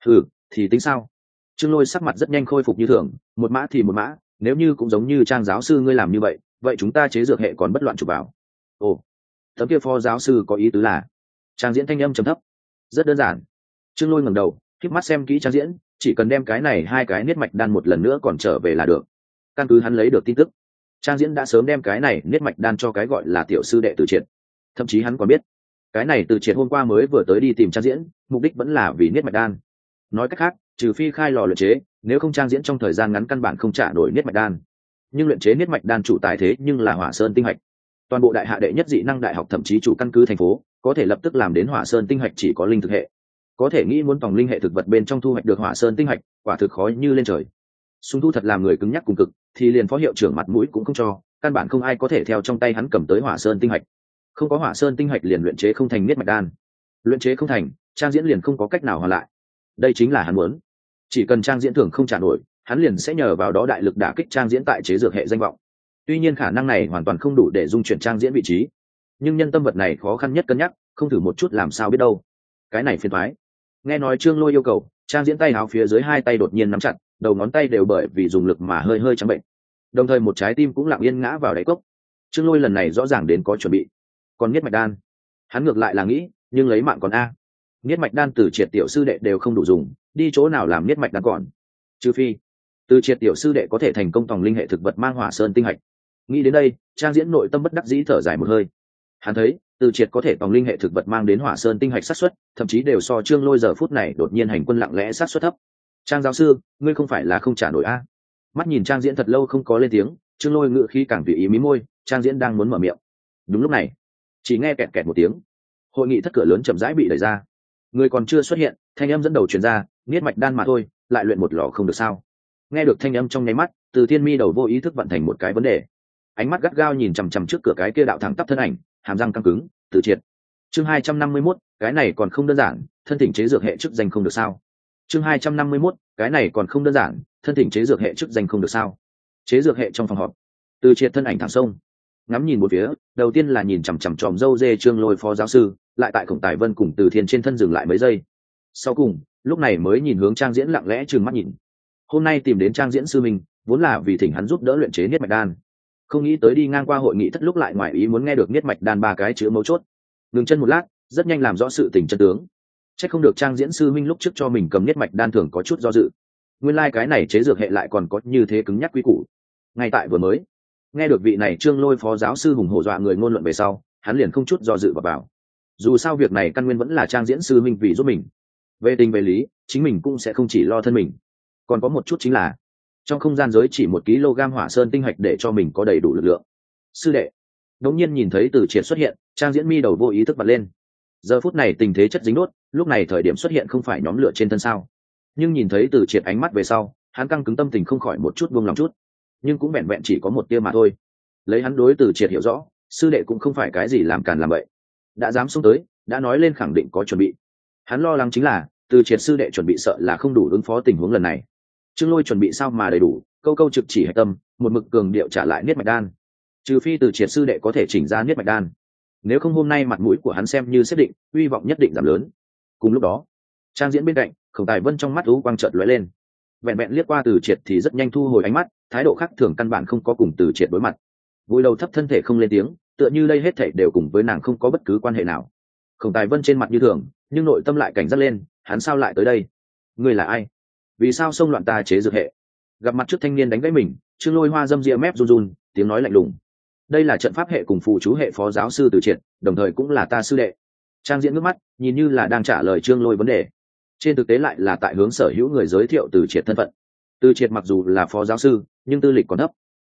Thì tính sao? Trương Lôi sắc mặt rất nhanh khôi phục như thường, một mã thì một mã, nếu như cũng giống như Trang giáo sư ngươi làm như vậy, vậy chúng ta chế dược hệ còn bất loạn chụp vào. Ồ, tấm kia phó giáo sư có ý tứ là? Trang Diễn thanh âm trầm thấp. Rất đơn giản. Trương Lôi ngẩng đầu, khép mắt xem kỹ Trang Diễn, chỉ cần đem cái này 2 cái niết mạch đan một lần nữa còn trở về là được. Căn cứ hắn lấy được tin tức, Trang Diễn đã sớm đem cái này niết mạch đan cho cái gọi là tiểu sư đệ Từ Triệt. Thậm chí hắn còn biết, cái này Từ Triệt hôm qua mới vừa tới đi tìm Trang Diễn, mục đích vẫn là vì niết mạch đan. Nói cách khác, trừ phi khai lò luyện chế, nếu không Trang Diễn trong thời gian ngắn căn bản không trả nổi niết mạch đan. Nhưng luyện chế niết mạch đan chủ tài thế nhưng là Hỏa Sơn tinh hạch. Toàn bộ đại hạ đệ nhất dị năng đại học thậm chí chủ căn cứ thành phố, có thể lập tức làm đến Hỏa Sơn tinh hạch chỉ có linh thực hệ. Có thể nghĩ muốn tòng linh hệ thực vật bên trong thu hoạch được Hỏa Sơn tinh hạch, quả thực khó như lên trời. Xung thu thật làm người cứng nhắc cùng cực, thì liền phó hiệu trưởng mặt mũi cũng không cho, căn bản không ai có thể theo trong tay hắn cầm tới Hỏa Sơn tinh hạch. Không có Hỏa Sơn tinh hạch liền luyện chế không thành niết mạch đan. Luyện chế không thành, Trang Diễn liền không có cách nào hoàn lại. Đây chính là hắn muốn. Chỉ cần Trang Diễn thưởng không trả nổi, hắn liền sẽ nhờ vào đó đại lực đả kích Trang Diễn tại chế dược hệ danh vọng. Tuy nhiên khả năng này hoàn toàn không đủ để dung chuyển Trang Diễn vị trí, nhưng nhân tâm vật này khó khăn nhất cân nhắc, không thử một chút làm sao biết đâu. Cái này phiền toái. Nghe nói Trương Lôi yêu cầu, Trang Diễn tay áo phía dưới 2 tay đột nhiên nắm chặt, đầu ngón tay đều bởi vì dùng lực mà hơi hơi trắng bệnh. Đồng thời một trái tim cũng lặng yên ngã vào đáy cốc. Trương Lôi lần này rõ ràng đến có chuẩn bị. Còn niết mạch đan, hắn ngược lại là nghĩ, nhưng lấy mạng còn a. Niết mạch đan Từ Triệt tiểu sư đệ đều không đủ dùng, đi chỗ nào làm niết mạch đan còn? Trừ phi Từ Triệt tiểu sư đệ có thể thành công tòng linh hệ thực vật mang Hỏa Sơn tinh hạch. Nghĩ đến đây, Trang Diễn nội tâm bất đắc dĩ thở dài một hơi. Hắn thấy, Từ Triệt có thể tòng linh hệ thực vật mang đến Hỏa Sơn tinh hạch xác suất, thậm chí đều so Trương Lôi giờ phút này đột nhiên hành quân lặng lẽ xác suất thấp. Trang giáo sư, ngươi không phải là không trả nổi a? Mắt nhìn Trang Diễn thật lâu không có lên tiếng, Trương Lôi ngự khí càng tùy ý mí môi, Trang Diễn đang muốn mở miệng. Đúng lúc này, chỉ nghe kẹt kẹt một tiếng, hội nghị thất cửa lớn chậm rãi bị đẩy ra. Người còn chưa xuất hiện, thanh âm dẫn đầu truyền ra, niết mạch đan mà thôi, lại luyện một lò không được sao? Nghe được thanh âm trong nháy mắt, Từ Thiên Mi đầu vô ý thức vận thành một cái vấn đề, ánh mắt gắt gao nhìn chằm chằm trước cửa cái kia đạo thẳng tắp thân ảnh, hàm răng căng cứng. Từ Triệt. Chương 251, cái này còn không đơn giản, thân thỉnh chế dược hệ chức danh không được sao? Chương 251, cái này còn không đơn giản, thân thỉnh chế dược hệ chức danh không được sao? Chế dược hệ trong phòng họp, Từ Triệt thân ảnh thẳng sông, ngắm nhìn một phía, đầu tiên là nhìn chằm chằm tròm dâu dê Trương Lôi phó giáo sư, lại tại Khổng Tài Vân cùng Từ Thiên trên thân dừng lại mấy giây. Sau cùng, lúc này mới nhìn hướng Trang Diễn lặng lẽ trừng mắt nhìn. Hôm nay tìm đến Trang Diễn sư mình, vốn là vì thỉnh hắn giúp đỡ luyện chế niết mạch đan. Không nghĩ tới đi ngang qua hội nghị thất lúc lại ngoài ý muốn nghe được niết mạch đan 3 cái chữ mấu chốt. Ngừng chân một lát, rất nhanh làm rõ sự tình chân tướng. Chắc không được Trang Diễn sư minh lúc trước cho mình cầm niết mạch đan thường có chút do dự. Nguyên lai cái này chế dược hệ lại còn có như thế cứng nhắc quy củ. Ngay tại vừa mới, nghe được vị này Trương Lôi phó giáo sư hùng hổ dọa người ngôn luận về sau, hắn liền không chút do dự vào. Dù sao việc này căn nguyên vẫn là Trang Diễn sư minh vì giúp mình. Về tình về lý, chính mình cũng sẽ không chỉ lo thân mình. Còn có một chút chính là, trong không gian giới chỉ 1 kg Hỏa Sơn tinh hạch để cho mình có đầy đủ lực lượng. Sư đệ. Đống nhiên nhìn thấy Từ Triệt xuất hiện, Trang Diễn mi đầu vô ý thức bật lên. Giờ phút này tình thế chất dính đốt, lúc này thời điểm xuất hiện không phải nhóm lửa trên thân sao? Nhưng nhìn thấy Từ Triệt ánh mắt về sau, hắn căng cứng tâm tình không khỏi một chút buông lòng chút, nhưng cũng vẹn vẹn chỉ có một tia mà thôi. Lấy hắn đối Từ Triệt hiểu rõ, sư đệ cũng không phải cái gì làm càn làm bậy, đã dám xuống tới, đã nói lên khẳng định có chuẩn bị. Hắn lo lắng chính là Từ Triệt sư đệ chuẩn bị sợ là không đủ ứng phó tình huống lần này. Trương Lôi chuẩn bị sao mà đầy đủ, câu câu trực chỉ hệ tâm, một mực cường điệu trả lại niết mạch đan. Trừ phi Từ Triệt sư đệ có thể chỉnh ra niết mạch đan, nếu không hôm nay mặt mũi của hắn xem như xếp định, hy vọng nhất định giảm lớn. Cùng lúc đó, Trang Diễn bên cạnh, Khổng Tài Vân trong mắt u quang chợt lóe lên, vẹn vẹn liếc qua Từ Triệt thì rất nhanh thu hồi ánh mắt, thái độ khác thường căn bản không có cùng Từ Triệt đối mặt, vùi đầu thấp thân thể không lên tiếng, tựa như đây hết thảy đều cùng với nàng không có bất cứ quan hệ nào. Khổng Tài Vân trên mặt như thường, nhưng nội tâm lại cảnh giác lên, hắn sao lại tới đây? Ngươi là ai? Vì sao xông loạn ta chế dược hệ? Gặp mặt trước thanh niên đánh gãy mình, Trương Lôi hoa dâm ria mép run run, tiếng nói lạnh lùng. Đây là trận pháp hệ cùng phù chú hệ phó giáo sư Từ Triệt, đồng thời cũng là ta sư đệ. Trang Diễn ngước mắt, nhìn như là đang trả lời Trương Lôi vấn đề, trên thực tế lại là tại hướng sở hữu người giới thiệu Từ Triệt thân phận. Từ Triệt mặc dù là phó giáo sư, nhưng tư lịch còn thấp,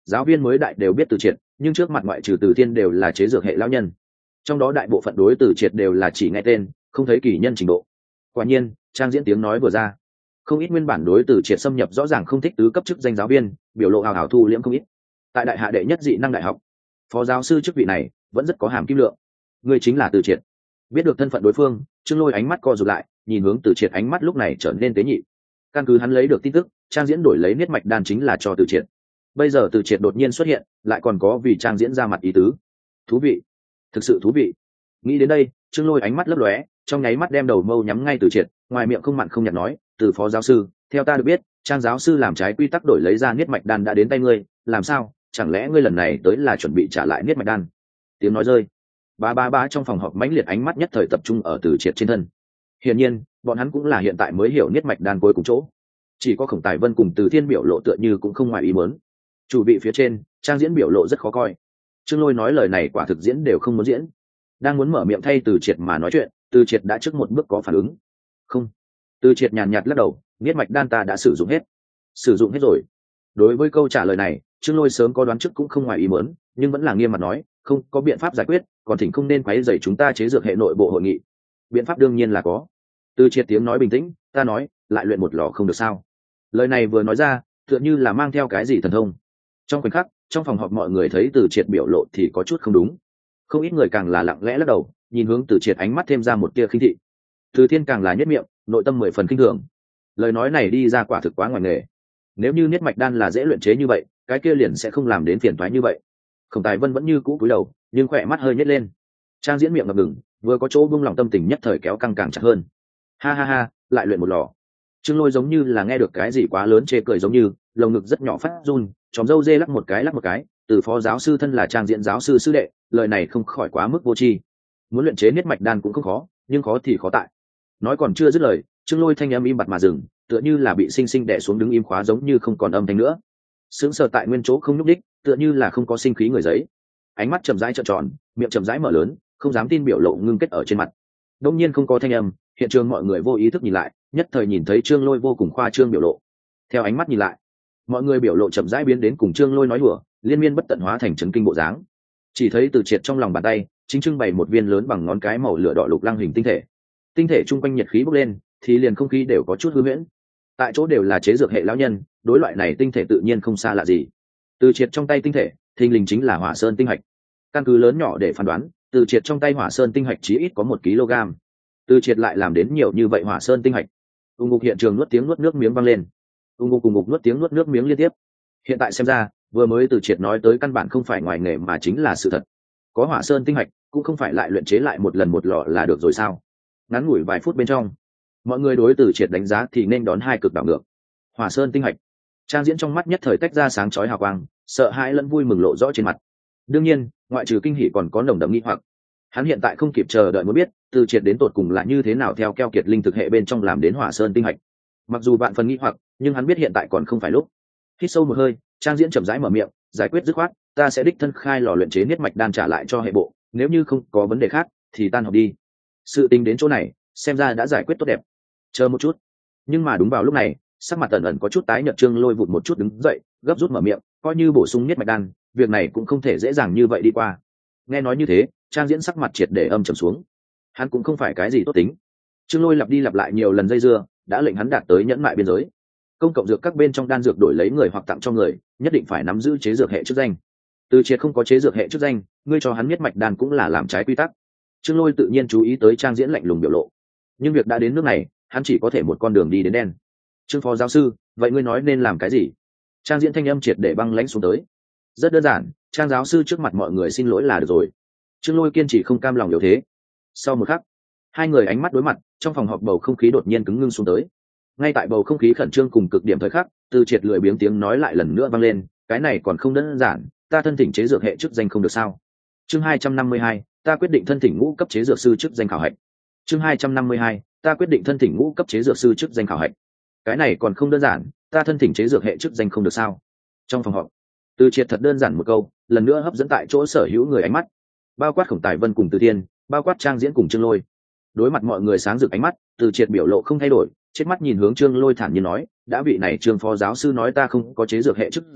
giáo viên mới đại đều biết Từ Triệt, nhưng trước mặt ngoại trừ Từ Thiên đều là chế dược hệ lão nhân, trong đó đại bộ phận đối Từ Triệt đều là chỉ nghe tên, không thấy kỳ nhân trình độ. Quả nhiên, Trang Diễn tiếng nói vừa ra, không ít nguyên bản đối Từ Triệt xâm nhập rõ ràng không thích tứ cấp chức danh giáo viên, biểu lộ hào hào thu liễm không ít. Tại đại hạ đệ nhất dị năng đại học, phó giáo sư chức vị này vẫn rất có hàm kim lượng. Người chính là Từ Triệt. Biết được thân phận đối phương, Trương Lôi ánh mắt co rụt lại, nhìn hướng Từ Triệt, ánh mắt lúc này trở nên tế nhị. Căn cứ hắn lấy được tin tức, Trang Diễn đổi lấy niết mạch đan chính là cho Từ Triệt. Bây giờ Từ Triệt đột nhiên xuất hiện, lại còn có vì Trang Diễn ra mặt ý tứ. Thú vị, thực sự thú vị. Nghĩ đến đây, Trương Lôi ánh mắt lấp lóe, trong nháy mắt đem đầu mâu nhắm ngay Từ Triệt, ngoài miệng không mặn không nhạt nói, "Từ phó giáo sư, theo ta được biết, Trang giáo sư làm trái quy tắc đổi lấy ra niết mạch đan đã đến tay ngươi, làm sao? Chẳng lẽ ngươi lần này tới là chuẩn bị trả lại niết mạch đan?" Tiếng nói rơi, ba trong phòng họp mãnh liệt ánh mắt nhất thời tập trung ở Từ Triệt trên thân. Hiển nhiên, bọn hắn cũng là hiện tại mới hiểu niết mạch đan cuối cùng chỗ. Chỉ có Khổng Tài Vân cùng Từ Thiên biểu lộ tựa như cũng không ngoài ý muốn. Chủ vị phía trên, Trang Diễn biểu lộ rất khó coi. Trương Lôi nói lời này quả thực diễn đều không muốn diễn. Đang muốn mở miệng thay Từ Triệt mà nói chuyện, Từ Triệt đã trước một bước có phản ứng. "Không." Từ Triệt nhàn nhạt lắc đầu, "Niết mạch đan ta đã sử dụng hết." "Sử dụng hết rồi?" Đối với câu trả lời này, Trương Lôi sớm có đoán trước cũng không ngoài ý muốn, nhưng vẫn là nghiêm mặt nói, "Không có biện pháp giải quyết, còn thỉnh không nên quấy rầy chúng ta chế dược hệ nội bộ hội nghị." "Biện pháp đương nhiên là có." Từ Triệt tiếng nói bình tĩnh, "Ta nói, lại luyện một lò không được sao?" Lời này vừa nói ra, tựa như là mang theo cái gì thần thông. Trong khoảnh khắc, trong phòng họp mọi người thấy Từ Triệt biểu lộ thì có chút không đúng. Không ít người càng là lặng lẽ lắc đầu, nhìn hướng Từ Triệt, ánh mắt thêm ra một tia khinh thị. Từ Thiên càng là nhất miệng, nội tâm 10 phần khinh thường. Lời nói này đi ra quả thực quá ngoài nghề. Nếu như niết mạch đan là dễ luyện chế như vậy, cái kia liền sẽ không làm đến phiền toái như vậy. Khổng Tài Vân vẫn như cũ cúi đầu, nhưng khỏe mắt hơi nhếch lên. Trang Diễn miệng ngập ngừng, vừa có chỗ buông lòng tâm tình nhất thời kéo căng càng chặt hơn. "Ha ha ha, lại luyện một lò." Trương Lôi giống như là nghe được cái gì quá lớn chê cười giống như, lồng ngực rất nhỏ phát run, chóm râu dê lắc một cái. Từ phó giáo sư thân là Trang Diễn giáo sư sư đệ, lời này không khỏi quá mức vô tri. Muốn luyện chế niết mạch đan cũng không khó, nhưng khó thì khó tại. Nói còn chưa dứt lời, Trương Lôi thanh âm im bặt mà dừng, tựa như là bị sinh sinh đè xuống đứng im khóa giống như không còn âm thanh nữa. Sững sờ tại nguyên chỗ không nhúc đích, tựa như là không có sinh khí người giấy. Ánh mắt chậm rãi trợn tròn, miệng chậm rãi mở lớn, không dám tin biểu lộ ngưng kết ở trên mặt. Đông nhiên không có thanh âm, hiện trường mọi người vô ý thức nhìn lại, nhất thời nhìn thấy Trương Lôi vô cùng khoa trương biểu lộ. Theo ánh mắt nhìn lại, mọi người biểu lộ chậm rãi biến đến cùng Trương Lôi nói đùa, liên miên bất tận hóa thành chấn kinh bộ dáng. Chỉ thấy Từ Triệt trong lòng bàn tay chính trưng bày một viên lớn bằng ngón cái màu lửa đỏ lục lăng hình tinh thể. Tinh thể chung quanh nhiệt khí bốc lên, thì liền không khí đều có chút hư huyễn. Tại chỗ đều là chế dược hệ lão nhân, đối loại này tinh thể tự nhiên không xa lạ gì. Từ Triệt trong tay tinh thể, thình lình chính là Hỏa Sơn tinh hạch. Căn cứ lớn nhỏ để phán đoán, Từ Triệt trong tay Hỏa Sơn tinh hạch chí ít có 1 kg. Từ Triệt lại làm đến nhiều như vậy Hỏa Sơn tinh hạch. Ung ngục hiện trường nuốt tiếng nuốt nước miếng vang lên. Ung ngục cùng ngục nuốt tiếng nuốt nước miếng liên tiếp. Hiện tại xem ra, vừa mới Từ Triệt nói tới căn bản không phải ngoài nghề mà chính là sự thật. Có Hỏa Sơn tinh hạch, cũng không phải lại luyện chế lại một lần một lọ là được rồi sao? Ngắn ngủi vài phút bên trong, mọi người đối Từ Triệt đánh giá thì nên đón hai cực đảo ngược. Hỏa Sơn tinh hạch. Trang Diễn trong mắt nhất thời tách ra sáng chói hào quang, sợ hãi lẫn vui mừng lộ rõ trên mặt. Đương nhiên, ngoại trừ kinh hỉ còn có nồng đậm nghi hoặc. Hắn hiện tại không kịp chờ đợi muốn biết, Từ Triệt đến tột cùng là như thế nào theo keo kiệt linh thực hệ bên trong làm đến Hỏa Sơn tinh hạch. Mặc dù bạn phần nghi hoặc, nhưng hắn biết hiện tại còn không phải lúc. Hít sâu một hơi, Trang Diễn chậm rãi mở miệng, giải quyết dứt khoát, "Ta sẽ đích thân khai lò luyện chế niết mạch đan trả lại cho hệ bộ, nếu như không có vấn đề khác thì tan học đi." Sự tình đến chỗ này, xem ra đã giải quyết tốt đẹp. Chờ một chút. Nhưng mà đúng vào lúc này, sắc mặt ẩn ẩn có chút tái nhợt Trương Lôi vụt một chút đứng dậy, gấp rút mở miệng, coi như bổ sung niết mạch đan, việc này cũng không thể dễ dàng như vậy đi qua. Nghe nói như thế, Trang Diễn sắc mặt triệt để âm trầm xuống. Hắn cũng không phải cái gì tốt tính. Trương Lôi lặp đi lặp lại nhiều lần dây dưa, đã lệnh hắn đạt tới nhẫn mại biên giới. Công cộng dược các bên trong đan dược đổi lấy người hoặc tặng cho người, nhất định phải nắm giữ chế dược hệ chức danh. Từ Triệt không có chế dược hệ chức danh, ngươi cho hắn niết mạch đan cũng là làm trái quy tắc. Trương Lôi tự nhiên chú ý tới Trang Diễn lạnh lùng biểu lộ. Nhưng việc đã đến nước này, hắn chỉ có thể một con đường đi đến đen. "Trương phó giáo sư, vậy ngươi nói nên làm cái gì?" Trang Diễn thanh âm triệt để băng lãnh xuống tới. "Rất đơn giản, Trang giáo sư trước mặt mọi người xin lỗi là được rồi." Trương Lôi kiên trì không cam lòng yếu thế. Sau một khắc, hai người ánh mắt đối mặt, trong phòng họp bầu không khí đột nhiên cứng ngưng xuống tới. Ngay tại bầu không khí khẩn trương cùng cực điểm thời khắc, Từ Triệt lười biếng tiếng nói lại lần nữa vang lên, "Cái này còn không đơn giản, ta thân thỉnh chế dược hệ chức danh không được sao?" Chương 252, ta quyết định thân thỉnh ngũ cấp chế dược sư chức danh khảo hạch. Chương 252, ta quyết định thân thỉnh ngũ cấp chế dược sư chức danh khảo hạch. Cái này còn không đơn giản, ta thân thỉnh chế dược hệ chức danh không được sao? Trong phòng họp, Từ Triệt thật đơn giản một câu, lần nữa hấp dẫn tại chỗ sở hữu người ánh mắt, bao quát Khổng Tài Vân cùng Từ Thiên, bao quát Trang Diễn cùng Trương Lôi. Đối mặt mọi người sáng rực ánh mắt, Từ Triệt biểu lộ không thay đổi, chết mắt nhìn hướng Trương Lôi thản nhiên nói, "Đã vị này Trương phó giáo sư nói ta không có chế dược hệ chức danh,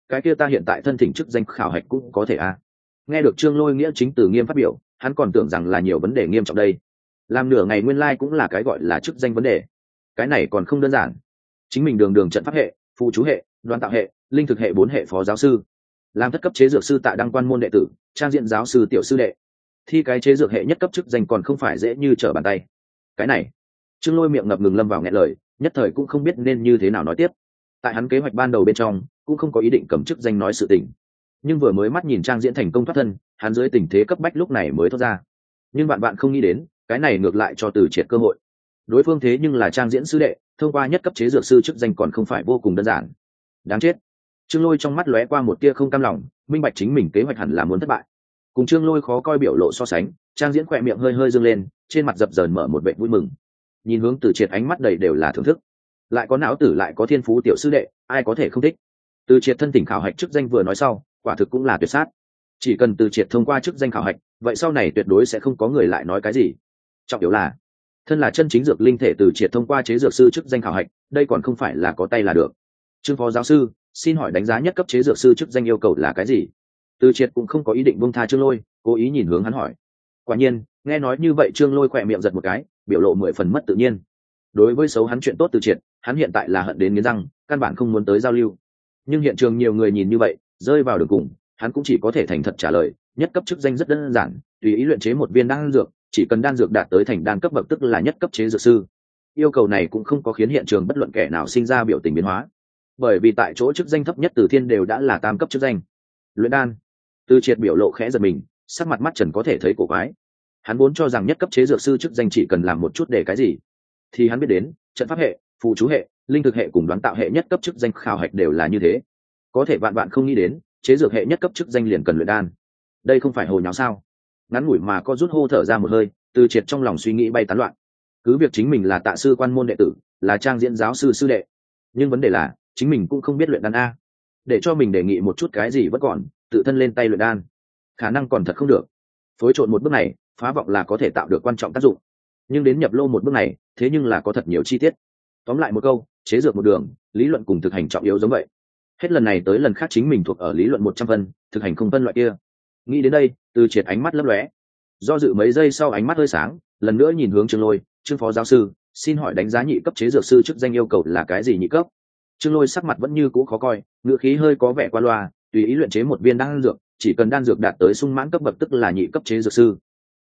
cái kia ta hiện tại thân thỉnh chức danh khảo hạch cũng có thể à. Nghe được Trương Lôi nghĩa chính từ nghiêm phát biểu, hắn còn tưởng rằng là nhiều vấn đề nghiêm trọng đây. Làm nửa ngày nguyên lai cũng là cái gọi là chức danh vấn đề. Cái này còn không đơn giản. Chính mình đường đường trận pháp hệ, phụ chú hệ, đoán tạo hệ, linh thực hệ 4 hệ phó giáo sư, làm thất cấp chế dược sư tại đăng quan môn đệ tử, trang diện giáo sư tiểu sư đệ. Thi cái chế dược hệ nhất cấp chức danh còn không phải dễ như trở bàn tay. Cái này, Trương Lôi miệng ngập ngừng lâm vào nghẹn lời, nhất thời cũng không biết nên như thế nào nói tiếp. Tại hắn kế hoạch ban đầu bên trong, cũng không có ý định cầm chức danh nói sự tình. Nhưng vừa mới mắt nhìn trang diễn thành công thoát thân, hắn dưới tình thế cấp bách lúc này mới thoát ra. Nhưng bạn không nghĩ đến, cái này ngược lại cho Từ Triệt cơ hội. Đối phương thế nhưng là trang diễn sư đệ, thông qua nhất cấp chế dược sư chức danh còn không phải vô cùng đơn giản. Đáng chết. Trương Lôi trong mắt lóe qua một tia không cam lòng, minh bạch chính mình kế hoạch hẳn là muốn thất bại. Cùng Trương Lôi khó coi biểu lộ so sánh, trang diễn khỏe miệng hơi hơi dương lên, trên mặt dập dờn mở một vẻ vui mừng. Nhìn hướng Từ Triệt ánh mắt đầy đều là thưởng thức. Lại có não tử lại có thiên phú tiểu sư đệ, ai có thể không thích. Từ Triệt thân thỉnh khảo hạch chức danh vừa nói sau, quả thực cũng là tuyệt sát. Chỉ cần Từ Triệt thông qua chức danh khảo hạch, vậy sau này tuyệt đối sẽ không có người lại nói cái gì. Trọng yếu là, thân là chân chính dược linh thể Từ Triệt thông qua chế dược sư chức danh khảo hạch, đây còn không phải là có tay là được. Trương phó giáo sư, xin hỏi đánh giá nhất cấp chế dược sư chức danh yêu cầu là cái gì? Từ Triệt cũng không có ý định buông tha Trương Lôi, cố ý nhìn hướng hắn hỏi. Quả nhiên, nghe nói như vậy Trương Lôi khỏe miệng giật một cái, biểu lộ 10 phần mất tự nhiên. Đối với xấu hắn chuyện tốt Từ Triệt, hắn hiện tại là hận đến nghiến răng, căn bản không muốn tới giao lưu. Nhưng hiện trường nhiều người nhìn như vậy, rơi vào đường cùng, hắn cũng chỉ có thể thành thật trả lời, nhất cấp chức danh rất đơn giản, tùy ý luyện chế một viên đan dược, chỉ cần đan dược đạt tới thành đan cấp bậc tức là nhất cấp chế dược sư. Yêu cầu này cũng không có khiến hiện trường bất luận kẻ nào sinh ra biểu tình biến hóa, bởi vì tại chỗ chức danh thấp nhất Từ Thiên đều đã là tam cấp chức danh. Luyện đan. Từ Triệt biểu lộ khẽ giật mình, sắc mặt mắt trần có thể thấy cổ quái. Hắn vốn cho rằng nhất cấp chế dược sư chức danh chỉ cần làm một chút để cái gì, thì hắn biết đến, trận pháp hệ, phụ chú hệ, linh thực hệ cùng đoán tạo hệ nhất cấp chức danh khảo hạch đều là như thế. Có thể bạn không nghĩ đến, chế dược hệ nhất cấp chức danh liền cần luyện đan. Đây không phải hồ nháo sao? Ngắn ngủi mà có rút hô thở ra một hơi, Từ Triệt trong lòng suy nghĩ bay tán loạn. Cứ việc chính mình là tạ sư quan môn đệ tử, là trang diễn giáo sư sư đệ, nhưng vấn đề là chính mình cũng không biết luyện đan a. Để cho mình đề nghị một chút cái gì vẫn còn, tự thân lên tay luyện đan, khả năng còn thật không được. Phối trộn một bước này, phá vọng là có thể tạo được quan trọng tác dụng, nhưng đến nhập lô một bước này, thế nhưng là có thật nhiều chi tiết. Tóm lại một câu, chế dược một đường, lý luận cùng thực hành trọng yếu giống vậy. Hết lần này tới lần khác chính mình thuộc ở lý luận 100 phân, thực hành không phân loại kia. Nghĩ đến đây, Từ Triệt ánh mắt lấp lóe. Do dự mấy giây sau ánh mắt hơi sáng, lần nữa nhìn hướng Trương Lôi, Trương phó giáo sư, xin hỏi đánh giá nhị cấp chế dược sư chức danh yêu cầu là cái gì nhị cấp? Trương Lôi sắc mặt vẫn như cũ khó coi, ngữ khí hơi có vẻ qua loa, tùy ý luyện chế một viên đan dược, chỉ cần đan dược đạt tới sung mãn cấp bậc tức là nhị cấp chế dược sư.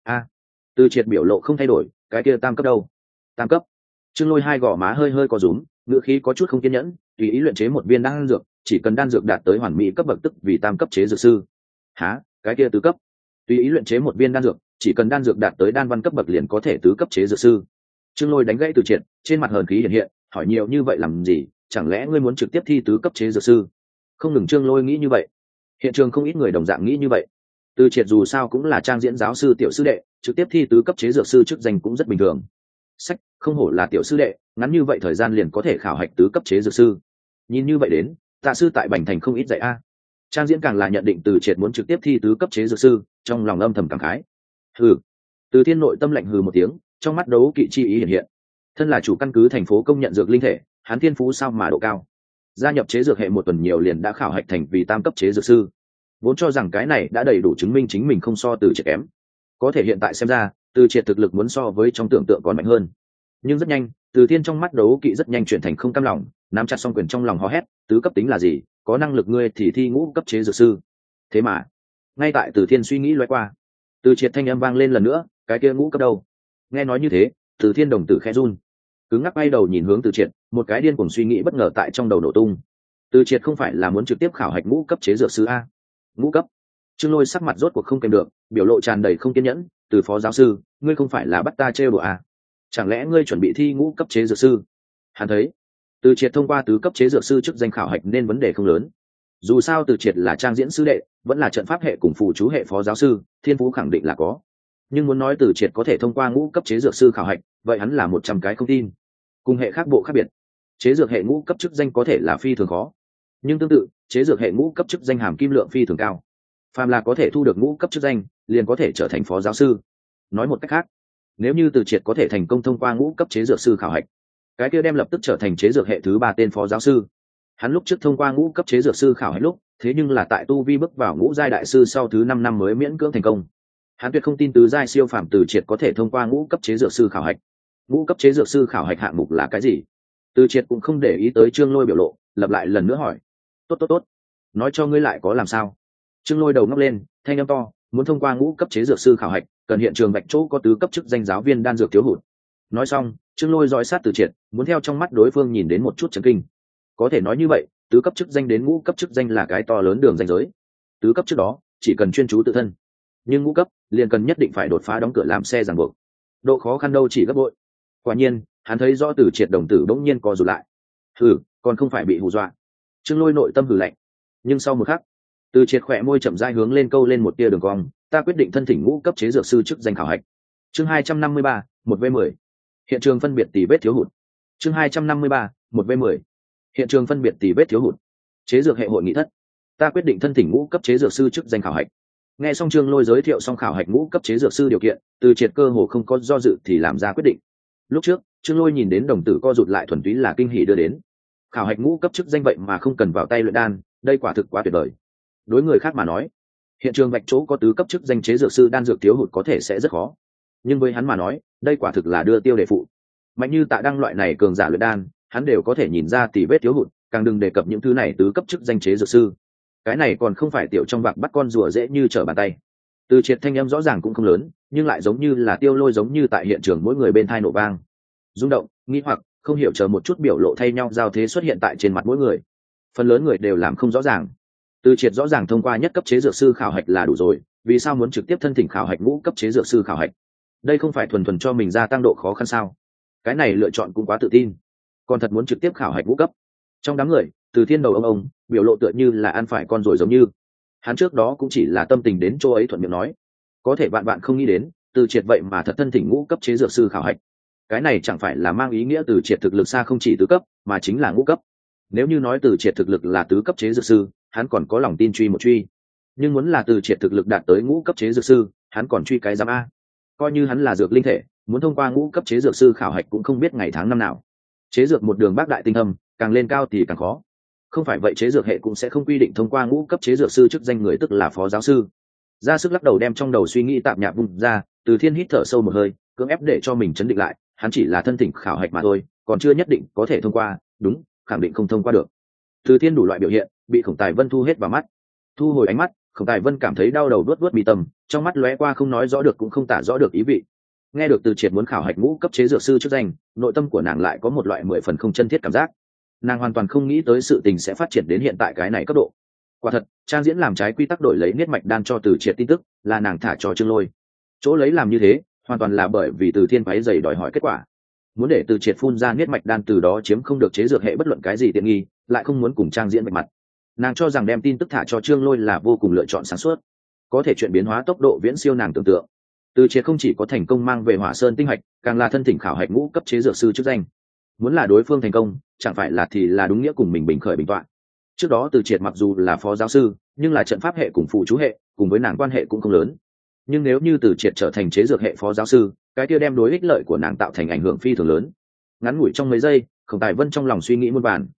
Từ Triệt biểu lộ không thay đổi, cái kia tam cấp đâu? Tam cấp. Trương Lôi hai gò má hơi hơi có rúm, ngữ khí có chút không kiên nhẫn, tùy ý luyện chế một viên đan dược, chỉ cần đan dược đạt tới hoàn mỹ cấp bậc tức vì tam cấp chế dược sư. Hả? Cái kia tứ cấp. Tùy ý luyện chế một viên đan dược, chỉ cần đan dược đạt tới đan văn cấp bậc liền có thể tứ cấp chế dược sư. Trương Lôi đánh gãy Từ Triệt, trên mặt hờn khí hiện hiện, hỏi nhiều như vậy làm gì, chẳng lẽ ngươi muốn trực tiếp thi tứ cấp chế dược sư? Không ngừng Trương Lôi nghĩ như vậy, hiện trường không ít người đồng dạng nghĩ như vậy. Từ Triệt dù sao cũng là trang diễn giáo sư tiểu sư đệ, trực tiếp thi tứ cấp chế dược sư chức danh cũng rất bình thường. Sách, không hổ là tiểu sư đệ, ngắn như vậy thời gian liền có thể khảo hạch tứ cấp chế dược sư. Nhìn như vậy đến, tạ sư tại Bành Thành không ít dạy a. Trang diễn càng là nhận định Từ Triệt muốn trực tiếp thi tứ cấp chế dược sư, trong lòng âm thầm cảm khái. Hừ. Từ Thiên nội tâm lạnh hừ một tiếng, trong mắt đấu kỵ chi ý hiện hiện. Thân là chủ căn cứ thành phố công nhận dược linh thể, hắn thiên phú sao mà độ cao. Gia nhập chế dược hệ một tuần nhiều liền đã khảo hạch thành vì tam cấp chế dược sư. Vốn cho rằng cái này đã đầy đủ chứng minh chính mình không so Từ Triệt kém. Có thể hiện tại xem ra, Từ Triệt thực lực muốn so với trong tưởng tượng còn mạnh hơn. Nhưng rất nhanh, Từ Thiên trong mắt đấu kỵ rất nhanh chuyển thành không cam lòng, nắm chặt song quyền trong lòng hò hét, tứ cấp tính là gì, có năng lực ngươi thì thi ngũ cấp chế dược sư. Thế mà, ngay tại Từ Thiên suy nghĩ lóe qua, Từ Triệt thanh âm vang lên lần nữa, cái kia ngũ cấp đâu? Nghe nói như thế, Từ Thiên đồng tử khẽ run, cứng ngắc bay đầu nhìn hướng Từ Triệt, một cái điên cuồng suy nghĩ bất ngờ tại trong đầu nổ tung. Từ Triệt không phải là muốn trực tiếp khảo hạch ngũ cấp chế dược sư a? Ngũ cấp? Trương Lôi sắc mặt rốt cuộc không kèm được, biểu lộ tràn đầy không kiên nhẫn, Từ phó giáo sư, ngươi không phải là bắt ta trêu đùa à? Chẳng lẽ ngươi chuẩn bị thi ngũ cấp chế dược sư? Hắn thấy, Từ Triệt thông qua tứ cấp chế dược sư chức danh khảo hạch nên vấn đề không lớn. Dù sao Từ Triệt là trang diễn sư đệ, vẫn là trận pháp hệ cùng phụ chú hệ phó giáo sư, thiên phú khẳng định là có. Nhưng muốn nói Từ Triệt có thể thông qua ngũ cấp chế dược sư khảo hạch, vậy hắn là 100 cái không tin. Cùng hệ khác bộ khác biệt, chế dược hệ ngũ cấp chức danh có thể là phi thường khó, nhưng tương tự, chế dược hệ ngũ cấp chức danh hàm kim lượng phi thường cao. Phàm là có thể thu được ngũ cấp chức danh, liền có thể trở thành phó giáo sư. Nói một cách khác, nếu như Từ Triệt có thể thành công thông qua ngũ cấp chế dược sư khảo hạch, cái kia đem lập tức trở thành chế dược hệ thứ 3 tên phó giáo sư. Hắn lúc trước thông qua ngũ cấp chế dược sư khảo hạch lúc, thế nhưng là tại tu vi bước vào ngũ giai đại sư sau thứ 5 năm mới miễn cưỡng thành công. Hắn tuyệt không tin tứ giai siêu phàm Từ Triệt có thể thông qua ngũ cấp chế dược sư khảo hạch. Ngũ cấp chế dược sư khảo hạch hạng mục là cái gì? Từ Triệt cũng không để ý tới Trương Lôi biểu lộ, lặp lại lần nữa hỏi. Tốt, nói cho ngươi lại có làm sao? Trương Lôi đầu ngóc lên, thanh âm to, muốn thông qua ngũ cấp chế dược sư khảo hạch, cần hiện trường vạch chỗ có tứ cấp chức danh giáo viên đan dược thiếu hụt. Nói xong, Trương Lôi dõi sát Từ Triệt, muốn theo trong mắt đối phương nhìn đến một chút chấn kinh. Có thể nói như vậy, tứ cấp chức danh đến ngũ cấp chức danh là cái to lớn đường ranh giới. Tứ cấp trước đó chỉ cần chuyên chú tự thân, nhưng ngũ cấp liền cần nhất định phải đột phá đóng cửa làm xe ràng buộc, độ khó khăn đâu chỉ gấp bội. Quả nhiên, hắn thấy rõ Từ Triệt đồng tử bỗng nhiên co rụt lại. Hừ, còn không phải bị hù dọa. Trương Lôi nội tâm hừ lạnh, nhưng sau một khắc, Từ Triệt khỏe môi chậm rãi hướng lên câu lên một tia đường cong, ta quyết định thân thỉnh ngũ cấp chế dược sư chức danh khảo hạch. Chương 253, 1v10. Hiện trường phân biệt tỷ vết thiếu hụt. Chương 253, 1v10. Hiện trường phân biệt tỷ vết thiếu hụt. Chế dược hệ hội nghị thất. Ta quyết định thân thỉnh ngũ cấp chế dược sư chức danh khảo hạch. Nghe xong Trương Lôi giới thiệu xong khảo hạch ngũ cấp chế dược sư điều kiện, Từ Triệt cơ hồ không có do dự thì làm ra quyết định. Lúc trước, Trương Lôi nhìn đến đồng tử co rụt lại thuần túy là kinh hỉ đưa đến. Khảo hạch ngũ cấp chức danh vậy mà không cần vào tay luyện đan, đây quả thực quá tuyệt vời. Đối người khác mà nói, hiện trường vạch chỗ có tứ cấp chức danh chế dược sư đan dược thiếu hụt có thể sẽ rất khó, nhưng với hắn mà nói, đây quả thực là đưa tiêu đề phụ. Mạnh như Tạ Đăng loại này cường giả luyện đan, hắn đều có thể nhìn ra tỷ vết thiếu hụt, càng đừng đề cập những thứ này tứ cấp chức danh chế dược sư. Cái này còn không phải tiểu trong vạc bắt con rùa dễ như trở bàn tay. Từ Triệt thanh âm rõ ràng cũng không lớn, nhưng lại giống như là tiêu lôi giống như tại hiện trường mỗi người bên thai nổ vang. Rung động, nghi hoặc, không hiểu chờ một chút biểu lộ thay nhau giao thế xuất hiện tại trên mặt mỗi người. Phần lớn người đều làm không rõ ràng. Từ Triệt rõ ràng thông qua nhất cấp chế dược sư khảo hạch là đủ rồi, vì sao muốn trực tiếp thân thỉnh khảo hạch ngũ cấp chế dược sư khảo hạch? Đây không phải thuần thuần cho mình gia tăng độ khó khăn sao? Cái này lựa chọn cũng quá tự tin. Còn thật muốn trực tiếp khảo hạch ngũ cấp. Trong đám người, Từ Thiên đầu ông biểu lộ tựa như là ăn phải con rồi giống như. Hắn trước đó cũng chỉ là tâm tình đến chỗ ấy thuận miệng nói, có thể bạn không nghĩ đến, Từ Triệt vậy mà thật thân thỉnh ngũ cấp chế dược sư khảo hạch. Cái này chẳng phải là mang ý nghĩa Từ Triệt thực lực xa không chỉ tứ cấp, mà chính là ngũ cấp. Nếu như nói Từ Triệt thực lực là tứ cấp chế dược sư, hắn còn có lòng tin truy một truy. Nhưng muốn là Từ Triệt thực lực đạt tới ngũ cấp chế dược sư, hắn còn truy cái giám a. Coi như hắn là dược linh thể, muốn thông qua ngũ cấp chế dược sư khảo hạch cũng không biết ngày tháng năm nào. Chế dược một đường bác đại tinh thâm, càng lên cao thì càng khó. Không phải vậy chế dược hệ cũng sẽ không quy định thông qua ngũ cấp chế dược sư chức danh người tức là phó giáo sư. Ra sức lắc đầu đem trong đầu suy nghĩ tạp nhạp vùng ra, Từ Thiên hít thở sâu một hơi, cưỡng ép để cho mình chấn định lại, hắn chỉ là thân thỉnh khảo hạch mà thôi, còn chưa nhất định có thể thông qua, đúng, khẳng định không thông qua được. Từ Thiên đủ loại biểu hiện, bị Khổng Tài Vân thu hết vào mắt. Thu hồi ánh mắt, Khổng Tài Vân cảm thấy đau đầu đuốt mi tâm, trong mắt lóe qua không nói rõ được cũng không tả rõ được ý vị. Nghe được Từ Triệt muốn khảo hạch ngũ cấp chế dược sư chức danh, nội tâm của nàng lại có một loại 10 phần không chân thiết cảm giác. Nàng hoàn toàn không nghĩ tới sự tình sẽ phát triển đến hiện tại cái này cấp độ. Quả thật, Trang Diễn làm trái quy tắc đổi lấy niết mạch đan cho Từ Triệt tin tức, là nàng thả cho Trương Lôi. Chỗ lấy làm như thế, hoàn toàn là bởi vì Từ Thiên váy dày đòi hỏi kết quả. Muốn để Từ Triệt phun ra niết mạch đan từ đó chiếm không được chế dược hệ bất luận cái gì tiện nghi, lại không muốn cùng Trang Diễn vạch mặt. Nàng cho rằng đem tin tức thả cho Trương Lôi là vô cùng lựa chọn sáng suốt. Có thể chuyện biến hóa tốc độ viễn siêu nàng tưởng tượng. Từ Triệt không chỉ có thành công mang về Hỏa Sơn tinh hạch, càng là thân thỉnh khảo hạch ngũ cấp chế dược sư chức danh. Muốn là đối phương thành công, chẳng phải là thì là đúng nghĩa cùng mình bình khởi bình tọa. Trước đó Từ Triệt mặc dù là phó giáo sư, nhưng là trận pháp hệ cùng phụ chú hệ, cùng với nàng quan hệ cũng không lớn. Nhưng nếu như Từ Triệt trở thành chế dược hệ phó giáo sư, cái kia đem đối ích lợi của nàng tạo thành ảnh hưởng phi thường lớn. Ngắn ngủi trong mấy giây, Khổng Tài Vân trong lòng suy nghĩ muôn vàn.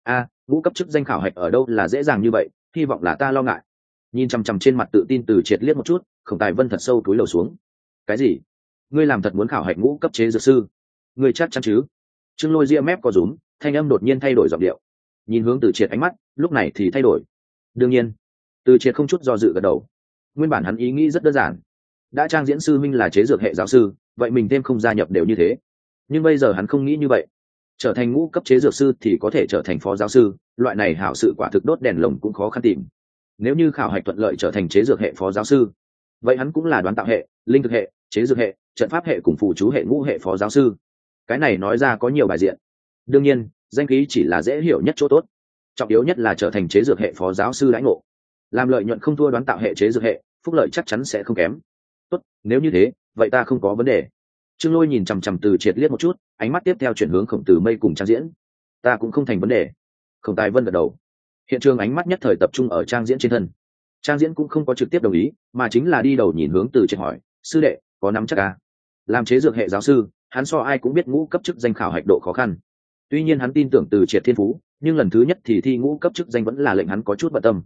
Ngũ cấp chức danh khảo hạch ở đâu là dễ dàng như vậy, hy vọng là ta lo ngại. Nhìn chằm chằm trên mặt tự tin Từ Triệt liếc một chút, Khổng Tài Vân thật sâu cúi đầu xuống. Cái gì? Ngươi làm thật muốn khảo hạch ngũ cấp chế dược sư? Ngươi chắc chắn chứ? Trương Lôi ria mép có rúm, thanh âm đột nhiên thay đổi giọng điệu. Nhìn hướng Từ Triệt ánh mắt, lúc này thì thay đổi. Đương nhiên. Từ Triệt không chút do dự gật đầu. Nguyên bản hắn ý nghĩ rất đơn giản. Đã Trang Diễn sư minh là chế dược hệ giáo sư, vậy mình thêm không gia nhập đều như thế. Nhưng bây giờ hắn không nghĩ như vậy. Trở thành ngũ cấp chế dược sư thì có thể trở thành phó giáo sư, loại này hảo sự quả thực đốt đèn lồng cũng khó khăn tìm. Nếu như khảo hạch thuận lợi trở thành chế dược hệ phó giáo sư, vậy hắn cũng là đoán tạo hệ, linh thực hệ, chế dược hệ, trận pháp hệ cùng phù chú hệ ngũ hệ phó giáo sư. Cái này nói ra có nhiều bài diện. Đương nhiên, danh khí chỉ là dễ hiểu nhất chỗ tốt. Trọng yếu nhất là trở thành chế dược hệ phó giáo sư đãi ngộ. Làm lợi nhuận không thua đoán tạo hệ chế dược hệ, phúc lợi chắc chắn sẽ không kém. Tốt, nếu như thế, vậy ta không có vấn đề. Trương Lôi nhìn chằm chằm Từ Triệt liếc một chút, ánh mắt tiếp theo chuyển hướng Khổng Tử Mây cùng Trang Diễn. Ta cũng không thành vấn đề. Khổng Tài Vân gật đầu. Hiện trường ánh mắt nhất thời tập trung ở Trang Diễn trên thân. Trang Diễn cũng không có trực tiếp đồng ý, mà chính là đi đầu nhìn hướng Từ Triệt hỏi, sư đệ, có nắm chắc à? Làm chế dược hệ giáo sư, hắn so ai cũng biết ngũ cấp chức danh khảo hạch độ khó khăn. Tuy nhiên hắn tin tưởng Từ Triệt thiên phú, nhưng lần thứ nhất thì thi ngũ cấp chức danh vẫn là lệnh hắn có chút bận tâm.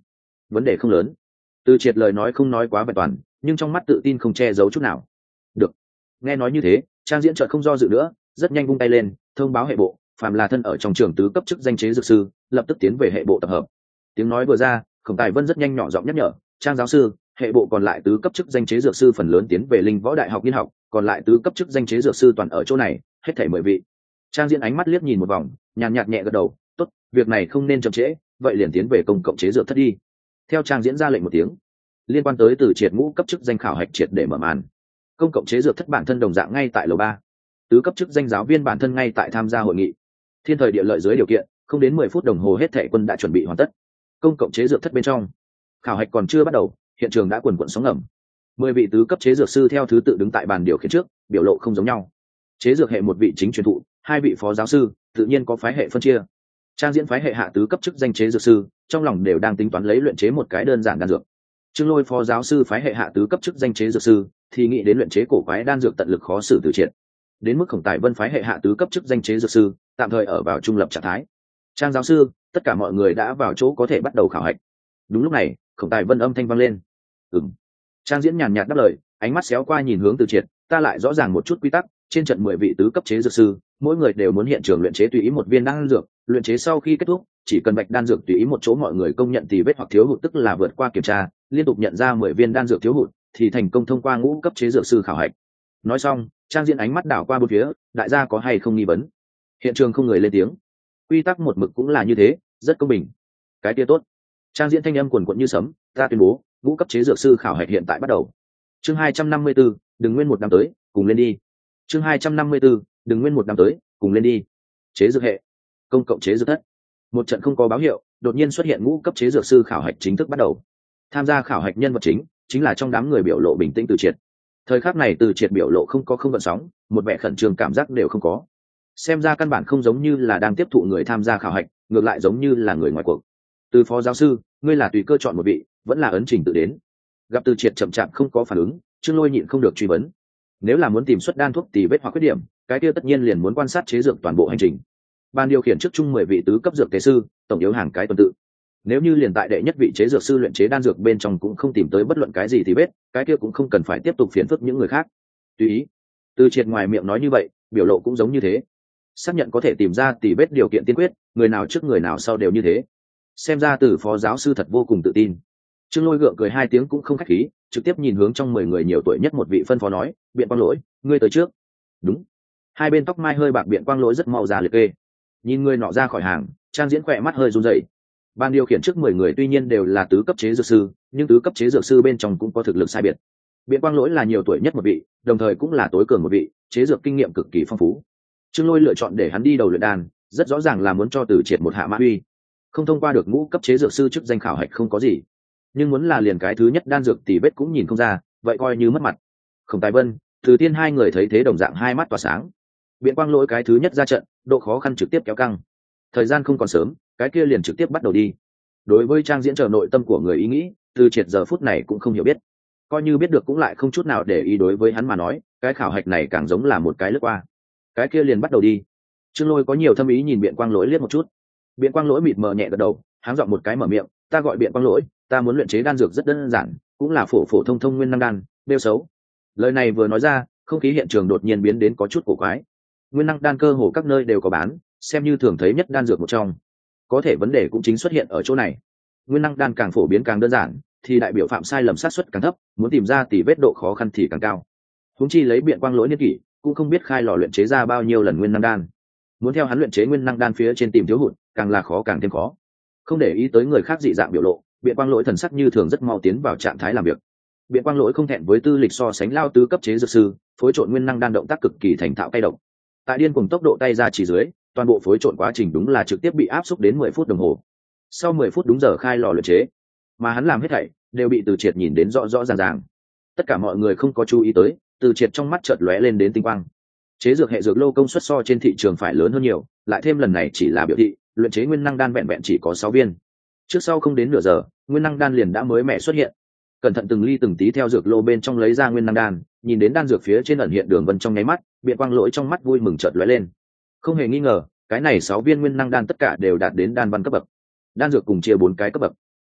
vấn đề không lớn. Từ Triệt lời nói không nói quá vẹn toàn, nhưng trong mắt tự tin không che giấu chút nào. Được. Nghe nói như thế, Trang Diễn chợt không do dự nữa, rất nhanh vung tay lên, thông báo hệ bộ, phàm là thân ở trong trường tứ cấp chức danh chế dược sư, lập tức tiến về hệ bộ tập hợp. Tiếng nói vừa ra, Khổng Tài Vân rất nhanh nhỏ giọng nhắc nhở, Trang giáo sư, hệ bộ còn lại tứ cấp chức danh chế dược sư phần lớn tiến về Linh Võ Đại học nghiên học, còn lại tứ cấp chức danh chế dược sư toàn ở chỗ này, hết thảy 10 vị. Trang Diễn ánh mắt liếc nhìn một vòng, nhàn nhạt nhẹ gật đầu, tốt, việc này không nên chậm trễ, vậy liền tiến về công cộng chế dược thất đi. Theo Trang Diễn ra lệnh một tiếng, liên quan tới Từ Triệt ngũ cấp chức danh khảo hạch triệt để mở màn. Công cộng chế dược thất bản thân đồng dạng ngay tại lầu 3. Tứ cấp chức danh giáo viên bản thân ngay tại tham gia hội nghị. Thiên thời địa lợi dưới điều kiện, không đến 10 phút đồng hồ hết thảy quân đã chuẩn bị hoàn tất. Công cộng chế dược thất bên trong, khảo hạch còn chưa bắt đầu, hiện trường đã quần quần sóng ngầm. 10 vị tứ cấp chế dược sư theo thứ tự đứng tại bàn điều khiển trước, biểu lộ không giống nhau. Chế dược hệ một vị chính truyền thụ, 2 vị phó giáo sư, tự nhiên có phái hệ phân chia. Trang Diễn phái hệ hạ tứ cấp chức danh chế dược sư, trong lòng đều đang tính toán lấy luyện chế một cái đơn giản đan dược. Trương Lôi phó giáo sư phái hệ hạ tứ cấp chức danh chế dược sư, thì nghĩ đến luyện chế cổ quái đan dược tận lực khó xử Từ Triệt. Đến mức Khổng Tài Vân phái hệ hạ tứ cấp chức danh chế dược sư, tạm thời ở vào trung lập trạng thái. Trang giáo sư, tất cả mọi người đã vào chỗ có thể bắt đầu khảo hạch. Đúng lúc này, Khổng Tài Vân âm thanh vang lên. Ừm. Trang Diễn nhàn nhạt đáp lời, ánh mắt xéo qua nhìn hướng Từ Triệt, ta lại rõ ràng một chút quy tắc, trên trận 10 vị tứ cấp chế dược sư, mỗi người đều muốn hiện trường luyện chế tùy ý một viên đan dược, luyện chế sau khi kết thúc, chỉ cần bạch đan dược tùy ý một chỗ mọi người công nhận thì vết hoặc thiếu hụt tức là vượt qua kiểm tra, liên tục nhận ra 10 viên đan dược thiếu hụt thì thành công thông qua ngũ cấp chế dược sư khảo hạch. Nói xong, Trang Diễn ánh mắt đảo qua bốn phía, đại gia có hay không nghi vấn. Hiện trường không người lên tiếng. Quy tắc một mực cũng là như thế, rất công bình. Cái kia tốt. Trang Diễn thanh âm quần quật như sấm, ta tuyên bố, ngũ cấp chế dược sư khảo hạch hiện tại bắt đầu. Chương 254, đừng nguyên một năm tới, cùng lên đi. Chương 254, đừng nguyên một năm tới, cùng lên đi. Chế dược hệ, công cộng chế dược thất. Một trận không có báo hiệu, đột nhiên xuất hiện ngũ cấp chế dược sư khảo hạch chính thức bắt đầu. Tham gia khảo hạch nhân vật chính là trong đám người biểu lộ bình tĩnh Từ Triệt. Thời khắc này Từ Triệt biểu lộ không có không gợn sóng, một vẻ khẩn trương cảm giác đều không có. Xem ra căn bản không giống như là đang tiếp thụ người tham gia khảo hạch, ngược lại giống như là người ngoài cuộc. Từ phó giáo sư, ngươi là tùy cơ chọn một vị, vẫn là ấn trình tự đến? Gặp Từ Triệt chậm chạp không có phản ứng, Trương Lôi nhịn không được truy vấn. Nếu là muốn tìm xuất đan thuốc tì vết hoặc khuyết điểm, cái kia tất nhiên liền muốn quan sát chế dược toàn bộ hành trình. Ban điều khiển trước chung 10 vị tứ cấp dược tế sư, tổng yếu hàng cái tuần tự. Nếu như liền tại đệ nhất vị chế dược sư luyện chế đan dược bên trong cũng không tìm tới bất luận cái gì thì biết, cái kia cũng không cần phải tiếp tục phiền phức những người khác. Tùy ý. Từ Triệt ngoài miệng nói như vậy, biểu lộ cũng giống như thế. Xác nhận có thể tìm ra tỉ vết điều kiện tiên quyết, người nào trước người nào sau đều như thế. Xem ra Từ phó giáo sư thật vô cùng tự tin. Trương Lôi gượng cười 2 tiếng cũng không khách khí, trực tiếp nhìn hướng trong 10 người nhiều tuổi nhất một vị phân phó nói, Biện Quang Lỗi, ngươi tới trước. Đúng. Hai bên tóc mai hơi bạc Biện Quang Lỗi rất mau ra liệt kê. Nhìn người nọ ra khỏi hàng, Trang Diễn khỏe mắt hơi run rẩy. Ban điều khiển trước 10 người tuy nhiên đều là tứ cấp chế dược sư, nhưng tứ cấp chế dược sư bên trong cũng có thực lực sai biệt. Biện Quang Lỗi là nhiều tuổi nhất một vị, đồng thời cũng là tối cường một vị, chế dược kinh nghiệm cực kỳ phong phú. Trương Lôi lựa chọn để hắn đi đầu luyện đan, rất rõ ràng là muốn cho Từ Triệt một hạ mã uy. Không thông qua được ngũ cấp chế dược sư chức danh khảo hạch không có gì, nhưng muốn là liền cái thứ nhất đan dược tỉ vết cũng nhìn không ra, vậy coi như mất mặt. Khổng Tài Vân, Từ Tiên hai người thấy thế đồng dạng hai mắt tỏa sáng. Biện Quang Lỗi cái thứ nhất ra trận, độ khó khăn trực tiếp kéo căng. Thời gian không còn sớm, cái kia liền trực tiếp bắt đầu đi. Đối với Trang Diễn chờ nội tâm của người ý nghĩ, Từ Triệt giờ phút này cũng không hiểu biết, coi như biết được cũng lại không chút nào để ý. Đối với hắn mà nói, cái khảo hạch này càng giống là một cái lướt qua. Cái kia liền bắt đầu đi. Trương Lôi có nhiều thâm ý nhìn Biện Quang Lỗi liếc một chút. Biện Quang Lỗi mịt mờ nhẹ gật đầu, háng giọng một cái mở miệng, ta gọi Biện Quang Lỗi, ta muốn luyện chế đan dược rất đơn giản, cũng là phổ phổ thông thông nguyên năng đan, bêu xấu. Lời này vừa nói ra, không khí hiện trường đột nhiên biến đến có chút cổ quái. Nguyên năng đan cơ hồ các nơi đều có bán, xem như thường thấy nhất đan dược một trong. Có thể vấn đề cũng chính xuất hiện ở chỗ này. Nguyên năng đan càng phổ biến càng đơn giản, thì đại biểu phạm sai lầm xác suất càng thấp, muốn tìm ra tỷ vết độ khó khăn thì càng cao. Huống chi lấy Biện Quang Lỗi niên kỷ, cũng không biết khai lò luyện chế ra bao nhiêu lần nguyên năng đan. Muốn theo hắn luyện chế nguyên năng đan phía trên tìm thiếu hụt, càng là khó càng thêm khó. Không để ý tới người khác dị dạng biểu lộ, Biện Quang Lỗi thần sắc như thường rất mau tiến vào trạng thái làm việc. Biện Quang Lỗi không thẹn với tư lịch so sánh lao tứ cấp chế dược sư, phối trộn nguyên năng đan động tác cực kỳ thành thạo cay độc. Tại điên cùng tốc độ tay ra chỉ dưới, toàn bộ phối trộn quá trình đúng là trực tiếp bị áp xúc đến 10 phút đồng hồ. Sau 10 phút đúng giờ khai lò luyện chế, mà hắn làm hết thảy đều bị Từ Triệt nhìn đến rõ rõ ràng ràng. Tất cả mọi người không có chú ý tới, Từ Triệt trong mắt chợt lóe lên đến tinh quang. Chế dược hệ dược lô công suất so trên thị trường phải lớn hơn nhiều, lại thêm lần này chỉ là biểu thị, luyện chế nguyên năng đan vẹn vẹn chỉ có 6 viên. Trước sau không đến nửa giờ, nguyên năng đan liền đã mới mẻ xuất hiện. Cẩn thận từng ly từng tí theo dược lô bên trong lấy ra nguyên năng đan, nhìn đến đan dược phía trên ẩn hiện đường vân trong nháy mắt, Biện Quang Lỗi trong mắt vui mừng chợt lóe lên. Không hề nghi ngờ, cái này 6 viên nguyên năng đan tất cả đều đạt đến đan văn cấp bậc. Đan dược cùng chia 4 cái cấp bậc.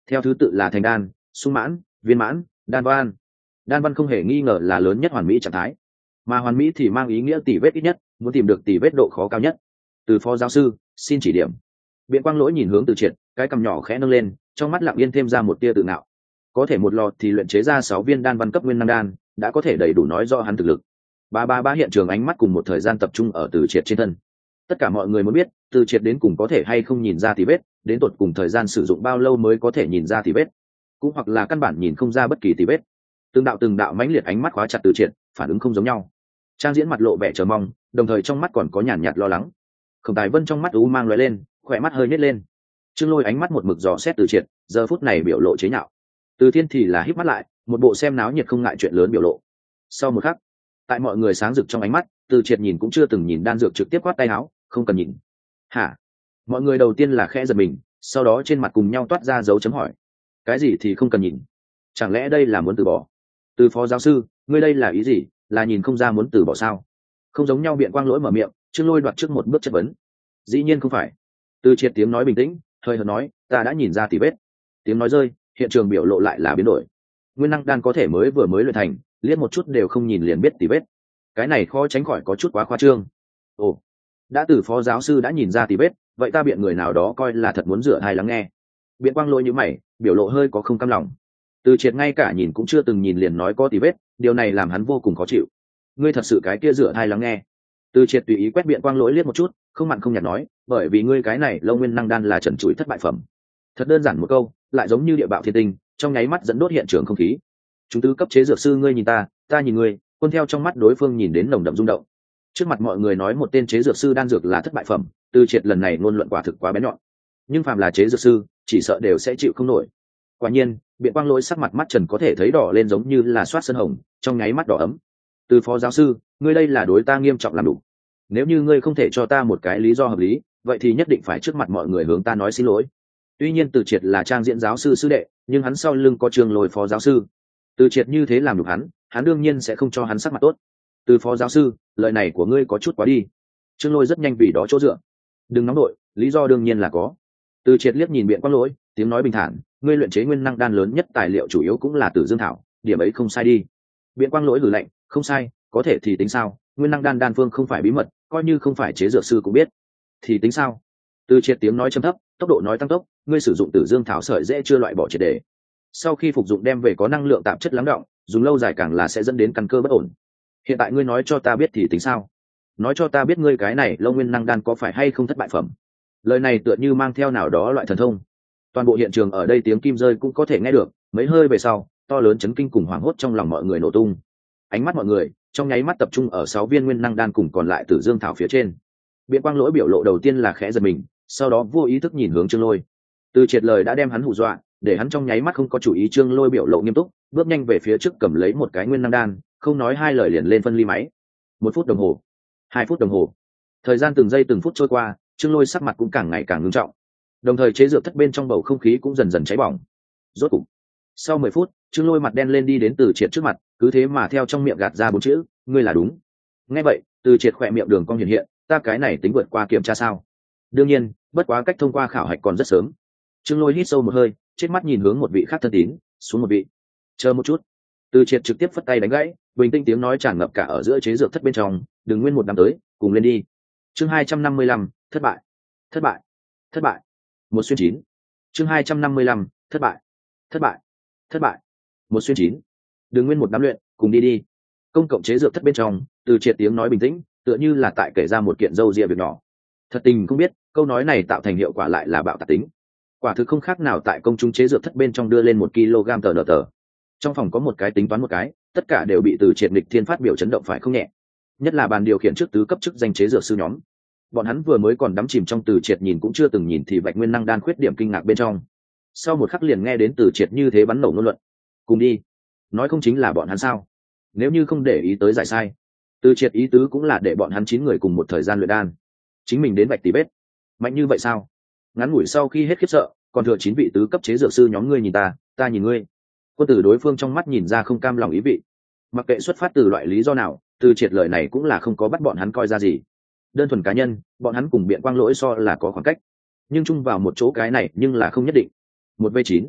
theo thứ tự là thành đan, sung mãn, viên mãn, đan văn. Đan văn không hề nghi ngờ là lớn nhất hoàn mỹ trạng thái, mà hoàn mỹ thì mang ý nghĩa tỷ vết ít nhất, muốn tìm được tỷ vết độ khó cao nhất. Từ phó giáo sư xin chỉ điểm. Biện Quang Lỗi nhìn hướng Từ Triệt, cái cằm nhỏ khẽ nâng lên, trong mắt lặng yên thêm ra một tia tự ngạo. Có thể một lò thì luyện chế ra 6 viên đan văn cấp nguyên năng đan, đã có thể đầy đủ nói rõ hắn thực lực. Ba hiện trường ánh mắt cùng một thời gian tập trung ở Từ Triệt trên thân. Tất cả mọi người muốn biết, Từ Triệt đến cùng có thể hay không nhìn ra tỷ vết, đến tột cùng thời gian sử dụng bao lâu mới có thể nhìn ra tỷ vết, cũng hoặc là căn bản nhìn không ra bất kỳ tỷ vết. Từng đạo mãnh liệt ánh mắt khóa chặt Từ Triệt, phản ứng không giống nhau. Trang Diễn mặt lộ vẻ chờ mong, đồng thời trong mắt còn có nhàn nhạt lo lắng. Khổng Tài Vân trong mắt u mang lóe lên, khỏe mắt hơi nhếch lên. Trương Lôi ánh mắt một mực dò xét Từ Triệt, giờ phút này biểu lộ chế nhạo. Từ Thiên thì là híp mắt lại, một bộ xem náo nhiệt không ngại chuyện lớn biểu lộ. Sau một khắc, tại mọi người sáng rực trong ánh mắt, Từ Triệt nhìn cũng chưa từng nhìn đan dược trực tiếp quát tay áo, không cần nhìn. Hả? Mọi người đầu tiên là khẽ giật mình, sau đó trên mặt cùng nhau toát ra dấu chấm hỏi. Cái gì thì không cần nhìn? Chẳng lẽ đây là muốn từ bỏ? Từ phó giáo sư, ngươi đây là ý gì? Là nhìn không ra muốn từ bỏ sao? Không giống nhau. Biện Quang Lỗi mở miệng, Trương Lôi đoạt trước một bước chất vấn. Dĩ nhiên không phải. Từ Triệt tiếng nói bình tĩnh, hơi hợt nói, ta đã nhìn ra tỷ vết. Tiếng nói rơi, hiện trường biểu lộ lại là biến đổi. Nguyên năng đan có thể mới luyện thành, liếc một chút đều không nhìn liền biết tỷ vết. Cái này khó tránh khỏi có chút quá khoa trương. Ồ, đã từ phó giáo sư đã nhìn ra tỷ vết, vậy ta biện người nào đó coi là thật muốn rửa hai lắng nghe. Biện Quang Lỗi như mày, biểu lộ hơi có không cam lòng. Từ Triệt ngay cả nhìn cũng chưa từng nhìn liền nói có tỷ vết, điều này làm hắn vô cùng khó chịu. Ngươi thật sự cái kia rửa hai lắng nghe? Từ Triệt tùy ý quét Biện Quang Lỗi liếc một chút, không mặn không nhạt nói, bởi vì ngươi cái này lâu nguyên năng đan là trần trụi thất bại phẩm. Thật đơn giản một câu, lại giống như địa bạo thiên tinh, trong nháy mắt dẫn đốt hiện trường không khí. Chúng tứ cấp chế dược sư ngươi nhìn ta, ta nhìn ngươi, quân theo trong mắt đối phương nhìn đến nồng đậm rung động. Trước mặt mọi người nói một tên chế dược sư đan dược là thất bại phẩm, Từ Triệt lần này ngôn luận quả thực quá bén nhọn. Nhưng phàm là chế dược sư, chỉ sợ đều sẽ chịu không nổi. Quả nhiên, Biện Quang Lỗi sắc mặt mắt trần có thể thấy đỏ lên giống như là soát sơn hồng, trong nháy mắt đỏ ấm. Từ phó giáo sư, ngươi đây là đối ta nghiêm trọng làm đủ. Nếu như ngươi không thể cho ta một cái lý do hợp lý, vậy thì nhất định phải trước mặt mọi người hướng ta nói xin lỗi. Tuy nhiên Từ Triệt là Trang Diễn giáo sư sư đệ, nhưng hắn sau lưng có Trương Lôi phó giáo sư. Từ Triệt như thế làm được hắn đương nhiên sẽ không cho hắn sắc mặt tốt. Từ phó giáo sư, lời này của ngươi có chút quá đi. Trương Lôi rất nhanh vì đó chỗ dựa. Đừng nóng nội, lý do đương nhiên là có. Từ Triệt liếc nhìn Biện Quang Lỗi, tiếng nói bình thản, ngươi luyện chế nguyên năng đan lớn nhất tài liệu chủ yếu cũng là Tử Dương thảo, điểm ấy không sai đi. Biện Quang Lỗi hừ lạnh, không sai, có thể thì tính sao? Nguyên năng đan phương không phải bí mật, coi như không phải chế dược sư cũng biết. Thì tính sao? Từ Triệt tiếng nói trầm thấp, tốc độ nói tăng tốc, ngươi sử dụng Tử Dương thảo sợi dễ chưa loại bỏ triệt để. Sau khi phục dụng đem về có năng lượng tạp chất lắng đọng, dùng lâu dài càng là sẽ dẫn đến căn cơ bất ổn. Hiện tại ngươi nói cho ta biết thì tính sao? Nói cho ta biết ngươi cái này lâu nguyên năng đan có phải hay không thất bại phẩm? Lời này tựa như mang theo nào đó loại thần thông. Toàn bộ hiện trường ở đây tiếng kim rơi cũng có thể nghe được, mấy hơi về sau, to lớn chấn kinh cùng hoảng hốt trong lòng mọi người nổ tung. Ánh mắt mọi người trong nháy mắt tập trung ở 6 viên nguyên năng đan cùng còn lại Tử Dương thảo phía trên. Biện Quang Lỗi biểu lộ đầu tiên là khẽ giật mình, sau đó vô ý thức nhìn hướng Trương Lôi. Từ Triệt lời đã đem hắn hù dọa, để hắn trong nháy mắt không có chủ ý. Trương Lôi biểu lộ nghiêm túc, bước nhanh về phía trước cầm lấy một cái nguyên năng đan, không nói hai lời liền lên phân ly máy. 1 phút đồng hồ, 2 phút đồng hồ, thời gian từng giây từng phút trôi qua, Trương Lôi sắc mặt cũng càng ngày càng ngưng trọng, đồng thời chế dược thất bên trong bầu không khí cũng dần dần cháy bỏng. Rốt cục, sau 10 phút, Trương Lôi mặt đen lên đi đến Từ Triệt trước mặt, cứ thế mà theo trong miệng gạt ra 4 chữ, ngươi là đúng. Nghe vậy, Từ Triệt khỏe miệng đường cong hiện hiện, ta cái này tính vượt qua kiểm tra sao? Đương nhiên, bất quá cách thông qua khảo hạch còn rất sớm. Trương Lôi hít sâu một hơi, chết mắt nhìn hướng một vị khác thân tín, xuống một vị. Chờ một chút. Từ Triệt trực tiếp phất tay đánh gãy, bình tĩnh tiếng nói tràn ngập cả ở giữa chế dược thất bên trong, đừng nguyên một năm tới, cùng lên đi. Chương 255, thất bại. Thất bại. Thất bại. 1/9. Chương 255, thất bại. Thất bại. Thất bại. 1/9. Đừng nguyên một đám luyện, cùng đi đi. Công cộng chế dược thất bên trong, Từ Triệt tiếng nói bình tĩnh, tựa như là tại kể ra một kiện dâu ria việc nhỏ. Thật tình không biết, câu nói này tạo thành hiệu quả lại là bạo tạc tính. Quả thực không khác nào tại công chúng chế dược thất bên trong đưa lên 1 kg tờ nở tờ. Trong phòng có một cái tính toán một cái, tất cả đều bị Từ Triệt nghịch thiên phát biểu chấn động phải không nhẹ. Nhất là bàn điều khiển trước tứ cấp chức danh chế dược sư nhóm. Bọn hắn vừa mới còn đắm chìm trong Từ Triệt nhìn cũng chưa từng nhìn thì vạch nguyên năng đan khuyết điểm kinh ngạc bên trong. Sau một khắc liền nghe đến Từ Triệt như thế bắn nổ ngôn luận. Cùng đi. Nói không chính là bọn hắn sao? Nếu như không để ý tới giải sai. Từ Triệt ý tứ cũng là để bọn hắn 9 người cùng một thời gian luyện đan. Chính mình đến vạch tỉ bết. Mạnh như vậy sao? Ngắn ngủi sau khi hết khiếp sợ, còn thừa 9 vị tứ cấp chế dược sư nhóm ngươi nhìn ta, ta nhìn ngươi. Quân tử đối phương trong mắt nhìn ra không cam lòng ý vị. Mặc kệ xuất phát từ loại lý do nào, Từ Triệt lời này cũng là không có bắt bọn hắn coi ra gì. Đơn thuần cá nhân, bọn hắn cùng Biện Quang Lỗi so là có khoảng cách, nhưng chung vào một chỗ cái này nhưng là không nhất định. 1v9.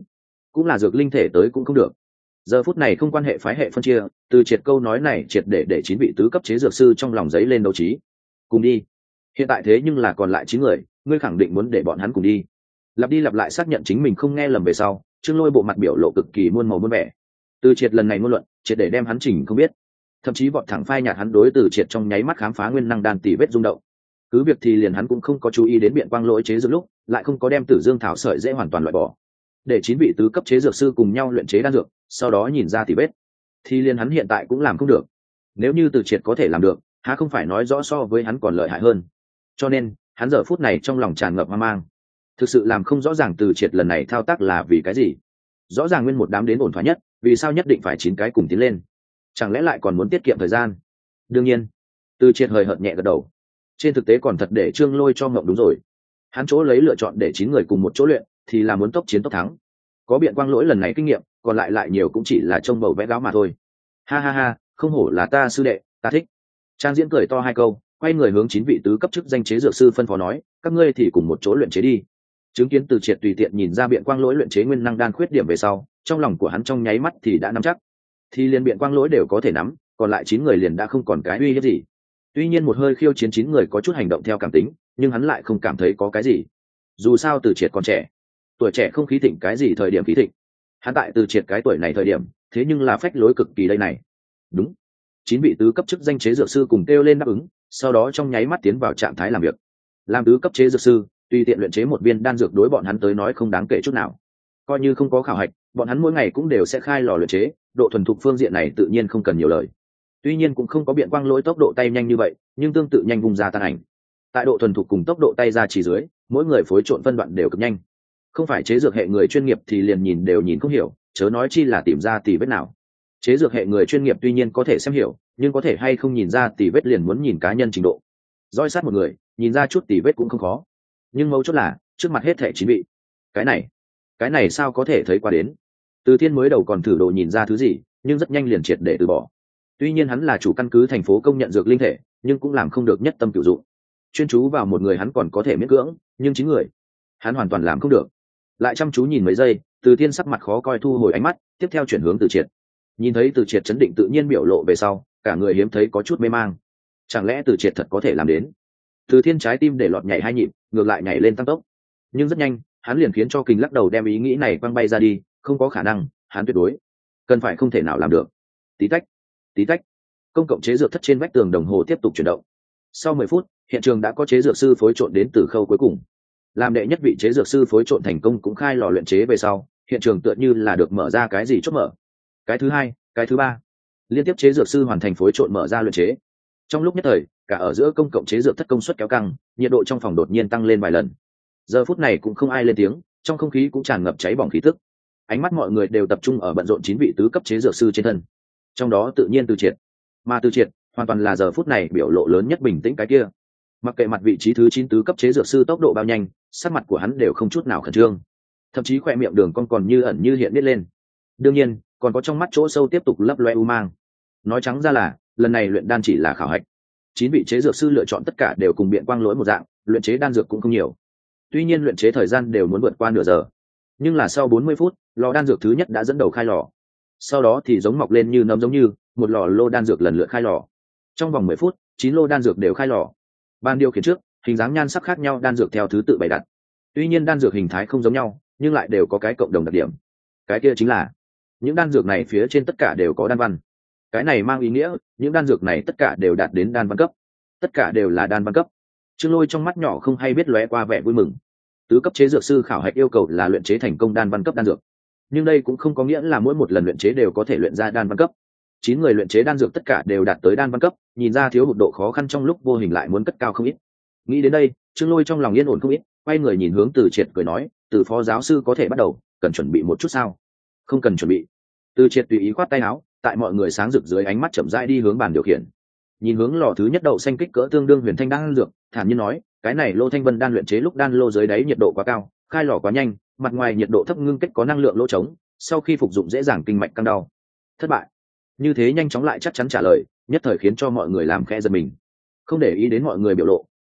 cũng là dược linh thể tới cũng không được. Giờ phút này không quan hệ phái hệ phân chia, Từ Triệt câu nói này triệt để 9 vị tứ cấp chế dược sư trong lòng giấy lên đấu trí. Cùng đi. Hiện tại thế nhưng là còn lại 9 người, ngươi khẳng định muốn để bọn hắn cùng đi. Lặp đi lặp lại xác nhận chính mình không nghe lầm về sau, Trương Lôi bộ mặt biểu lộ cực kỳ muôn màu muôn vẻ. Từ Triệt lần này ngôn luận triệt để đem hắn chỉnh không biết, thậm chí vọt thẳng phai nhạt hắn đối Từ Triệt trong nháy mắt khám phá nguyên năng đan tỷ vết rung động. Cứ việc thì liền hắn cũng không có chú ý đến biện quang lỗi chế dược lúc, lại không có đem Tử Dương thảo sợi dễ hoàn toàn loại bỏ, để 9 vị tứ cấp chế dược sư cùng nhau luyện chế đan dược, sau đó nhìn ra tỷ vết, thì liền hắn hiện tại cũng làm không được. Nếu như Từ Triệt có thể làm được, há không phải nói rõ so với hắn còn lợi hại hơn. Cho nên hắn giờ phút này trong lòng tràn ngập hoang mang, thực sự làm không rõ ràng Từ Triệt lần này thao tác là vì cái gì. Rõ ràng nguyên một đám đến ổn thỏa nhất, vì sao nhất định phải 9 cái cùng tiến lên? Chẳng lẽ lại còn muốn tiết kiệm thời gian? Đương nhiên, Từ Triệt hời hợt nhẹ gật đầu. Trên thực tế còn thật để Trương Lôi cho ngộng đúng rồi. Hắn chỗ lấy lựa chọn để 9 người cùng một chỗ luyện, thì là muốn tốc chiến tốc thắng. Có biện quang lỗi lần này kinh nghiệm, còn lại nhiều cũng chỉ là trông bầu vẽ gáo mà thôi. Ha ha ha, không hổ là ta sư đệ, ta thích. Trang Diễn cười to 2 câu, quay người hướng 9 vị tứ cấp chức danh chế dược sư phân phó nói, các ngươi thì cùng một chỗ luyện chế đi. Chứng kiến Từ Triệt tùy tiện nhìn ra biện quang lỗi luyện chế nguyên năng đan khuyết điểm về sau, trong lòng của hắn trong nháy mắt thì đã nắm chắc, thì liền biện quang lỗi đều có thể nắm, còn lại 9 người liền đã không còn cái uy hiếp gì. Tuy nhiên một hơi khiêu chiến 9 người có chút hành động theo cảm tính, nhưng hắn lại không cảm thấy có cái gì. Dù sao Từ Triệt còn trẻ, tuổi trẻ không khí thịnh cái gì thời điểm khí thịnh. Hắn tại Từ Triệt cái tuổi này thời điểm, thế nhưng là phách lối cực kỳ đây này. Đúng. 9 vị tứ cấp chức danh chế dược sư cùng kêu lên đáp ứng, sau đó trong nháy mắt tiến vào trạng thái làm việc. Làm tứ cấp chế dược sư, tùy tiện luyện chế một viên đan dược đối bọn hắn tới nói không đáng kể chút nào. Coi như không có khảo hạch, bọn hắn mỗi ngày cũng đều sẽ khai lò luyện chế, độ thuần thục phương diện này tự nhiên không cần nhiều lời. Tuy nhiên cũng không có biện quang lỗi tốc độ tay nhanh như vậy, nhưng tương tự nhanh vùng ra tan ảnh. Tại độ thuần thục cùng tốc độ tay ra chỉ dưới, mỗi người phối trộn phân đoạn đều cực nhanh. Không phải chế dược hệ người chuyên nghiệp thì liền nhìn đều nhìn không hiểu, chớ nói chi là tìm ra tỉ vết nào. Chế dược hệ người chuyên nghiệp tuy nhiên có thể xem hiểu, nhưng có thể hay không nhìn ra tỉ vết liền muốn nhìn cá nhân trình độ. Dõi sát một người, nhìn ra chút tỉ vết cũng không khó. Nhưng mấu chốt là, trước mặt hết thể 9 vị. Cái này sao có thể thấy qua đến? Từ Thiên mới đầu còn thử đồ nhìn ra thứ gì, nhưng rất nhanh liền triệt để từ bỏ. Tuy nhiên hắn là chủ căn cứ thành phố công nhận dược linh thể, nhưng cũng làm không được nhất tâm cửu dụng. Chuyên chú vào một người hắn còn có thể miễn cưỡng, nhưng 9 người, hắn hoàn toàn làm không được. Lại chăm chú nhìn mấy giây, Từ Thiên sắc mặt khó coi thu hồi ánh mắt, tiếp theo chuyển hướng Từ Triệt. Nhìn thấy Từ Triệt chấn định tự nhiên biểu lộ về sau, cả người hiếm thấy có chút mê mang. Chẳng lẽ Từ Triệt thật có thể làm đến? Từ Thiên trái tim để lọt nhảy 2 nhịp, ngược lại nhảy lên tăng tốc. Nhưng rất nhanh, hắn liền khiến cho Kình lắc đầu đem ý nghĩ này quăng bay ra đi, không có khả năng, hắn tuyệt đối cần phải không thể nào làm được. Tí tách, tí tách. Công cộng chế dược thất trên vách tường đồng hồ tiếp tục chuyển động. Sau 10 phút, hiện trường đã có chế dược sư phối trộn đến từ khâu cuối cùng. Làm đệ nhất vị chế dược sư phối trộn thành công cũng khai lò luyện chế về sau, hiện trường tựa như là được mở ra cái gì chốt mở. Cái thứ 2, cái thứ 3, liên tiếp chế dược sư hoàn thành phối trộn mở ra luyện chế. Trong lúc nhất thời, cả ở giữa công cộng chế dược thất công suất kéo căng, nhiệt độ trong phòng đột nhiên tăng lên vài lần. Giờ phút này cũng không ai lên tiếng, trong không khí cũng tràn ngập cháy bỏng khí tức. Ánh mắt mọi người đều tập trung ở bận rộn 9 vị tứ cấp chế dược sư trên thân. Trong đó tự nhiên Từ Triệt, mà Từ Triệt hoàn toàn là giờ phút này biểu lộ lớn nhất bình tĩnh cái kia. Mặc kệ mặt vị trí thứ 9 tứ cấp chế dược sư tốc độ bao nhanh, sắc mặt của hắn đều không chút nào khẩn trương, thậm chí khỏe miệng đường cong còn như ẩn như hiện nít lên. Đương nhiên, còn có trong mắt chỗ sâu tiếp tục lấp loe u mang. Nói trắng ra là, lần này luyện đan chỉ là khảo hạch. 9 vị chế dược sư lựa chọn tất cả đều cùng biện quang lỗi một dạng, luyện chế đan dược cũng không nhiều. Tuy nhiên luyện chế thời gian đều muốn vượt qua nửa giờ, nhưng là sau 40 phút, lò đan dược thứ nhất đã dẫn đầu khai lò. Sau đó thì giống mọc lên như nấm giống như, một lò lô đan dược lần lượt khai lò. Trong vòng 10 phút, 9 lô đan dược đều khai lò. Ban điều khiển trước, hình dáng nhan sắc khác nhau đan dược theo thứ tự bày đặt. Tuy nhiên đan dược hình thái không giống nhau, nhưng lại đều có cái cộng đồng đặc điểm. Cái kia chính là những đan dược này phía trên tất cả đều có đan văn. Cái này mang ý nghĩa, những đan dược này tất cả đều đạt đến đan văn cấp. Tất cả đều là đan văn cấp. Trương Lôi trong mắt nhỏ không hay biết lóe qua vẻ vui mừng. Tứ cấp chế dược sư khảo hạch yêu cầu là luyện chế thành công đan văn cấp đan dược. Nhưng đây cũng không có nghĩa là mỗi một lần luyện chế đều có thể luyện ra đan văn cấp. 9 người luyện chế đan dược tất cả đều đạt tới đan văn cấp, nhìn ra thiếu hụt độ khó khăn trong lúc vô hình lại muốn cất cao không ít. Nghĩ đến đây, Trương Lôi trong lòng yên ổn không ít, quay người nhìn hướng Từ Triệt cười nói, "Từ phó giáo sư có thể bắt đầu, cần chuẩn bị một chút sao?" "Không cần chuẩn bị." Từ Triệt tùy ý khoát tay áo, tại mọi người sáng rực dưới ánh mắt chậm rãi đi hướng bàn điều khiển. Nhìn hướng lò thứ nhất đậu xanh kích cỡ tương đương huyền thanh đan dược, thản nhiên nói, "Cái này lô thanh vân đan luyện chế lúc đan lô dưới đáy nhiệt độ quá cao, khai lò quá nhanh, mặt ngoài nhiệt độ thấp ngưng kết có năng lượng lỗ trống, sau khi phục dụng dễ dàng kinh mạch căng đau." Thất bại. Như thế nhanh chóng lại chắc chắn trả lời, nhất thời khiến cho mọi người làm khẽ giật mình. Không để ý đến mọi người biểu lộ,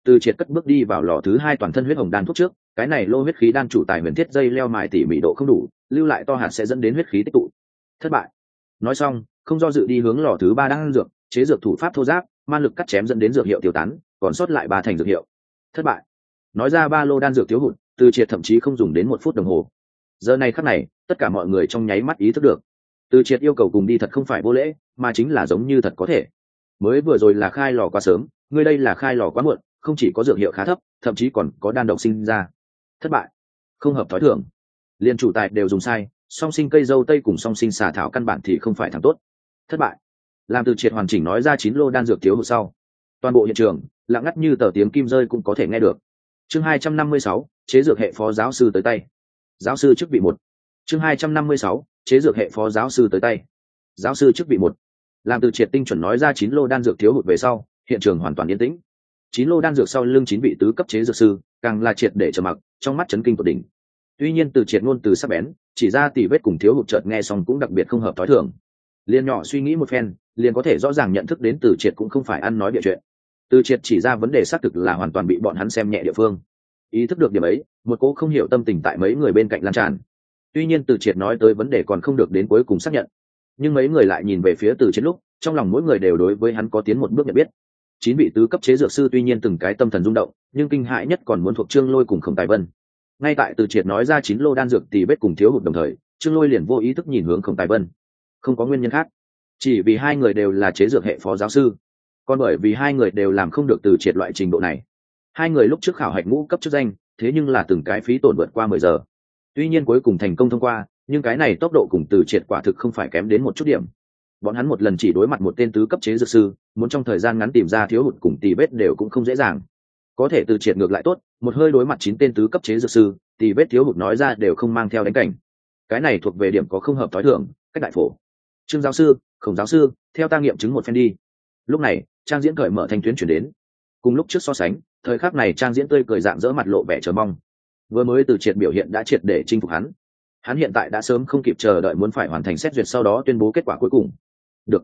Từ Triệt cất bước đi vào lò thứ hai toàn thân huyết hồng đan thuốc trước, cái này lô huyết khí đan chủ tài huyền thiết dây leo mài tỉ mỉ độ không đủ, lưu lại to hạt sẽ dẫn đến huyết khí tích tụ. Thất bại. Nói xong, không do dự đi hướng lò thứ ba đang dược, chế dược thủ pháp thô giáp, man lực cắt chém dẫn đến dược hiệu tiêu tán, còn sót lại 3 thành dược hiệu. Thất bại. Nói ra ba lô đan dược thiếu hụt, Từ Triệt thậm chí không dùng đến 1 phút đồng hồ. Giờ này khắc này, tất cả mọi người trong nháy mắt ý thức được. Từ Triệt yêu cầu cùng đi thật không phải vô lễ, mà chính là giống như thật có thể. Mới vừa rồi là khai lò quá sớm, ngươi đây là khai lò quá muộn, không chỉ có dược hiệu khá thấp, thậm chí còn có đan độc sinh ra. Thất bại. Không hợp thói thường. Liên chủ tài đều dùng sai, song sinh cây dâu tây cùng song sinh xà thảo căn bản thì không phải thằng tốt. Thất bại. Làm Từ Triệt hoàn chỉnh nói ra 9 lô đan dược thiếu hụt sau, toàn bộ hiện trường lặng ngắt như tờ tiếng kim rơi cũng có thể nghe được. Chương 256, chế dược hệ phó giáo sư tới tay. Giáo sư chức vị 1. Chương 256, chế dược hệ phó giáo sư tới tay. Giáo sư chức vị 1. Làm Từ Triệt tinh chuẩn nói ra 9 lô đan dược thiếu hụt về sau, hiện trường hoàn toàn yên tĩnh. 9 lô đan dược sau lưng 9 vị tứ cấp chế dược sư, càng là triệt để trầm mặc, trong mắt chấn kinh tột đỉnh. Tuy nhiên Từ Triệt ngôn từ sắc bén, chỉ ra tỉ vết cùng thiếu hụt chợt nghe xong cũng đặc biệt không hợp thói thường. Liên nhỏ suy nghĩ một phen, liền có thể rõ ràng nhận thức đến Từ Triệt cũng không phải ăn nói bịa chuyện. Từ Triệt chỉ ra vấn đề xác thực là hoàn toàn bị bọn hắn xem nhẹ địa phương. Ý thức được điểm ấy, một cô không hiểu tâm tình tại mấy người bên cạnh lan tràn. Tuy nhiên Từ Triệt nói tới vấn đề còn không được đến cuối cùng xác nhận, nhưng mấy người lại nhìn về phía Từ Triệt lúc, trong lòng mỗi người đều đối với hắn có tiến một bước nhận biết. 9 vị tứ cấp chế dược sư tuy nhiên từng cái tâm thần rung động, nhưng kinh hãi nhất còn muốn thuộc Trương Lôi cùng Khổng Tài Vân. Ngay tại Từ Triệt nói ra 9 lô đan dược tỉ vết cùng thiếu hụt đồng thời, Trương Lôi liền vô ý thức nhìn hướng Khổng Tài Vân. Không có nguyên nhân khác, chỉ vì hai người đều là chế dược hệ phó giáo sư, còn bởi vì hai người đều làm không được Từ Triệt loại trình độ này. Hai người lúc trước khảo hạch ngũ cấp chức danh, thế nhưng là từng cái phí tổn vượt qua 10 giờ. Tuy nhiên cuối cùng thành công thông qua, nhưng cái này tốc độ cùng Từ Triệt quả thực không phải kém đến một chút điểm. Bọn hắn một lần chỉ đối mặt một tên tứ cấp chế dược sư, muốn trong thời gian ngắn tìm ra thiếu hụt cùng tỉ vết đều cũng không dễ dàng. Có thể Từ Triệt ngược lại tốt, một hơi đối mặt 9 tên tứ cấp chế dược sư, tỉ vết thiếu hụt nói ra đều không mang theo đánh cảnh. Cái này thuộc về điểm có không hợp thói thường, cách đại phổ. Trương giáo sư, Khổng giáo sư, theo ta nghiệm chứng một phen đi. Lúc này, Trang Diễn cởi mở thanh tuyến chuyển đến. Cùng lúc trước so sánh, thời khắc này Trang Diễn tươi cười dạng dỡ mặt lộ vẻ chờ mong. Vừa mới Từ Triệt biểu hiện đã triệt để chinh phục hắn. Hắn hiện tại đã sớm không kịp chờ đợi muốn phải hoàn thành xét duyệt sau đó tuyên bố kết quả cuối cùng. Được.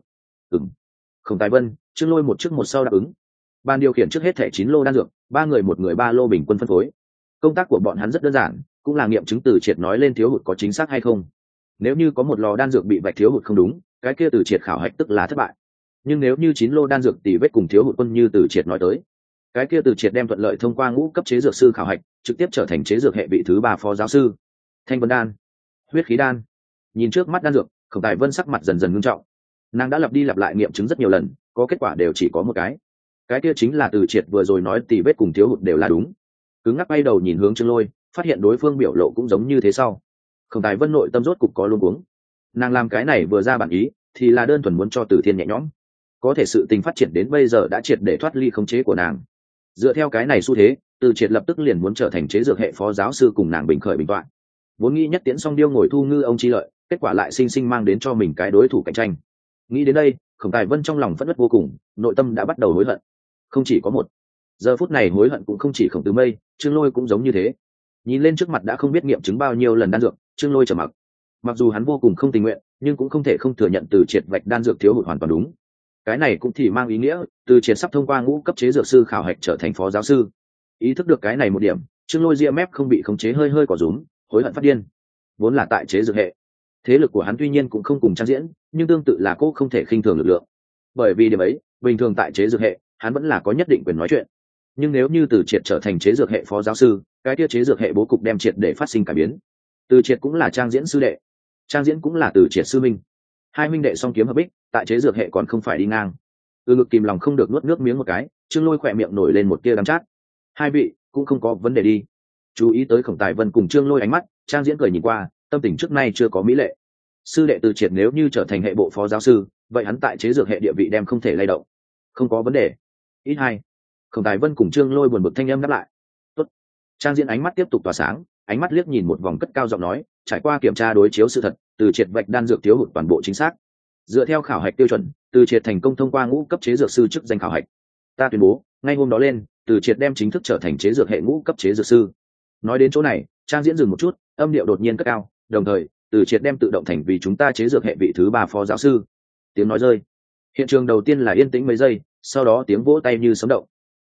Khổng Tài Vân, Trương Lôi một trước một sau đáp ứng. Ban điều khiển trước hết thẻ 9 lô đan dược, 3 người một người 3 lô bình quân phân phối. Công tác của bọn hắn rất đơn giản, cũng là nghiệm chứng Từ Triệt nói lên thiếu hụt có chính xác hay không. Nếu như có một lò đan dược bị vạch thiếu hụt không đúng, cái kia Từ Triệt khảo hạch tức là thất bại. Nhưng nếu như 9 lô đan dược tỉ vết cùng thiếu hụt quân như Từ Triệt nói tới, cái kia Từ Triệt đem thuận lợi thông qua ngũ cấp chế dược sư khảo hạch, trực tiếp trở thành chế dược hệ vị thứ 3 phó giáo sư. Thanh vân đan, huyết khí đan. Nhìn trước mắt đan dược, Khổng Tài Vân sắc mặt dần dần ngưng trọng. Nàng đã lặp đi lặp lại nghiệm chứng rất nhiều lần, có kết quả đều chỉ có một cái kia chính là Từ Triệt vừa rồi nói tỉ vết cùng thiếu hụt đều là đúng. Cứng ngắc bay đầu nhìn hướng Trương Lôi, phát hiện đối phương biểu lộ cũng giống như thế sau. Khổng Tài Vân nội tâm rốt cục có luống cuống. Nàng làm cái này vừa ra bản ý, thì là đơn thuần muốn cho Từ Thiên nhẹ nhõm. Có thể sự tình phát triển đến bây giờ đã triệt để thoát ly khống chế của nàng. Dựa theo cái này xu thế, Từ Triệt lập tức liền muốn trở thành chế dược hệ phó giáo sư cùng nàng bình khởi bình toạn. Vốn nghĩ nhất tiễn song điêu ngồi thu ngư ông chi lợi, kết quả lại sinh sinh mang đến cho mình cái đối thủ cạnh tranh. Nghĩ đến đây, Khổng Tài Vân trong lòng phẫn uất vô cùng, nội tâm đã bắt đầu hối hận. Không chỉ có một. Giờ phút này hối hận cũng không chỉ Khổng Tứ Mây, Trương Lôi cũng giống như thế. Nhìn lên trước mặt đã không biết nghiệm chứng bao nhiêu lần đan dược, Trương Lôi trầm mặc. Mặc dù hắn vô cùng không tình nguyện, nhưng cũng không thể không thừa nhận Từ Triệt vạch đan dược thiếu hụt hoàn toàn đúng. Cái này cũng thì mang ý nghĩa, Từ Triệt sắp thông qua ngũ cấp chế dược sư khảo hạch trở thành phó giáo sư. Ý thức được cái này một điểm, Trương Lôi ria mép không bị khống chế hơi hơi cỏ rúm, hối hận phát điên. Vốn là tại chế dược hệ, thế lực của hắn tuy nhiên cũng không cùng Trang Diễn, nhưng tương tự là cô không thể khinh thường lực lượng. Bởi vì điểm ấy, bình thường tại chế dược hệ, hắn vẫn là có nhất định quyền nói chuyện. Nhưng nếu như Từ Triệt trở thành chế dược hệ phó giáo sư, cái kia chế dược hệ bố cục đem triệt để phát sinh cải biến. Từ Triệt cũng là Trang Diễn sư đệ, Trang Diễn cũng là Từ Triệt sư minh. Hai huynh đệ song kiếm hợp bích, tại chế dược hệ còn không phải đi ngang. Ngực kìm lòng không được nuốt nước miếng một cái, Trương Lôi khỏe miệng nổi lên một tia đắng chát. Hai vị cũng không có vấn đề đi. Chú ý tới Khổng Tài Vân cùng Trương Lôi ánh mắt, Trang Diễn cười nhìn qua, tâm tình trước nay chưa có mỹ lệ. Sư đệ Từ Triệt nếu như trở thành hệ bộ phó giáo sư, vậy hắn tại chế dược hệ địa vị đem không thể lay động. Không có vấn đề. Ít hai. Khổng Tài Vân cùng Trương Lôi buồn bực thanh âm đáp lại. Tốt. Trang Diễn ánh mắt tiếp tục tỏa sáng, ánh mắt liếc nhìn một vòng cất cao giọng nói, trải qua kiểm tra đối chiếu sự thật, Từ Triệt vạch đan dược thiếu hụt toàn bộ chính xác. Dựa theo khảo hạch tiêu chuẩn, Từ Triệt thành công thông qua ngũ cấp chế dược sư chức danh khảo hạch. Ta tuyên bố, ngay hôm đó lên, Từ Triệt đem chính thức trở thành chế dược hệ ngũ cấp chế dược sư. Nói đến chỗ này, Trang Diễn dừng một chút, âm điệu đột nhiên cất cao, đồng thời, Từ Triệt đem tự động thành vì chúng ta chế dược hệ vị thứ 3 phó giáo sư. Tiếng nói rơi. Hiện trường đầu tiên là yên tĩnh mấy giây, sau đó tiếng vỗ tay như sấm động.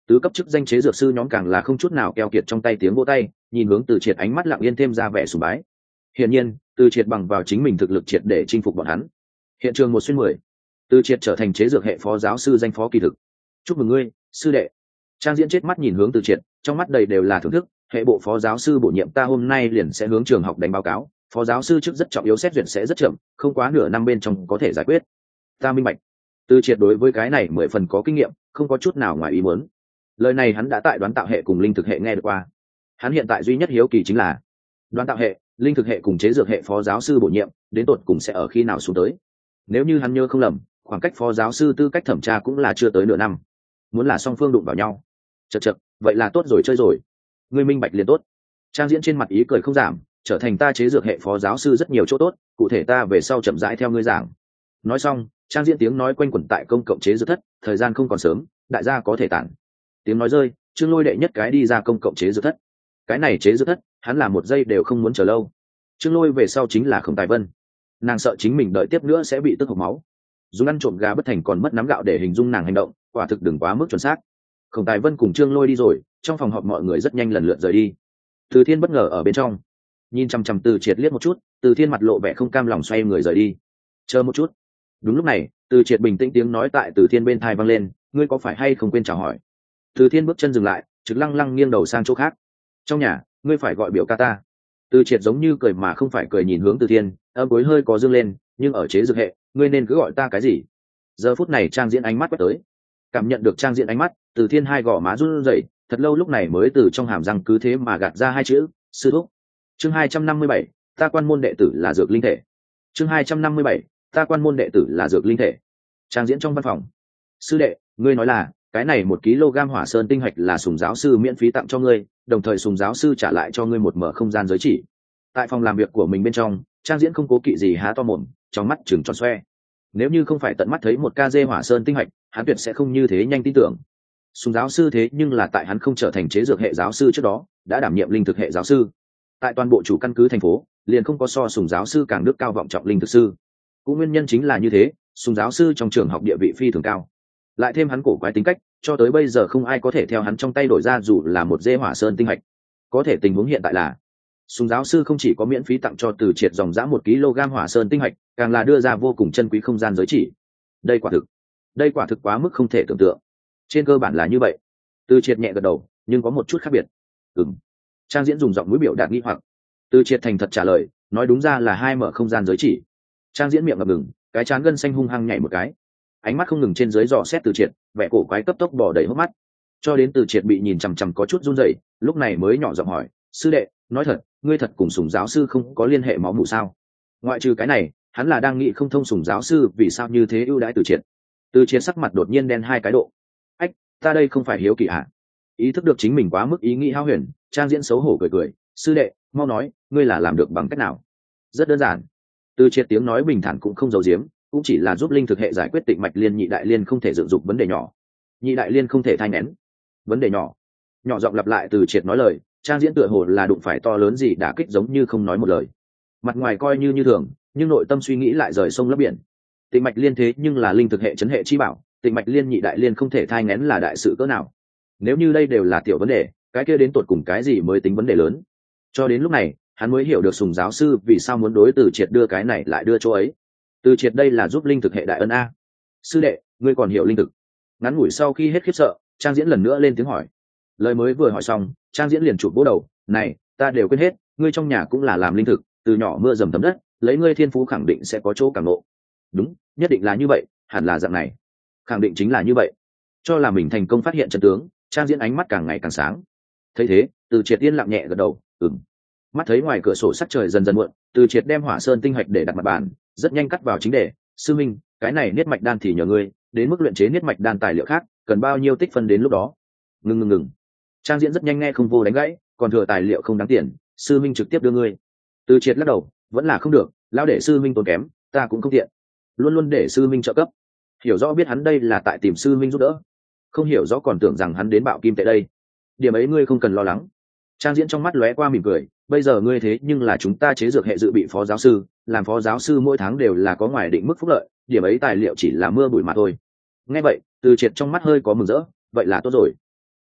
Tứ cấp chức danh chế dược sư nhóm càng là không chút nào keo kiệt trong tay tiếng vỗ tay, nhìn hướng Từ Triệt ánh mắt lặng yên thêm ra vẻ sùng bái. Hiển nhiên, Từ Triệt bằng vào chính mình thực lực triệt để chinh phục bọn hắn. Hiện trường 1/10, Từ Triệt trở thành chế dược hệ phó giáo sư danh phó kỳ thực. Chúc mừng ngươi, sư đệ. Trang Diễn chết mắt nhìn hướng Từ Triệt, trong mắt đầy đều là thưởng thức. Hệ bộ phó giáo sư bổ nhiệm ta hôm nay liền sẽ hướng trường học đánh báo cáo. Phó giáo sư chức rất trọng yếu, xét duyệt sẽ rất chậm, không quá nửa năm bên trong có thể giải quyết. Ta minh bạch. Từ Triệt đối với cái này 10 phần có kinh nghiệm, không có chút nào ngoài ý muốn. Lời này hắn đã tại đoán tạo hệ cùng linh thực hệ nghe được qua. Hắn hiện tại duy nhất hiếu kỳ chính là đoán tạo hệ, linh thực hệ cùng chế dược hệ phó giáo sư bổ nhiệm đến tột cùng sẽ ở khi nào xuống tới. Nếu như hắn nhớ không lầm, khoảng cách phó giáo sư tư cách thẩm tra cũng là chưa tới nửa năm. Muốn là song phương đụng vào nhau, chật chật, vậy là tốt rồi, chơi rồi. Ngươi minh bạch liền tốt. Trang Diễn trên mặt ý cười không giảm, trở thành ta chế dược hệ phó giáo sư rất nhiều chỗ tốt, cụ thể ta về sau chậm rãi theo ngươi giảng. Nói xong, Trang Diễn tiếng nói quanh quẩn tại công cộng chế dược thất, thời gian không còn sớm, đại gia có thể tản. Tiếng nói rơi, Trương Lôi đệ nhất cái đi ra công cộng chế dược thất. Cái này chế dược thất, hắn làm một giây đều không muốn chờ lâu. Trương Lôi về sau chính là Khổng Tài Vân. Nàng sợ chính mình đợi tiếp nữa sẽ bị tức hộc máu, dùng ăn trộm gà bất thành còn mất nắm gạo để hình dung nàng hành động, quả thực đừng quá mức chuẩn xác. Khổng Tài Vân cùng Trương Lôi đi rồi, trong phòng họp mọi người rất nhanh lần lượt rời đi. Từ Thiên bất ngờ ở bên trong, nhìn chằm chằm Từ Triệt liếc một chút, Từ Thiên mặt lộ vẻ không cam lòng xoay người rời đi. Chờ một chút. Đúng lúc này, Từ Triệt bình tĩnh tiếng nói tại Từ Thiên bên tai vang lên, ngươi có phải hay không quên chào hỏi? Từ Thiên bước chân dừng lại, trực lăng lăng nghiêng đầu sang chỗ khác. Trong nhà, ngươi phải gọi biểu ca ta. Từ Triệt giống như cười mà không phải cười nhìn hướng Từ Thiên, âm cuối hơi có dương lên, nhưng ở chế dược hệ, ngươi nên cứ gọi ta cái gì? Giờ phút này Trang Diễn ánh mắt quét tới, cảm nhận được Trang Diễn ánh mắt, Từ Thiên hai gò má run rẩy, thật lâu lúc này mới từ trong hàm răng cứ thế mà gạt ra hai chữ, sư thúc. Chương 257, ta quan môn đệ tử là dược linh thể. Chương 257, ta quan môn đệ tử là dược linh thể. Trang Diễn trong văn phòng. Sư đệ, ngươi nói là cái này 1 kg hỏa sơn tinh hạch là Sùng giáo sư miễn phí tặng cho ngươi, đồng thời Sùng giáo sư trả lại cho ngươi một mở không gian giới chỉ. Tại phòng làm việc của mình bên trong, Trang Diễn không cố kỵ gì há to mồm, trong mắt trừng tròn xoe. Nếu như không phải tận mắt thấy 1 kg hỏa sơn tinh hạch, hắn tuyệt sẽ không như thế nhanh tin tưởng. Sùng giáo sư thế nhưng là tại hắn không trở thành chế dược hệ giáo sư trước đó, đã đảm nhiệm linh thực hệ giáo sư. Tại toàn bộ chủ căn cứ thành phố, liền không có so Sùng giáo sư càng đức cao vọng trọng linh thực sư. Cũng nguyên nhân chính là như thế, Sùng giáo sư trong trường học địa vị phi thường cao. Lại thêm hắn cổ quái tính cách, cho tới bây giờ không ai có thể theo hắn trong tay đổi ra dù là một dê hỏa sơn tinh hạch. Có thể tình huống hiện tại là Sùng giáo sư không chỉ có miễn phí tặng cho Từ Triệt dòng dã 1 kg hỏa sơn tinh hạch, càng là đưa ra vô cùng chân quý không gian giới chỉ. Đây quả thực quá mức không thể tưởng tượng. Trên cơ bản là như vậy. Từ Triệt nhẹ gật đầu, nhưng có một chút khác biệt. Trang Diễn dùng giọng mũi biểu đạt nghi hoặc. Từ Triệt thành thật trả lời, nói đúng ra là 2 mở không gian giới chỉ. Trang Diễn miệng ngập ngừng, cái trán gân xanh hung hăng nhảy một cái, ánh mắt không ngừng trên dưới dò xét Từ Triệt, vẻ cổ quái cấp tốc bỏ đầy hốc mắt, cho đến Từ Triệt bị nhìn chằm chằm có chút run rẩy, lúc này mới nhỏ giọng hỏi, sư đệ, nói thật, ngươi thật cùng Sùng giáo sư không có liên hệ máu mủ sao? Ngoại trừ cái này, hắn là đang nghĩ không thông Sùng giáo sư vì sao như thế ưu đãi Từ Triệt. Từ Triệt sắc mặt đột nhiên đen 2 cái độ. Ách, ta đây không phải hiếu kỳ hả? Ý thức được chính mình quá mức ý nghĩ hao huyền, Trang Diễn xấu hổ cười cười, sư đệ, mau nói, ngươi là làm được bằng cách nào? Rất đơn giản. Từ Triệt tiếng nói bình thản cũng không giấu giếm, cũng chỉ là giúp linh thực hệ giải quyết tịnh mạch liên nhị đại liên không thể dựng dục vấn đề nhỏ. Nhị đại liên không thể thai nén. Vấn đề nhỏ. Nhỏ giọng lặp lại Từ Triệt nói lời, Trang Diễn tựa hồ là đụng phải to lớn gì đả kích giống như không nói một lời. Mặt ngoài coi như thường, nhưng nội tâm suy nghĩ lại rời sông lấp biển. Tịnh mạch liên thế nhưng là linh thực hệ chấn hệ chi bảo, tịnh mạch liên nhị đại liên không thể thai nén là đại sự cỡ nào. Nếu như đây đều là tiểu vấn đề, cái kia đến tột cùng cái gì mới tính vấn đề lớn. Cho đến lúc này, hắn mới hiểu được Sùng giáo sư vì sao muốn đối Từ Triệt đưa cái này lại đưa chỗ ấy. Từ Triệt đây là giúp linh thực hệ đại ân a. Sư đệ, ngươi còn hiểu linh thực? Ngắn ngủi sau khi hết khiếp sợ, Trang Diễn lần nữa lên tiếng hỏi. Lời mới vừa hỏi xong, Trang Diễn liền chụp vỗ đầu, này, ta đều quên hết, ngươi trong nhà cũng là làm linh thực, từ nhỏ mưa dầm thấm đất, lấy ngươi thiên phú khẳng định sẽ có chỗ cảm ngộ. Đúng, nhất định là như vậy, hẳn là dạng này. Khẳng định chính là như vậy. Cho là mình thành công phát hiện chân tướng, Trang Diễn ánh mắt càng ngày càng sáng. Thấy thế, Từ Triệt yên lặng nhẹ gật đầu, Mắt thấy ngoài cửa sổ sắc trời dần dần muộn, Từ Triệt đem hỏa sơn tinh hạch để đặt mặt bàn, rất nhanh cắt vào chính đề, sư minh, cái này niết mạch đan thì nhờ ngươi, đến mức luyện chế niết mạch đan tài liệu khác, cần bao nhiêu tích phân đến lúc đó? Ngừng. Trang Diễn rất nhanh nghe không vô đánh gãy, còn thừa tài liệu không đáng tiền, sư minh trực tiếp đưa ngươi. Từ Triệt lắc đầu, vẫn là không được, lão để sư minh tốn kém, ta cũng không tiện, luôn luôn để sư minh trợ cấp. Hiểu rõ biết hắn đây là tại tìm sư minh giúp đỡ, không hiểu rõ còn tưởng rằng hắn đến bạo kim tệ đây. Điểm ấy ngươi không cần lo lắng. Trang Diễn trong mắt lóe qua mỉm cười, bây giờ ngươi thế nhưng là chúng ta chế dược hệ dự bị phó giáo sư, làm phó giáo sư mỗi tháng đều là có ngoài định mức phúc lợi, điểm ấy tài liệu chỉ là mưa bụi mà thôi. Nghe vậy, Từ Triệt trong mắt hơi có mừng rỡ, vậy là tốt rồi.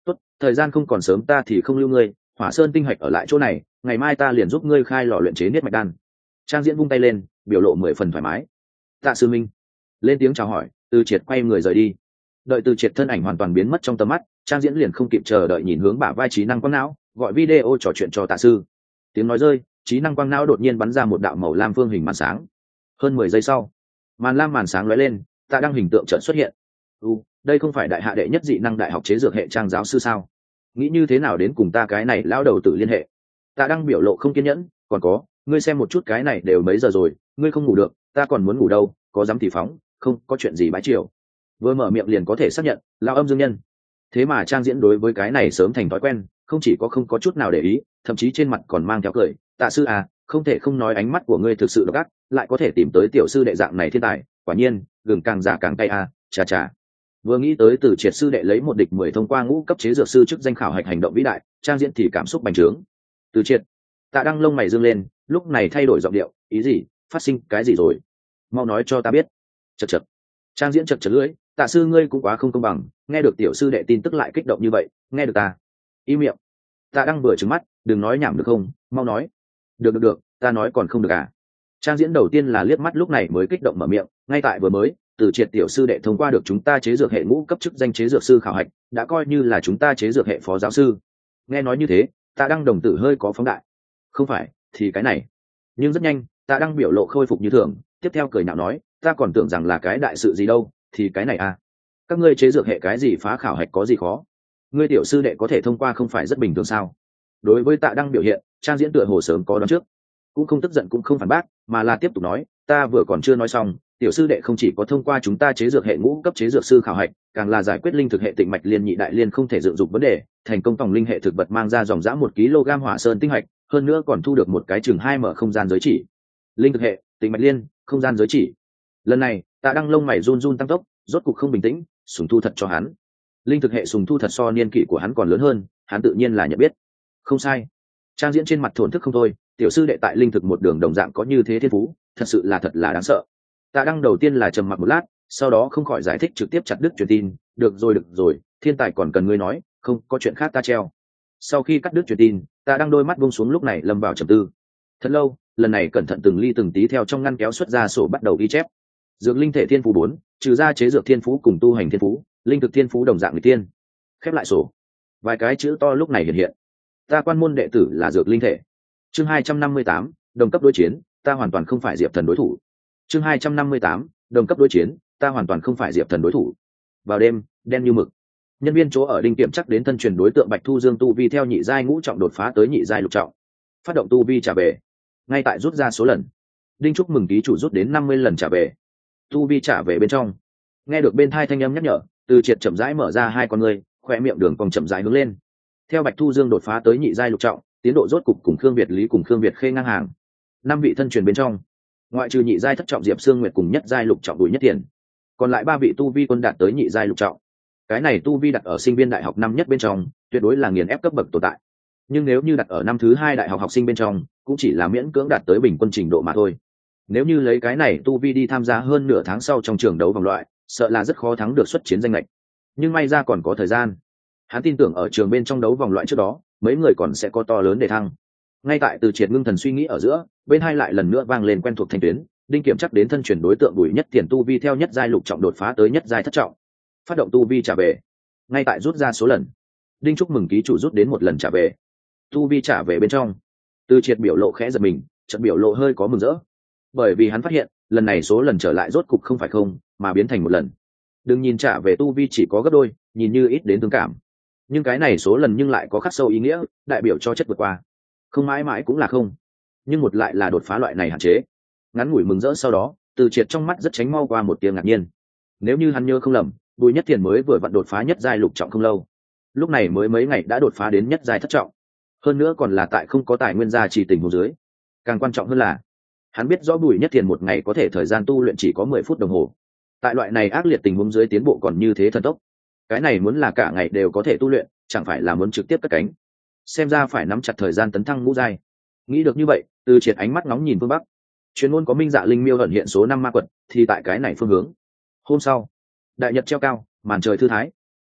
tốt, thời gian không còn sớm, ta thì không lưu ngươi. Hỏa Sơn tinh hạch ở lại chỗ này, ngày mai ta liền giúp ngươi khai lò luyện chế niết mạch đan. Trang Diễn vung tay lên, biểu lộ 10 phần thoải mái. Tạ sư minh. Lên tiếng chào hỏi, Từ Triệt quay người rời đi. Đợi Từ Triệt thân ảnh hoàn toàn biến mất trong tầm mắt, Trang Diễn liền không kịp chờ đợi nhìn hướng bả vai trí năng quang não, gọi video trò chuyện cho Tạ sư. Tiếng nói rơi, trí năng quang não đột nhiên bắn ra một đạo màu lam phương hình màn sáng. Hơn 10 giây sau, màn lam màn sáng lóe lên, Tạ Đăng hình tượng chợt xuất hiện. Đây không phải đại hạ đệ nhất dị năng đại học chế dược hệ Trang giáo sư sao? Nghĩ như thế nào đến cùng ta cái này lão đầu tử liên hệ? Tạ Đăng biểu lộ không kiên nhẫn, còn có, ngươi xem một chút cái này đều mấy giờ rồi, ngươi không ngủ được, ta còn muốn ngủ đâu, có dám thì phóng, không có chuyện gì bái chiều. Vừa mở miệng liền có thể xác nhận, lão âm dương nhân. Thế mà Trang Diễn đối với cái này sớm thành thói quen, không chỉ có không có chút nào để ý, thậm chí trên mặt còn mang theo cười. Tạ sư à, không thể không nói ánh mắt của ngươi thực sự độc ác, lại có thể tìm tới tiểu sư đệ dạng này thiên tài, quả nhiên, gừng càng già càng cay à, chà chà. Vừa nghĩ tới Từ Triệt sư đệ lấy 1 địch 10 thông qua ngũ cấp chế dược sư chức danh khảo hạch hành động vĩ đại, Trang Diễn thì cảm xúc bành trướng. Từ Triệt. Tạ Đăng lông mày dương lên, lúc này thay đổi giọng điệu, ý gì, phát sinh cái gì rồi? Mau nói cho ta biết. Chậc chậc. Trang Diễn chậc chậc lưỡi, Tạ sư ngươi cũng quá không công bằng, nghe được tiểu sư đệ tin tức lại kích động như vậy, nghe được ta. Im miệng. Tạ Đăng vừa trừng mắt, đừng nói nhảm được không, mau nói. Được, ta nói còn không được à? Trang Diễn đầu tiên là liếc mắt lúc này mới kích động mở miệng, ngay tại vừa mới, Từ Triệt tiểu sư đệ thông qua được chúng ta chế dược hệ ngũ cấp chức danh chế dược sư khảo hạch, đã coi như là chúng ta chế dược hệ phó giáo sư. Nghe nói như thế, Tạ Đăng đồng tử hơi có phóng đại. Không phải, thì cái này. Nhưng rất nhanh, Tạ Đăng biểu lộ khôi phục như thường, tiếp theo cười nhạo nói, ta còn tưởng rằng là cái đại sự gì đâu, thì cái này à. Các ngươi chế dược hệ cái gì phá khảo hạch có gì khó? Ngươi tiểu sư đệ có thể thông qua không phải rất bình thường sao? Đối với Tạ Đăng biểu hiện, Trang Diễn tựa hồ sớm có đoán trước, cũng không tức giận cũng không phản bác, mà là tiếp tục nói, ta vừa còn chưa nói xong, tiểu sư đệ không chỉ có thông qua chúng ta chế dược hệ ngũ cấp chế dược sư khảo hạch, càng là giải quyết linh thực hệ tịnh mạch liên nhị đại liên không thể dựng dục vấn đề, thành công phòng linh hệ thực vật mang ra dòng dã 1 kg hỏa sơn tinh hạch, hơn nữa còn thu được một cái chừng 2 mở không gian giới chỉ. Linh thực hệ, tịnh mạch liên, không gian giới chỉ. Lần này, Tạ Đăng lông mày run run tăng tốc, rốt cục không bình tĩnh, sùng thu thật cho hắn. Linh thực hệ sùng thu thật so niên kỷ của hắn còn lớn hơn, hắn tự nhiên là nhận biết. Không sai. Trang Diễn trên mặt thổn thức không thôi, tiểu sư đệ tại linh thực một đường đồng dạng có như thế thiên phú, thật là đáng sợ. Tạ Đăng đầu tiên là trầm mặc một lát, sau đó không khỏi giải thích trực tiếp chặt đứt truyền tin, được rồi, thiên tài còn cần ngươi nói, không có chuyện khác ta treo. Sau khi cắt đứt truyền tin, Tạ Đăng đôi mắt buông xuống lúc này lâm vào trầm tư. Thật lâu, lần này cẩn thận từng ly từng tí theo trong ngăn kéo xuất ra sổ bắt đầu ghi chép. Dược linh thể thiên phú 4, trừ ra chế dược thiên phú cùng tu hành thiên phú, linh thực thiên phú đồng dạng người tiên. Khép lại sổ. Vài cái chữ to lúc này hiện. Ta quan môn đệ tử là dược linh thể. Chương 258, đồng cấp đối chiến, ta hoàn toàn không phải Diệp Thần đối thủ. Chương 258, đồng cấp đối chiến, ta hoàn toàn không phải Diệp Thần đối thủ. Vào đêm, đen như mực. Nhân viên chỗ ở Đinh Kiểm chắc đến thân truyền đối tượng Bạch Thu Dương tu vi theo nhị giai ngũ trọng đột phá tới nhị giai lục trọng. Phát động tu vi trả về. Ngay tại rút ra số lần. Đinh chúc mừng ký chủ rút đến 50 lần trả về. Tu vi trả về bên trong. Nghe được bên thai thanh âm nhắc nhở, Từ Triệt chậm rãi mở ra hai con ngươi, khóe miệng đường cong chậm rãi hướng lên. Theo Bạch Thu Dương đột phá tới nhị giai lục trọng, tiến độ rốt cục cùng Khương Việt Lý cùng Khương Việt Khê ngang hàng. 5 vị thân truyền bên trong, ngoại trừ nhị giai thất trọng Diệp Sương Nguyệt cùng nhất giai lục trọng Bùi Nhất Tiền, còn lại 3 vị tu vi quân đạt tới nhị giai lục trọng. Cái này tu vi đặt ở sinh viên đại học năm nhất bên trong, tuyệt đối là nghiền ép cấp bậc tồn tại. Nhưng nếu như đặt ở năm thứ 2 đại học học sinh bên trong, cũng chỉ là miễn cưỡng đạt tới bình quân trình độ mà thôi. Nếu như lấy cái này tu vi đi tham gia hơn nửa tháng sau trong trường đấu vòng loại, sợ là rất khó thắng được xuất chiến danh lệch. Nhưng may ra còn có thời gian. Hắn tin tưởng ở trường bên trong đấu vòng loại trước đó, mấy người còn sẽ có to lớn để thăng. Ngay tại Từ Triệt ngưng thần suy nghĩ ở giữa, bên hai lại lần nữa vang lên quen thuộc thanh tuyến, Đinh Kiểm chắc đến thân chuyển đối tượng Bùi Nhất Tiền tu vi theo nhất giai lục trọng đột phá tới nhất giai thất trọng. Phát động tu vi trả về. Ngay tại rút ra số lần, Đinh chúc mừng ký chủ rút đến 1 lần trả về. Tu vi trả về bên trong. Từ Triệt biểu lộ khẽ giật mình, chợt biểu lộ hơi có mừng rỡ. Bởi vì hắn phát hiện, lần này số lần trở lại rốt cục không phải không, mà biến thành 1 lần. Đừng nhìn trả về tu vi chỉ có gấp đôi, nhìn như ít đến thương cảm. Nhưng cái này số lần nhưng lại có khắc sâu ý nghĩa, đại biểu cho chất vượt qua. Không mãi mãi cũng là không, nhưng một lại là đột phá loại này hạn chế. Ngắn ngủi mừng rỡ sau đó, Từ Triệt trong mắt rất tránh mau qua một tia ngạc nhiên. Nếu như hắn nhớ không lầm, Bùi Nhất Tiền mới vừa vặn đột phá nhất giai lục trọng không lâu, lúc này mới mấy ngày đã đột phá đến nhất giai thất trọng, hơn nữa còn là tại không có tài nguyên gia trì tình huống dưới. Càng quan trọng hơn là, hắn biết rõ Bùi Nhất Tiền một ngày có thể thời gian tu luyện chỉ có 10 phút đồng hồ. Tại loại này ác liệt tình huống dưới tiến bộ còn như thế thần tốc, cái này muốn là cả ngày đều có thể tu luyện, chẳng phải là muốn trực tiếp cất cánh. Xem ra phải nắm chặt thời gian tấn thăng ngũ giai. Nghĩ được như vậy, Từ Triệt ánh mắt nóng nhìn phương bắc. Chuyên môn có minh dạ linh miêu ẩn hiện số 5 ma quật, thì tại cái này phương hướng. Hôm sau, đại nhật treo cao, màn trời thư thái.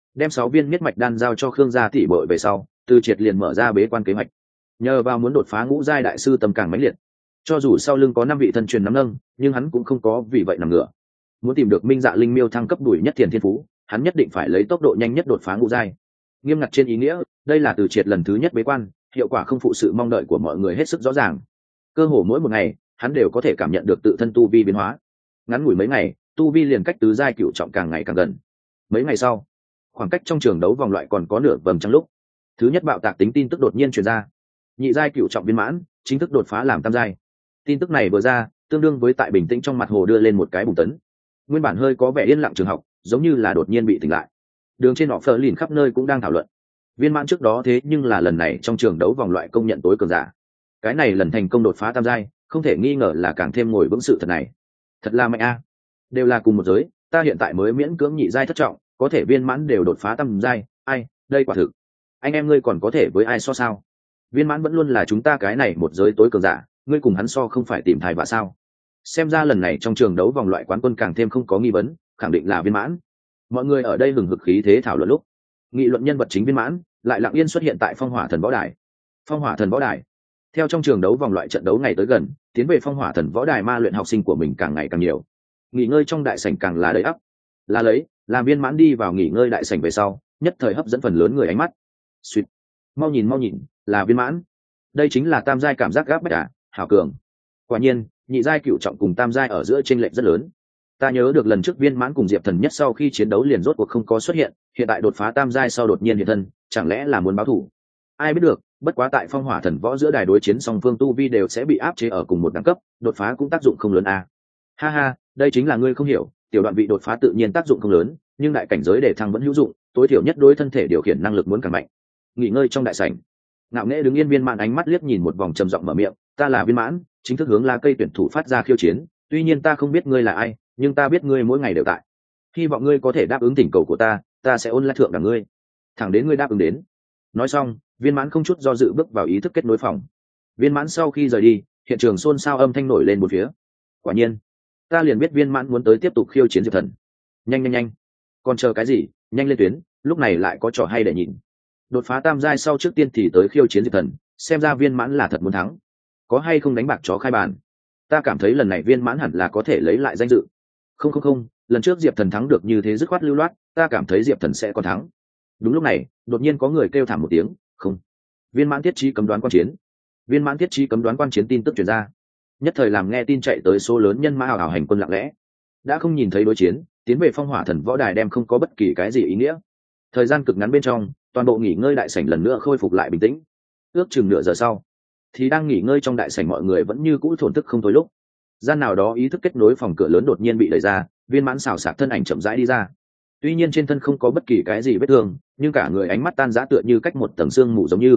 đem 6 viên miết mạch đan giao cho Khương gia tỷ bội về sau, Từ Triệt liền mở ra bế quan kế hoạch. Nhờ vào muốn đột phá ngũ giai đại sư tâm càng mãnh liệt, cho dù sau lưng có 5 vị thân truyền nắm nâng, nhưng hắn cũng không có vì vậy nằm ngửa. Muốn tìm được Minh Dạ Linh Miêu thăng cấp đuổi nhất tiền thiên phú, hắn nhất định phải lấy tốc độ nhanh nhất đột phá ngũ giai. Nghiêm ngặt trên ý nghĩa, đây là Từ Triệt lần thứ nhất bế quan, hiệu quả không phụ sự mong đợi của mọi người hết sức rõ ràng. Cơ hồ mỗi một ngày, hắn đều có thể cảm nhận được tự thân tu vi biến hóa. Ngắn ngủi mấy ngày, tu vi liền cách tứ giai cửu trọng càng ngày càng gần. Mấy ngày sau, khoảng cách trong trường đấu vòng loại còn có nửa vầng trăng lúc, thứ nhất bạo tạc tính tin tức đột nhiên truyền ra. Nhị giai cửu trọng viên mãn, chính thức đột phá làm tam giai. Tin tức này vừa ra, tương đương với tại bình tĩnh trong mặt hồ đưa lên một cái bùng tấn. Nguyên bản hơi có vẻ yên lặng trường học, giống như là đột nhiên bị tỉnh lại. Đường trên họ phơ lìn khắp nơi cũng đang thảo luận. Viên mãn trước đó thế nhưng là lần này trong trường đấu vòng loại công nhận tối cường giả. Cái này lần thành công đột phá tam giai, không thể nghi ngờ là càng thêm ngồi vững sự thật này. Thật là mạnh a. Đều là cùng một giới, ta hiện tại mới miễn cưỡng nhị giai thất trọng, có thể viên mãn đều đột phá tam giai, ai, đây quả thực. Anh em ngươi còn có thể với ai so sao? Viên mãn vẫn luôn là chúng ta cái này một giới tối cường giả, ngươi cùng hắn so không phải tìm thai vạ sao? Xem ra lần này trong trường đấu vòng loại quán quân càng thêm không có nghi vấn, khẳng định là viên mãn. Mọi người ở đây hừng hực khí thế thảo luận lúc, nghị luận nhân vật chính viên mãn lại lặng yên xuất hiện tại Phong Hỏa Thần Võ Đài. Phong Hỏa Thần Võ Đài. Theo trong trường đấu vòng loại trận đấu ngày tới gần, tiến về Phong Hỏa Thần Võ Đài ma luyện học sinh của mình càng ngày càng nhiều. Nghỉ ngơi trong đại sảnh càng là đầy ắp. Là lấy, làm viên mãn đi vào nghỉ ngơi đại sảnh về sau, nhất thời hấp dẫn phần lớn người ánh mắt. Xuyệt. Mau nhìn, là viên mãn. Đây chính là tam giai cảm giác gáp bách à, hảo cường. Quả nhiên, nhị giai cửu trọng cùng tam giai ở giữa chênh lệch rất lớn. Ta nhớ được lần trước viên mãn cùng Diệp Thần nhất sau khi chiến đấu liền rốt cuộc không có xuất hiện, hiện tại đột phá tam giai sau đột nhiên hiện thân, chẳng lẽ là muốn báo thù? Ai biết được, bất quá tại Phong Hỏa Thần Võ giữa đài đối chiến song phương tu vi đều sẽ bị áp chế ở cùng một đẳng cấp, đột phá cũng tác dụng không lớn à. Ha ha, đây chính là ngươi không hiểu, tiểu đoạn vị đột phá tự nhiên tác dụng không lớn, nhưng đại cảnh giới để thăng vẫn hữu dụng, tối thiểu nhất đối thân thể điều khiển năng lực muốn càng mạnh. Nghỉ ngơi trong đại sảnh, ngạo nghễ đứng yên viên mãn ánh mắt liếc nhìn một vòng trầm giọng mở miệng, ta là viên mãn, chính thức hướng La Cây tuyển thủ phát ra khiêu chiến, tuy nhiên ta không biết ngươi là ai, nhưng ta biết ngươi mỗi ngày đều tại. Hy vọng ngươi có thể đáp ứng thỉnh cầu của ta sẽ ôn lại thượng đẳng ngươi, thẳng đến ngươi đáp ứng đến. Nói xong, viên mãn không chút do dự bước vào ý thức kết nối phòng. Viên mãn sau khi rời đi, hiện trường xôn xao âm thanh nổi lên một phía. Quả nhiên, ta liền biết viên mãn muốn tới tiếp tục khiêu chiến Diệp Thần. Nhanh, còn chờ cái gì, nhanh lên tuyến, lúc này lại có trò hay để nhìn. Đột phá tam giai sau trước tiên thì tới khiêu chiến Diệp Thần, xem ra viên mãn là thật muốn thắng. Có hay không đánh bạc chó khai bàn? Ta cảm thấy lần này viên mãn hẳn là có thể lấy lại danh dự. Không, lần trước Diệp Thần thắng được như thế dứt khoát lưu loát, ta cảm thấy Diệp Thần sẽ còn thắng. Đúng lúc này, đột nhiên có người kêu thảm một tiếng, không. Viên mãn thiết trí cấm đoán quan chiến. Viên mãn thiết trí cấm đoán quan chiến tin tức truyền ra. Nhất thời làm nghe tin chạy tới số lớn nhân mã ảo hành quân lặng lẽ. Đã không nhìn thấy đối chiến, tiến về Phong Hỏa Thần Võ Đài đem không có bất kỳ cái gì ý nghĩa. Thời gian cực ngắn bên trong, toàn bộ nghỉ ngơi đại sảnh lần nữa khôi phục lại bình tĩnh. Ước chừng nửa giờ sau, thì đang nghỉ ngơi trong đại sảnh mọi người vẫn như cũ thổn thức không thôi lúc. Gian nào đó ý thức kết nối phòng cửa lớn đột nhiên bị đẩy ra, viên mãn xào xạc thân ảnh chậm rãi đi ra. Tuy nhiên trên thân không có bất kỳ cái gì vết thương, nhưng cả người ánh mắt tan rã tựa như cách một tầng xương mù giống như.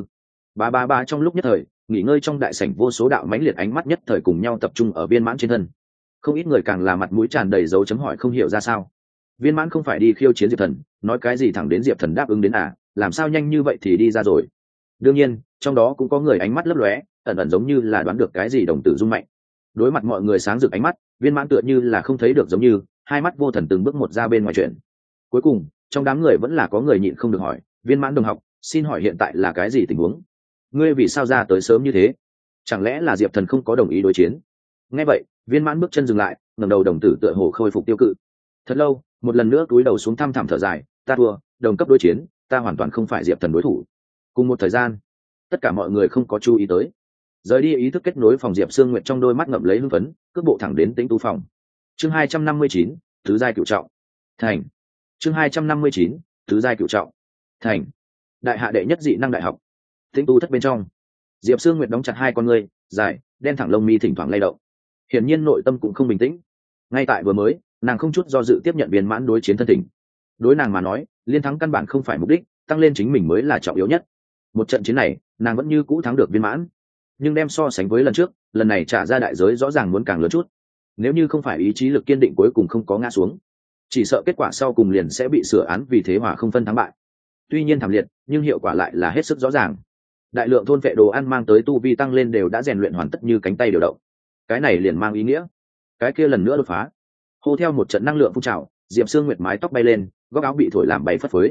Ba trong lúc nhất thời, nghỉ ngơi trong đại sảnh vô số đạo mãnh liệt ánh mắt nhất thời cùng nhau tập trung ở viên mãn trên thân. Không ít người càng là mặt mũi tràn đầy dấu chấm hỏi không hiểu ra sao. Viên mãn không phải đi khiêu chiến Diệp Thần, nói cái gì thẳng đến Diệp Thần đáp ứng đến à, làm sao nhanh như vậy thì đi ra rồi. Đương nhiên, trong đó cũng có người ánh mắt lấp lóe, ẩn giống như là đoán được cái gì đồng tử rung mạnh. Đối mặt mọi người sáng rực ánh mắt, viên mãn tựa như là không thấy được giống như, hai mắt vô thần từng bước một ra bên ngoài chuyện. Cuối cùng, trong đám người vẫn là có người nhịn không được hỏi, viên mãn đồng học, xin hỏi hiện tại là cái gì tình huống? Ngươi vì sao ra tới sớm như thế? Chẳng lẽ là Diệp Thần không có đồng ý đối chiến? Nghe vậy, viên mãn bước chân dừng lại, ngẩng đầu đồng tử tựa hồ khôi phục tiêu cự. Thật lâu, một lần nữa cúi đầu xuống thăm thẳm thở dài, ta thua, đồng cấp đối chiến, ta hoàn toàn không phải Diệp Thần đối thủ. Cùng một thời gian, tất cả mọi người không có chú ý tới. Rời đi ý thức kết nối phòng, Diệp Sương Nguyệt trong đôi mắt ngậm lấy hưng phấn, cước bộ thẳng đến Tĩnh Tu phòng. Chương 259, tứ giai cửu trọng. Thành. Chương 259, tứ giai cửu trọng. Thành. Đại hạ đệ nhất dị năng đại học. Tĩnh Tu thất bên trong. Diệp Sương Nguyệt đóng chặt hai con ngươi, dài, đen thẳng lông mi thỉnh thoảng lay động. Hiển nhiên nội tâm cũng không bình tĩnh. Ngay tại vừa mới, nàng không chút do dự tiếp nhận viên mãn đối chiến thân thỉnh. Đối nàng mà nói, liên thắng căn bản không phải mục đích, tăng lên chính mình mới là trọng yếu nhất. Một trận chiến này, nàng vẫn như cũ thắng được viên mãn, nhưng đem so sánh với lần trước, lần này trả ra đại giới rõ ràng muốn càng lớn chút. Nếu như không phải ý chí lực kiên định cuối cùng không có ngã xuống, chỉ sợ kết quả sau cùng liền sẽ bị sửa án, vì thế hòa không phân thắng bại. Tuy nhiên thảm liệt, nhưng hiệu quả lại là hết sức rõ ràng. Đại lượng thôn vệ đồ ăn mang tới tu vi tăng lên đều đã rèn luyện hoàn tất như cánh tay điều động. Cái này liền mang ý nghĩa, cái kia lần nữa đột phá. Hô theo một trận năng lượng phun trào, Diệp Sương Nguyệt mái tóc bay lên, góc áo bị thổi làm bay phất phới.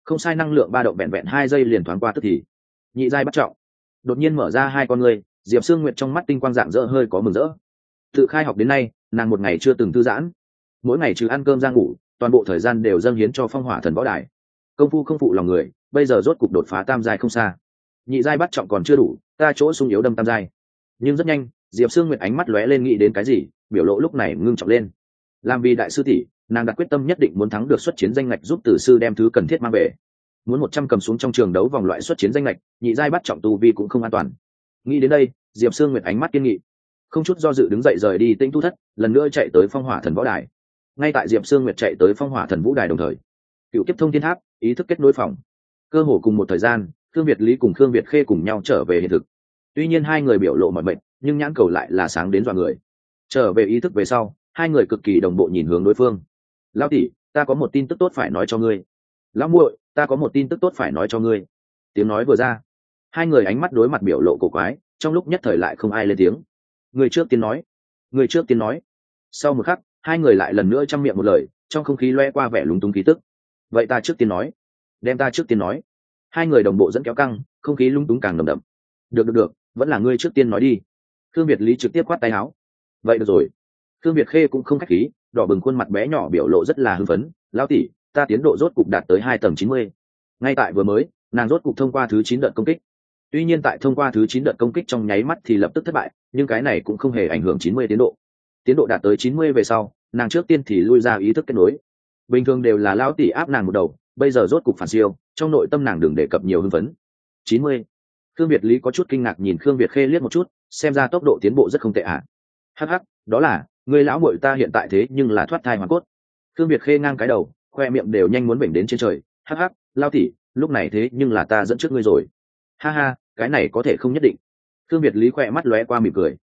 không sai, năng lượng ba động vẹn vẹn 2 giây liền thoáng qua tức thì. Nhị giai bắt trọng. Đột nhiên mở ra hai con ngươi, Diệp Sương Nguyệt trong mắt tinh quang rạng rỡ hơi có mừng rỡ. Tự khai học đến nay, nàng một ngày chưa từng thư giãn, mỗi ngày trừ ăn cơm ra ngủ, toàn bộ thời gian đều dâng hiến cho Phong Hỏa Thần Võ Đài. Công phu không phụ lòng người, bây giờ rốt cục đột phá tam giai không xa. Nhị giai bắt trọng còn chưa đủ, ta chỗ sung yếu đâm tam giai. Nhưng rất nhanh, Diệp Sương Nguyệt ánh mắt lóe lên nghĩ đến cái gì, biểu lộ lúc này ngưng trọng lên. Làm vì đại sư tỷ, nàng đặt quyết tâm nhất định muốn thắng được xuất chiến danh ngạch, giúp tử sư đem thứ cần thiết mang về. Muốn 100 cầm xuống trong trường đấu vòng loại xuất chiến danh ngạch, nhị giai bắt trọng tu vi cũng không an toàn. Nghĩ đến đây, Diệp Sương Nguyệt ánh mắt kiên nghị, không chút do dự đứng dậy rời đi Tĩnh Tu thất, lần nữa chạy tới Phong Hỏa Thần Võ Đài. Ngay tại Diệp Sương Nguyệt chạy tới Phong Hỏa Thần Vũ Đài đồng thời, Cựu Kiếp Thông Thiên Tháp ý thức kết nối phòng. Cơ hồ cùng một thời gian, Khương Việt Lý cùng Khương Việt Khê cùng nhau trở về hiện thực. Tuy nhiên hai người biểu lộ mỏi mệt, nhưng nhãn cầu lại là sáng đến dọa người. Trở về ý thức về sau, hai người cực kỳ đồng bộ nhìn hướng đối phương. Lão tỷ, ta có một tin tức tốt phải nói cho ngươi. Lão muội, ta có một tin tức tốt phải nói cho ngươi. Tiếng nói vừa ra, hai người ánh mắt đối mặt biểu lộ cổ quái, trong lúc nhất thời lại không ai lên tiếng. Người trước tiên nói, người trước tiên nói. Sau một khắc, hai người lại lần nữa trăm miệng một lời, trong không khí loe qua vẻ lúng túng khí tức. Vậy ta trước tiên nói, đem ta trước tiên nói. Hai người đồng bộ dẫn kéo căng, không khí lúng túng càng nồng đậm. Được, vẫn là ngươi trước tiên nói đi. Khương Việt Lý trực tiếp khoát tay áo. Vậy được rồi. Khương Việt Khê cũng không khách khí, đỏ bừng khuôn mặt bé nhỏ biểu lộ rất là hưng phấn. Lão tỷ, ta tiến độ rốt cục đạt tới 2 tầng 90. Ngay tại vừa mới, nàng rốt cục thông qua thứ 9 đợt công kích. Tuy nhiên tại thông qua thứ 9 đợt công kích trong nháy mắt thì lập tức thất bại, nhưng cái này cũng không hề ảnh hưởng 90 tiến độ. Tiến độ đạt tới 90 về sau, nàng trước tiên thì lui ra ý thức kết nối. Bình thường đều là lão tỷ áp nàng một đầu, bây giờ rốt cục phản siêu, trong nội tâm nàng đừng đề cập nhiều hưng phấn. 90. Khương Việt Lý có chút kinh ngạc nhìn Khương Việt Khê liếc một chút, xem ra tốc độ tiến bộ rất không tệ ạ. Hắc, đó là, người lão muội ta hiện tại thế nhưng là thoát thai hoàn cốt. Khương Việt Khê ngang cái đầu, khoe miệng đều nhanh muốn vểnh đến trên trời. Hắc, lao tỷ, lúc này thế nhưng là ta dẫn trước ngươi rồi. Ha, cái này có thể không nhất định. Khương Việt Lý khoe mắt lóe qua mỉm cười.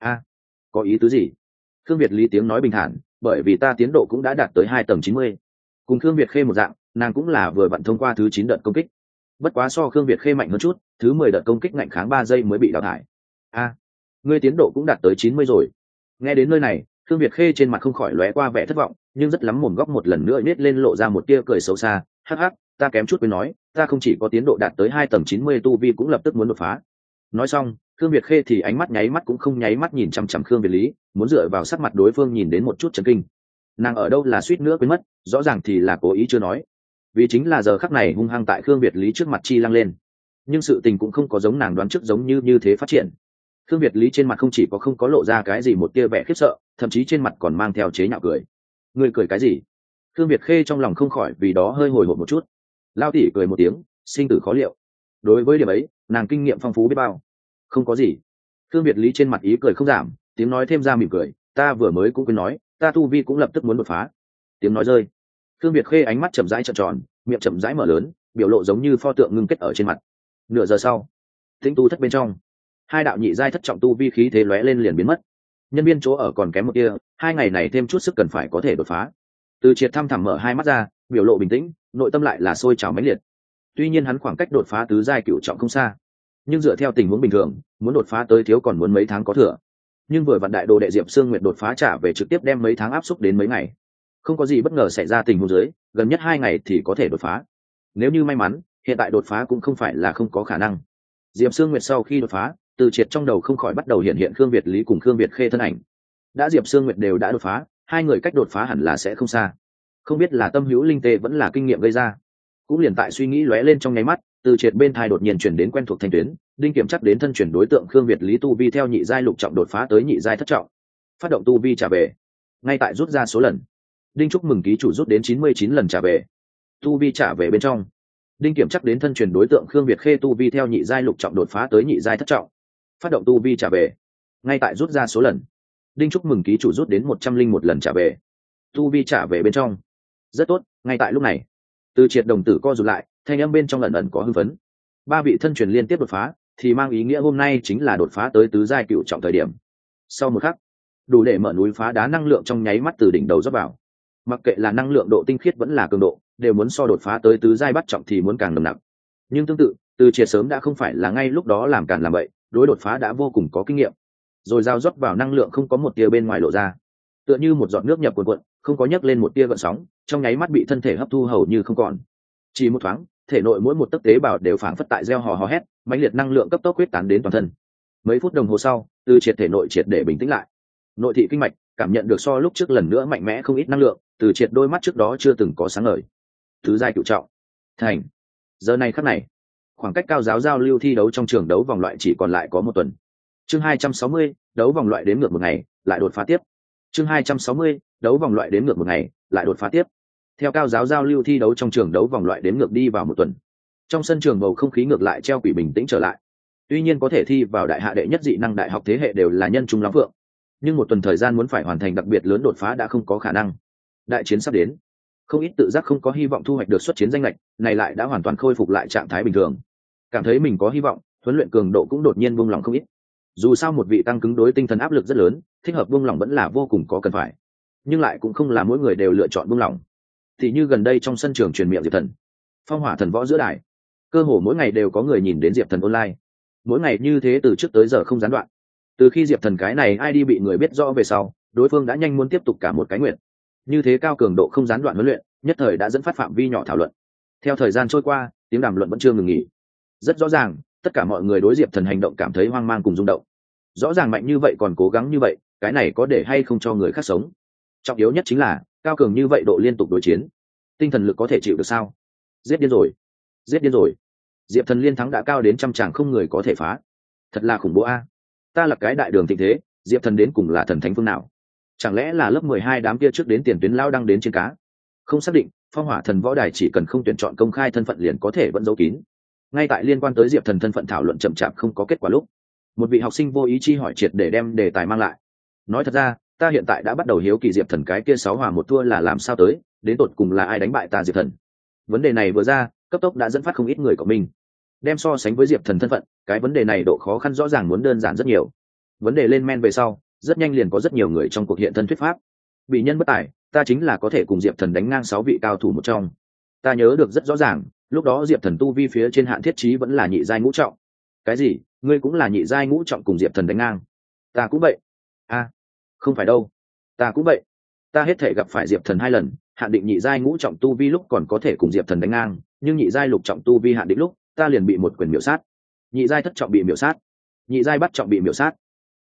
Có ý tứ gì? Khương Việt Lý tiếng nói bình thản, bởi vì ta tiến độ cũng đã đạt tới 2 tầng 90. Cùng Khương Việt Khê một dạng, nàng cũng là vừa vặn thông qua thứ 9 đợt công kích. Bất quá so Khương Việt Khê mạnh hơn chút, thứ 10 đợt công kích ngạnh kháng 3 giây mới bị đào thải. Ngươi tiến độ cũng đạt tới 90 rồi. Nghe đến nơi này, Khương Việt Khê trên mặt không khỏi lóe qua vẻ thất vọng, nhưng rất lắm mồm góc một lần nữa nhếch lên lộ ra một tia cười xấu xa. Hắc, ta kém chút quên nói, ta không chỉ có tiến độ đạt tới 2 tầng 90 tu vi cũng lập tức muốn đột phá. Nói xong, Khương Việt Khê thì ánh mắt nháy mắt cũng không nháy mắt nhìn chằm chằm Khương Việt Lý, muốn dựa vào sắc mặt đối phương nhìn đến một chút chấn kinh. Nàng ở đâu là suýt nữa quên mất, rõ ràng thì là cố ý chưa nói. Vì chính là giờ khắc này hung hăng tại Khương Việt Lý trước mặt chi lăng lên. Nhưng sự tình cũng không có giống nàng đoán trước giống như thế phát triển. Khương Việt Lý trên mặt không chỉ có không có lộ ra cái gì một tia vẻ khiếp sợ, thậm chí trên mặt còn mang theo chế nhạo cười. Ngươi cười cái gì? Khương Việt Khê trong lòng không khỏi vì đó hơi hồi hộp một chút. Lao tỷ cười một tiếng, sinh tử khó liệu. Đối với điểm ấy, nàng kinh nghiệm phong phú biết bao. Không có gì. Khương Việt Lý trên mặt ý cười không giảm, tiếng nói thêm ra mỉm cười, ta vừa mới cũng quên nói, ta tu vi cũng lập tức muốn đột phá. Tiếng nói rơi, Khương Việt Khê ánh mắt chậm rãi trợn tròn, miệng chậm rãi mở lớn, biểu lộ giống như pho tượng ngưng kết ở trên mặt. Nửa giờ sau, Tĩnh Tu thất bên trong, hai đạo nhị giai thất trọng tu vi khí thế lóe lên liền biến mất. Nhân viên chỗ ở còn kém một kia, 2 ngày này thêm chút sức cần phải có thể đột phá. Từ Triệt thăm thẳm mở hai mắt ra, biểu lộ bình tĩnh, nội tâm lại là sôi trào mãnh liệt. Tuy nhiên hắn khoảng cách đột phá tứ giai cửu trọng không xa, nhưng dựa theo tình huống bình thường, muốn đột phá tới thiếu còn muốn mấy tháng có thừa. Nhưng vừa vặn đại đồ đệ Diệp Sương Nguyệt đột phá trả về trực tiếp đem mấy tháng áp xúc đến mấy ngày. Không có gì bất ngờ xảy ra tình huống dưới, gần nhất 2 ngày thì có thể đột phá. Nếu như may mắn, hiện tại đột phá cũng không phải là không có khả năng. Diệp Sương Nguyệt sau khi đột phá, Từ Triệt trong đầu không khỏi bắt đầu hiện Khương Việt Lý cùng Khương Việt Khê thân ảnh. Đã Diệp Sương Nguyệt đều đã đột phá, 2 người cách đột phá hẳn là sẽ không xa. Không biết là tâm hữu linh tê vẫn là kinh nghiệm gây ra. Cũng liền tại suy nghĩ lóe lên trong nháy mắt, Từ Triệt bên thai đột nhiên chuyển đến quen thuộc thanh tuyến, đinh kiểm chắc đến thân chuyển đối tượng Khương Việt Lý tu vi theo nhị giai lục trọng đột phá tới nhị giai thất trọng. Phát động tu vi trả về. Ngay tại rút ra số lần, đinh chúc mừng ký chủ rút đến 99 lần trả về. Tu vi trả về bên trong, đinh kiểm chắc đến thân truyền đối tượng Khương Việt Khê tu vi theo nhị giai lục trọng đột phá tới nhị giai thất trọng. Phát động tu vi trả về. Ngay tại rút ra số lần, đinh chúc mừng ký chủ rút đến 101 lần trả về. Tu vi trả về bên trong. Rất tốt, ngay tại lúc này, Từ Triệt đồng tử co rụt lại, thanh âm bên trong ẩn ẩn có hưng phấn. 3 vị thân truyền liên tiếp đột phá, thì mang ý nghĩa hôm nay chính là đột phá tới tứ giai cửu trọng thời điểm. Sau một khắc, đủ để mở núi phá đá năng lượng trong nháy mắt từ đỉnh đầu rót vào. Mặc kệ là năng lượng độ tinh khiết vẫn là cường độ, đều muốn so đột phá tới tứ giai bắt trọng thì muốn càng nồng nặc. Nhưng tương tự, Từ Triệt sớm đã không phải là ngay lúc đó làm càn làm bậy, đối đột phá đã vô cùng có kinh nghiệm. Rồi giao rót vào năng lượng không có một tia bên ngoài lộ ra, tựa như một giọt nước nhập cuồn cuộn, không có nhấc lên một tia gợn sóng, trong nháy mắt bị thân thể hấp thu hầu như không còn. Chỉ một thoáng, thể nội mỗi một tấc tế bào đều phảng phất tại gieo hò hò hét, mãnh liệt năng lượng cấp tốc quyết tán đến toàn thân. Mấy phút đồng hồ sau, từ triệt thể nội triệt để bình tĩnh lại. Nội thị kinh mạch cảm nhận được so lúc trước lần nữa mạnh mẽ không ít năng lượng, từ triệt đôi mắt trước đó chưa từng có sáng ngời. Thứ giai cựu trọng thành. Giờ này khắc này, khoảng cách cao giáo giao lưu thi đấu trong trường đấu vòng loại chỉ còn lại có một tuần. Chương 260, đấu vòng loại đếm ngược một ngày, lại đột phá tiếp. Chương 260, đấu vòng loại đếm ngược một ngày, lại đột phá tiếp. Theo cao giáo giao lưu thi đấu trong trường đấu vòng loại đếm ngược đi vào một tuần. Trong sân trường bầu không khí ngược lại treo quỷ bình tĩnh trở lại. Tuy nhiên có thể thi vào đại hạ đệ nhất dị năng đại học thế hệ đều là nhân trung lắm vượng, nhưng một tuần thời gian muốn phải hoàn thành đặc biệt lớn đột phá đã không có khả năng. Đại chiến sắp đến, không ít tự giác không có hy vọng thu hoạch được xuất chiến danh lệch, này lại đã hoàn toàn khôi phục lại trạng thái bình thường. Cảm thấy mình có hy vọng, huấn luyện cường độ cũng đột nhiên buông lỏng không ít. Dù sao một vị tăng cứng đối tinh thần áp lực rất lớn, thích hợp buông lỏng vẫn là vô cùng có cần phải, nhưng lại cũng không là mỗi người đều lựa chọn buông lỏng. Thì như gần đây trong sân trường truyền miệng Diệp Thần, Phong Hỏa Thần Võ giữa đài, cơ hồ mỗi ngày đều có người nhìn đến Diệp Thần online, mỗi ngày như thế từ trước tới giờ không gián đoạn. Từ khi Diệp Thần cái này ID bị người biết rõ về sau, đối phương đã nhanh muốn tiếp tục cả một cái nguyện. Như thế cao cường độ không gián đoạn huấn luyện, nhất thời đã dẫn phát phạm vi nhỏ thảo luận. Theo thời gian trôi qua, tiếng đàm luận vẫn chưa ngừng nghỉ. Rất rõ ràng, tất cả mọi người đối Diệp Thần hành động cảm thấy hoang mang cùng rung động. Rõ ràng mạnh như vậy còn cố gắng như vậy, cái này có để hay không cho người khác sống? Trọng yếu nhất chính là, cao cường như vậy độ liên tục đối chiến, tinh thần lực có thể chịu được sao? Giết điên rồi, giết điên rồi. Diệp Thần liên thắng đã cao đến trăm tràng không người có thể phá. Thật là khủng bố a. Ta là cái đại đường thịnh thế, Diệp Thần đến cùng là thần thánh phương nào? Chẳng lẽ là lớp 12 đám kia trước đến tiền tuyến lao đăng đến trên cá? Không xác định, Phong Hỏa Thần Võ Đài chỉ cần không tuyển chọn công khai thân phận liền có thể vẫn giấu kín. Ngay tại liên quan tới Diệp Thần thân phận thảo luận chậm chạp không có kết quả lúc, một vị học sinh vô ý chi hỏi triệt để đem đề tài mang lại. Nói thật ra, ta hiện tại đã bắt đầu hiếu kỳ Diệp Thần cái kia 6 hòa 1 thua là làm sao tới, đến tột cùng là ai đánh bại ta Diệp Thần? Vấn đề này vừa ra, cấp tốc đã dẫn phát không ít người của mình. Đem so sánh với Diệp Thần thân phận, cái vấn đề này độ khó khăn rõ ràng muốn đơn giản rất nhiều. Vấn đề lên men về sau, rất nhanh liền có rất nhiều người trong cuộc hiện thân thuyết pháp. Bị nhân bất tài, ta chính là có thể cùng Diệp Thần đánh ngang 6 vị cao thủ một trong. Ta nhớ được rất rõ ràng, lúc đó Diệp Thần tu vi phía trên hạn thiết trí vẫn là nhị giai ngũ trọng. Cái gì? Ngươi cũng là nhị giai ngũ trọng cùng Diệp Thần đánh ngang? Ta cũng vậy. A, không phải đâu. Ta cũng vậy. Ta hết thể gặp phải Diệp Thần 2 lần, hạn định nhị giai ngũ trọng tu vi lúc còn có thể cùng Diệp Thần đánh ngang, nhưng nhị giai lục trọng tu vi hạn định lúc, ta liền bị một quyền miểu sát. Nhị giai thất trọng bị miểu sát, nhị giai bắt trọng bị miểu sát.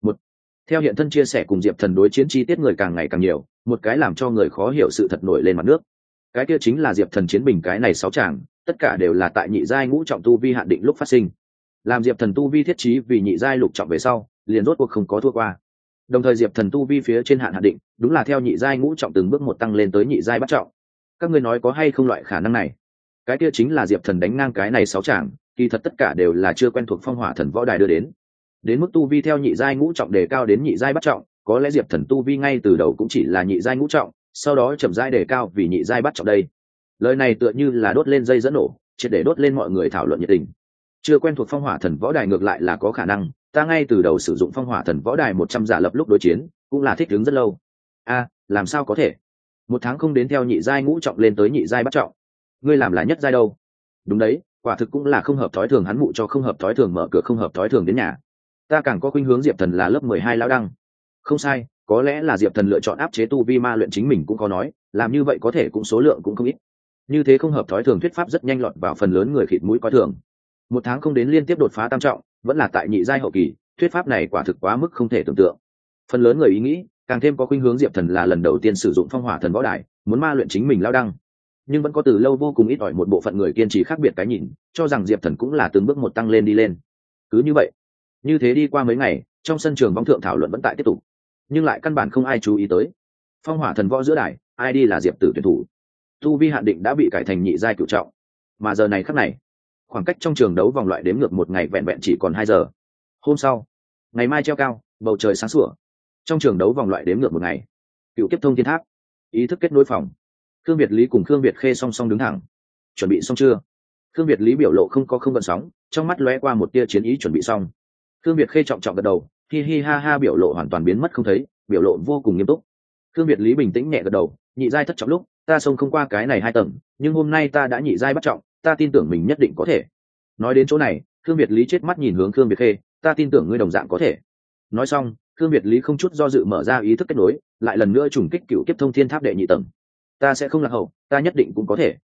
Theo hiện thân chia sẻ cùng Diệp Thần đối chiến chi tiết người càng ngày càng nhiều, một cái làm cho người khó hiểu sự thật nổi lên mặt nước. Cái kia chính là Diệp Thần chiến bình cái này 6 tràng, tất cả đều là tại nhị giai ngũ trọng tu vi hạn định lúc phát sinh. Làm Diệp Thần tu vi thiết trí vì nhị giai lục trọng về sau, liền rốt cuộc không có thua qua. Đồng thời Diệp Thần tu vi phía trên hạn định, đúng là theo nhị giai ngũ trọng từng bước một tăng lên tới nhị giai bắt trọng. Các ngươi nói có hay không loại khả năng này? Cái kia chính là Diệp Thần đánh ngang cái này 6 tràng, kỳ thật tất cả đều là chưa quen thuộc Phong Hỏa Thần Võ Đài đưa đến mức tu vi theo nhị giai ngũ trọng đề cao đến nhị giai bắt trọng, có lẽ Diệp Thần tu vi ngay từ đầu cũng chỉ là nhị giai ngũ trọng, sau đó chậm rãi đề cao vì nhị giai bắt trọng đây. Lời này tựa như là đốt lên dây dẫn nổ, triệt để đốt lên mọi người thảo luận nhiệt tình. Chưa quen thuộc Phong Hỏa Thần Võ Đài ngược lại là có khả năng, ta ngay từ đầu sử dụng Phong Hỏa Thần Võ Đài 100 giả lập lúc đối chiến, cũng là thích ứng rất lâu. A, làm sao có thể? 1 tháng không đến theo nhị giai ngũ trọng lên tới nhị giai bắt trọng. Ngươi làm là nhất giai đâu? Đúng đấy, quả thực cũng là không hợp thói thường, hắn mụ cho không hợp thói thường mở cửa không hợp thói thường đến nhà. Ta càng có khuynh hướng Diệp Thần là lớp 12 lão đăng. Không sai, có lẽ là Diệp Thần lựa chọn áp chế tu vi ma luyện chính mình cũng có nói, làm như vậy có thể cũng số lượng cũng không ít. Như thế không hợp thói thường thuyết pháp rất nhanh lọt vào phần lớn người khịt mũi coi thường. 1 tháng không đến liên tiếp đột phá tam trọng, vẫn là tại nhị giai hậu kỳ, thuyết pháp này quả thực quá mức không thể tưởng tượng. Phần lớn người ý nghĩ, càng thêm có khuynh hướng Diệp Thần là lần đầu tiên sử dụng Phong Hỏa Thần Võ Đài, muốn ma luyện chính mình lão đăng. Nhưng vẫn có từ lâu vô cùng ít ỏi một bộ phận người kiên trì khác biệt cái nhìn, cho rằng Diệp Thần cũng là từng bước một tăng lên đi lên. Cứ như thế đi qua mấy ngày, trong sân trường bóng thượng thảo luận vẫn tại tiếp tục, nhưng lại căn bản không ai chú ý tới. Phong Hỏa Thần Võ giữa đài, ai đi là Diệp Tử tuyển thủ. Tu vi hạn định đã bị cải thành nhị giai cửu trọng, mà giờ này khắc này, khoảng cách trong trường đấu vòng loại đếm ngược một ngày vẹn vẹn chỉ còn 2 giờ. Hôm sau, ngày mai treo cao, bầu trời sáng sủa. Trong trường đấu vòng loại đếm ngược một ngày, Cựu Kiếp Thông Thiên Tháp, ý thức kết nối phòng. Khương Việt Lý cùng Khương Việt Khê song song đứng thẳng. Chuẩn bị xong chưa? Khương Việt Lý biểu lộ không có gợn sóng, trong mắt lóe qua một tia chiến ý. Chuẩn bị xong. Khương Việt Khê trọng trọng gật đầu, hi hi ha ha biểu lộ hoàn toàn biến mất không thấy, biểu lộ vô cùng nghiêm túc. Khương Việt Lý bình tĩnh nhẹ gật đầu, nhị giai thất trọng lúc, ta xông không qua cái này 2 tầng, nhưng hôm nay ta đã nhị giai bắt trọng, ta tin tưởng mình nhất định có thể. Nói đến chỗ này, Khương Việt Lý chết mắt nhìn hướng Khương Việt Khê, ta tin tưởng ngươi đồng dạng có thể. Nói xong, Khương Việt Lý không chút do dự mở ra ý thức kết nối, lại lần nữa trùng kích Cựu Kiếp Thông Thiên Tháp đệ nhị tầng. Ta sẽ không lạc hậu, ta nhất định cũng có thể.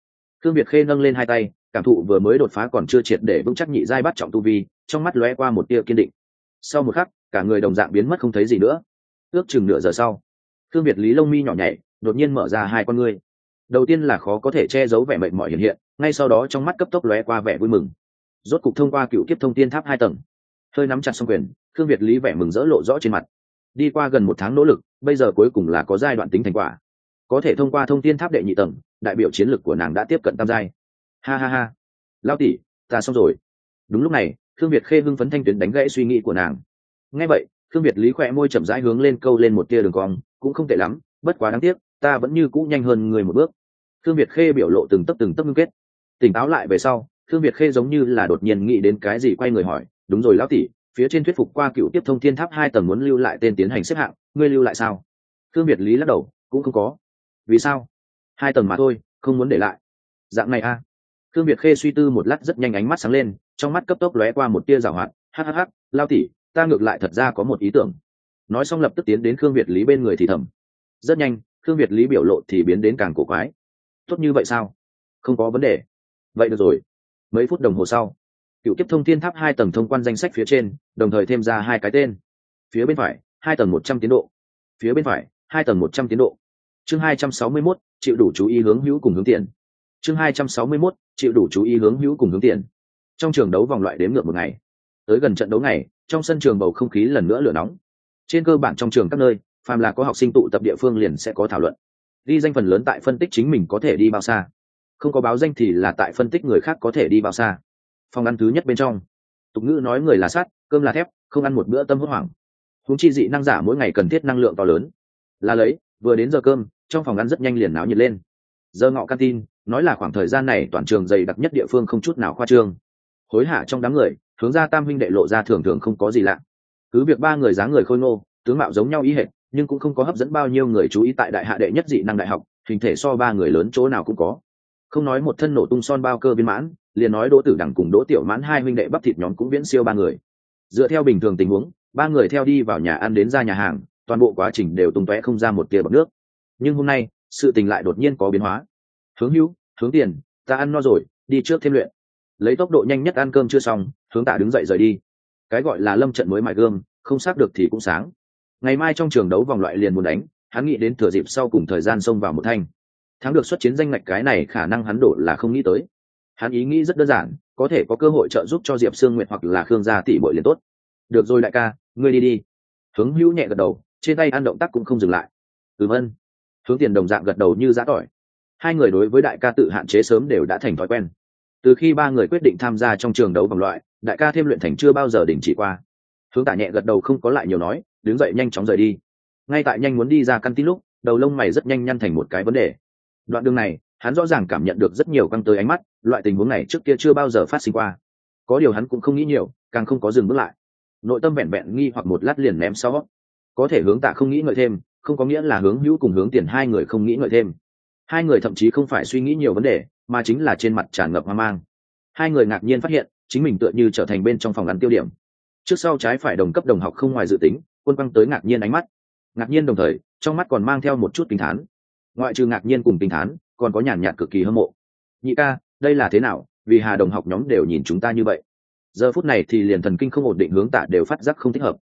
Khương Việt Khê nâng lên hai tay, cảm thụ vừa mới đột phá còn chưa triệt để vững chắc nhị giai bắt trọng tu vi, trong mắt lóe qua một tia kiên định. Sau một khắc, cả người đồng dạng biến mất không thấy gì nữa. Ước chừng nửa giờ sau, Khương Việt Lý lông mi nhỏ nhảy, đột nhiên mở ra hai con ngươi. Đầu tiên là khó có thể che giấu vẻ mệt mỏi hiện hiện, ngay sau đó trong mắt cấp tốc lóe qua vẻ vui mừng. Rốt cục thông qua cựu kiếp thông tiên tháp 2 tầng, hơi nắm chặt song quyền, Khương Việt Lý vẻ mừng rỡ lộ rõ trên mặt. Đi qua gần 1 tháng nỗ lực, bây giờ cuối cùng là có giai đoạn tính thành quả. Có thể thông qua thông tiên tháp đệ nhị tầng, đại biểu chiến lực của nàng đã tiếp cận tam giai. Ha ha ha, lão tỷ, ta xong rồi. Đúng lúc này, Khương Việt Khê hưng phấn thanh tuyến đánh gãy suy nghĩ của nàng. Nghe vậy, Khương Việt Lý khỏe môi chậm rãi hướng lên câu lên một tia đường cong, cũng không tệ lắm, bất quá đáng tiếc, ta vẫn như cũ nhanh hơn người một bước. Khương Việt Khê biểu lộ từng tấc ngưng kết. Tỉnh táo lại về sau, Khương Việt Khê giống như là đột nhiên nghĩ đến cái gì, quay người hỏi, đúng rồi lão tỷ, phía trên thuyết phục qua cựu tiếp thông thiên tháp 2 tầng muốn lưu lại tên tiến hành xếp hạng, ngươi lưu lại sao? Khương Việt Lý lắc đầu, cũng không có. Vì sao? 2 tầng mà thôi, không muốn để lại. Dạng này a? Khương Việt Khê suy tư một lát, rất nhanh ánh mắt sáng lên, trong mắt cấp tốc lóe qua một tia giảo hoạt. Hắc, lão tỷ, ta ngược lại thật ra có một ý tưởng. Nói xong lập tức tiến đến Khương Việt Lý bên người thì thầm. Rất nhanh, Khương Việt Lý biểu lộ thì biến đến càng cổ quái. Tốt như vậy sao? Không có vấn đề. Vậy được rồi. Mấy phút đồng hồ sau, cựu kiếp thông thiên tháp 2 tầng thông quan danh sách phía trên đồng thời thêm ra 2 cái tên. Phía bên phải 2 tầng 100 tiến độ, phía bên phải 2 tầng 100 tiến độ. Chương 261, chịu đủ chú ý hướng hữu cùng hướng tiền. Chương 261, chịu đủ chú ý hướng hữu cùng hướng tiền. Trong trường đấu vòng loại đếm ngược một ngày, tới gần trận đấu ngày, trong sân trường bầu không khí lần nữa lửa nóng. Trên cơ bản trong trường các nơi, phàm là có học sinh tụ tập địa phương liền sẽ có thảo luận. Ghi danh phần lớn tại phân tích chính mình có thể đi bao xa, không có báo danh thì là tại phân tích người khác có thể đi bao xa. Phòng ăn thứ nhất bên trong, tục ngữ nói người là sắt, cơm là thép, không ăn một bữa tâm hốt hoảng. Huống chi dị năng giả mỗi ngày cần thiết năng lượng to lớn. Là lấy, vừa đến giờ cơm, trong phòng ăn rất nhanh liền náo nhiệt lên. Giờ ngọ canteen, nói là khoảng thời gian này toàn trường dày đặc nhất địa phương không chút nào khoa trương. Hối hả trong đám người, hướng ra tam huynh đệ lộ ra thường thường không có gì lạ. Cứ việc ba người dáng người khôi ngô, tướng mạo giống nhau ý hệt, nhưng cũng không có hấp dẫn bao nhiêu người chú ý tại đại hạ đệ nhất dị năng đại học, hình thể so ba người lớn chỗ nào cũng có. Không nói một thân nổ tung son bao cơ viên mãn, liền nói Đỗ Tử Đẳng cùng Đỗ Tiểu Mãn hai huynh đệ bắp thịt nhóm cũng viễn siêu ba người. Dựa theo bình thường tình huống, ba người theo đi vào nhà ăn đến ra nhà hàng, toàn bộ quá trình đều tung tóe không ra một tia bọt nước. Nhưng hôm nay, sự tình lại đột nhiên có biến hóa. Hướng Hữu, hướng Tiền, ta ăn no rồi, đi trước thêm luyện. Lấy tốc độ nhanh nhất ăn cơm chưa xong, hướng Tạ đứng dậy rời đi. Cái gọi là lâm trận mới mài gương, không xác được thì cũng sáng. Ngày mai trong trường đấu vòng loại liền muốn đánh, hắn nghĩ đến thừa dịp sau cùng thời gian xông vào một thanh. Thắng được xuất chiến danh ngạch cái này khả năng hắn đổ là không nghĩ tới. Hắn ý nghĩ rất đơn giản, có thể có cơ hội trợ giúp cho Diệp Sương Nguyệt hoặc là Khương gia tỷ muội liền tốt. Được rồi đại ca, ngươi đi đi. Hướng Hữu nhẹ gật đầu, trên tay ăn động tác cũng không dừng lại. Ân. Hướng Tiền đồng dạng gật đầu như giã tỏi. Hai người đối với đại ca tự hạn chế sớm đều đã thành thói quen. Từ khi ba người quyết định tham gia trong trường đấu vòng loại, đại ca thêm luyện thành chưa bao giờ đình chỉ qua. Hướng Tạ nhẹ gật đầu không có lại nhiều nói, đứng dậy nhanh chóng rời đi. Ngay tại nhanh muốn đi ra căn tin lúc, đầu lông mày rất nhanh nhăn thành một cái vấn đề. Đoạn đường này, hắn rõ ràng cảm nhận được rất nhiều căng tới ánh mắt, loại tình huống này trước kia chưa bao giờ phát sinh qua. Có điều hắn cũng không nghĩ nhiều, càng không có dừng bước lại. Nội tâm vẹn vẹn nghi hoặc một lát liền ném sau. Có thể Hướng Tạ không nghĩ ngợi thêm, không có nghĩa là Hướng Hữu cùng Hướng Tiền hai người không nghĩ ngợi thêm. Hai người thậm chí không phải suy nghĩ nhiều vấn đề, mà chính là trên mặt tràn ngập hoang mang. Hai người ngạc nhiên phát hiện, chính mình tựa như trở thành bên trong phòng ăn tiêu điểm. Trước sau trái phải đồng cấp đồng học không ngoài dự tính, quân băng tới ngạc nhiên ánh mắt. Ngạc nhiên đồng thời, trong mắt còn mang theo một chút kinh thán. Ngoại trừ ngạc nhiên cùng kinh thán, còn có nhàn nhạt cực kỳ hâm mộ. Nhị ca, đây là thế nào, vì Hà đồng học nhóm đều nhìn chúng ta như vậy. Giờ phút này thì liền thần kinh không ổn định Hướng Tạ đều phát giác không thích hợp.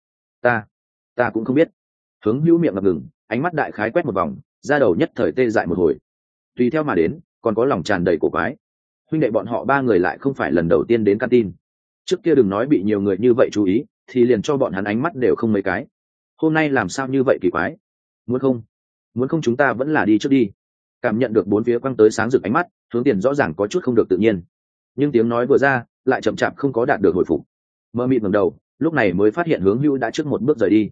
Ta cũng không biết. Hướng Hữu miệng ngập ngừng, ánh mắt đại khái quét một vòng, da đầu nhất thời tê dại một hồi. Tùy theo mà đến, còn có lòng tràn đầy cổ quái. Huynh đệ bọn họ ba người lại không phải lần đầu tiên đến canteen. Trước kia đừng nói bị nhiều người như vậy chú ý, thì liền cho bọn hắn ánh mắt đều không mấy cái. Hôm nay làm sao như vậy kỳ quái? Muốn không chúng ta vẫn là đi trước đi. Cảm nhận được bốn phía quăng tới sáng rực ánh mắt, Hướng Tiền rõ ràng có chút không được tự nhiên. Nhưng tiếng nói vừa ra, lại chậm chạp không có đạt được hồi phục. Mơ mịt ngẩng đầu, lúc này mới phát hiện Hướng Hữu đã trước một bước rời đi.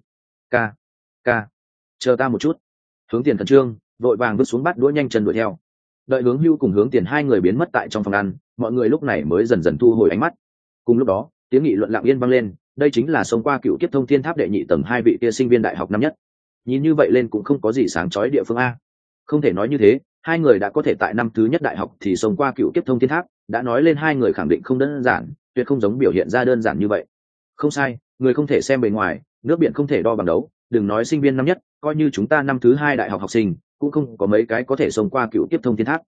Ca, chờ ta một chút. Hướng Tiền khẩn trương, vội vàng vứt xuống bát đũa nhanh chân đuổi theo. Đợi Hướng Hữu cùng Hướng Tiền hai người biến mất tại trong phòng ăn, mọi người lúc này mới dần dần thu hồi ánh mắt. Cùng lúc đó, tiếng nghị luận lặng yên vang lên, đây chính là xông qua cựu kiếp thông thiên tháp đệ nhị tầng hai vị kia sinh viên đại học năm nhất. Nhìn như vậy lên cũng không có gì sáng chói địa phương a. Không thể nói như thế, hai người đã có thể tại năm thứ nhất đại học thì xông qua cựu kiếp thông thiên tháp, đã nói lên hai người khẳng định không đơn giản, tuyệt không giống biểu hiện ra đơn giản như vậy. Không sai, người không thể xem bề ngoài, nước biển không thể đo bằng đấu, đừng nói sinh viên năm nhất, coi như chúng ta năm thứ hai đại học học sinh, cũng không có mấy cái có thể xông qua cựu kiếp thông thiên tháp.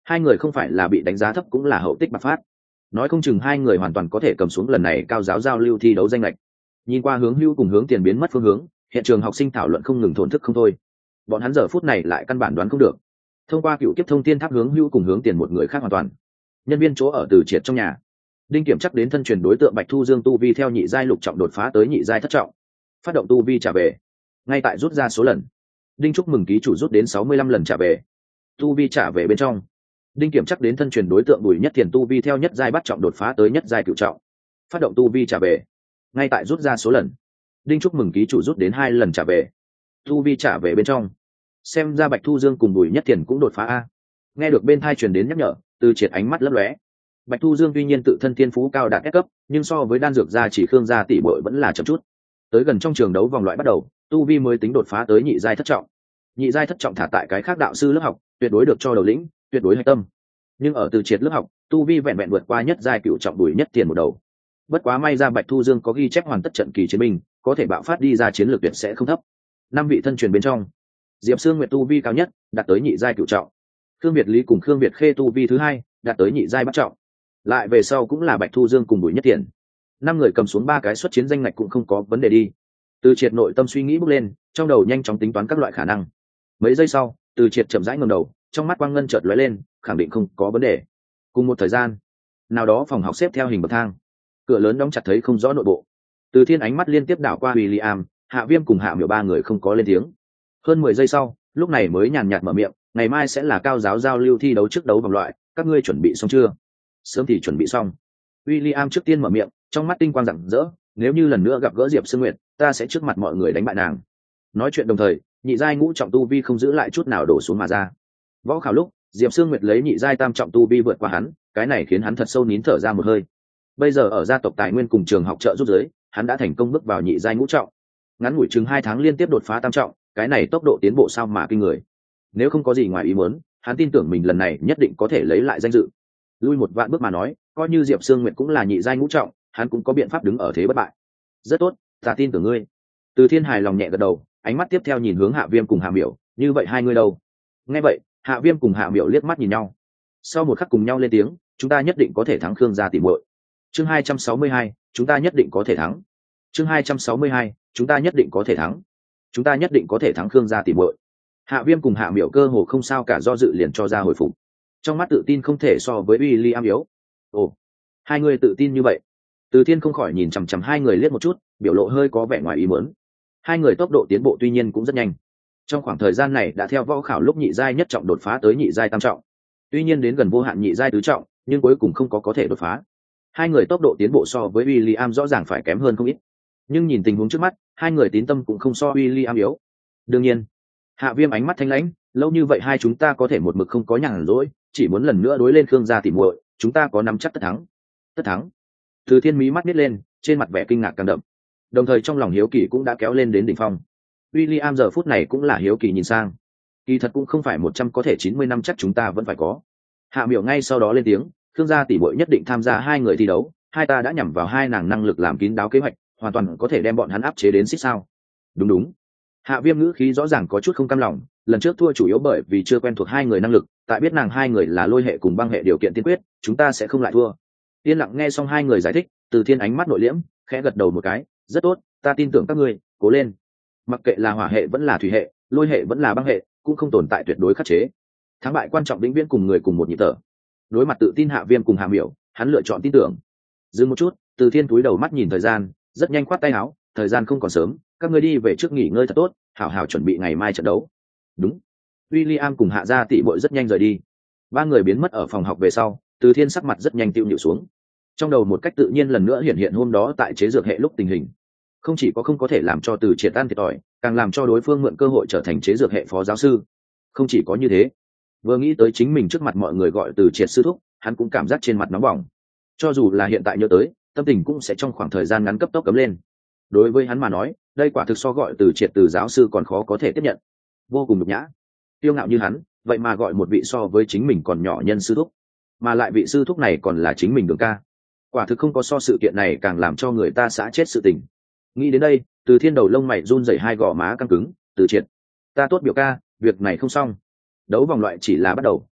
hai người không phải là bị đánh giá thấp cũng là hậu tích bạc phát, nói không chừng hai người hoàn toàn có thể cầm xuống lần này cao giáo giao lưu thi đấu danh lệch. Nhìn qua Hướng Hữu cùng Hướng Tiền biến mất phương hướng, hiện trường học sinh thảo luận không ngừng thổn thức không thôi. Bọn hắn giờ phút này lại căn bản đoán không được, thông qua cựu kiếp thông tiên tháp Hướng Hữu cùng Hướng Tiền một người khác hoàn toàn. Nhân viên chỗ ở Từ Triệt trong nhà, Đinh Kiểm chắc đến thân truyền đối tượng Bạch Thu Dương tu vi theo nhị giai lục trọng đột phá tới nhị giai thất trọng, phát động tu vi trả về. Ngay tại rút ra số lần, Đinh chúc mừng ký chủ rút đến 65 lần trả về. Tu vi trả về bên trong, Đinh Kiểm chắc đến thân truyền đối tượng Bùi Nhất Tiền tu vi theo nhất giai bắt trọng đột phá tới nhất giai cửu trọng, phát động tu vi trả về. Ngay tại rút ra số lần, Đinh chúc mừng ký chủ rút đến 2 lần trả về. Tu vi trả về bên trong, xem ra Bạch Thu Dương cùng Bùi Nhất Tiền cũng đột phá a. Nghe được bên tai truyền đến nhắc nhở, Từ Triệt ánh mắt lấp lóe. Bạch Thu Dương tuy nhiên tự thân thiên phú cao đạt S cấp, nhưng so với đan dược gia chỉ Khương gia tỷ muội vẫn là chậm chút. Tới gần trong trường đấu vòng loại bắt đầu, tu vi mới tính đột phá tới nhị giai thất trọng. Nhị giai thất trọng thả tại cái khác đạo sư lớp học, tuyệt đối được cho đầu lĩnh, tuyệt đối hạch tâm. Nhưng ở Từ Triệt lớp học, tu vi vẹn vẹn vượt qua nhất giai cửu trọng Bùi Nhất Tiền một đầu. Bất quá may ra Bạch Thu Dương có ghi chép hoàn tất trận kỳ chiến binh, có thể bạo phát đi ra chiến lược tuyệt sẽ không thấp. 5 vị thân truyền bên trong, Diệp Sương Nguyệt tu vi cao nhất, đạt tới nhị giai cửu trọng. Khương Việt Lý cùng Khương Việt Khê tu vi thứ hai, đạt tới nhị giai bát trọng. Lại về sau cũng là Bạch Thu Dương cùng Bùi Nhất Tiền. 5 người cầm xuống 3 cái xuất chiến danh ngạch cũng không có vấn đề đi. Từ Triệt nội tâm suy nghĩ bốc lên, trong đầu nhanh chóng tính toán các loại khả năng. Mấy giây sau, Từ Triệt chậm rãi ngẩng đầu, trong mắt quang ngân chợt lóe lên, khẳng định không có vấn đề. Cùng một thời gian, nào đó phòng học xếp theo hình bậc thang, cửa lớn đóng chặt thấy không rõ nội bộ. Từ Thiên ánh mắt liên tiếp đảo qua William, Hạ Viêm cùng Hạ Miểu ba người không có lên tiếng. Hơn 10 giây sau, lúc này mới nhàn nhạt mở miệng, ngày mai sẽ là cao giáo giao lưu thi đấu trước đấu vòng loại, các ngươi chuẩn bị xong chưa? Sớm thì chuẩn bị xong. William trước tiên mở miệng, trong mắt tinh quang rạng rỡ, nếu như lần nữa gặp gỡ Diệp Sương Nguyệt, ta sẽ trước mặt mọi người đánh bại nàng. Nói chuyện đồng thời, nhị giai ngũ trọng tu vi không giữ lại chút nào đổ xuống mà ra. Võ khảo lúc, Diệp Sương Nguyệt lấy nhị giai tam trọng tu vi vượt qua hắn, cái này khiến hắn thật sâu nín thở ra một hơi. Bây giờ ở gia tộc tài nguyên cùng trường học trợ giúp giới, hắn đã thành công bước vào nhị giai ngũ trọng. Ngắn ngủi chừng 2 tháng liên tiếp đột phá tam trọng, cái này tốc độ tiến bộ sao mà kinh người. Nếu không có gì ngoài ý muốn, hắn tin tưởng mình lần này nhất định có thể lấy lại danh dự. Lui một vạn bước mà nói, coi như Diệp Sương Nguyệt cũng là nhị giai ngũ trọng, hắn cũng có biện pháp đứng ở thế bất bại. Rất tốt, ta tin tưởng ngươi. Từ Thiên hài lòng nhẹ gật đầu, ánh mắt tiếp theo nhìn hướng Hạ Viêm cùng Hạ Miểu, như vậy hai người đâu? Nghe vậy, Hạ Viêm cùng Hạ Miểu liếc mắt nhìn nhau. Sau một khắc cùng nhau lên tiếng, chúng ta nhất định có thể thắng Khương gia tỷ muội. Chương 262, chúng ta nhất định có thể thắng. Chương 262, chúng ta nhất định có thể thắng. Chúng ta nhất định có thể thắng Khương gia tỷ muội. Hạ Viêm cùng Hạ Miểu cơ hồ không sao cả do dự liền cho ra hồi phục. Trong mắt tự tin không thể so với William yếu. Ồ, hai người tự tin như vậy. Từ Thiên không khỏi nhìn chằm chằm hai người liếc một chút, biểu lộ hơi có vẻ ngoài ý muốn. Hai người tốc độ tiến bộ tuy nhiên cũng rất nhanh. Trong khoảng thời gian này đã theo võ khảo lúc nhị giai nhất trọng đột phá tới nhị giai tam trọng. Tuy nhiên đến gần vô hạn nhị giai tứ trọng, nhưng cuối cùng không có thể đột phá. Hai người tốc độ tiến bộ so với William rõ ràng phải kém hơn không ít. Nhưng nhìn tình huống trước mắt, hai người tín tâm cũng không so William yếu. Đương nhiên, Hạ Viêm ánh mắt thanh lãnh, lâu như vậy hai chúng ta có thể một mực không có nhàn rỗi, chỉ muốn lần nữa đối lên Khương gia tỷ muội, chúng ta có nắm chắc tất thắng. Tất thắng. Từ Thiên mí mắt nít lên, trên mặt vẻ kinh ngạc càng đậm. Đồng thời trong lòng hiếu kỳ cũng đã kéo lên đến đỉnh phong. William giờ phút này cũng là hiếu kỳ nhìn sang. Kỳ thật cũng không phải 100 có thể 90 năm chắc chúng ta vẫn phải có. Hạ Miểu ngay sau đó lên tiếng, Khương gia tỷ muội nhất định tham gia hai người thi đấu, hai ta đã nhắm vào hai nàng năng lực làm kín đáo kế hoạch, hoàn toàn có thể đem bọn hắn áp chế đến xích sao. Đúng đúng. Hạ Viêm ngữ khí rõ ràng có chút không cam lòng, lần trước thua chủ yếu bởi vì chưa quen thuộc hai người năng lực, tại biết nàng hai người là lôi hệ cùng băng hệ điều kiện tiên quyết, chúng ta sẽ không lại thua. Yên lặng nghe xong hai người giải thích, Từ Thiên ánh mắt nội liễm, khẽ gật đầu một cái, rất tốt, ta tin tưởng các ngươi, cố lên. Mặc kệ là hỏa hệ vẫn là thủy hệ, lôi hệ vẫn là băng hệ, cũng không tồn tại tuyệt đối khắc chế. Thắng bại quan trọng vĩnh viễn cùng người cùng một nhịp thở. Đối mặt tự tin Hạ Viêm cùng Hạ Miểu, hắn lựa chọn tin tưởng. Dừng một chút, Từ Thiên cúi đầu mắt nhìn thời gian, rất nhanh khoát tay áo, thời gian không còn sớm, các ngươi đi về trước nghỉ ngơi thật tốt, hảo hảo chuẩn bị ngày mai trận đấu. Đúng. William cùng Hạ gia tỷ muội rất nhanh rời đi. Ba người biến mất ở phòng học về sau, Từ Thiên sắc mặt rất nhanh tiêu nhịu xuống. Trong đầu một cách tự nhiên lần nữa hiện hiện hôm đó tại chế dược hệ lúc tình hình. Không chỉ có không có thể làm cho Từ Triệt tan thiệt thòi, càng làm cho đối phương mượn cơ hội trở thành chế dược hệ phó giáo sư. Không chỉ có như thế, vừa nghĩ tới chính mình trước mặt mọi người gọi Từ Triệt sư thúc, hắn cũng cảm giác trên mặt nóng bỏng. Cho dù là hiện tại nhớ tới, tâm tình cũng sẽ trong khoảng thời gian ngắn cấp tốc cấm lên. Đối với hắn mà nói, đây quả thực so gọi Từ Triệt từ giáo sư còn khó có thể tiếp nhận. Vô cùng nhục nhã. Tiêu ngạo như hắn, vậy mà gọi một vị so với chính mình còn nhỏ nhân sư thúc, mà lại vị sư thúc này còn là chính mình Đường ca. Quả thực không có so sự kiện này càng làm cho người ta xã chết sự tình. Nghĩ đến đây, Từ Thiên đầu lông mày run rẩy, hai gò má căng cứng. Từ Triệt, ta tốt biểu ca, việc này không xong. Đấu vòng loại chỉ là bắt đầu,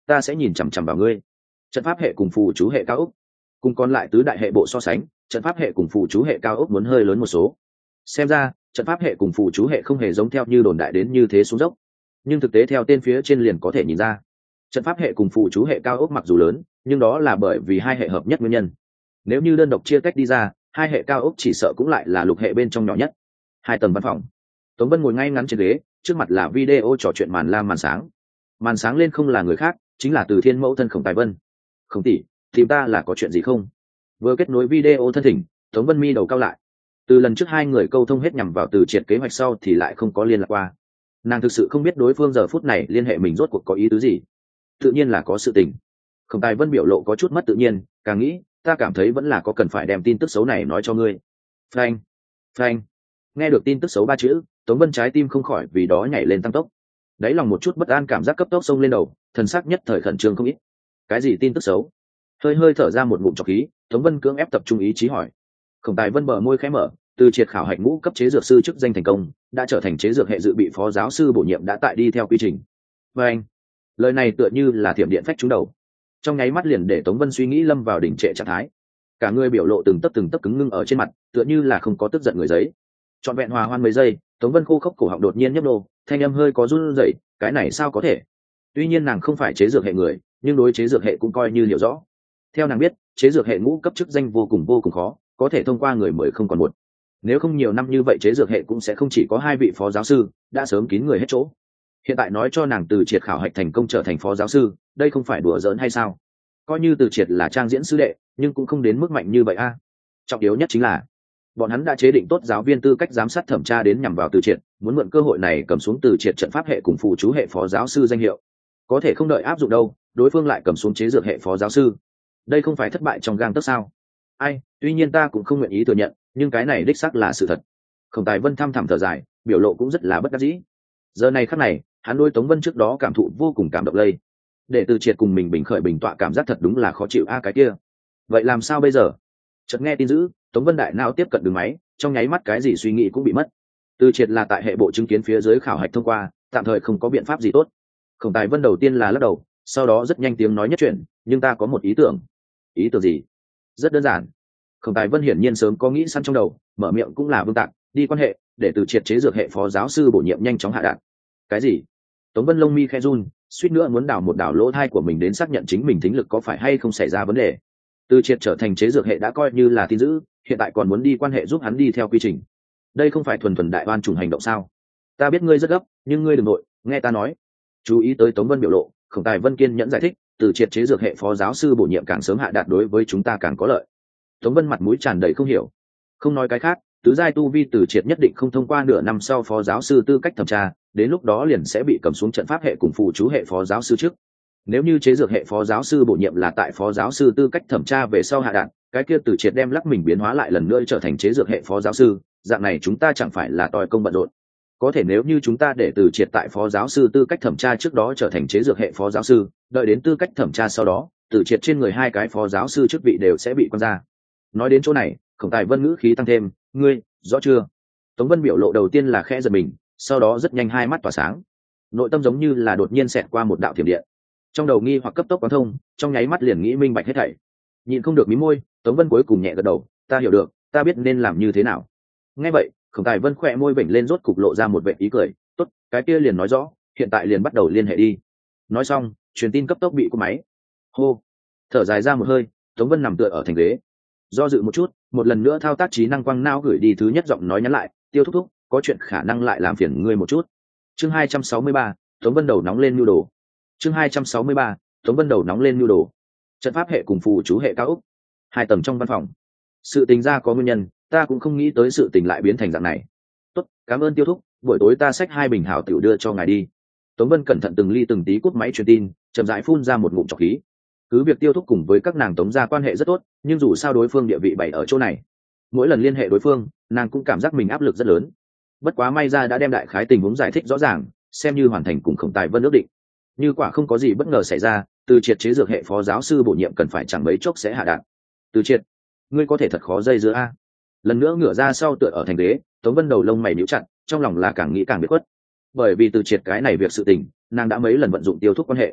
ta sẽ nhìn chằm chằm vào ngươi. Trận pháp hệ cùng phù chú hệ cao ốc cùng còn lại tứ đại hệ bộ so sánh, trận pháp hệ cùng phù chú hệ cao ốc muốn hơi lớn một số. Xem ra trận pháp hệ cùng phù chú hệ không hề giống theo như đồn đại đến như thế xuống dốc, nhưng thực tế theo tên phía trên liền có thể nhìn ra, trận pháp hệ cùng phù chú hệ cao ốc mặc dù lớn, nhưng đó là bởi vì hai hệ hợp nhất nguyên nhân. Nếu như đơn độc chia tách đi ra, hai hệ cao ốc chỉ sợ cũng lại là lục hệ bên trong nhỏ nhất. Hai tầng văn phòng, Tống Vân ngồi ngay ngắn trên ghế, trước mặt là video trò chuyện màn lam màn sáng lên không là người khác, chính là Từ Thiên mẫu thân Khổng Tài Vân. Khổng tỷ, tìm ta là có chuyện gì không? Vừa kết nối video thân thỉnh, Tống Vân mi đầu cao lại. Từ lần trước hai người câu thông hết nhằm vào Từ Triệt kế hoạch sau thì lại không có liên lạc qua. Nàng thực sự không biết đối phương giờ phút này liên hệ mình rốt cuộc có ý tứ gì. Tự nhiên là có sự tình. Khổng Tài Vân biểu lộ có chút mất tự nhiên, càng nghĩ, ta cảm thấy vẫn là có cần phải đem tin tức xấu này nói cho ngươi. Phanh, phanh. Nghe được tin tức xấu ba chữ, Tống Vân trái tim không khỏi vì đó nhảy lên tăng tốc. Đáy lòng một chút bất an cảm giác cấp tốc xông lên đầu, thần sắc nhất thời khẩn trương không ít. Cái gì tin tức xấu? Hơi hơi thở ra một ngụm trọc khí, Tống Vân cưỡng ép tập trung ý chí hỏi. Khổng Tài Vân bờ môi khẽ mở, Từ Triệt khảo hạch ngũ cấp chế dược sư chức danh thành công, đã trở thành chế dược hệ dự bị phó giáo sư bổ nhiệm đã tại đi theo quy trình. Và anh, lời này tựa như là thiểm điện phách trúng đầu, trong nháy mắt liền để Tống Vân suy nghĩ lâm vào đỉnh trệ trạng thái. Cả người biểu lộ từng tấc cứng ngưng ở trên mặt, tựa như là không có tức giận người giấy. Trọn vẹn hòa hoan mấy giây, Tống Vân khô khốc cổ họng đột nhiên nhấp nô, thanh âm hơi có run rẩy, cái này sao có thể? Tuy nhiên nàng không phải chế dược hệ người, nhưng đối chế dược hệ cũng coi như hiểu rõ. Theo nàng biết, chế dược hệ ngũ cấp chức danh vô cùng khó, có thể thông qua người mới không còn một. Nếu không nhiều năm như vậy chế dược hệ cũng sẽ không chỉ có hai vị phó giáo sư, đã sớm kín người hết chỗ. Hiện tại nói cho nàng Từ Triệt khảo hạch thành công trở thành phó giáo sư, đây không phải đùa giỡn hay sao? Coi như Từ Triệt là trang diễn sư đệ, nhưng cũng không đến mức mạnh như vậy a. Trọng yếu nhất chính là bọn hắn đã chế định tốt giáo viên tư cách giám sát thẩm tra đến nhằm vào Từ Triệt, muốn mượn cơ hội này cầm xuống Từ Triệt trận pháp hệ cùng phù chú hệ phó giáo sư danh hiệu. Có thể không đợi áp dụng đâu, đối phương lại cầm xuống chế dược hệ phó giáo sư. Đây không phải thất bại trong gang tấc sao? Ai, tuy nhiên ta cũng không nguyện ý thừa nhận, nhưng cái này đích xác là sự thật. Khổng Tài Vân thăm thẳm thở dài, biểu lộ cũng rất là bất đắc dĩ. Giờ này khắc này, hắn đối Tống Vân trước đó cảm thụ vô cùng cảm động lây. Để Từ Triệt cùng mình bình khởi bình tọa cảm giác thật đúng là khó chịu a cái kia. Vậy làm sao bây giờ? Chợt nghe tin dữ, Tống Vân đại não tiếp cận đường máy, trong nháy mắt cái gì suy nghĩ cũng bị mất. Từ Triệt là tại hệ bộ chứng kiến phía dưới khảo hạch thông qua, tạm thời không có biện pháp gì tốt. Khổng Tài Vân đầu tiên là lắc đầu, sau đó rất nhanh tiếng nói nhất chuyện, nhưng ta có một ý tưởng. Ý tưởng gì? Rất đơn giản. Khổng Tài Vân hiển nhiên sớm có nghĩ sẵn trong đầu, mở miệng cũng là vương tạc, đi quan hệ, để Từ Triệt chế dược hệ phó giáo sư bổ nhiệm nhanh chóng hạ đạn. Cái gì? Tống Vân lông mi khẽ run, suýt nữa muốn đào một đảo lỗ thai của mình đến xác nhận chính mình thính lực có phải hay không xảy ra vấn đề. Từ Triệt trở thành chế dược hệ đã coi như là tin dữ, hiện tại còn muốn đi quan hệ giúp hắn đi theo quy trình. Đây không phải thuần thuần đại oan trùng hành động sao? Ta biết ngươi rất gấp, nhưng ngươi đừng nội, nghe ta nói. Chú ý tới Tống Vân biểu lộ, Khổng Tài Vân kiên nhẫn giải thích, Từ Triệt chế dược hệ phó giáo sư bổ nhiệm càng sớm hạ đạt đối với chúng ta càng có lợi. Tống Vân mặt mũi tràn đầy không hiểu. Không nói cái khác, tứ giai tu vi Từ Triệt nhất định không thông qua nửa năm sau phó giáo sư tư cách thẩm tra, đến lúc đó liền sẽ bị cầm xuống trận pháp hệ cùng phù chú hệ phó giáo sư trước. Nếu như chế dược hệ phó giáo sư bổ nhiệm là tại phó giáo sư tư cách thẩm tra về sau hạ đạn, cái kia Từ Triệt đem lắc mình biến hóa lại lần nữa trở thành chế dược hệ phó giáo sư, dạng này chúng ta chẳng phải là tòi công bận rộn. Có thể nếu như chúng ta để Từ Triệt tại phó giáo sư tư cách thẩm tra trước đó trở thành chế dược hệ phó giáo sư, đợi đến tư cách thẩm tra sau đó, Từ Triệt trên người hai cái phó giáo sư chức vị đều sẽ bị quăng ra. Nói đến chỗ này, Khổng Tài Vân ngữ khí tăng thêm, ngươi rõ chưa? Tống Vân biểu lộ đầu tiên là khẽ giật mình, sau đó rất nhanh hai mắt tỏa sáng, nội tâm giống như là đột nhiên xẹt qua một đạo thiểm điện, trong đầu nghi hoặc cấp tốc quán thông, trong nháy mắt liền nghĩ minh bạch hết thảy. Nhịn không được mí môi, Tống Vân cuối cùng nhẹ gật đầu, ta hiểu được, ta biết nên làm như thế nào. Nghe vậy, Khổng Tài Vân khỏe môi vểnh lên rốt cục lộ ra một vẻ ý cười, tốt, cái kia liền nói rõ, hiện tại liền bắt đầu liên hệ đi. Nói xong, truyền tin cấp tốc bị cúp máy. Hô, thở dài ra một hơi, Tống Vân nằm tựa ở thành ghế, do dự một chút, một lần nữa thao tác trí năng quang não gửi đi thứ nhất giọng nói nhắn lại, Tiêu thúc thúc, có chuyện khả năng lại làm phiền ngươi một chút. Chương 263, Tống Vân đầu nóng lên nhu đồ. Chương 263, Tống Vân đầu nóng lên nhu đồ. Trận pháp hệ cùng phù chú hệ cao ốc, hai tầng trong văn phòng. Sự tình ra có nguyên nhân, ta cũng không nghĩ tới sự tình lại biến thành dạng này. Tốt, cảm ơn Tiêu thúc, buổi tối ta xách hai bình hảo tiểu đưa cho ngài đi. Tống Vân cẩn thận từng ly từng tí cúp máy truyền tin, chậm rãi phun ra một ngụm trọc khí. Cứ việc Tiêu thúc cùng với các nàng Tống gia quan hệ rất tốt, nhưng dù sao đối phương địa vị bày ở chỗ này, mỗi lần liên hệ đối phương, nàng cũng cảm giác mình áp lực rất lớn. Bất quá may ra đã đem đại khái tình huống giải thích rõ ràng, xem như hoàn thành cùng Khổng Tài Vân ước định. Như quả không có gì bất ngờ xảy ra, Từ Triệt chế dược hệ phó giáo sư bổ nhiệm cần phải chẳng mấy chốc sẽ hạ đạn. Từ Triệt, ngươi có thể thật khó dây dưa a. Lần nữa ngửa ra sau tựa ở thành ghế, Tống Vân đầu lông mày nhíu chặt, trong lòng là càng nghĩ càng biệt khuất. Bởi vì Từ Triệt cái này việc sự tình, nàng đã mấy lần vận dụng Tiêu thúc quan hệ.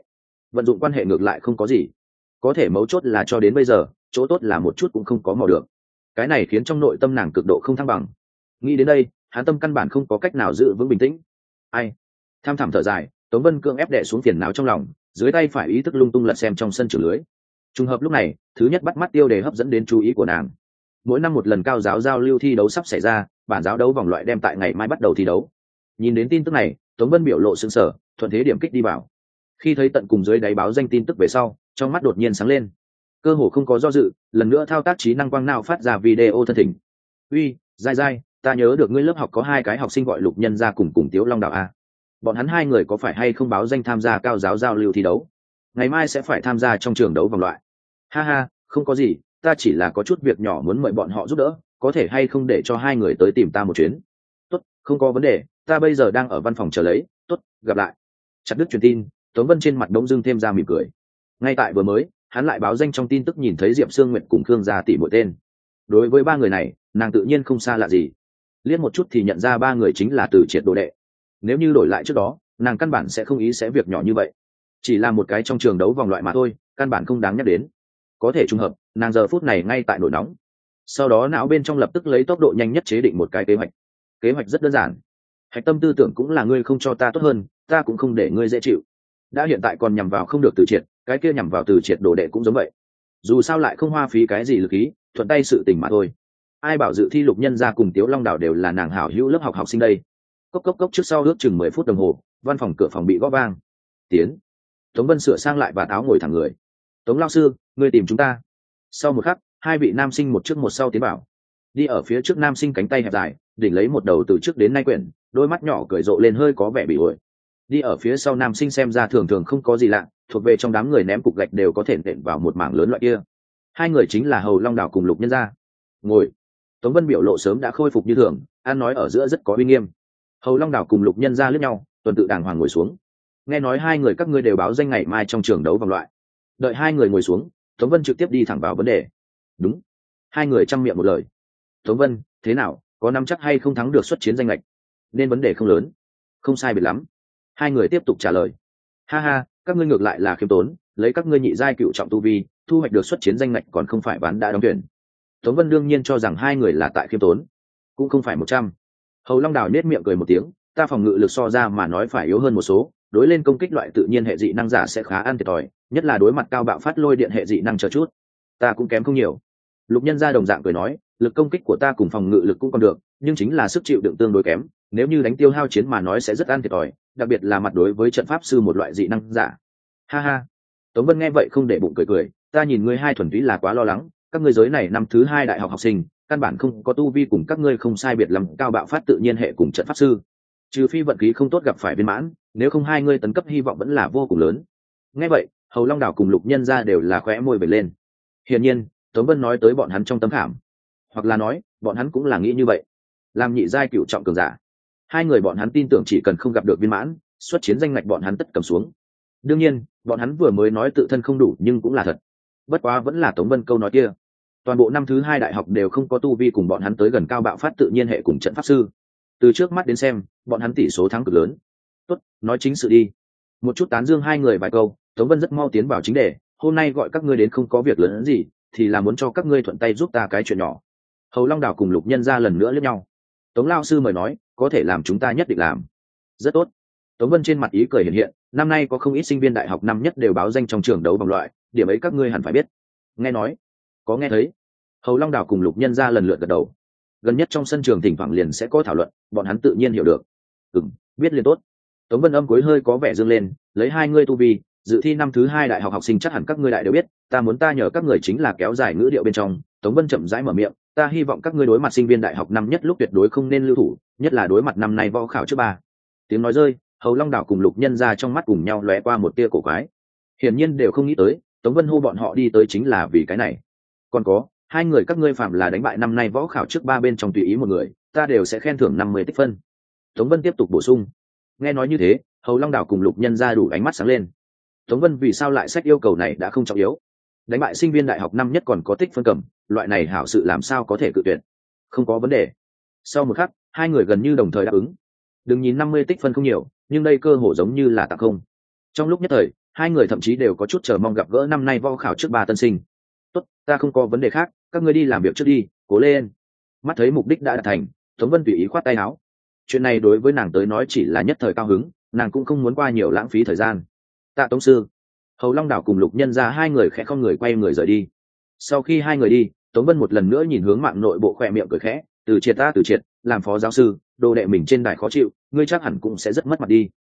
vận dụng quan hệ ngược lại không có gì, có thể mấu chốt là cho đến bây giờ chỗ tốt là một chút cũng không có mò được. Cái này khiến trong nội tâm nàng cực độ không thăng bằng. Nghĩ đến đây, hắn tâm căn bản không có cách nào giữ vững bình tĩnh. Ai? Tham thẳm thở dài, Tống Vân cưỡng ép đè xuống phiền não trong lòng, dưới tay phải ý thức lung tung lật xem trong sân trường lưới. Trùng hợp lúc này, thứ nhất bắt mắt tiêu đề hấp dẫn đến chú ý của nàng. Mỗi năm một lần cao giáo giao lưu thi đấu sắp xảy ra, bản giáo đấu vòng loại đem tại ngày mai bắt đầu thi đấu. Nhìn đến tin tức này, Tống Vân biểu lộ sững sờ, thuận thế điểm kích đi vào. Khi thấy tận cùng dưới đáy báo danh tin tức về sau, trong mắt đột nhiên sáng lên. Cơ hồ không có do dự, lần nữa thao tác trí năng quang nào phát ra video thân thỉnh. Uy, dai dai, ta nhớ được ngươi lớp học có 2 cái học sinh gọi Lục Nhân Gia cùng Tiếu Long Đào a. Bọn hắn 2 người có phải hay không báo danh tham gia cao giáo giao lưu thi đấu? Ngày mai sẽ phải tham gia trong trường đấu vòng loại. Ha ha, không có gì, ta chỉ là có chút việc nhỏ muốn mời bọn họ giúp đỡ, có thể hay không để cho 2 người tới tìm ta một chuyến? Tốt, không có vấn đề, ta bây giờ đang ở văn phòng chờ lấy. Tốt, gặp lại. Chặt đứt truyền tin, Tống Vân trên mặt đống dưng thêm ra mỉm cười. Ngay tại vừa mới, hắn lại báo danh trong tin tức nhìn thấy Diệp Sương Nguyệt cùng Khương Gia tỷ muội tên. Đối với 3 người này, nàng tự nhiên không xa lạ gì. Liếc một chút thì nhận ra 3 người chính là Từ Triệt đồ đệ. Nếu như đổi lại trước đó, nàng căn bản sẽ không ý sẽ việc nhỏ như vậy. Chỉ là một cái trong trường đấu vòng loại mà thôi, căn bản không đáng nhắc đến. Có thể trùng hợp, nàng giờ phút này ngay tại nổi nóng. Sau đó não bên trong lập tức lấy tốc độ nhanh nhất chế định một cái kế hoạch. Kế hoạch rất đơn giản. Hạch tâm tư tưởng cũng là ngươi không cho ta tốt hơn, ta cũng không để ngươi dễ chịu. Đã hiện tại còn nhằm vào không được Từ Triệt, cái kia nhằm vào Từ Triệt đồ đệ cũng giống vậy. Dù sao lại không hoa phí cái gì lực ý, thuận tay sự tình mà thôi. Ai bảo dự thi Lục Nhân Gia cùng Tiếu Long Đào đều là nàng hảo hữu lớp học sinh đây. Cốc cốc cốc, trước sau ước chừng 10 phút đồng hồ, văn phòng cửa phòng bị gõ vang. Tiến. Tống Vân sửa sang lại vạt áo ngồi thẳng người. Tống lão sư, ngươi tìm chúng ta. Sau một khắc, 2 vị nam sinh một trước một sau tiến vào. Đi ở phía trước nam sinh cánh tay hẹp dài, đỉnh lấy một đầu từ trước đến nay quyển, đôi mắt nhỏ cười rộ lên hơi có vẻ bị ổi. Đi ở phía sau nam sinh xem ra thường thường không có gì lạ, thuộc về trong đám người ném cục gạch đều có thể nện vào một mảng lớn loại kia. 2 người chính là Hầu Long Đào cùng Lục Nhân Gia. Ngồi. Tống Vân biểu lộ sớm đã khôi phục như thường, ăn nói ở giữa rất có uy nghiêm. Hầu Long Đào cùng Lục Nhân Gia liếc nhau, tuần tự đàng hoàng ngồi xuống. Nghe nói 2 người các ngươi đều báo danh ngày mai trong trường đấu vòng loại. Đợi 2 người ngồi xuống, Tống Vân trực tiếp đi thẳng vào vấn đề. Đúng. 2 người chăm miệng một lời. Tống Vân, thế nào, có nắm chắc hay không thắng được xuất chiến danh lệch? Nên vấn đề không lớn. Không sai biệt lắm. 2 người tiếp tục trả lời. Ha ha, các ngươi ngược lại là khiêm tốn, lấy các ngươi nhị giai cựu trọng tu vi, thu hoạch được xuất chiến danh lệch còn không phải bán đã đóng tuyển. Tống Vân đương nhiên cho rằng 2 người là tại khiêm tốn, cũng không phải 100. Hầu Long Đào nết miệng cười một tiếng, ta phòng ngự lực so ra mà nói phải yếu hơn một số, đối lên công kích loại tự nhiên hệ dị năng giả sẽ khá ăn thiệt thòi, nhất là đối mặt cao bạo phát lôi điện hệ dị năng chờ chút. Ta cũng kém không nhiều. Lục Nhân Gia đồng dạng cười nói, lực công kích của ta cùng phòng ngự lực cũng còn được, nhưng chính là sức chịu đựng tương đối kém, nếu như đánh tiêu hao chiến mà nói sẽ rất ăn thiệt thòi, đặc biệt là mặt đối với trận pháp sư một loại dị năng giả. Ha ha. Tống Vân nghe vậy không để bụng cười cười, ta nhìn ngươi 2 thuần túy là quá lo lắng, các ngươi giới này năm thứ 2 đại học học sinh, căn bản không có tu vi cùng các ngươi không sai biệt lắm, cao bạo phát tự nhiên hệ cùng trận pháp sư. Trừ phi vận khí không tốt gặp phải viên mãn, nếu không 2 ngươi tấn cấp hy vọng vẫn là vô cùng lớn. Nghe vậy, Hầu Long Đào cùng Lục Nhân Gia đều là khóe môi vểnh lên. Hiển nhiên, Tống Vân nói tới bọn hắn trong tấm khảm, hoặc là nói, bọn hắn cũng là nghĩ như vậy. Làm nhị giai cựu trọng cường giả, 2 người bọn hắn tin tưởng chỉ cần không gặp được viên mãn, xuất chiến danh ngạch bọn hắn tất cầm xuống. Đương nhiên, bọn hắn vừa mới nói tự thân không đủ nhưng cũng là thật. Bất quá vẫn là Tống Vân câu nói kia. Toàn bộ năm thứ 2 đại học đều không có tu vi cùng bọn hắn tới gần cao bạo phát tự nhiên hệ cùng trận pháp sư. Từ trước mắt đến xem, bọn hắn tỷ số thắng cực lớn. Tốt, nói chính sự đi. Một chút tán dương 2 người vài câu, Tống Vân rất mau tiến vào chính đề. Hôm nay gọi các ngươi đến không có việc lớn gì, thì là muốn cho các ngươi thuận tay giúp ta cái chuyện nhỏ. Hầu Long Đào cùng Lục Nhân Gia lần nữa liếc nhau. Tống lão sư mời nói, có thể làm chúng ta nhất định làm. Rất tốt. Tống Vân trên mặt ý cười hiện hiện, năm nay có không ít sinh viên đại học năm nhất đều báo danh trong trường đấu vòng loại, điểm ấy các ngươi hẳn phải biết. Nghe nói, có nghe thấy. Hầu Long Đào cùng Lục Nhân Gia lần lượt gật đầu. Gần nhất trong sân trường thỉnh thoảng liền sẽ có thảo luận, bọn hắn tự nhiên hiểu được. Biết liền tốt. Tống Vân âm cuối hơi có vẻ dương lên, lấy 2 ngươi tu vi, dự thi năm thứ 2 đại học học sinh chắc hẳn các ngươi đại đều biết, ta muốn ta nhờ các người chính là kéo dài ngữ điệu bên trong. Tống Vân chậm rãi mở miệng, ta hy vọng các ngươi đối mặt sinh viên đại học năm nhất lúc tuyệt đối không nên lưu thủ, nhất là đối mặt năm nay võ khảo trước 3. Tiếng nói rơi, Hầu Long Đào cùng Lục Nhân Gia trong mắt cùng nhau lóe qua một tia cổ quái. Hiển nhiên đều không nghĩ tới, Tống Vân hô bọn họ đi tới chính là vì cái này. Còn có, 2 người các ngươi phạm là đánh bại năm nay võ khảo trước 3 bên trong tùy ý một người, ta đều sẽ khen thưởng 50 tích phân. Tống Vân tiếp tục bổ sung. Nghe nói như thế, Hầu Long Đào cùng Lục Nhân Gia đủ ánh mắt sáng lên. Tống Vân vì sao lại xét yêu cầu này đã không trọng yếu. Đánh bại sinh viên đại học năm nhất còn có tích phân cầm, loại này hảo sự làm sao có thể cự tuyệt. Không có vấn đề. Sau một khắc, 2 người gần như đồng thời đáp ứng. Đừng nhìn 50 tích phân không nhiều, nhưng đây cơ hội giống như là tặng không. Trong lúc nhất thời, Hai người thậm chí đều có chút chờ mong gặp gỡ năm nay võ khảo trước ba tân sinh. Tốt, ta không có vấn đề khác, các ngươi đi làm việc trước đi, cố lên. Mắt thấy mục đích đã đạt thành, Tống Vân tùy ý khoát tay áo. Chuyện này đối với nàng tới nói chỉ là nhất thời cao hứng, nàng cũng không muốn qua nhiều lãng phí thời gian. Tạ Tống sư. Hầu Long Đảo cùng Lục Nhân ra hai người khẽ không người quay người rời đi. Sau khi hai người đi, Tống Vân một lần nữa nhìn hướng mạng nội bộ khỏe miệng cười khẽ, từ triệt ta từ triệt, làm phó giáo sư, đồ đệ mình trên đài khó chịu, ngươi chắc hẳn cũng sẽ rất mất mặt đi.